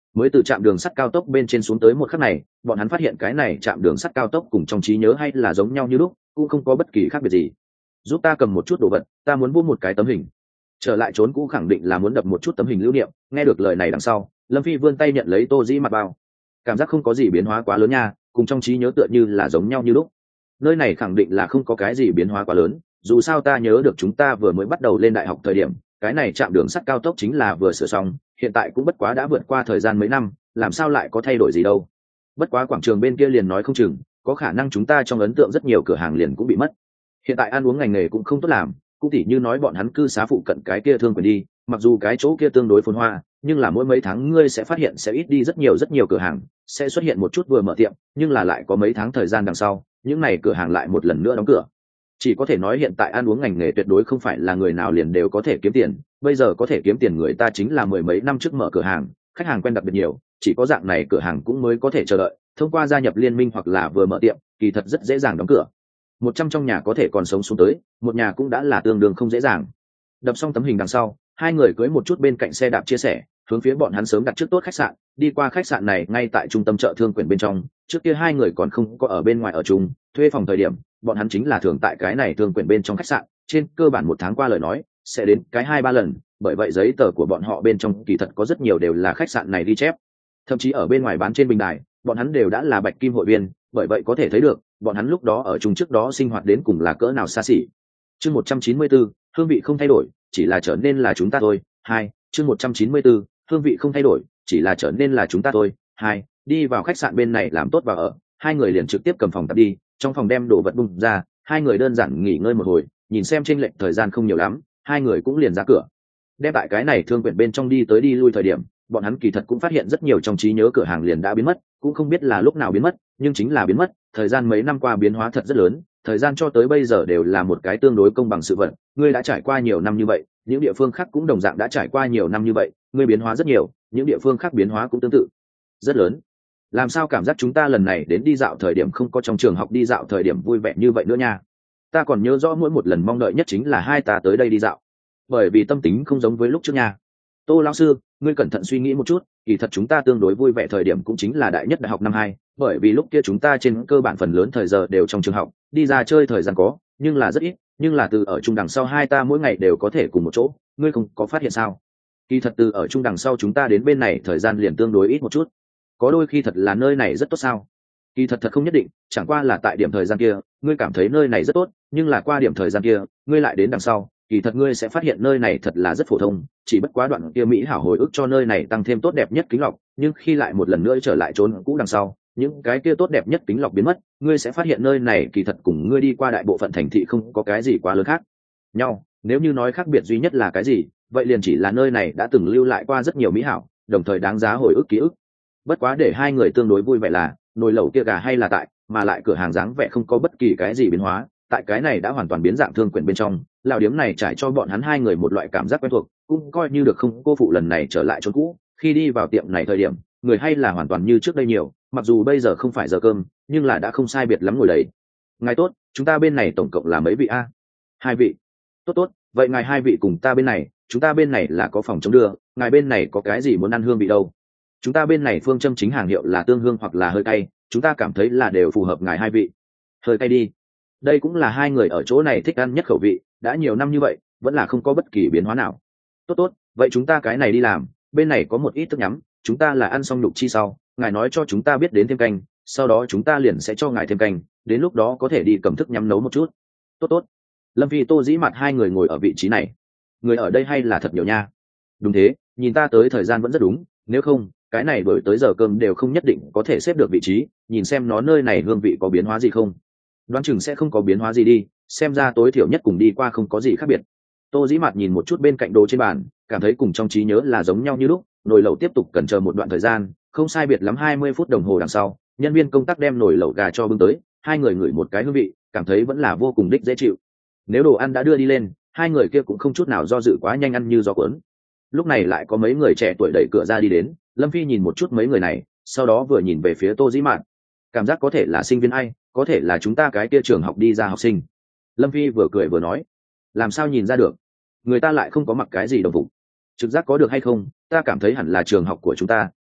mới từ trạm đường sắt cao tốc bên trên xuống tới một khắc này, bọn hắn phát hiện cái này trạm đường sắt cao tốc cùng trong trí nhớ hay là giống nhau như lúc, cũng không có bất kỳ khác biệt gì. Giúp ta cầm một chút đồ vật, ta muốn mua một cái tấm hình. Trở lại trốn cũ khẳng định là muốn đập một chút tấm hình lưu niệm. Nghe được lời này đằng sau, Lâm Phi vươn tay nhận lấy Tô Dĩ Mạt bao. Cảm giác không có gì biến hóa quá lớn nha, cùng trong trí nhớ tựa như là giống nhau như lúc. Nơi này khẳng định là không có cái gì biến hóa quá lớn, dù sao ta nhớ được chúng ta vừa mới bắt đầu lên đại học thời điểm, cái này trạm đường sắt cao tốc chính là vừa sửa xong, hiện tại cũng bất quá đã vượt qua thời gian mấy năm, làm sao lại có thay đổi gì đâu. Bất quá quảng trường bên kia liền nói không chừng, có khả năng chúng ta trong ấn tượng rất nhiều cửa hàng liền cũng bị mất. Hiện tại ăn uống ngành nghề cũng không tốt làm, cũng tỉ như nói bọn hắn cư xá phụ cận cái kia thương quyền đi, mặc dù cái chỗ kia tương đối phồn hoa, nhưng là mỗi mấy tháng ngươi sẽ phát hiện sẽ ít đi rất nhiều rất nhiều cửa hàng, sẽ xuất hiện một chút vừa mở tiệm, nhưng là lại có mấy tháng thời gian đằng sau, những này cửa hàng lại một lần nữa đóng cửa. Chỉ có thể nói hiện tại ăn uống ngành nghề tuyệt đối không phải là người nào liền đều có thể kiếm tiền, bây giờ có thể kiếm tiền người ta chính là mười mấy năm trước mở cửa hàng, khách hàng quen đặc biệt nhiều, chỉ có dạng này cửa hàng cũng mới có thể chờ đợi, thông qua gia nhập liên minh hoặc là vừa mở tiệm, kỳ thật rất dễ dàng đóng cửa. Một trăm trong nhà có thể còn sống xuống tới, một nhà cũng đã là tương đương không dễ dàng. Đập xong tấm hình đằng sau, hai người cưới một chút bên cạnh xe đạp chia sẻ, hướng phía bọn hắn sớm đặt trước tốt khách sạn, đi qua khách sạn này ngay tại trung tâm chợ thương quyền bên trong, trước kia hai người còn không có ở bên ngoài ở chung, thuê phòng thời điểm, bọn hắn chính là thường tại cái này thương quyền bên trong khách sạn, trên cơ bản một tháng qua lời nói, sẽ đến cái hai ba lần, bởi vậy giấy tờ của bọn họ bên trong kỳ thật có rất nhiều đều là khách sạn này ghi chép. Thậm chí ở bên ngoài bán trên bình đài, bọn hắn đều đã là bạch kim hội viên, bởi vậy có thể thấy được, bọn hắn lúc đó ở chung trước đó sinh hoạt đến cùng là cỡ nào xa xỉ. Chương một trăm chín mươi tư, hương vị không thay đổi, chỉ là trở nên là chúng ta thôi. Hai, chương một trăm chín mươi tư, hương vị không thay đổi, chỉ là trở nên là chúng ta thôi. Hai, đi vào khách sạn bên này làm tốt vào ở, hai người liền trực tiếp cầm phòng tập đi, trong phòng đem đồ vật bung ra, hai người đơn giản nghỉ ngơi một hồi, nhìn xem chênh lệch thời gian không nhiều lắm, hai người cũng liền ra cửa. Đem tại cái này thương quyển bên trong đi tới đi lui thời điểm, bọn hắn kỳ thật cũng phát hiện rất nhiều trong trí nhớ cửa hàng liền đã biến mất, cũng không biết là lúc nào biến mất, nhưng chính là biến mất, thời gian mấy năm qua biến hóa thật rất lớn, thời gian cho tới bây giờ đều là một cái tương đối công bằng sự vật, ngươi đã trải qua nhiều năm như vậy, những địa phương khác cũng đồng dạng đã trải qua nhiều năm như vậy, ngươi biến hóa rất nhiều, những địa phương khác biến hóa cũng tương tự rất lớn. Làm sao cảm giác chúng ta lần này đến đi dạo thời điểm không có trong trường học đi dạo thời điểm vui vẻ như vậy nữa nha. Ta còn nhớ rõ mỗi một lần mong đợi nhất chính là hai ta tới đây đi dạo, bởi vì tâm tính không giống với lúc trước nha. Tô lão sư, ngươi cẩn thận suy nghĩ một chút, kỳ thật chúng ta tương đối vui vẻ thời điểm cũng chính là đại nhất đại học năm hai, bởi vì lúc kia chúng ta trên cơ bản phần lớn thời giờ đều trong trường học, đi ra chơi thời gian có, nhưng là rất ít, nhưng là từ ở trung đằng sau hai ta mỗi ngày đều có thể cùng một chỗ, ngươi không có phát hiện sao? Kỳ thật từ ở trung đằng sau chúng ta đến bên này thời gian liền tương đối ít một chút, có đôi khi thật là nơi này rất tốt sao? Kỳ thật thật không nhất định, chẳng qua là tại điểm thời gian kia, ngươi cảm thấy nơi này rất tốt, nhưng là qua điểm thời gian kia, ngươi lại đến đằng sau, kỳ thật ngươi sẽ phát hiện nơi này thật là rất phổ thông, chỉ bất quá đoạn kia mỹ hảo hồi ức cho nơi này tăng thêm tốt đẹp nhất kính lọc, nhưng khi lại một lần nữa trở lại trốn cũ đằng sau, những cái kia tốt đẹp nhất kính lọc biến mất, ngươi sẽ phát hiện nơi này kỳ thật cùng ngươi đi qua đại bộ phận thành thị không có cái gì quá lớn khác nhau. Nếu như nói khác biệt duy nhất là cái gì, vậy liền chỉ là nơi này đã từng lưu lại qua rất nhiều mỹ hảo, đồng thời đáng giá hồi ức ký ức. Bất quá để hai người tương đối vui vẻ là, nồi lẩu kia gà hay là tại, mà lại cửa hàng dáng vẻ không có bất kỳ cái gì biến hóa, tại cái này đã hoàn toàn biến dạng thương quyển bên trong, lão điếm này trải cho bọn hắn hai người một loại cảm giác quen thuộc, cũng coi như được không cô phụ lần này trở lại chỗ cũ. Khi đi vào tiệm này thời điểm, người hay là hoàn toàn như trước đây nhiều, mặc dù bây giờ không phải giờ cơm, nhưng là đã không sai biệt lắm ngồi đấy. Ngài tốt, chúng ta bên này tổng cộng là mấy vị a? Hai vị. Tốt tốt, vậy ngài hai vị cùng ta bên này, chúng ta bên này là có phòng chống đưa, ngài bên này có cái gì muốn ăn hương vị đâu? Chúng ta bên này phương châm chính hàng hiệu là tương hương hoặc là hơi cay, chúng ta cảm thấy là đều phù hợp ngài hai vị. Hơi cay đi. Đây cũng là hai người ở chỗ này thích ăn nhất khẩu vị, đã nhiều năm như vậy, vẫn là không có bất kỳ biến hóa nào. Tốt tốt, vậy chúng ta cái này đi làm, bên này có một ít thức nhắm, chúng ta là ăn xong nhục chi sau, ngài nói cho chúng ta biết đến thêm canh, sau đó chúng ta liền sẽ cho ngài thêm canh, đến lúc đó có thể đi cầm thức nhắm nấu một chút. Tốt tốt. Lâm Phi Tô Dĩ Mạt hai người ngồi ở vị trí này. Người ở đây hay là thật nhiều nha. Đúng thế, nhìn ta tới thời gian vẫn rất đúng, nếu không, cái này bởi tới giờ cơm đều không nhất định có thể xếp được vị trí, nhìn xem nó nơi này hương vị có biến hóa gì không. Đoán chừng sẽ không có biến hóa gì đi, xem ra tối thiểu nhất cùng đi qua không có gì khác biệt. Tô Dĩ Mạt nhìn một chút bên cạnh đồ trên bàn, cảm thấy cùng trong trí nhớ là giống nhau như lúc. Nồi lẩu tiếp tục cần chờ một đoạn thời gian, không sai biệt lắm hai mươi phút đồng hồ đằng sau, nhân viên công tác đem nồi lẩu gà cho bưng tới, hai người ngửi một cái hương vị, cảm thấy vẫn là vô cùng đích dễ chịu. Nếu đồ ăn đã đưa đi lên, hai người kia cũng không chút nào do dự quá nhanh ăn như gió cuốn. Lúc này lại có mấy người trẻ tuổi đẩy cửa ra đi đến, Lâm Phi nhìn một chút mấy người này, sau đó vừa nhìn về phía Tô Dĩ Mạt, cảm giác có thể là sinh viên ai, có thể là chúng ta cái kia trường học đi ra học sinh. Lâm Phi vừa cười vừa nói, làm sao nhìn ra được, người ta lại không có mặc cái gì đồng phục, trực giác có được hay không, ta cảm thấy hẳn là trường học của chúng ta,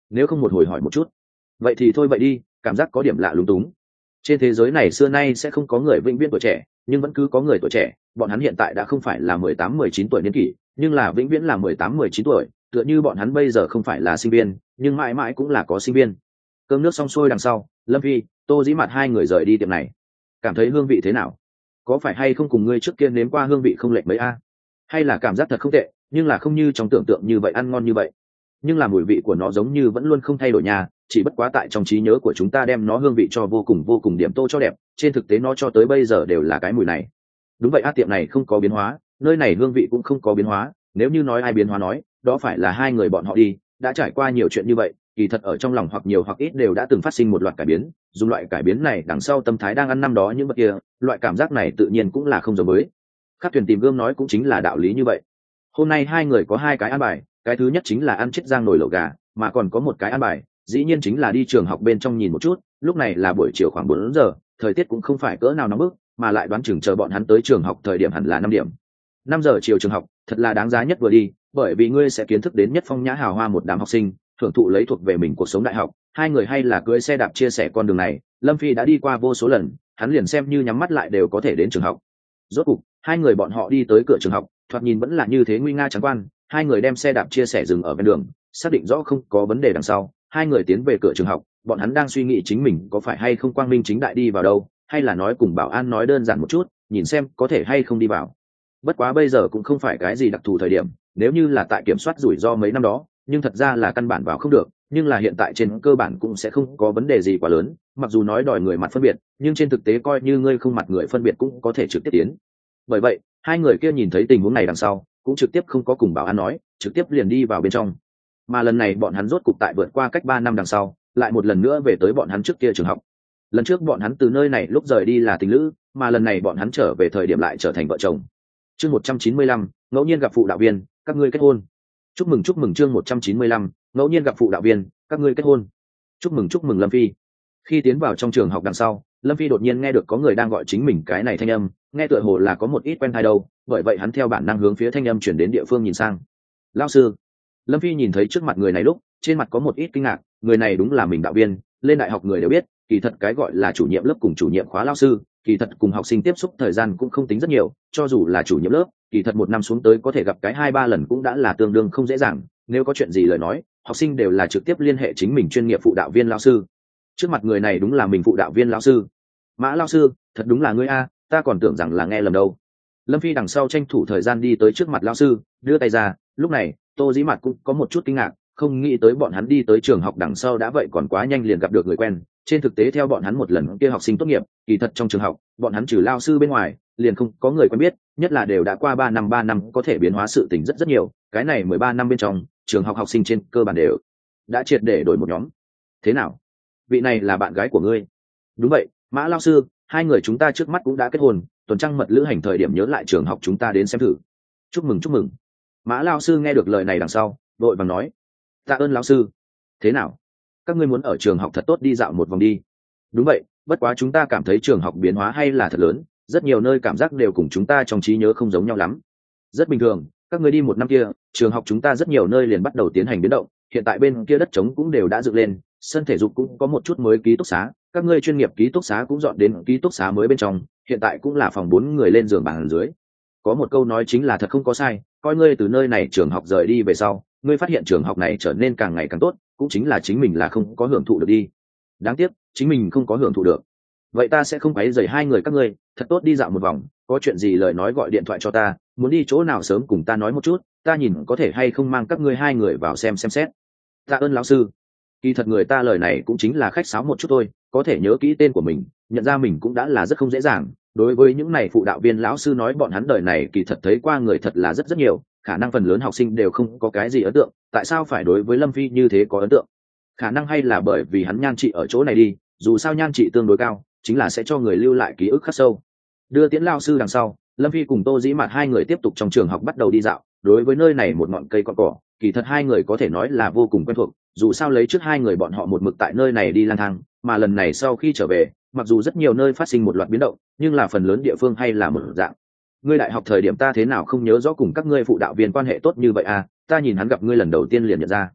nếu không một hồi hỏi một chút. Vậy thì thôi vậy đi, cảm giác có điểm lạ lúng túng. Trên thế giới này xưa nay sẽ không có người vĩnh viễn tuổi trẻ, nhưng vẫn cứ có người tuổi trẻ, bọn hắn hiện tại đã không phải là mười tám mười chín tuổi niên kỷ, nhưng là vĩnh viễn là mười tám mười chín tuổi, tựa như bọn hắn bây giờ không phải là sinh viên, nhưng mãi mãi cũng là có sinh viên. Cơm nước xong xuôi đằng sau, Lâm Phi, Tô Dĩ Mạt hai người rời đi tiệm này. Cảm thấy hương vị thế nào? Có phải hay không cùng ngươi trước kia nếm qua hương vị không lệch mấy a? Hay là cảm giác thật không tệ, nhưng là không như trong tưởng tượng như vậy, ăn ngon như vậy. Nhưng là mùi vị của nó giống như vẫn luôn không thay đổi nha, chỉ bất quá tại trong trí nhớ của chúng ta đem nó hương vị cho vô cùng vô cùng điểm tô cho đẹp, trên thực tế nó cho tới bây giờ đều là cái mùi này. Đúng vậy a, tiệm này không có biến hóa, nơi này hương vị cũng không có biến hóa, nếu như nói ai biến hóa nói, đó phải là hai người bọn họ đi, đã trải qua nhiều chuyện như vậy, kỳ thật ở trong lòng hoặc nhiều hoặc ít đều đã từng phát sinh một loạt cải biến, dùng loại cải biến này đằng sau tâm thái đang ăn năm đó những vật kia, loại cảm giác này tự nhiên cũng là không giống với. Khắc Thuyền tìm gương nói cũng chính là đạo lý như vậy. Hôm nay hai người có hai cái ăn bài, cái thứ nhất chính là ăn chiết giang nồi lẩu gà, mà còn có một cái ăn bài, dĩ nhiên chính là đi trường học bên trong nhìn một chút. Lúc này là buổi chiều khoảng bốn giờ, thời tiết cũng không phải cỡ nào nóng bức, mà lại đoán chừng chờ bọn hắn tới trường học thời điểm hẳn là năm điểm. Năm giờ chiều trường học, thật là đáng giá nhất vừa đi, bởi vì ngươi sẽ kiến thức đến nhất phong nhã hào hoa một đám học sinh, hưởng thụ lấy thuộc về mình cuộc sống đại học. Hai người hay là cưỡi xe đạp chia sẻ con đường này, Lâm Phi đã đi qua vô số lần, hắn liền xem như nhắm mắt lại đều có thể đến trường học. Rốt cục, hai người bọn họ đi tới cửa trường học, thoạt nhìn vẫn là như thế nguy nga trắng quan. Hai người đem xe đạp chia sẻ dừng ở ven đường, xác định rõ không có vấn đề đằng sau, hai người tiến về cửa trường học. Bọn hắn đang suy nghĩ chính mình có phải hay không quang minh chính đại đi vào đâu, hay là nói cùng bảo an nói đơn giản một chút, nhìn xem có thể hay không đi vào. Bất quá bây giờ cũng không phải cái gì đặc thù thời điểm, nếu như là tại kiểm soát rủi ro mấy năm đó, nhưng thật ra là căn bản vào không được, nhưng là hiện tại trên cơ bản cũng sẽ không có vấn đề gì quá lớn. Mặc dù nói đòi người mặt phân biệt, nhưng trên thực tế coi như ngươi không mặt người phân biệt cũng có thể trực tiếp tiến. Bởi vậy hai người kia nhìn thấy tình huống này đằng sau cũng trực tiếp không có cùng bảo an nói, trực tiếp liền đi vào bên trong. Mà lần này bọn hắn rốt cục tại vượt qua cách ba năm đằng sau lại một lần nữa về tới bọn hắn trước kia trường học. Lần trước bọn hắn từ nơi này lúc rời đi là tình lữ, mà lần này bọn hắn trở về thời điểm lại trở thành vợ chồng. Chương một trăm chín mươi lăm, ngẫu nhiên gặp phụ đạo viên, các ngươi kết hôn. Chúc mừng chúc mừng chương một trăm chín mươi lăm, ngẫu nhiên gặp phụ đạo viên, các ngươi kết hôn. Chúc mừng chúc mừng Lâm Phi. Khi tiến vào trong trường học đằng sau, Lâm Phi đột nhiên nghe được có người đang gọi chính mình, cái này thanh âm nghe tựa hồ là có một ít quen tai đâu, bởi vậy hắn theo bản năng hướng phía thanh âm chuyển đến địa phương nhìn sang. Lão sư. Lâm Phi nhìn thấy trước mặt người này lúc, trên mặt có một ít kinh ngạc, người này đúng là mình đạo viên, lên đại học người đều biết, kỳ thật cái gọi là chủ nhiệm lớp cùng chủ nhiệm khóa lão sư, kỳ thật cùng học sinh tiếp xúc thời gian cũng không tính rất nhiều, cho dù là chủ nhiệm lớp, kỳ thật một năm xuống tới có thể gặp cái hai ba lần cũng đã là tương đương không dễ dàng, nếu có chuyện gì lời nói, học sinh đều là trực tiếp liên hệ chính mình chuyên nghiệp phụ đạo viên lão sư. Trước mặt người này đúng là mình phụ đạo viên lão sư. Mã lão sư, thật đúng là ngươi a, ta còn tưởng rằng là nghe lầm đâu. Lâm Phi đằng sau tranh thủ thời gian đi tới trước mặt lão sư, đưa tay ra. Lúc này Tô Dĩ Mạt cũng có một chút kinh ngạc, không nghĩ tới bọn hắn đi tới trường học đằng sau đã vậy còn quá nhanh liền gặp được người quen. Trên thực tế theo bọn hắn một lần kia học sinh tốt nghiệp, kỳ thật trong trường học bọn hắn trừ lao sư bên ngoài liền không có người quen biết, nhất là đều đã qua ba năm ba năm có thể biến hóa sự tình rất rất nhiều. Cái này mười ba năm bên trong trường học học sinh trên cơ bản đều đã triệt để đổi một nhóm. Thế nào, vị này là bạn gái của ngươi? Đúng vậy, Mã lao sư, hai người chúng ta trước mắt cũng đã kết hôn, tuần trăng mật lữ hành thời điểm nhớ lại trường học chúng ta đến xem thử. Chúc mừng chúc mừng. Mã lao sư nghe được lời này đằng sau đội vàng nói, tạ ơn lão sư. Thế nào, các ngươi muốn ở trường học thật tốt đi dạo một vòng đi? Đúng vậy, bất quá chúng ta cảm thấy trường học biến hóa hay là thật lớn, rất nhiều nơi cảm giác đều cùng chúng ta trong trí nhớ không giống nhau lắm. Rất bình thường, các ngươi đi một năm kia trường học chúng ta rất nhiều nơi liền bắt đầu tiến hành biến động, hiện tại bên kia đất trống cũng đều đã dựng lên, sân thể dục cũng có một chút mới ký túc xá, các ngươi chuyên nghiệp ký túc xá cũng dọn đến ký túc xá mới bên trong, hiện tại cũng là phòng bốn người lên giường bàn dưới. Có một câu nói chính là thật không có sai, coi ngươi từ nơi này trường học rời đi về sau, ngươi phát hiện trường học này trở nên càng ngày càng tốt, cũng chính là chính mình là không có hưởng thụ được đi. Đáng tiếc chính mình không có hưởng thụ được. Vậy ta sẽ không quấy rầy hai người các ngươi, thật tốt đi dạo một vòng, có chuyện gì lời nói gọi điện thoại cho ta, muốn đi chỗ nào sớm cùng ta nói một chút, ta nhìn có thể hay không mang các ngươi hai người vào xem xem xét. Tạ ơn lão sư. Kỳ thật người ta lời này cũng chính là khách sáo một chút thôi, có thể nhớ kỹ tên của mình, nhận ra mình cũng đã là rất không dễ dàng. Đối với những này phụ đạo viên lão sư nói bọn hắn đời này kỳ thật thấy qua người thật là rất rất nhiều, khả năng phần lớn học sinh đều không có cái gì ấn tượng, tại sao phải đối với Lâm Phi như thế có ấn tượng? Khả năng hay là bởi vì hắn nhan trị ở chỗ này đi, dù sao nhan trị tương đối cao, chính là sẽ cho người lưu lại ký ức khắc sâu. Đưa tiễn lao sư đằng sau, Lâm Phi cùng Tô Dĩ Mạt hai người tiếp tục trong trường học bắt đầu đi dạo. Đối với nơi này một ngọn cây cọn cỏ, kỳ thật hai người có thể nói là vô cùng quen thuộc, dù sao lấy trước hai người bọn họ một mực tại nơi này đi lang thang, mà lần này sau khi trở về, mặc dù rất nhiều nơi phát sinh một loạt biến động, nhưng là phần lớn địa phương hay là một dạng. Ngươi đại học thời điểm ta thế nào không nhớ rõ cùng các ngươi phụ đạo viên quan hệ tốt như vậy à, ta nhìn hắn gặp ngươi lần đầu tiên liền nhận ra.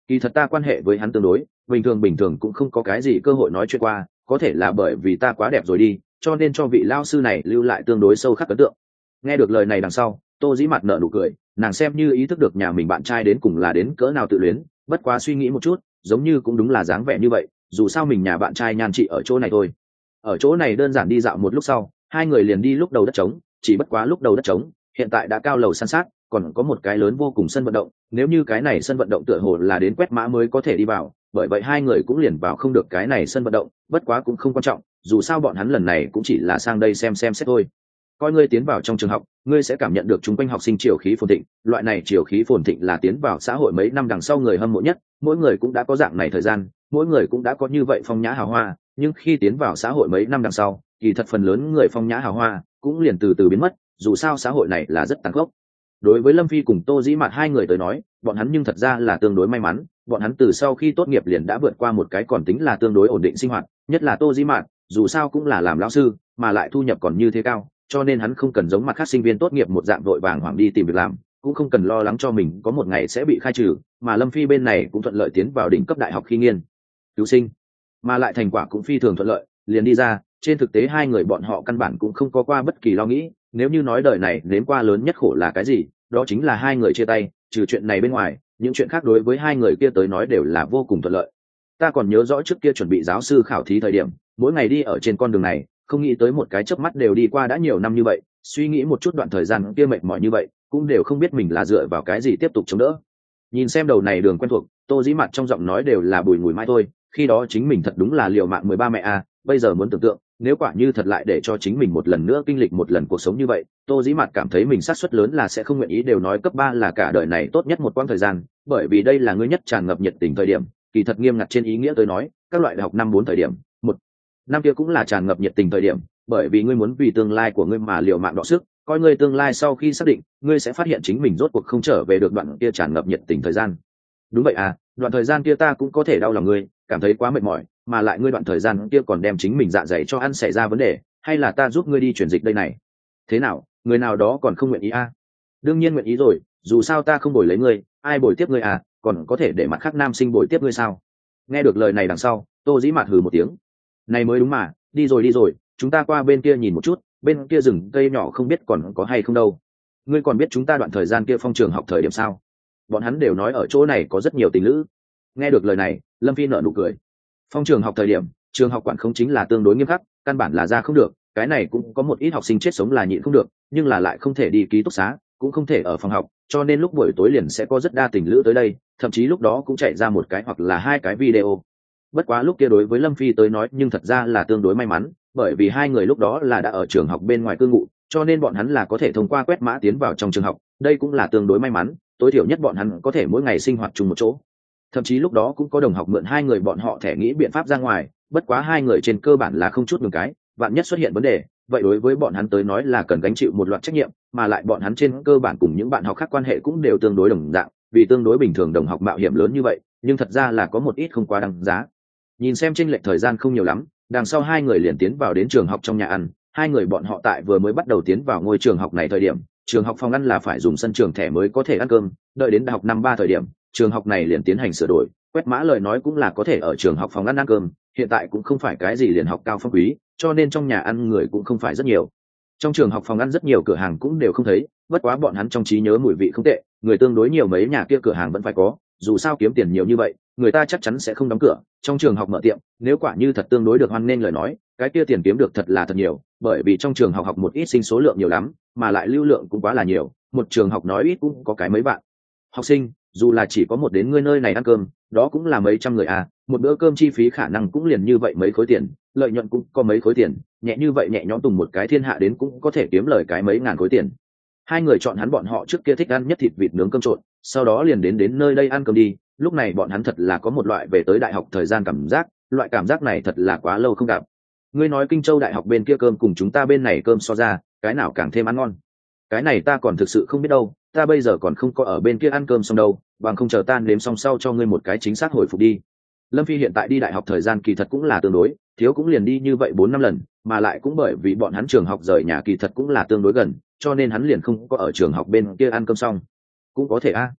kỳ thật ta quan hệ với hắn tương đối bình thường, bình thường cũng không có cái gì cơ hội nói chuyện qua, có thể là bởi vì ta quá đẹp rồi đi, cho nên cho vị lao sư này lưu lại tương đối sâu khắc ấn tượng. Nghe được lời này đằng sau, Tô Dĩ Mạt nở nụ cười, nàng xem như ý thức được nhà mình bạn trai đến cùng là đến cỡ nào tự luyến, bất quá suy nghĩ một chút, giống như cũng đúng là dáng vẻ như vậy, dù sao mình nhà bạn trai nhan trị ở chỗ này thôi. Ở chỗ này đơn giản đi dạo một lúc sau, hai người liền đi lúc đầu đất trống, chỉ bất quá lúc đầu đất trống hiện tại đã cao lầu san sát, còn có một cái lớn vô cùng sân vận động, nếu như cái này sân vận động tựa hồ là đến quét mã mới có thể đi vào, bởi vậy hai người cũng liền vào không được cái này sân vận động, bất quá cũng không quan trọng, dù sao bọn hắn lần này cũng chỉ là sang đây xem xem xét thôi. Coi ngươi tiến vào trong trường học, ngươi sẽ cảm nhận được chung quanh học sinh triều khí phồn thịnh, loại này triều khí phồn thịnh là tiến vào xã hội mấy năm đằng sau người hâm mộ nhất, mỗi người cũng đã có dạng này thời gian, mỗi người cũng đã có như vậy phong nhã hào hoa, nhưng khi tiến vào xã hội mấy năm đằng sau, kỳ thật phần lớn người phong nhã hào hoa cũng liền từ từ biến mất, dù sao xã hội này là rất tàn khốc. Đối với Lâm Phi cùng Tô Dĩ Mạt hai người tới nói, bọn hắn nhưng thật ra là tương đối may mắn, bọn hắn từ sau khi tốt nghiệp liền đã vượt qua một cái còn tính là tương đối ổn định sinh hoạt, nhất là Tô Dĩ Mạt, dù sao cũng là làm lão sư, mà lại thu nhập còn như thế cao, cho nên hắn không cần giống mặt khác sinh viên tốt nghiệp một dạng vội vàng hoảng đi tìm việc làm, cũng không cần lo lắng cho mình có một ngày sẽ bị khai trừ, mà Lâm Phi bên này cũng thuận lợi tiến vào đỉnh cấp đại học khi nghiên cứu sinh, mà lại thành quả cũng phi thường thuận lợi, liền đi ra. Trên thực tế hai người bọn họ căn bản cũng không có qua bất kỳ lo nghĩ, nếu như nói đời này nếm qua lớn nhất khổ là cái gì, đó chính là hai người chia tay, trừ chuyện này bên ngoài, những chuyện khác đối với hai người kia tới nói đều là vô cùng thuận lợi. Ta còn nhớ rõ trước kia chuẩn bị giáo sư khảo thí thời điểm, mỗi ngày đi ở trên con đường này, không nghĩ tới một cái chớp mắt đều đi qua đã nhiều năm như vậy, suy nghĩ một chút đoạn thời gian kia mệt mỏi như vậy, cũng đều không biết mình là dựa vào cái gì tiếp tục chống đỡ. Nhìn xem đầu này đường quen thuộc, Tô Dĩ Mạt trong giọng nói đều là bùi ngùi mãi thôi, khi đó chính mình thật đúng là liều mạng mười ba mẹ a, bây giờ muốn tưởng tượng, nếu quả như thật lại để cho chính mình một lần nữa kinh lịch một lần cuộc sống như vậy, Tô Dĩ Mạt cảm thấy mình xác suất lớn là sẽ không nguyện ý đều nói cấp ba là cả đời này tốt nhất một quãng thời gian, bởi vì đây là ngươi nhất tràn ngập nhiệt tình thời điểm, kỳ thật nghiêm ngặt trên ý nghĩa tôi nói, các loại đại học năm bốn thời điểm, một năm kia cũng là tràn ngập nhiệt tình thời điểm, bởi vì ngươi muốn vì tương lai của ngươi mà liều mạng đọ sức, coi ngươi tương lai sau khi xác định, ngươi sẽ phát hiện chính mình rốt cuộc không trở về được đoạn kia tràn ngập nhiệt tình thời gian. Đúng vậy à, đoạn thời gian kia ta cũng có thể đau lòng ngươi, cảm thấy quá mệt mỏi, mà lại ngươi đoạn thời gian kia còn đem chính mình dạ dày cho ăn xảy ra vấn đề, hay là ta giúp ngươi đi chuyển dịch đây này? Thế nào, người nào đó còn không nguyện ý à? Đương nhiên nguyện ý rồi, dù sao ta không bồi lấy ngươi, ai bồi tiếp ngươi à, còn có thể để mặt khác nam sinh bồi tiếp ngươi sao? Nghe được lời này đằng sau, Tô Dĩ Mạt hừ một tiếng. Này mới đúng mà, đi rồi đi rồi, chúng ta qua bên kia nhìn một chút, bên kia rừng cây nhỏ không biết còn có hay không đâu. Ngươi còn biết chúng ta đoạn thời gian kia phong trường học thời điểm sao? Bọn hắn đều nói ở chỗ này có rất nhiều tình lữ. Nghe được lời này, Lâm Phi nở nụ cười. Phong trường học thời điểm, trường học quản không chính là tương đối nghiêm khắc, căn bản là ra không được, cái này cũng có một ít học sinh chết sống là nhịn không được, nhưng là lại không thể đi ký túc xá, cũng không thể ở phòng học, cho nên lúc buổi tối liền sẽ có rất đa tình lữ tới đây, thậm chí lúc đó cũng chạy ra một cái hoặc là hai cái video. Bất quá lúc kia đối với Lâm Phi tới nói nhưng thật ra là tương đối may mắn, bởi vì hai người lúc đó là đã ở trường học bên ngoài cư ngụ, cho nên bọn hắn là có thể thông qua quét mã tiến vào trong trường học, đây cũng là tương đối may mắn, tối thiểu nhất bọn hắn có thể mỗi ngày sinh hoạt chung một chỗ. Thậm chí lúc đó cũng có đồng học mượn hai người bọn họ thẻ nghĩ biện pháp ra ngoài, bất quá hai người trên cơ bản là không chút đường cái, vạn nhất xuất hiện vấn đề, vậy đối với bọn hắn tới nói là cần gánh chịu một loạt trách nhiệm, mà lại bọn hắn trên cơ bản cùng những bạn học khác quan hệ cũng đều tương đối đồng dạng, vì tương đối bình thường đồng học mạo hiểm lớn như vậy, nhưng thật ra là có một ít không quá đáng giá. Nhìn xem chênh lệch thời gian không nhiều lắm, đằng sau hai người liền tiến vào đến trường học trong nhà ăn, hai người bọn họ tại vừa mới bắt đầu tiến vào ngôi trường học này thời điểm, trường học phòng ăn là phải dùng sân trường thẻ mới có thể ăn cơm, đợi đến đại học năm ba thời điểm, trường học này liền tiến hành sửa đổi, quét mã lời nói cũng là có thể ở trường học phòng ăn ăn cơm, hiện tại cũng không phải cái gì liền học cao phong quý, cho nên trong nhà ăn người cũng không phải rất nhiều. Trong trường học phòng ăn rất nhiều cửa hàng cũng đều không thấy, bất quá bọn hắn trong trí nhớ mùi vị không tệ, người tương đối nhiều, mấy nhà kia cửa hàng vẫn phải có, dù sao kiếm tiền nhiều như vậy, người ta chắc chắn sẽ không đóng cửa. Trong trường học mở tiệm, nếu quả như thật tương đối được hoan nên lời nói, cái kia tiền kiếm được thật là thật nhiều, bởi vì trong trường học học một ít sinh số lượng nhiều lắm, mà lại lưu lượng cũng quá là nhiều, một trường học nói ít cũng có cái mấy bạn học sinh, dù là chỉ có một đến ngươi nơi này ăn cơm, đó cũng là mấy trăm người à, một bữa cơm chi phí khả năng cũng liền như vậy mấy khối tiền, lợi nhuận cũng có mấy khối tiền, nhẹ như vậy nhẹ nhõm tùng một cái thiên hạ đến cũng có thể kiếm lời cái mấy ngàn khối tiền. Hai người chọn hắn bọn họ trước kia thích ăn nhất thịt vịt nướng cơm trộn, sau đó liền đến đến nơi đây ăn cơm đi, lúc này bọn hắn thật là có một loại về tới đại học thời gian cảm giác, loại cảm giác này thật là quá lâu không gặp. Ngươi nói Kinh Châu đại học bên kia cơm cùng chúng ta bên này cơm so ra, cái nào càng thêm ăn ngon? Cái này ta còn thực sự không biết đâu, ta bây giờ còn không có ở bên kia ăn cơm xong đâu, bằng không chờ tan nếm xong sau cho ngươi một cái chính xác hồi phục đi. Lâm Phi hiện tại đi đại học thời gian kỳ thật cũng là tương đối thiếu, cũng liền đi như vậy bốn năm lần, mà lại cũng bởi vì bọn hắn trường học rời nhà kỳ thật cũng là tương đối gần, cho nên hắn liền không có ở trường học bên kia ăn cơm xong. Cũng có thể a.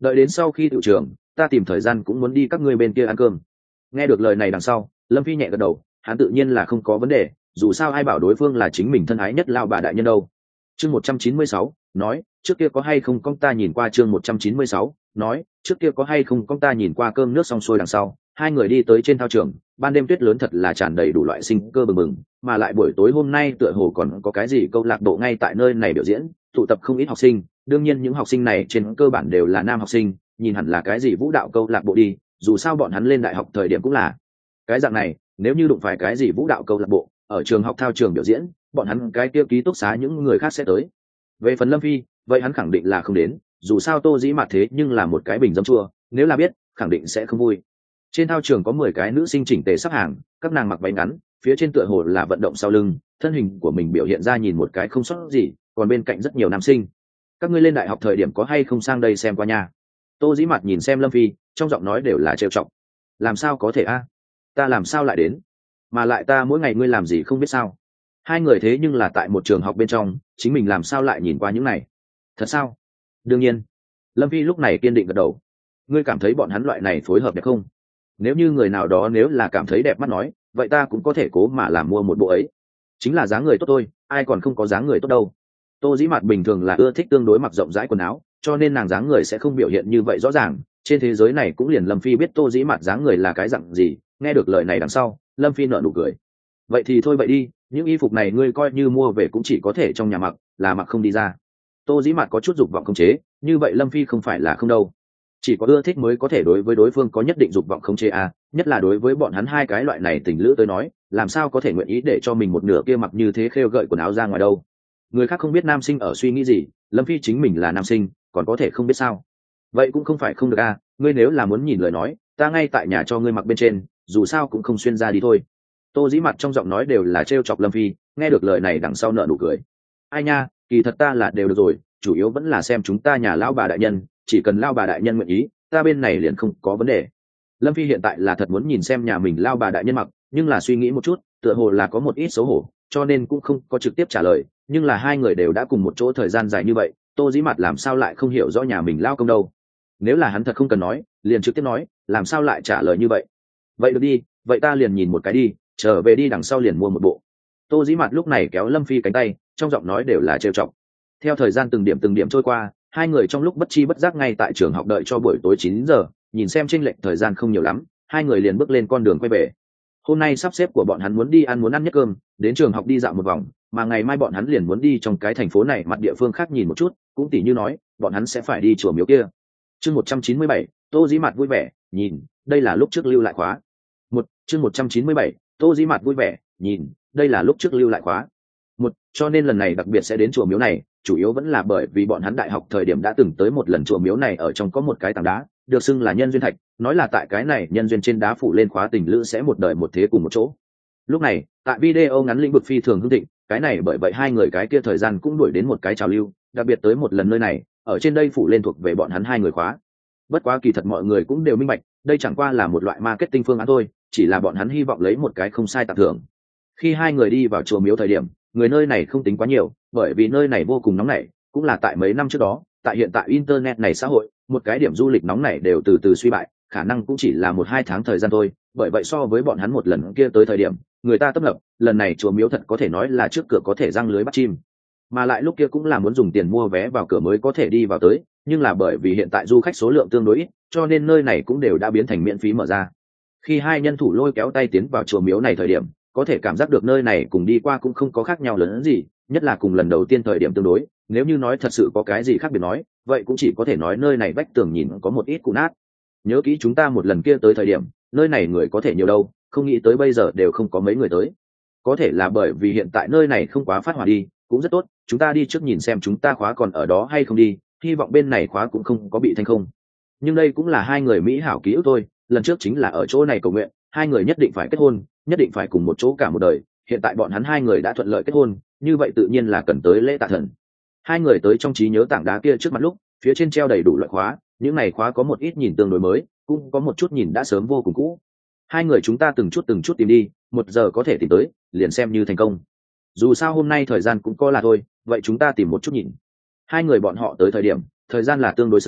đợi đến sau khi tự trường ta tìm thời gian cũng muốn đi các ngươi bên kia ăn cơm. Nghe được lời này đằng sau, Lâm Phi nhẹ gật đầu, hắn tự nhiên là không có vấn đề, dù sao ai bảo đối phương là chính mình thân ái nhất lao bà đại nhân đâu. Chương một trăm chín mươi sáu nói, trước kia có hay không con ta nhìn qua. Chương một trăm chín mươi sáu nói, trước kia có hay không con ta nhìn qua. Cơm nước xong xuôi đằng sau, hai người đi tới trên thao trường. Ban đêm tuyết lớn thật là tràn đầy đủ loại sinh cơ bừng bừng, mà lại buổi tối hôm nay tựa hồ còn có cái gì câu lạc bộ ngay tại nơi này biểu diễn, tụ tập không ít học sinh. Đương nhiên những học sinh này trên cơ bản đều là nam học sinh, nhìn hẳn là cái gì vũ đạo câu lạc bộ đi, dù sao bọn hắn lên đại học thời điểm cũng là cái dạng này. Nếu như đụng phải cái gì vũ đạo câu lạc bộ ở trường học thao trường biểu diễn, bọn hắn cái tiêu ký túc xá những người khác sẽ tới. Về phần Lâm Phi, vậy hắn khẳng định là không đến, dù sao Tô Dĩ Mạt thế nhưng là một cái bình dấm chua, nếu là biết khẳng định sẽ không vui. Trên thao trường có mười cái nữ sinh chỉnh tề sắp hàng, các nàng mặc váy ngắn, phía trên tựa hồ là vận động sau lưng, thân hình của mình biểu hiện ra nhìn một cái không sót gì, còn bên cạnh rất nhiều nam sinh. Các ngươi lên đại học thời điểm có hay không sang đây xem qua nhà? Tô Dĩ Mạt nhìn xem Lâm Phi, trong giọng nói đều là trêu chọc. Làm sao có thể a? Ta làm sao lại đến? Mà lại ta mỗi ngày ngươi làm gì không biết sao? Hai người thế nhưng là tại một trường học bên trong, chính mình làm sao lại nhìn qua những này? Thật sao? Đương nhiên. Lâm Phi lúc này kiên định gật đầu. Ngươi cảm thấy bọn hắn loại này phối hợp đẹp không? Nếu như người nào đó nếu là cảm thấy đẹp mắt nói, vậy ta cũng có thể cố mà làm mua một bộ ấy. Chính là dáng người tốt thôi, ai còn không có dáng người tốt đâu. Tô Dĩ Mạt bình thường là ưa thích tương đối mặc rộng rãi quần áo, cho nên nàng dáng người sẽ không biểu hiện như vậy rõ ràng. Trên thế giới này cũng liền Lâm Phi biết Tô Dĩ Mạt dáng người là cái dặn gì. Nghe được lời này đằng sau, Lâm Phi nở nụ cười. Vậy thì thôi vậy đi, những y phục này ngươi coi như mua về cũng chỉ có thể trong nhà mặc, là mặc không đi ra. Tô Dĩ Mạt có chút dục vọng khống chế, như vậy Lâm Phi không phải là không đâu. Chỉ có ưa thích mới có thể đối với đối phương có nhất định dục vọng khống chế à, nhất là đối với bọn hắn hai cái loại này tình lữ tới nói, làm sao có thể nguyện ý để cho mình một nửa kia mặc như thế khêu gợi quần áo ra ngoài đâu. Người khác không biết nam sinh ở suy nghĩ gì, Lâm Phi chính mình là nam sinh, còn có thể không biết sao? Vậy cũng không phải không được à, ngươi nếu là muốn nhìn lời nói, ta ngay tại nhà cho ngươi mặc bên trên, dù sao cũng không xuyên ra đi thôi. Tô Dĩ Mặt trong giọng nói đều là trêu chọc Lâm Phi, nghe được lời này đằng sau nợ nụ cười. Ai nha, kỳ thật ta là đều được rồi, chủ yếu vẫn là xem chúng ta nhà lão bà đại nhân, chỉ cần lão bà đại nhân nguyện ý, ta bên này liền không có vấn đề. Lâm Phi hiện tại là thật muốn nhìn xem nhà mình lão bà đại nhân mặc, nhưng là suy nghĩ một chút, tựa hồ là có một ít xấu hổ, cho nên cũng không có trực tiếp trả lời. Nhưng là hai người đều đã cùng một chỗ thời gian dài như vậy, Tô Dĩ Mặt làm sao lại không hiểu rõ nhà mình lao công đâu. Nếu là hắn thật không cần nói, liền trực tiếp nói, làm sao lại trả lời như vậy. Vậy được đi, vậy ta liền nhìn một cái đi, trở về đi đằng sau liền mua một bộ. Tô Dĩ Mạt lúc này kéo Lâm Phi cánh tay, trong giọng nói đều là trêu chọc. Theo thời gian từng điểm từng điểm trôi qua, hai người trong lúc bất chi bất giác ngay tại trường học đợi cho buổi tối chín giờ, nhìn xem chênh lệch thời gian không nhiều lắm, hai người liền bước lên con đường quay về. Hôm nay sắp xếp của bọn hắn muốn đi ăn muốn ăn nhất cơm, đến trường học đi dạo một vòng, mà ngày mai bọn hắn liền muốn đi trong cái thành phố này mặt địa phương khác nhìn một chút, cũng tỉ như nói, bọn hắn sẽ phải đi chùa miếu kia. Chương một trăm chín mươi bảy, Tô Dĩ Mạt vui vẻ, nhìn, đây là lúc trước lưu lại khóa. Một, chương một trăm chín mươi bảy, Tô Dĩ Mạt vui vẻ, nhìn, đây là lúc trước lưu lại khóa. Một, cho nên lần này đặc biệt sẽ đến chùa miếu này, chủ yếu vẫn là bởi vì bọn hắn đại học thời điểm đã từng tới một lần chùa miếu này, ở trong có một cái tảng đá, được xưng là nhân duyên thạch, nói là tại cái này nhân duyên trên đá phủ lên khóa tình lữ sẽ một đời một thế cùng một chỗ. Lúc này, tại video ngắn lĩnh vực phi thường hưng thịnh, cái này bởi vậy hai người cái kia thời gian cũng đuổi đến một cái trào lưu, đặc biệt tới một lần nơi này, ở trên đây phủ lên thuộc về bọn hắn hai người khóa. Bất quá kỳ thật mọi người cũng đều minh bạch, đây chẳng qua là một loại marketing phương án thôi, chỉ là bọn hắn hy vọng lấy một cái không sai tặng thưởng. Khi hai người đi vào chùa miếu thời điểm, người nơi này không tính quá nhiều, bởi vì nơi này vô cùng nóng nảy, cũng là tại mấy năm trước đó, tại hiện tại internet này xã hội, một cái điểm du lịch nóng nảy đều từ từ suy bại, khả năng cũng chỉ là một hai tháng thời gian thôi, bởi vậy so với bọn hắn một lần kia tới thời điểm, người ta tấp nập, lần này chùa miếu thật có thể nói là trước cửa có thể răng lưới bắt chim. Mà lại lúc kia cũng là muốn dùng tiền mua vé vào cửa mới có thể đi vào tới, nhưng là bởi vì hiện tại du khách số lượng tương đối ít, cho nên nơi này cũng đều đã biến thành miễn phí mở ra. Khi hai nhân thủ lôi kéo tay tiến vào chùa miếu này thời điểm, có thể cảm giác được nơi này cùng đi qua cũng không có khác nhau lớn hơn gì, nhất là cùng lần đầu tiên thời điểm tương đối, nếu như nói thật sự có cái gì khác biệt nói, vậy cũng chỉ có thể nói nơi này vách tường nhìn có một ít cũ nát. Nhớ kỹ chúng ta một lần kia tới thời điểm, nơi này người có thể nhiều đâu, không nghĩ tới bây giờ đều không có mấy người tới. Có thể là bởi vì hiện tại nơi này không quá phát hỏa đi, cũng rất tốt, chúng ta đi trước nhìn xem chúng ta khóa còn ở đó hay không đi, hy vọng bên này khóa cũng không có bị thành không. Nhưng đây cũng là hai người mỹ hảo ký ức thôi, lần trước chính là ở chỗ này cầu nguyện, hai người nhất định phải kết hôn, nhất định phải cùng một chỗ cả một đời, hiện tại bọn hắn hai người đã thuận lợi kết hôn, như vậy tự nhiên là cần tới lễ tạ thần. Hai người tới trong trí nhớ tảng đá kia trước mặt lúc, phía trên treo đầy đủ loại khóa, những này khóa có một ít nhìn tương đối mới, cũng có một chút nhìn đã sớm vô cùng cũ. Hai người chúng ta từng chút từng chút tìm đi, một giờ có thể tìm tới, liền xem như thành công. Dù sao hôm nay thời gian cũng có là thôi, vậy chúng ta tìm một chút nhìn. Hai người bọn họ tới thời điểm, thời gian là tương đối sớm,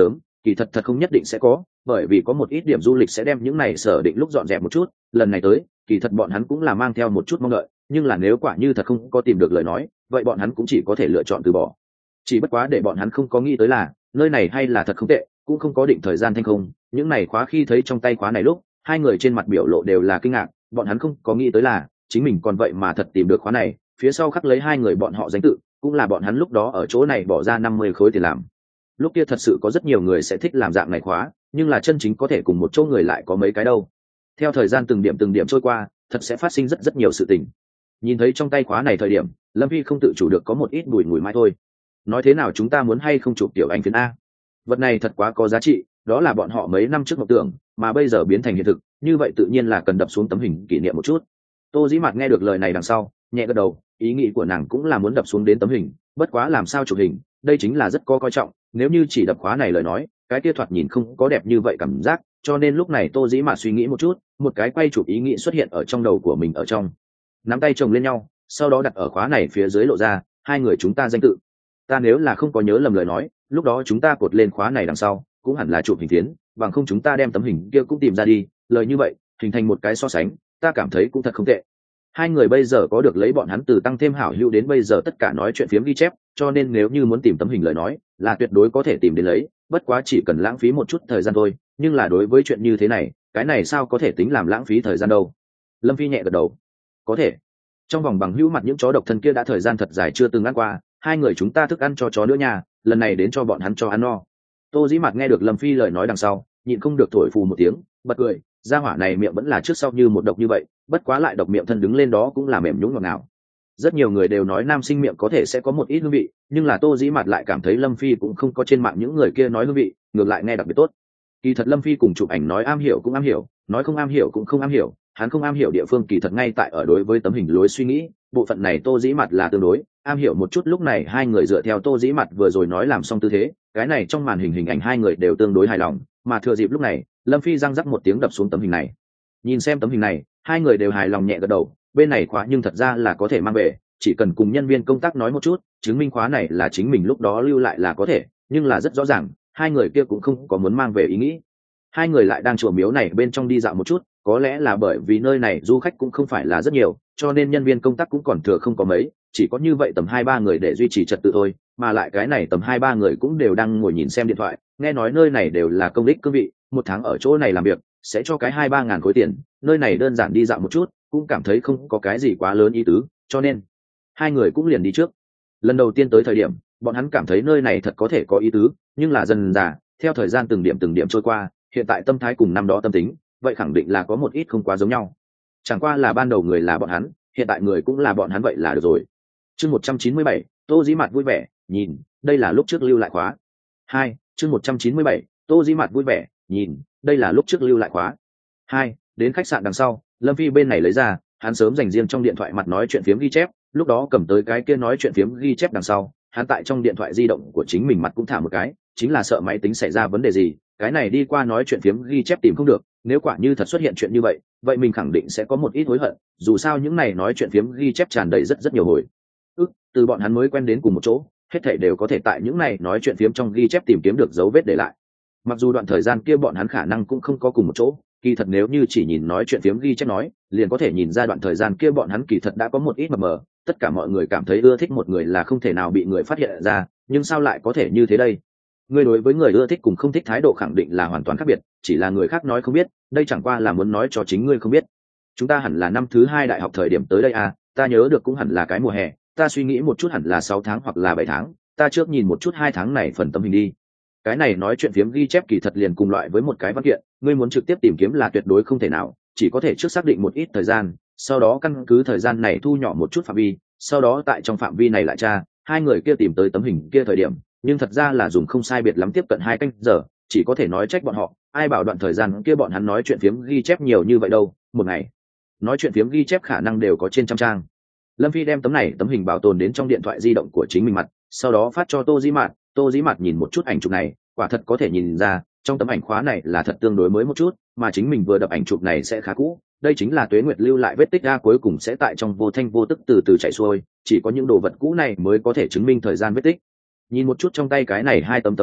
kỳ thật thật không nhất định sẽ có, bởi vì có một ít điểm du lịch sẽ đem những này sở định lúc dọn dẹp một chút, lần này tới kỳ thật bọn hắn cũng là mang theo một chút mong đợi, nhưng là nếu quả như thật không có tìm được lời nói, vậy bọn hắn cũng chỉ có thể lựa chọn từ bỏ. Chỉ bất quá để bọn hắn không có nghĩ tới là nơi này hay là thật không tệ, cũng không có định thời gian thanh không. Những này khóa khi thấy trong tay khóa này lúc, hai người trên mặt biểu lộ đều là kinh ngạc, bọn hắn không có nghĩ tới là chính mình còn vậy mà thật tìm được khóa này, phía sau khắc lấy hai người bọn họ danh tự, cũng là bọn hắn lúc đó ở chỗ này bỏ ra năm mươi khối tiền làm. Lúc kia thật sự có rất nhiều người sẽ thích làm dạng này khóa, nhưng là chân chính có thể cùng một chỗ người lại có mấy cái đâu. Theo thời gian từng điểm từng điểm trôi qua, thật sẽ phát sinh rất rất nhiều sự tình. Nhìn thấy trong tay khóa này thời điểm, Lâm Phi không tự chủ được có một ít bùi ngùi mai thôi. Nói thế nào chúng ta muốn hay không chụp tiểu anh phiến a? Vật này thật quá có giá trị, đó là bọn họ mấy năm trước mộng tưởng, mà bây giờ biến thành hiện thực, như vậy tự nhiên là cần đập xuống tấm hình kỷ niệm một chút. Tô Dĩ Mạt nghe được lời này đằng sau, nhẹ gật đầu, ý nghĩ của nàng cũng là muốn đập xuống đến tấm hình, bất quá làm sao chụp hình, đây chính là rất có coi trọng, nếu như chỉ đập khóa này lời nói, cái kia thoạt nhìn không có đẹp như vậy cảm giác, cho nên lúc này Tô Dĩ Mạt suy nghĩ một chút, một cái quay chụp ý nghĩ xuất hiện ở trong đầu của mình ở trong. Nắm tay chồng lên nhau, sau đó đặt ở khóa này phía dưới lộ ra, hai người chúng ta danh tự. Ta nếu là không có nhớ lầm lời nói, lúc đó chúng ta cột lên khóa này đằng sau, cũng hẳn là chụp hình tiến, bằng không chúng ta đem tấm hình kia cũng tìm ra đi, lời như vậy, hình thành một cái so sánh, ta cảm thấy cũng thật không tệ. Hai người bây giờ có được lấy bọn hắn từ tăng thêm hảo hữu đến bây giờ tất cả nói chuyện phiếm ghi chép, cho nên nếu như muốn tìm tấm hình lời nói, là tuyệt đối có thể tìm đến lấy, bất quá chỉ cần lãng phí một chút thời gian thôi, nhưng là đối với chuyện như thế này, cái này sao có thể tính làm lãng phí thời gian đâu. Lâm Phi nhẹ gật đầu. Có thể. Trong vòng bằng hữu mặt những chó độc thân kia đã thời gian thật dài chưa từng ăn qua, hai người chúng ta thức ăn cho chó nữa nha, lần này đến cho bọn hắn cho ăn no. Tô Dĩ Mạt nghe được Lâm Phi lời nói đằng sau, nhịn không được thổi phù một tiếng, bật cười, gia hỏa này miệng vẫn là trước sau như một độc như vậy, bất quá lại độc miệng thân đứng lên đó cũng là mềm nhũn ngọt ngào. Rất nhiều người đều nói nam sinh miệng có thể sẽ có một ít hương vị, nhưng là Tô Dĩ Mạt lại cảm thấy Lâm Phi cũng không có trên mạng những người kia nói hương vị, ngược lại nghe đặc biệt tốt. Kỳ thật Lâm Phi cùng chụp ảnh nói am hiểu cũng am hiểu, nói không am hiểu cũng không am hiểu, hắn không am hiểu địa phương kỳ thật ngay tại ở đối với tấm hình lối suy nghĩ, bộ phận này Tô Dĩ Mạt là tương đối am hiểu một chút. Lúc này hai người dựa theo Tô Dĩ Mạt vừa rồi nói làm xong tư thế, cái này trong màn hình hình ảnh hai người đều tương đối hài lòng, mà thừa dịp lúc này, Lâm Phi răng rắc một tiếng đập xuống tấm hình này. Nhìn xem tấm hình này, hai người đều hài lòng nhẹ gật đầu, bên này khóa nhưng thật ra là có thể mang về, chỉ cần cùng nhân viên công tác nói một chút, chứng minh khóa này là chính mình lúc đó lưu lại là có thể, nhưng là rất rõ ràng, hai người kia cũng không có muốn mang về ý nghĩ. Hai người lại đang chùa miếu này bên trong đi dạo một chút, có lẽ là bởi vì nơi này du khách cũng không phải là rất nhiều, cho nên nhân viên công tác cũng còn thừa không có mấy, chỉ có như vậy tầm hai ba người để duy trì trật tự thôi, mà lại cái này tầm hai ba người cũng đều đang ngồi nhìn xem điện thoại, nghe nói nơi này đều là công đích cương vị, một tháng ở chỗ này làm việc sẽ cho cái hai ba ngàn khối tiền, nơi này đơn giản đi dạo một chút cũng cảm thấy không có cái gì quá lớn ý tứ, cho nên hai người cũng liền đi trước. Lần đầu tiên tới thời điểm bọn hắn cảm thấy nơi này thật có thể có ý tứ, nhưng là dần dà theo thời gian từng điểm từng điểm trôi qua, hiện tại tâm thái cùng năm đó tâm tính vậy khẳng định là có một ít không quá giống nhau. Chẳng qua là ban đầu người là bọn hắn, hiện tại người cũng là bọn hắn vậy là được rồi. Chương một trăm chín mươi bảy, Tô Dĩ Mạt vui vẻ, nhìn, đây là lúc trước lưu lại khóa. Hai, chương một trăm chín mươi bảy, Tô Dĩ Mạt vui vẻ, nhìn, đây là lúc trước lưu lại khóa. Hai, đến khách sạn đằng sau, Lâm Phi bên này lấy ra, hắn sớm dành riêng trong điện thoại mặt nói chuyện phiếm ghi chép, lúc đó cầm tới cái kia nói chuyện phiếm ghi chép đằng sau, hắn tại trong điện thoại di động của chính mình mặt cũng thả một cái, chính là sợ máy tính xảy ra vấn đề gì, cái này đi qua nói chuyện phiếm ghi chép tìm không được, nếu quả như thật xuất hiện chuyện như vậy, vậy mình khẳng định sẽ có một ít hối hận, dù sao những này nói chuyện phiếm ghi chép tràn đầy rất rất nhiều hồi ức, từ bọn hắn mới quen đến cùng một chỗ, hết thảy đều có thể tại những này nói chuyện phiếm trong ghi chép tìm kiếm được dấu vết để lại. Mặc dù đoạn thời gian kia bọn hắn khả năng cũng không có cùng một chỗ, kỳ thật nếu như chỉ nhìn nói chuyện phiếm ghi chép nói, liền có thể nhìn ra đoạn thời gian kia bọn hắn kỳ thật đã có một ít mập mờ, tất cả mọi người cảm thấy ưa thích một người là không thể nào bị người phát hiện ra, nhưng sao lại có thể như thế đây? Người đối với người ưa thích cùng không thích thái độ khẳng định là hoàn toàn khác biệt, chỉ là người khác nói không biết, đây chẳng qua là muốn nói cho chính ngươi không biết. Chúng ta hẳn là năm thứ hai đại học thời điểm tới đây à, ta nhớ được cũng hẳn là cái mùa hè, ta suy nghĩ một chút hẳn là sáu tháng hoặc là bảy tháng, ta trước nhìn một chút hai tháng này phần tấm hình đi. Cái này nói chuyện phiếm ghi chép kỳ thật liền cùng loại với một cái văn kiện, ngươi muốn trực tiếp tìm kiếm là tuyệt đối không thể nào, chỉ có thể trước xác định một ít thời gian, sau đó căn cứ thời gian này thu nhỏ một chút phạm vi, sau đó tại trong phạm vi này lại tra, hai người kia tìm tới tấm hình kia thời điểm, nhưng thật ra là dùng không sai biệt lắm tiếp cận hai canh giờ, chỉ có thể nói trách bọn họ, ai bảo đoạn thời gian kia bọn hắn nói chuyện phiếm ghi chép nhiều như vậy đâu, một ngày nói chuyện phiếm ghi chép khả năng đều có trên trăm trang. Lâm Phi đem tấm này tấm hình bảo tồn đến trong điện thoại di động của chính mình mặt, sau đó phát cho Tô Dĩ Mạt. Tô Dĩ Mạt nhìn một chút ảnh chụp này, quả thật có thể nhìn ra trong tấm ảnh khóa này là thật tương đối mới một chút, mà chính mình vừa đập ảnh chụp này sẽ khá cũ, đây chính là Tuế Nguyệt lưu lại vết tích ra, cuối cùng sẽ tại trong vô thanh vô tức từ từ chảy xuôi, chỉ có những đồ vật cũ này mới có thể chứng minh thời gian vết tích. Nhìn một chút trong tay cái này hai tấm tấm hình,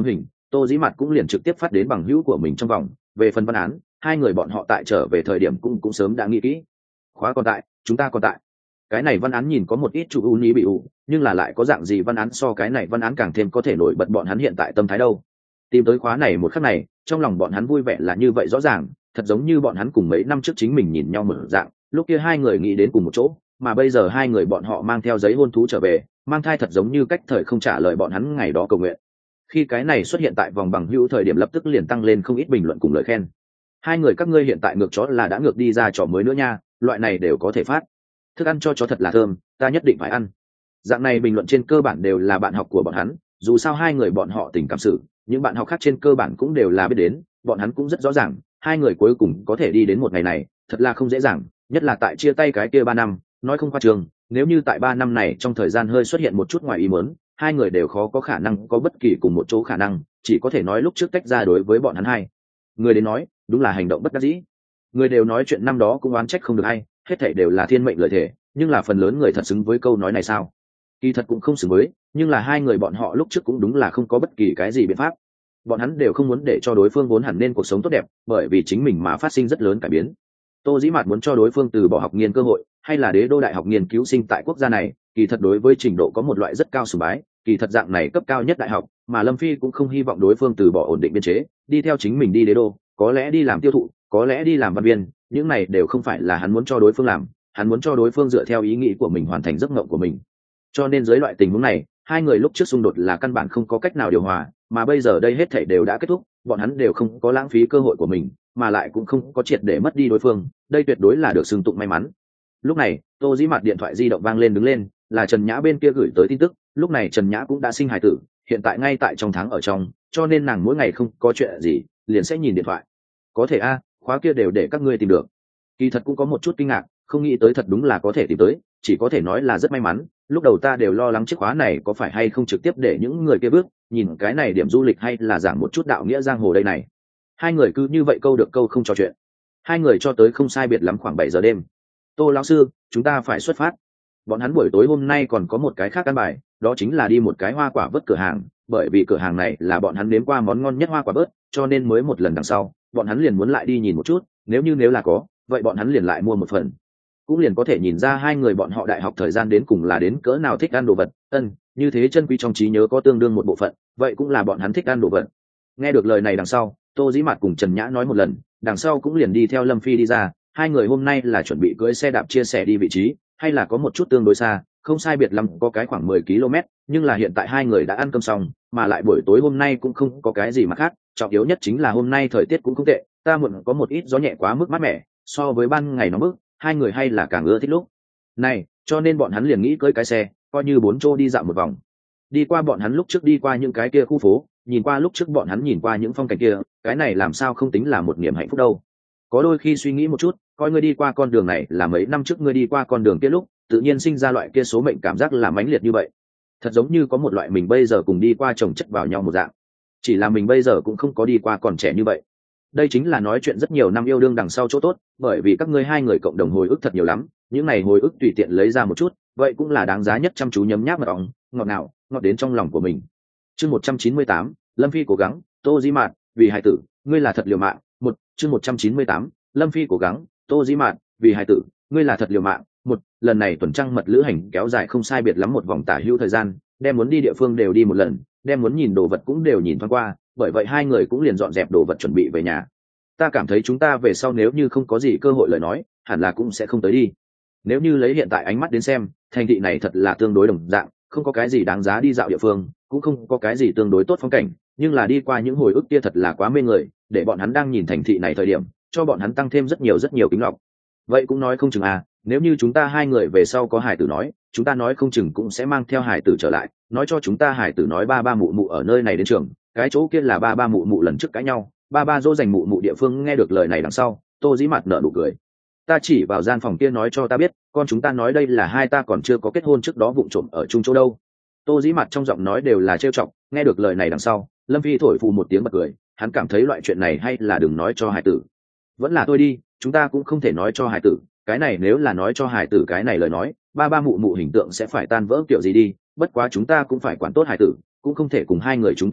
Tô Dĩ Mạt cũng liền trực tiếp phát đến bằng hữu của mình trong vòng. Về phần văn án, hai người bọn họ tại trở về thời điểm cũng cũng sớm đã nghĩ kỹ. Khóa còn tại, chúng ta còn tại. Cái này văn án nhìn có một ít chủ ưu ý bị ủ, nhưng là lại có dạng gì văn án so cái này văn án càng thêm có thể nổi bật bọn hắn hiện tại tâm thái đâu. Tìm tới khóa này một khắc này, trong lòng bọn hắn vui vẻ là như vậy rõ ràng, thật giống như bọn hắn cùng mấy năm trước chính mình nhìn nhau một dạng, lúc kia hai người nghĩ đến cùng một chỗ, mà bây giờ hai người bọn họ mang theo giấy hôn thú trở về, mang thai thật giống như cách thời không trả lời bọn hắn ngày đó cầu nguyện. Khi cái này xuất hiện tại vòng bằng hữu thời điểm lập tức liền tăng lên không ít bình luận cùng lời khen. Hai người các ngươi hiện tại ngược chó là đã ngược đi ra trò mới nữa nha, loại này đều có thể phát. Thức ăn cho chó thật là thơm, ta nhất định phải ăn. Dạng này bình luận trên cơ bản đều là bạn học của bọn hắn, dù sao hai người bọn họ tình cảm sự, những bạn học khác trên cơ bản cũng đều là biết đến, bọn hắn cũng rất rõ ràng, hai người cuối cùng có thể đi đến một ngày này, thật là không dễ dàng, nhất là tại chia tay cái kia ba năm, nói không khoa trương, nếu như tại ba năm này trong thời gian hơi xuất hiện một chút ngoài ý muốn, hai người đều khó có khả năng có bất kỳ cùng một chỗ khả năng, chỉ có thể nói lúc trước tách ra đối với bọn hắn hai người đến nói, đúng là hành động bất đắc dĩ. Người đều nói chuyện năm đó cũng oán trách không được hay, hết thảy đều là thiên mệnh lợi thể, nhưng là phần lớn người thật xứng với câu nói này sao? Kỳ thật cũng không xứng với, nhưng là hai người bọn họ lúc trước cũng đúng là không có bất kỳ cái gì biện pháp. Bọn hắn đều không muốn để cho đối phương vốn hẳn nên cuộc sống tốt đẹp, bởi vì chính mình mà phát sinh rất lớn cải biến. Tô Dĩ Mạt muốn cho đối phương từ bỏ học nghiên cơ hội, hay là đế đô đại học nghiên cứu sinh tại quốc gia này, kỳ thật đối với trình độ có một loại rất cao sùng bái, kỳ thật dạng này cấp cao nhất đại học, mà Lâm Phi cũng không hy vọng đối phương từ bỏ ổn định biên chế, đi theo chính mình đi đế đô, có lẽ đi làm tiêu thụ, có lẽ đi làm văn viên, những này đều không phải là hắn muốn cho đối phương làm, hắn muốn cho đối phương dựa theo ý nghĩ của mình hoàn thành giấc mộng của mình. Cho nên dưới loại tình huống này, hai người lúc trước xung đột là căn bản không có cách nào điều hòa, mà bây giờ đây hết thảy đều đã kết thúc, bọn hắn đều không có lãng phí cơ hội của mình, mà lại cũng không có triệt để mất đi đối phương, đây tuyệt đối là được xưng tụng may mắn. Lúc này, Tô Dĩ Mạt điện thoại di động vang lên đứng lên, là Trần Nhã bên kia gửi tới tin tức, lúc này Trần Nhã cũng đã sinh hài tử, hiện tại ngay tại trong tháng ở trong, cho nên nàng mỗi ngày không có chuyện gì, liền sẽ nhìn điện thoại. Có thể a, khóa kia đều để các ngươi tìm được. Kỳ thật cũng có một chút kinh ngạc, không nghĩ tới thật đúng là có thể tìm tới, chỉ có thể nói là rất may mắn, lúc đầu ta đều lo lắng chiếc khóa này có phải hay không trực tiếp để những người kia bước, nhìn cái này điểm du lịch hay là giảng một chút đạo nghĩa giang hồ đây này. Hai người cứ như vậy câu được câu không trò chuyện. Hai người cho tới không sai biệt lắm khoảng bảy giờ đêm. Tô lão sư, chúng ta phải xuất phát. Bọn hắn buổi tối hôm nay còn có một cái khác căn bài, đó chính là đi một cái hoa quả vớt cửa hàng, bởi vì cửa hàng này là bọn hắn nếm qua món ngon nhất hoa quả vớt, cho nên mới một lần đằng sau, bọn hắn liền muốn lại đi nhìn một chút, nếu như nếu là có, vậy bọn hắn liền lại mua một phần. Cũng liền có thể nhìn ra hai người bọn họ đại học thời gian đến cùng là đến cỡ nào thích ăn đồ vật, ân, như thế chân quý trong trí nhớ có tương đương một bộ phận, vậy cũng là bọn hắn thích ăn đồ vật. Nghe được lời này đằng sau, Tô Dĩ Mạt cùng Trần Nhã nói một lần, đằng sau cũng liền đi theo Lâm Phi đi ra, hai người hôm nay là chuẩn bị cưỡi xe đạp chia sẻ đi vị trí, hay là có một chút tương đối xa, không sai biệt lắm có cái khoảng mười ki lô mét, nhưng là hiện tại hai người đã ăn cơm xong, mà lại buổi tối hôm nay cũng không có cái gì mà khác, trọng yếu nhất chính là hôm nay thời tiết cũng không tệ, ta muộn có một ít gió nhẹ quá mức mát mẻ, so với ban ngày nóng bức, hai người hay là càng ưa thích lúc này, cho nên bọn hắn liền nghĩ cưỡi cái xe, coi như bốn chỗ đi dạo một vòng. Đi qua bọn hắn lúc trước đi qua những cái kia khu phố, nhìn qua lúc trước bọn hắn nhìn qua những phong cảnh kia, cái này làm sao không tính là một niềm hạnh phúc đâu. Có đôi khi suy nghĩ một chút, coi ngươi đi qua con đường này là mấy năm trước ngươi đi qua con đường kia lúc, tự nhiên sinh ra loại kia số mệnh cảm giác là mãnh liệt như vậy. Thật giống như có một loại mình bây giờ cùng đi qua chồng chất vào nhau một dạng. Chỉ là mình bây giờ cũng không có đi qua còn trẻ như vậy. Đây chính là nói chuyện rất nhiều năm yêu đương đằng sau chỗ tốt, bởi vì các ngươi hai người cộng đồng hồi ức thật nhiều lắm, những này hồi ức tùy tiện lấy ra một chút, vậy cũng là đáng giá nhất, chăm chú nhấm nháp mật ong, ngọt nào, ngọt đến trong lòng của mình. Chương một trăm chín mươi tám, Lâm Phi cố gắng, Tô Dĩ Mạt, vì hài tử, ngươi là thật liều mạng. Một, chương một trăm chín mươi tám, Lâm Phi cố gắng, Tô Dĩ Mạt, vì hài tử, ngươi là thật liều mạng. Một, lần này tuần trăng mật lữ hành kéo dài không sai biệt lắm một vòng tả hữu thời gian, đem muốn đi địa phương đều đi một lần, đem muốn nhìn đồ vật cũng đều nhìn thoáng qua, bởi vậy hai người cũng liền dọn dẹp đồ vật chuẩn bị về nhà. Ta cảm thấy chúng ta về sau nếu như không có gì cơ hội lời nói, hẳn là cũng sẽ không tới đi. Nếu như lấy hiện tại ánh mắt đến xem, thành thị này thật là tương đối đồng dạng, không có cái gì đáng giá đi dạo địa phương, cũng không có cái gì tương đối tốt phong cảnh, nhưng là đi qua những hồi ức kia thật là quá mê người, để bọn hắn đang nhìn thành thị này thời điểm, cho bọn hắn tăng thêm rất nhiều rất nhiều kính lọc. Vậy cũng nói không chừng à, nếu như chúng ta hai người về sau có hài tử nói, chúng ta nói không chừng cũng sẽ mang theo hài tử trở lại, nói cho chúng ta hài tử nói ba ba mụ mụ ở nơi này đến trường, cái chỗ kia là ba ba mụ mụ lần trước cãi nhau, ba ba dỗ dành mụ mụ địa phương. Nghe được lời này đằng sau, Tô Dĩ Mạt nở nụ cười. Ta chỉ vào gian phòng kia nói cho ta biết, con chúng ta nói đây là hai ta còn chưa có kết hôn trước đó vụng trộm ở chung chỗ đâu. Tô Dĩ Mạt trong giọng nói đều là trêu chọc. Nghe được lời này đằng sau, Lâm Phi thổi phù một tiếng bật cười, hắn cảm thấy loại chuyện này hay là đừng nói cho hải tử. Vẫn là thôi đi, chúng ta cũng không thể nói cho hải tử, cái này nếu là nói cho hải tử cái này lời nói, ba ba mụ mụ hình tượng sẽ phải tan vỡ kiểu gì đi, bất quá chúng ta cũng phải quản tốt hải tử, cũng không thể cùng hai người chúng ta học,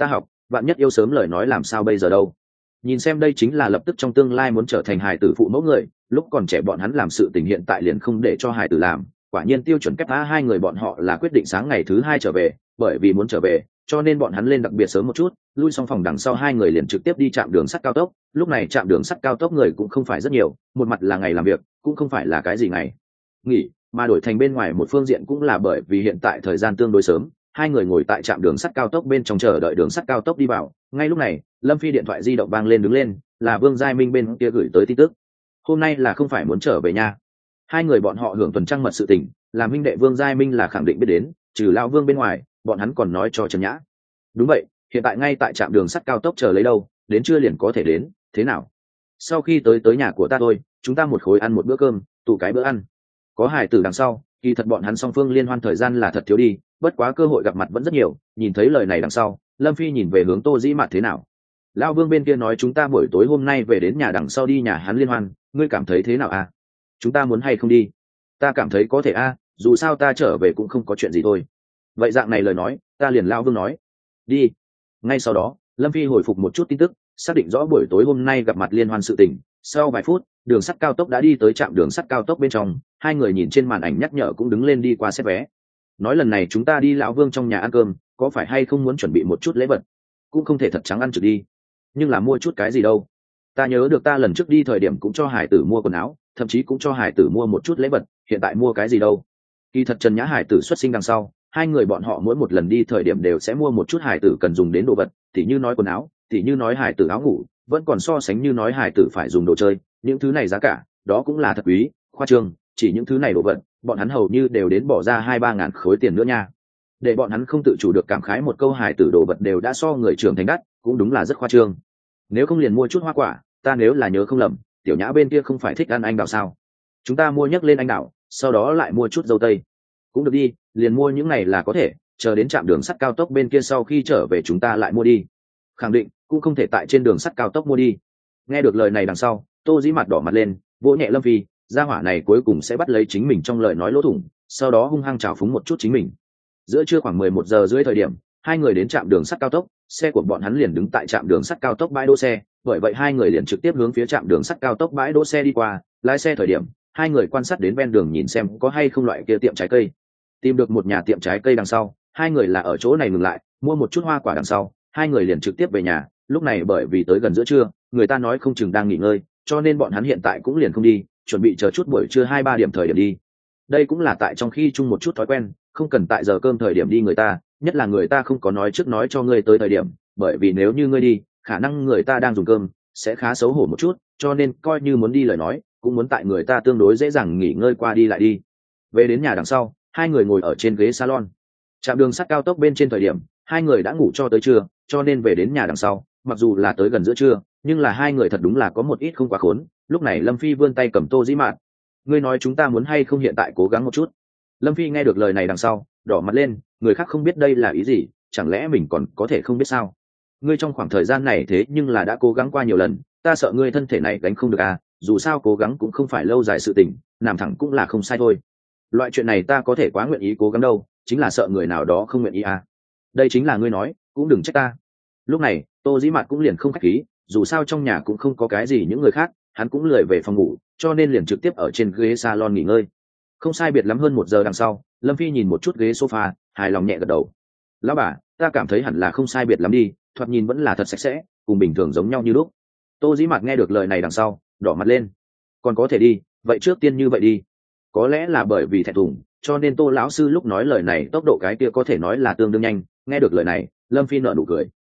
vạn nhất yêu sớm lời nói làm sao bây giờ đâu. Nhìn xem đây chính là lập tức trong tương lai muốn trở thành hài tử phụ mẫu người, lúc còn trẻ bọn hắn làm sự tình hiện tại liền không để cho hài tử làm. Quả nhiên tiêu chuẩn kép a hai người bọn họ là quyết định sáng ngày thứ hai trở về, bởi vì muốn trở về cho nên bọn hắn lên đặc biệt sớm một chút, lui xong phòng đằng sau hai người liền trực tiếp đi trạm đường sắt cao tốc. Lúc này trạm đường sắt cao tốc người cũng không phải rất nhiều, một mặt là ngày làm việc, cũng không phải là cái gì ngày nghỉ, mà đổi thành bên ngoài một phương diện cũng là bởi vì hiện tại thời gian tương đối sớm, hai người ngồi tại trạm đường sắt cao tốc bên trong chờ đợi đường sắt cao tốc đi vào. Ngay lúc này Lâm Phi điện thoại di động vang lên, đứng lên là Vương Giai Minh bên kia gửi tới tin tức. Hôm nay là không phải muốn trở về nha. Hai người bọn họ hưởng tuần trăng mật sự tình, làm huynh đệ Vương Giai Minh là khẳng định biết đến, trừ Lão Vương bên ngoài bọn hắn còn nói cho Trần Nhã. Đúng vậy, hiện tại ngay tại trạm đường sắt cao tốc chờ lấy đâu, đến trưa liền có thể đến, thế nào? Sau khi tới tới nhà của ta thôi, chúng ta một khối ăn một bữa cơm, tụ cái bữa ăn. Có hài tử đằng sau, kỳ thật bọn hắn song phương liên hoan thời gian là thật thiếu đi, bất quá cơ hội gặp mặt vẫn rất nhiều. Nhìn thấy lời này đằng sau, Lâm Phi nhìn về hướng Tô Dĩ Mạt, thế nào? Lão Vương bên kia nói chúng ta buổi tối hôm nay về đến nhà đằng sau đi nhà hắn liên hoan, ngươi cảm thấy thế nào à? Chúng ta muốn hay không đi? Ta cảm thấy có thể a, dù sao ta trở về cũng không có chuyện gì thôi. Vậy dạng này lời nói, ta liền Lão Vương nói đi. Ngay sau đó Lâm Phi hồi phục một chút tin tức, xác định rõ buổi tối hôm nay gặp mặt liên hoan sự tình. Sau vài phút đường sắt cao tốc đã đi tới trạm đường sắt cao tốc bên trong, hai người nhìn trên màn ảnh nhắc nhở cũng đứng lên đi qua xét vé. Nói lần này chúng ta đi Lão Vương trong nhà ăn cơm, có phải hay không muốn chuẩn bị một chút lễ vật? Cũng không thể thật trắng ăn trực đi, nhưng là mua chút cái gì đâu. Ta nhớ được ta lần trước đi thời điểm cũng cho hải tử mua quần áo, thậm chí cũng cho hải tử mua một chút lễ vật, hiện tại mua cái gì đâu. Kỳ thật Trần Nhã hải tử xuất sinh đằng sau, hai người bọn họ mỗi một lần đi thời điểm đều sẽ mua một chút hải tử cần dùng đến đồ vật, tỉ như nói quần áo, tỉ như nói hải tử áo ngủ, vẫn còn so sánh như nói hải tử phải dùng đồ chơi, những thứ này giá cả đó cũng là thật quý, khoa trương. Chỉ những thứ này đồ vật bọn hắn hầu như đều đến bỏ ra hai ba ngàn khối tiền nữa nha. Để bọn hắn không tự chủ được cảm khái một câu hải tử đồ vật đều đã so người trưởng thành đắt, cũng đúng là rất khoa trương. Nếu không liền mua chút hoa quả, ta nếu là nhớ không lầm Tiểu Nhã bên kia không phải thích ăn anh đào sao? Chúng ta mua nhấc lên anh đào, sau đó lại mua chút dâu tây cũng được đi, liền mua những này là có thể, chờ đến trạm đường sắt cao tốc bên kia sau khi trở về chúng ta lại mua đi. Khẳng định cũng không thể tại trên đường sắt cao tốc mua đi. Nghe được lời này đằng sau, Tô Dĩ Mạt đỏ mặt lên, vỗ nhẹ Lâm Phi, gia hỏa này cuối cùng sẽ bắt lấy chính mình trong lời nói lỗ thủng, sau đó hung hăng trào phúng một chút chính mình. Giữa trưa khoảng mười một giờ rưỡi thời điểm, hai người đến trạm đường sắt cao tốc, xe của bọn hắn liền đứng tại trạm đường sắt cao tốc bãi đỗ xe, bởi vậy hai người liền trực tiếp hướng phía trạm đường sắt cao tốc bãi đỗ xe đi qua. Lái xe thời điểm hai người quan sát đến ven đường nhìn xem có hay không loại kia tiệm trái cây. Tìm được một nhà tiệm trái cây đằng sau, hai người là ở chỗ này ngừng lại, mua một chút hoa quả đằng sau, hai người liền trực tiếp về nhà. Lúc này bởi vì tới gần giữa trưa, người ta nói không chừng đang nghỉ ngơi, cho nên bọn hắn hiện tại cũng liền không đi, chuẩn bị chờ chút buổi trưa hai ba điểm thời điểm đi. Đây cũng là tại trong khi chung một chút thói quen, không cần tại giờ cơm thời điểm đi người ta, nhất là người ta không có nói trước nói cho ngươi tới thời điểm, bởi vì nếu như ngươi đi, khả năng người ta đang dùng cơm, sẽ khá xấu hổ một chút, cho nên coi như muốn đi lời nói, cũng muốn tại người ta tương đối dễ dàng nghỉ ngơi qua đi lại đi. Về đến nhà đằng sau, hai người ngồi ở trên ghế salon. Trạm đường sắt cao tốc bên trên thời điểm, hai người đã ngủ cho tới trưa, cho nên về đến nhà đằng sau, mặc dù là tới gần giữa trưa, nhưng là hai người thật đúng là có một ít không quá khốn. Lúc này Lâm Phi vươn tay cầm Tô Dĩ Mạt, ngươi nói chúng ta muốn hay không hiện tại cố gắng một chút? Lâm Phi nghe được lời này đằng sau, đỏ mặt lên, người khác không biết đây là ý gì, chẳng lẽ mình còn có thể không biết sao? Ngươi trong khoảng thời gian này thế nhưng là đã cố gắng qua nhiều lần, ta sợ ngươi thân thể này đánh không được à, dù sao cố gắng cũng không phải lâu dài sự tình, làm thẳng cũng là không sai thôi. Loại chuyện này ta có thể quá nguyện ý cố gắng đâu, chính là sợ người nào đó không nguyện ý à. Đây chính là ngươi nói, cũng đừng trách ta. Lúc này Tô Dĩ Mạt cũng liền không khách khí, dù sao trong nhà cũng không có cái gì những người khác, hắn cũng lười về phòng ngủ, cho nên liền trực tiếp ở trên ghế salon nghỉ ngơi. Không sai biệt lắm hơn một giờ đằng sau, Lâm Phi nhìn một chút ghế sofa, hài lòng nhẹ gật đầu. Lão bà, ta cảm thấy hẳn là không sai biệt lắm đi, thoạt nhìn vẫn là thật sạch sẽ, cùng bình thường giống nhau như lúc. Tô Dĩ Mạt nghe được lời này đằng sau, đỏ mặt lên. Còn có thể đi, vậy trước tiên như vậy đi. Có lẽ là bởi vì thẹn thùng, cho nên Tô lão sư lúc nói lời này tốc độ cái kia có thể nói là tương đương nhanh. Nghe được lời này, Lâm Phi nở nụ cười.